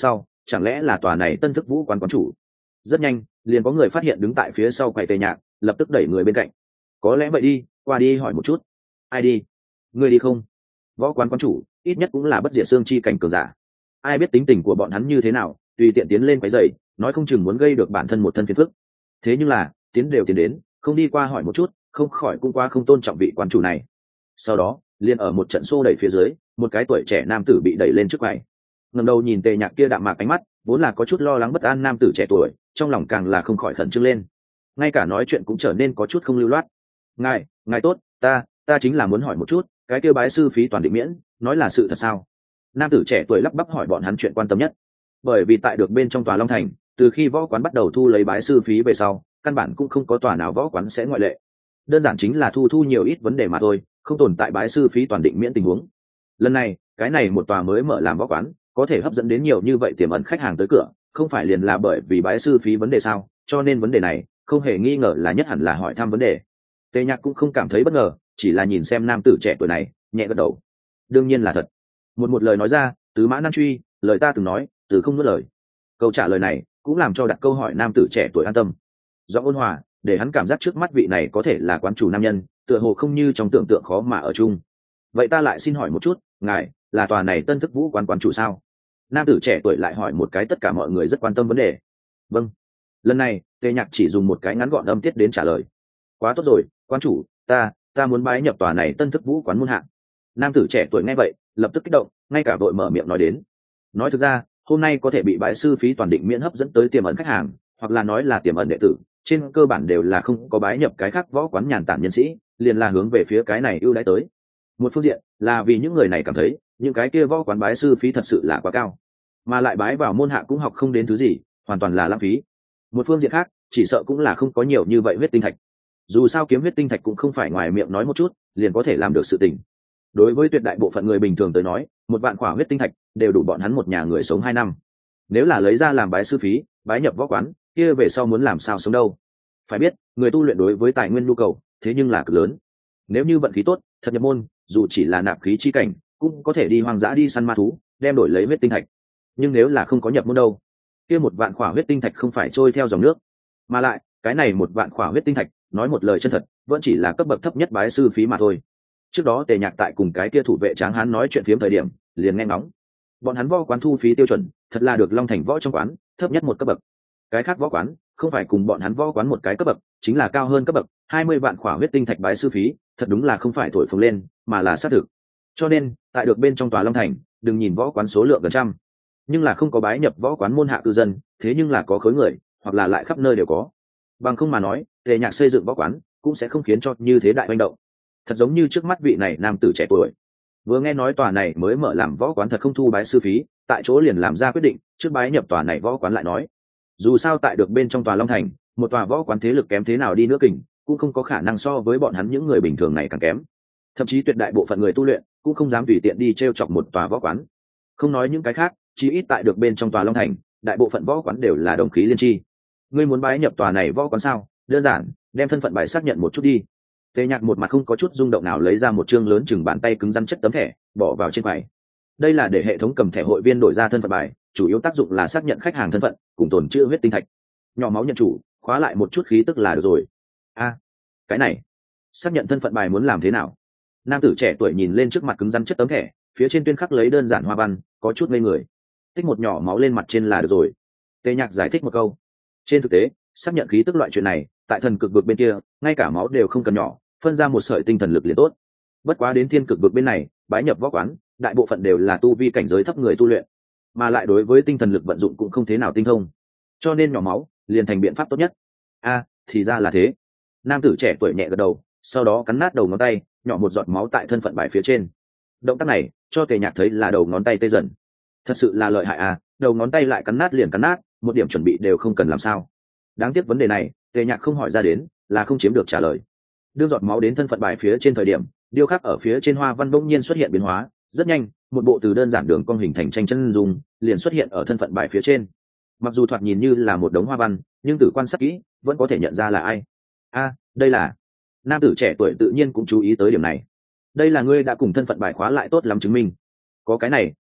chẳng lẽ là tòa này tân thức vũ quán quán chủ? Rất nhanh liền có người phát hiện đứng tại phía sau quầy tề nhạc, lập tức đẩy người bên cạnh. Có lẽ vậy đi, qua đi hỏi một chút. Ai đi? Người đi không? Võ quán quán chủ ít nhất cũng là bất diệt xương chi cảnh cường giả, ai biết tính tình của bọn hắn như thế nào, tùy tiện tiến lên quấy rầy, nói không chừng muốn gây được bản thân một thân phiền phức. Thế nhưng là tiến đều tiến đến, không đi qua hỏi một chút, không khỏi cũng qua không tôn trọng vị quán chủ này. Sau đó liền ở một trận xô đẩy phía dưới, một cái tuổi trẻ nam tử bị đẩy lên trước quầy. Ngẩng đầu nhìn tề nhạc kia đạm mạc ánh mắt, vốn là có chút lo lắng bất an nam tử trẻ tuổi, trong lòng càng là không khỏi khẩn trương lên, ngay cả nói chuyện cũng trở nên có chút không lưu loát. Ngài ngài tốt, ta ta chính là muốn hỏi một chút, cái kêu bái sư phí toàn định miễn, nói là sự thật sao? Nam tử trẻ tuổi lắp bắp hỏi bọn hắn chuyện quan tâm nhất. Bởi vì tại được bên trong tòa Long Thành, từ khi võ quán bắt đầu thu lấy bái sư phí về sau, căn bản cũng không có tòa nào võ quán sẽ ngoại lệ, đơn giản chính là thu thu nhiều ít vấn đề mà thôi, không tồn tại bái sư phí toàn định miễn tình huống. Lần này cái này một tòa mới mở làm võ quán, có thể hấp dẫn đến nhiều như vậy tiềm ẩn khách hàng tới cửa, không phải liền là bởi vì bái sư phí vấn đề sao? Cho nên vấn đề này không hề nghi ngờ là nhất hẳn là hỏi thăm vấn đề. Tề Nhạc cũng không cảm thấy bất ngờ, chỉ là nhìn xem nam tử trẻ tuổi này, nhẹ gật đầu. Đương nhiên là thật. Một một lời nói ra, tứ mã nan truy, lời ta từng nói, từ không nuốt lời. Câu trả lời này cũng làm cho đặt câu hỏi nam tử trẻ tuổi an tâm. Giọng ôn hòa, để hắn cảm giác trước mắt vị này có thể là quán chủ nam nhân, tựa hồ không như trong tưởng tượng khó mà ở chung. Vậy ta lại xin hỏi một chút, ngài là tòa này Tân Thức Vũ quán quán chủ sao? Nam tử trẻ tuổi lại hỏi một cái tất cả mọi người rất quan tâm vấn đề. Vâng. Lần này Tề Nhạc chỉ dùng một cái ngắn gọn âm tiết đến trả lời. Quá tốt rồi, quán chủ, ta ta muốn bái nhập tòa này Tân Thức Vũ quán môn hạ. Nam tử trẻ tuổi nghe vậy lập tức kích động, ngay cả vội mở miệng nói đến. Nói thực ra hôm nay có thể bị bái sư phí toàn định miễn hấp dẫn tới tiềm ẩn khách hàng, hoặc là nói là tiềm ẩn đệ tử, trên cơ bản đều là không có bái nhập cái khác võ quán nhàn tản nhân sĩ, liền là hướng về phía cái này ưu đãi tới. Một phương diện là vì những người này cảm thấy những cái kia võ quán bái sư phí thật sự là quá cao, mà lại bái vào môn hạ cũng học không đến thứ gì, hoàn toàn là lãng phí. Một phương diện khác chỉ sợ cũng là không có nhiều như vậy huyết tinh thạch, dù sao kiếm huyết tinh thạch cũng không phải ngoài miệng nói một chút liền có thể làm được sự tình. Đối với tuyệt đại bộ phận người bình thường tới nói, một vạn khỏa huyết tinh thạch đều đủ bọn hắn một nhà người sống hai năm. Nếu là lấy ra làm bái sư phí, bái nhập võ quán, kia về sau muốn làm sao sống đâu? Phải biết, người tu luyện đối với tài nguyên nhu cầu thế nhưng là cực lớn. Nếu như vận khí tốt, thật nhập môn, dù chỉ là nạp khí chi cảnh, cũng có thể đi hoang dã đi săn ma thú, đem đổi lấy huyết tinh thạch. Nhưng nếu là không có nhập môn đâu, kia một vạn khỏa huyết tinh thạch không phải trôi theo dòng nước, mà lại cái này một vạn khỏa huyết tinh thạch, nói một lời chân thật, vẫn chỉ là cấp bậc thấp nhất bái sư phí mà thôi. Trước đó Tề Nhạc tại cùng cái kia thủ vệ tráng hán nói chuyện phiếm thời điểm, liền nghe ngóng. Bọn hắn võ quán thu phí tiêu chuẩn, thật là được Long Thành võ trong quán, thấp nhất một cấp bậc. Cái khác võ quán, không phải cùng bọn hắn võ quán một cái cấp bậc, chính là cao hơn cấp bậc, hai mươi vạn khỏa huyết tinh thạch bái sư phí, thật đúng là không phải thổi phồng lên, mà là xác thực. Cho nên, tại được bên trong tòa Long Thành, đừng nhìn võ quán số lượng gần trăm, nhưng là không có bái nhập võ quán môn hạ cư dân, thế nhưng là có khối người, hoặc là lại khắp nơi đều có. Bằng không mà nói, Tề Nhạc xây dựng võ quán, cũng sẽ không khiến cho như thế đại hoành động. Thật giống như trước mắt vị này nam tử trẻ tuổi, vừa nghe nói tòa này mới mở làm võ quán thật không thu bái sư phí, tại chỗ liền làm ra quyết định trước bái nhập tòa này võ quán lại nói. Dù sao tại được bên trong tòa Long Thành, một tòa võ quán thế lực kém thế nào đi nữa kình, cũng không có khả năng so với bọn hắn những người bình thường này càng kém. Thậm chí tuyệt đại bộ phận người tu luyện cũng không dám tùy tiện đi t r e o chọc một tòa võ quán. Không nói những cái khác, chỉ ít tại được bên trong tòa Long Thành, đại bộ phận võ quán đều là đồng khí liên tri. Ngươi muốn bái nhập tòa này võ quán sao? Đơn giản, đem thân phận bài xác nhận một chút đi. Tề Nhạc một mặt không có chút rung động nào lấy ra một chương lớn chừng bàn tay cứng rắn chất tấm thẻ, bỏ vào trên quầy. Đây là để hệ thống cầm thẻ hội viên đổi ra thân phận bài, chủ yếu tác dụng là xác nhận khách hàng thân phận, cùng tồn trữ huyết tinh thạch. Nhỏ máu nhận chủ, khóa lại một chút khí tức là được rồi. A, cái này, xác nhận thân phận bài muốn làm thế nào? Nam tử trẻ tuổi nhìn lên trước mặt cứng rắn chất tấm thẻ, phía trên tuyên khắc lấy đơn giản hoa văn, có chút ngây người. Tích một nhỏ máu lên mặt trên là được rồi. Tề Nhạc giải thích một câu. Trên thực tế, xác nhận khí tức loại chuyện này, tại thần cực vực bên kia, ngay cả máu đều không cần nhỏ, phân ra một sợi tinh thần lực liền tốt. Bất quá đến thiên cực vực bên này, bái nhập võ quán, đại bộ phận đều là tu vi cảnh giới thấp người tu luyện, mà lại đối với tinh thần lực vận dụng cũng không thế nào tinh thông, cho nên nhỏ máu liền thành biện pháp tốt nhất. A, thì ra là thế. Nam tử trẻ tuổi nhẹ gật đầu, sau đó cắn nát đầu ngón tay, nhỏ một giọt máu tại thân phận bài phía trên. Động tác này cho Tề Nhạc thấy là đầu ngón tay tê dần. Thật sự là lợi hại à, đầu ngón tay lại cắn nát liền cắn nát, một điểm chuẩn bị đều không cần làm sao. Đáng tiếc vấn đề này Tề Nhạc không hỏi ra đến, là không chiếm được trả lời. Đưa giọt máu đến thân phận bài phía trên thời điểm, điêu khắc ở phía trên hoa văn bỗng nhiên xuất hiện biến hóa, rất nhanh, một bộ từ đơn giản đường cong hình thành tranh chân dung liền xuất hiện ở thân phận bài phía trên. Mặc dù thoạt nhìn như là một đống hoa văn, nhưng từ quan sát kỹ, vẫn có thể nhận ra là ai. A, đây là... Nam tử trẻ tuổi tự nhiên cũng chú ý tới điểm này. Đây là ngươi đã cùng thân phận bài khóa lại tốt lắm chứng minh. Có cái này,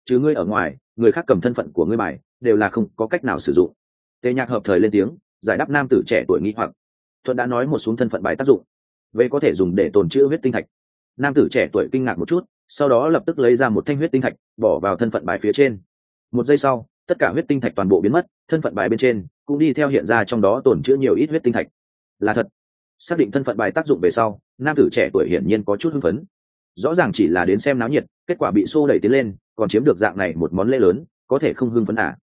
chứ ngươi ở ngoài người khác cầm thân phận của ngươi bài đều là không có cách nào sử dụng. Tề Nhạc hợp thời lên tiếng giải đáp nam tử trẻ tuổi nghi hoặc. Thuận đã nói một xuống thân phận bài tác dụng, về có thể dùng để tồn trữ huyết tinh thạch. Nam tử trẻ tuổi kinh ngạc một chút, sau đó lập tức lấy ra một thanh huyết tinh thạch bỏ vào thân phận bài phía trên. Một giây sau, tất cả huyết tinh thạch toàn bộ biến mất, thân phận bài bên trên cũng đi theo hiện ra trong đó tồn trữ nhiều ít huyết tinh thạch. Là thật. Xác định thân phận bài tác dụng về sau, nam tử trẻ tuổi hiển nhiên có chút hưng phấn. Rõ ràng chỉ là đến xem náo nhiệt, kết quả bị xô đẩy tiến lên, còn chiếm được dạng này một món lễ lớn, có thể không hưng phấn à?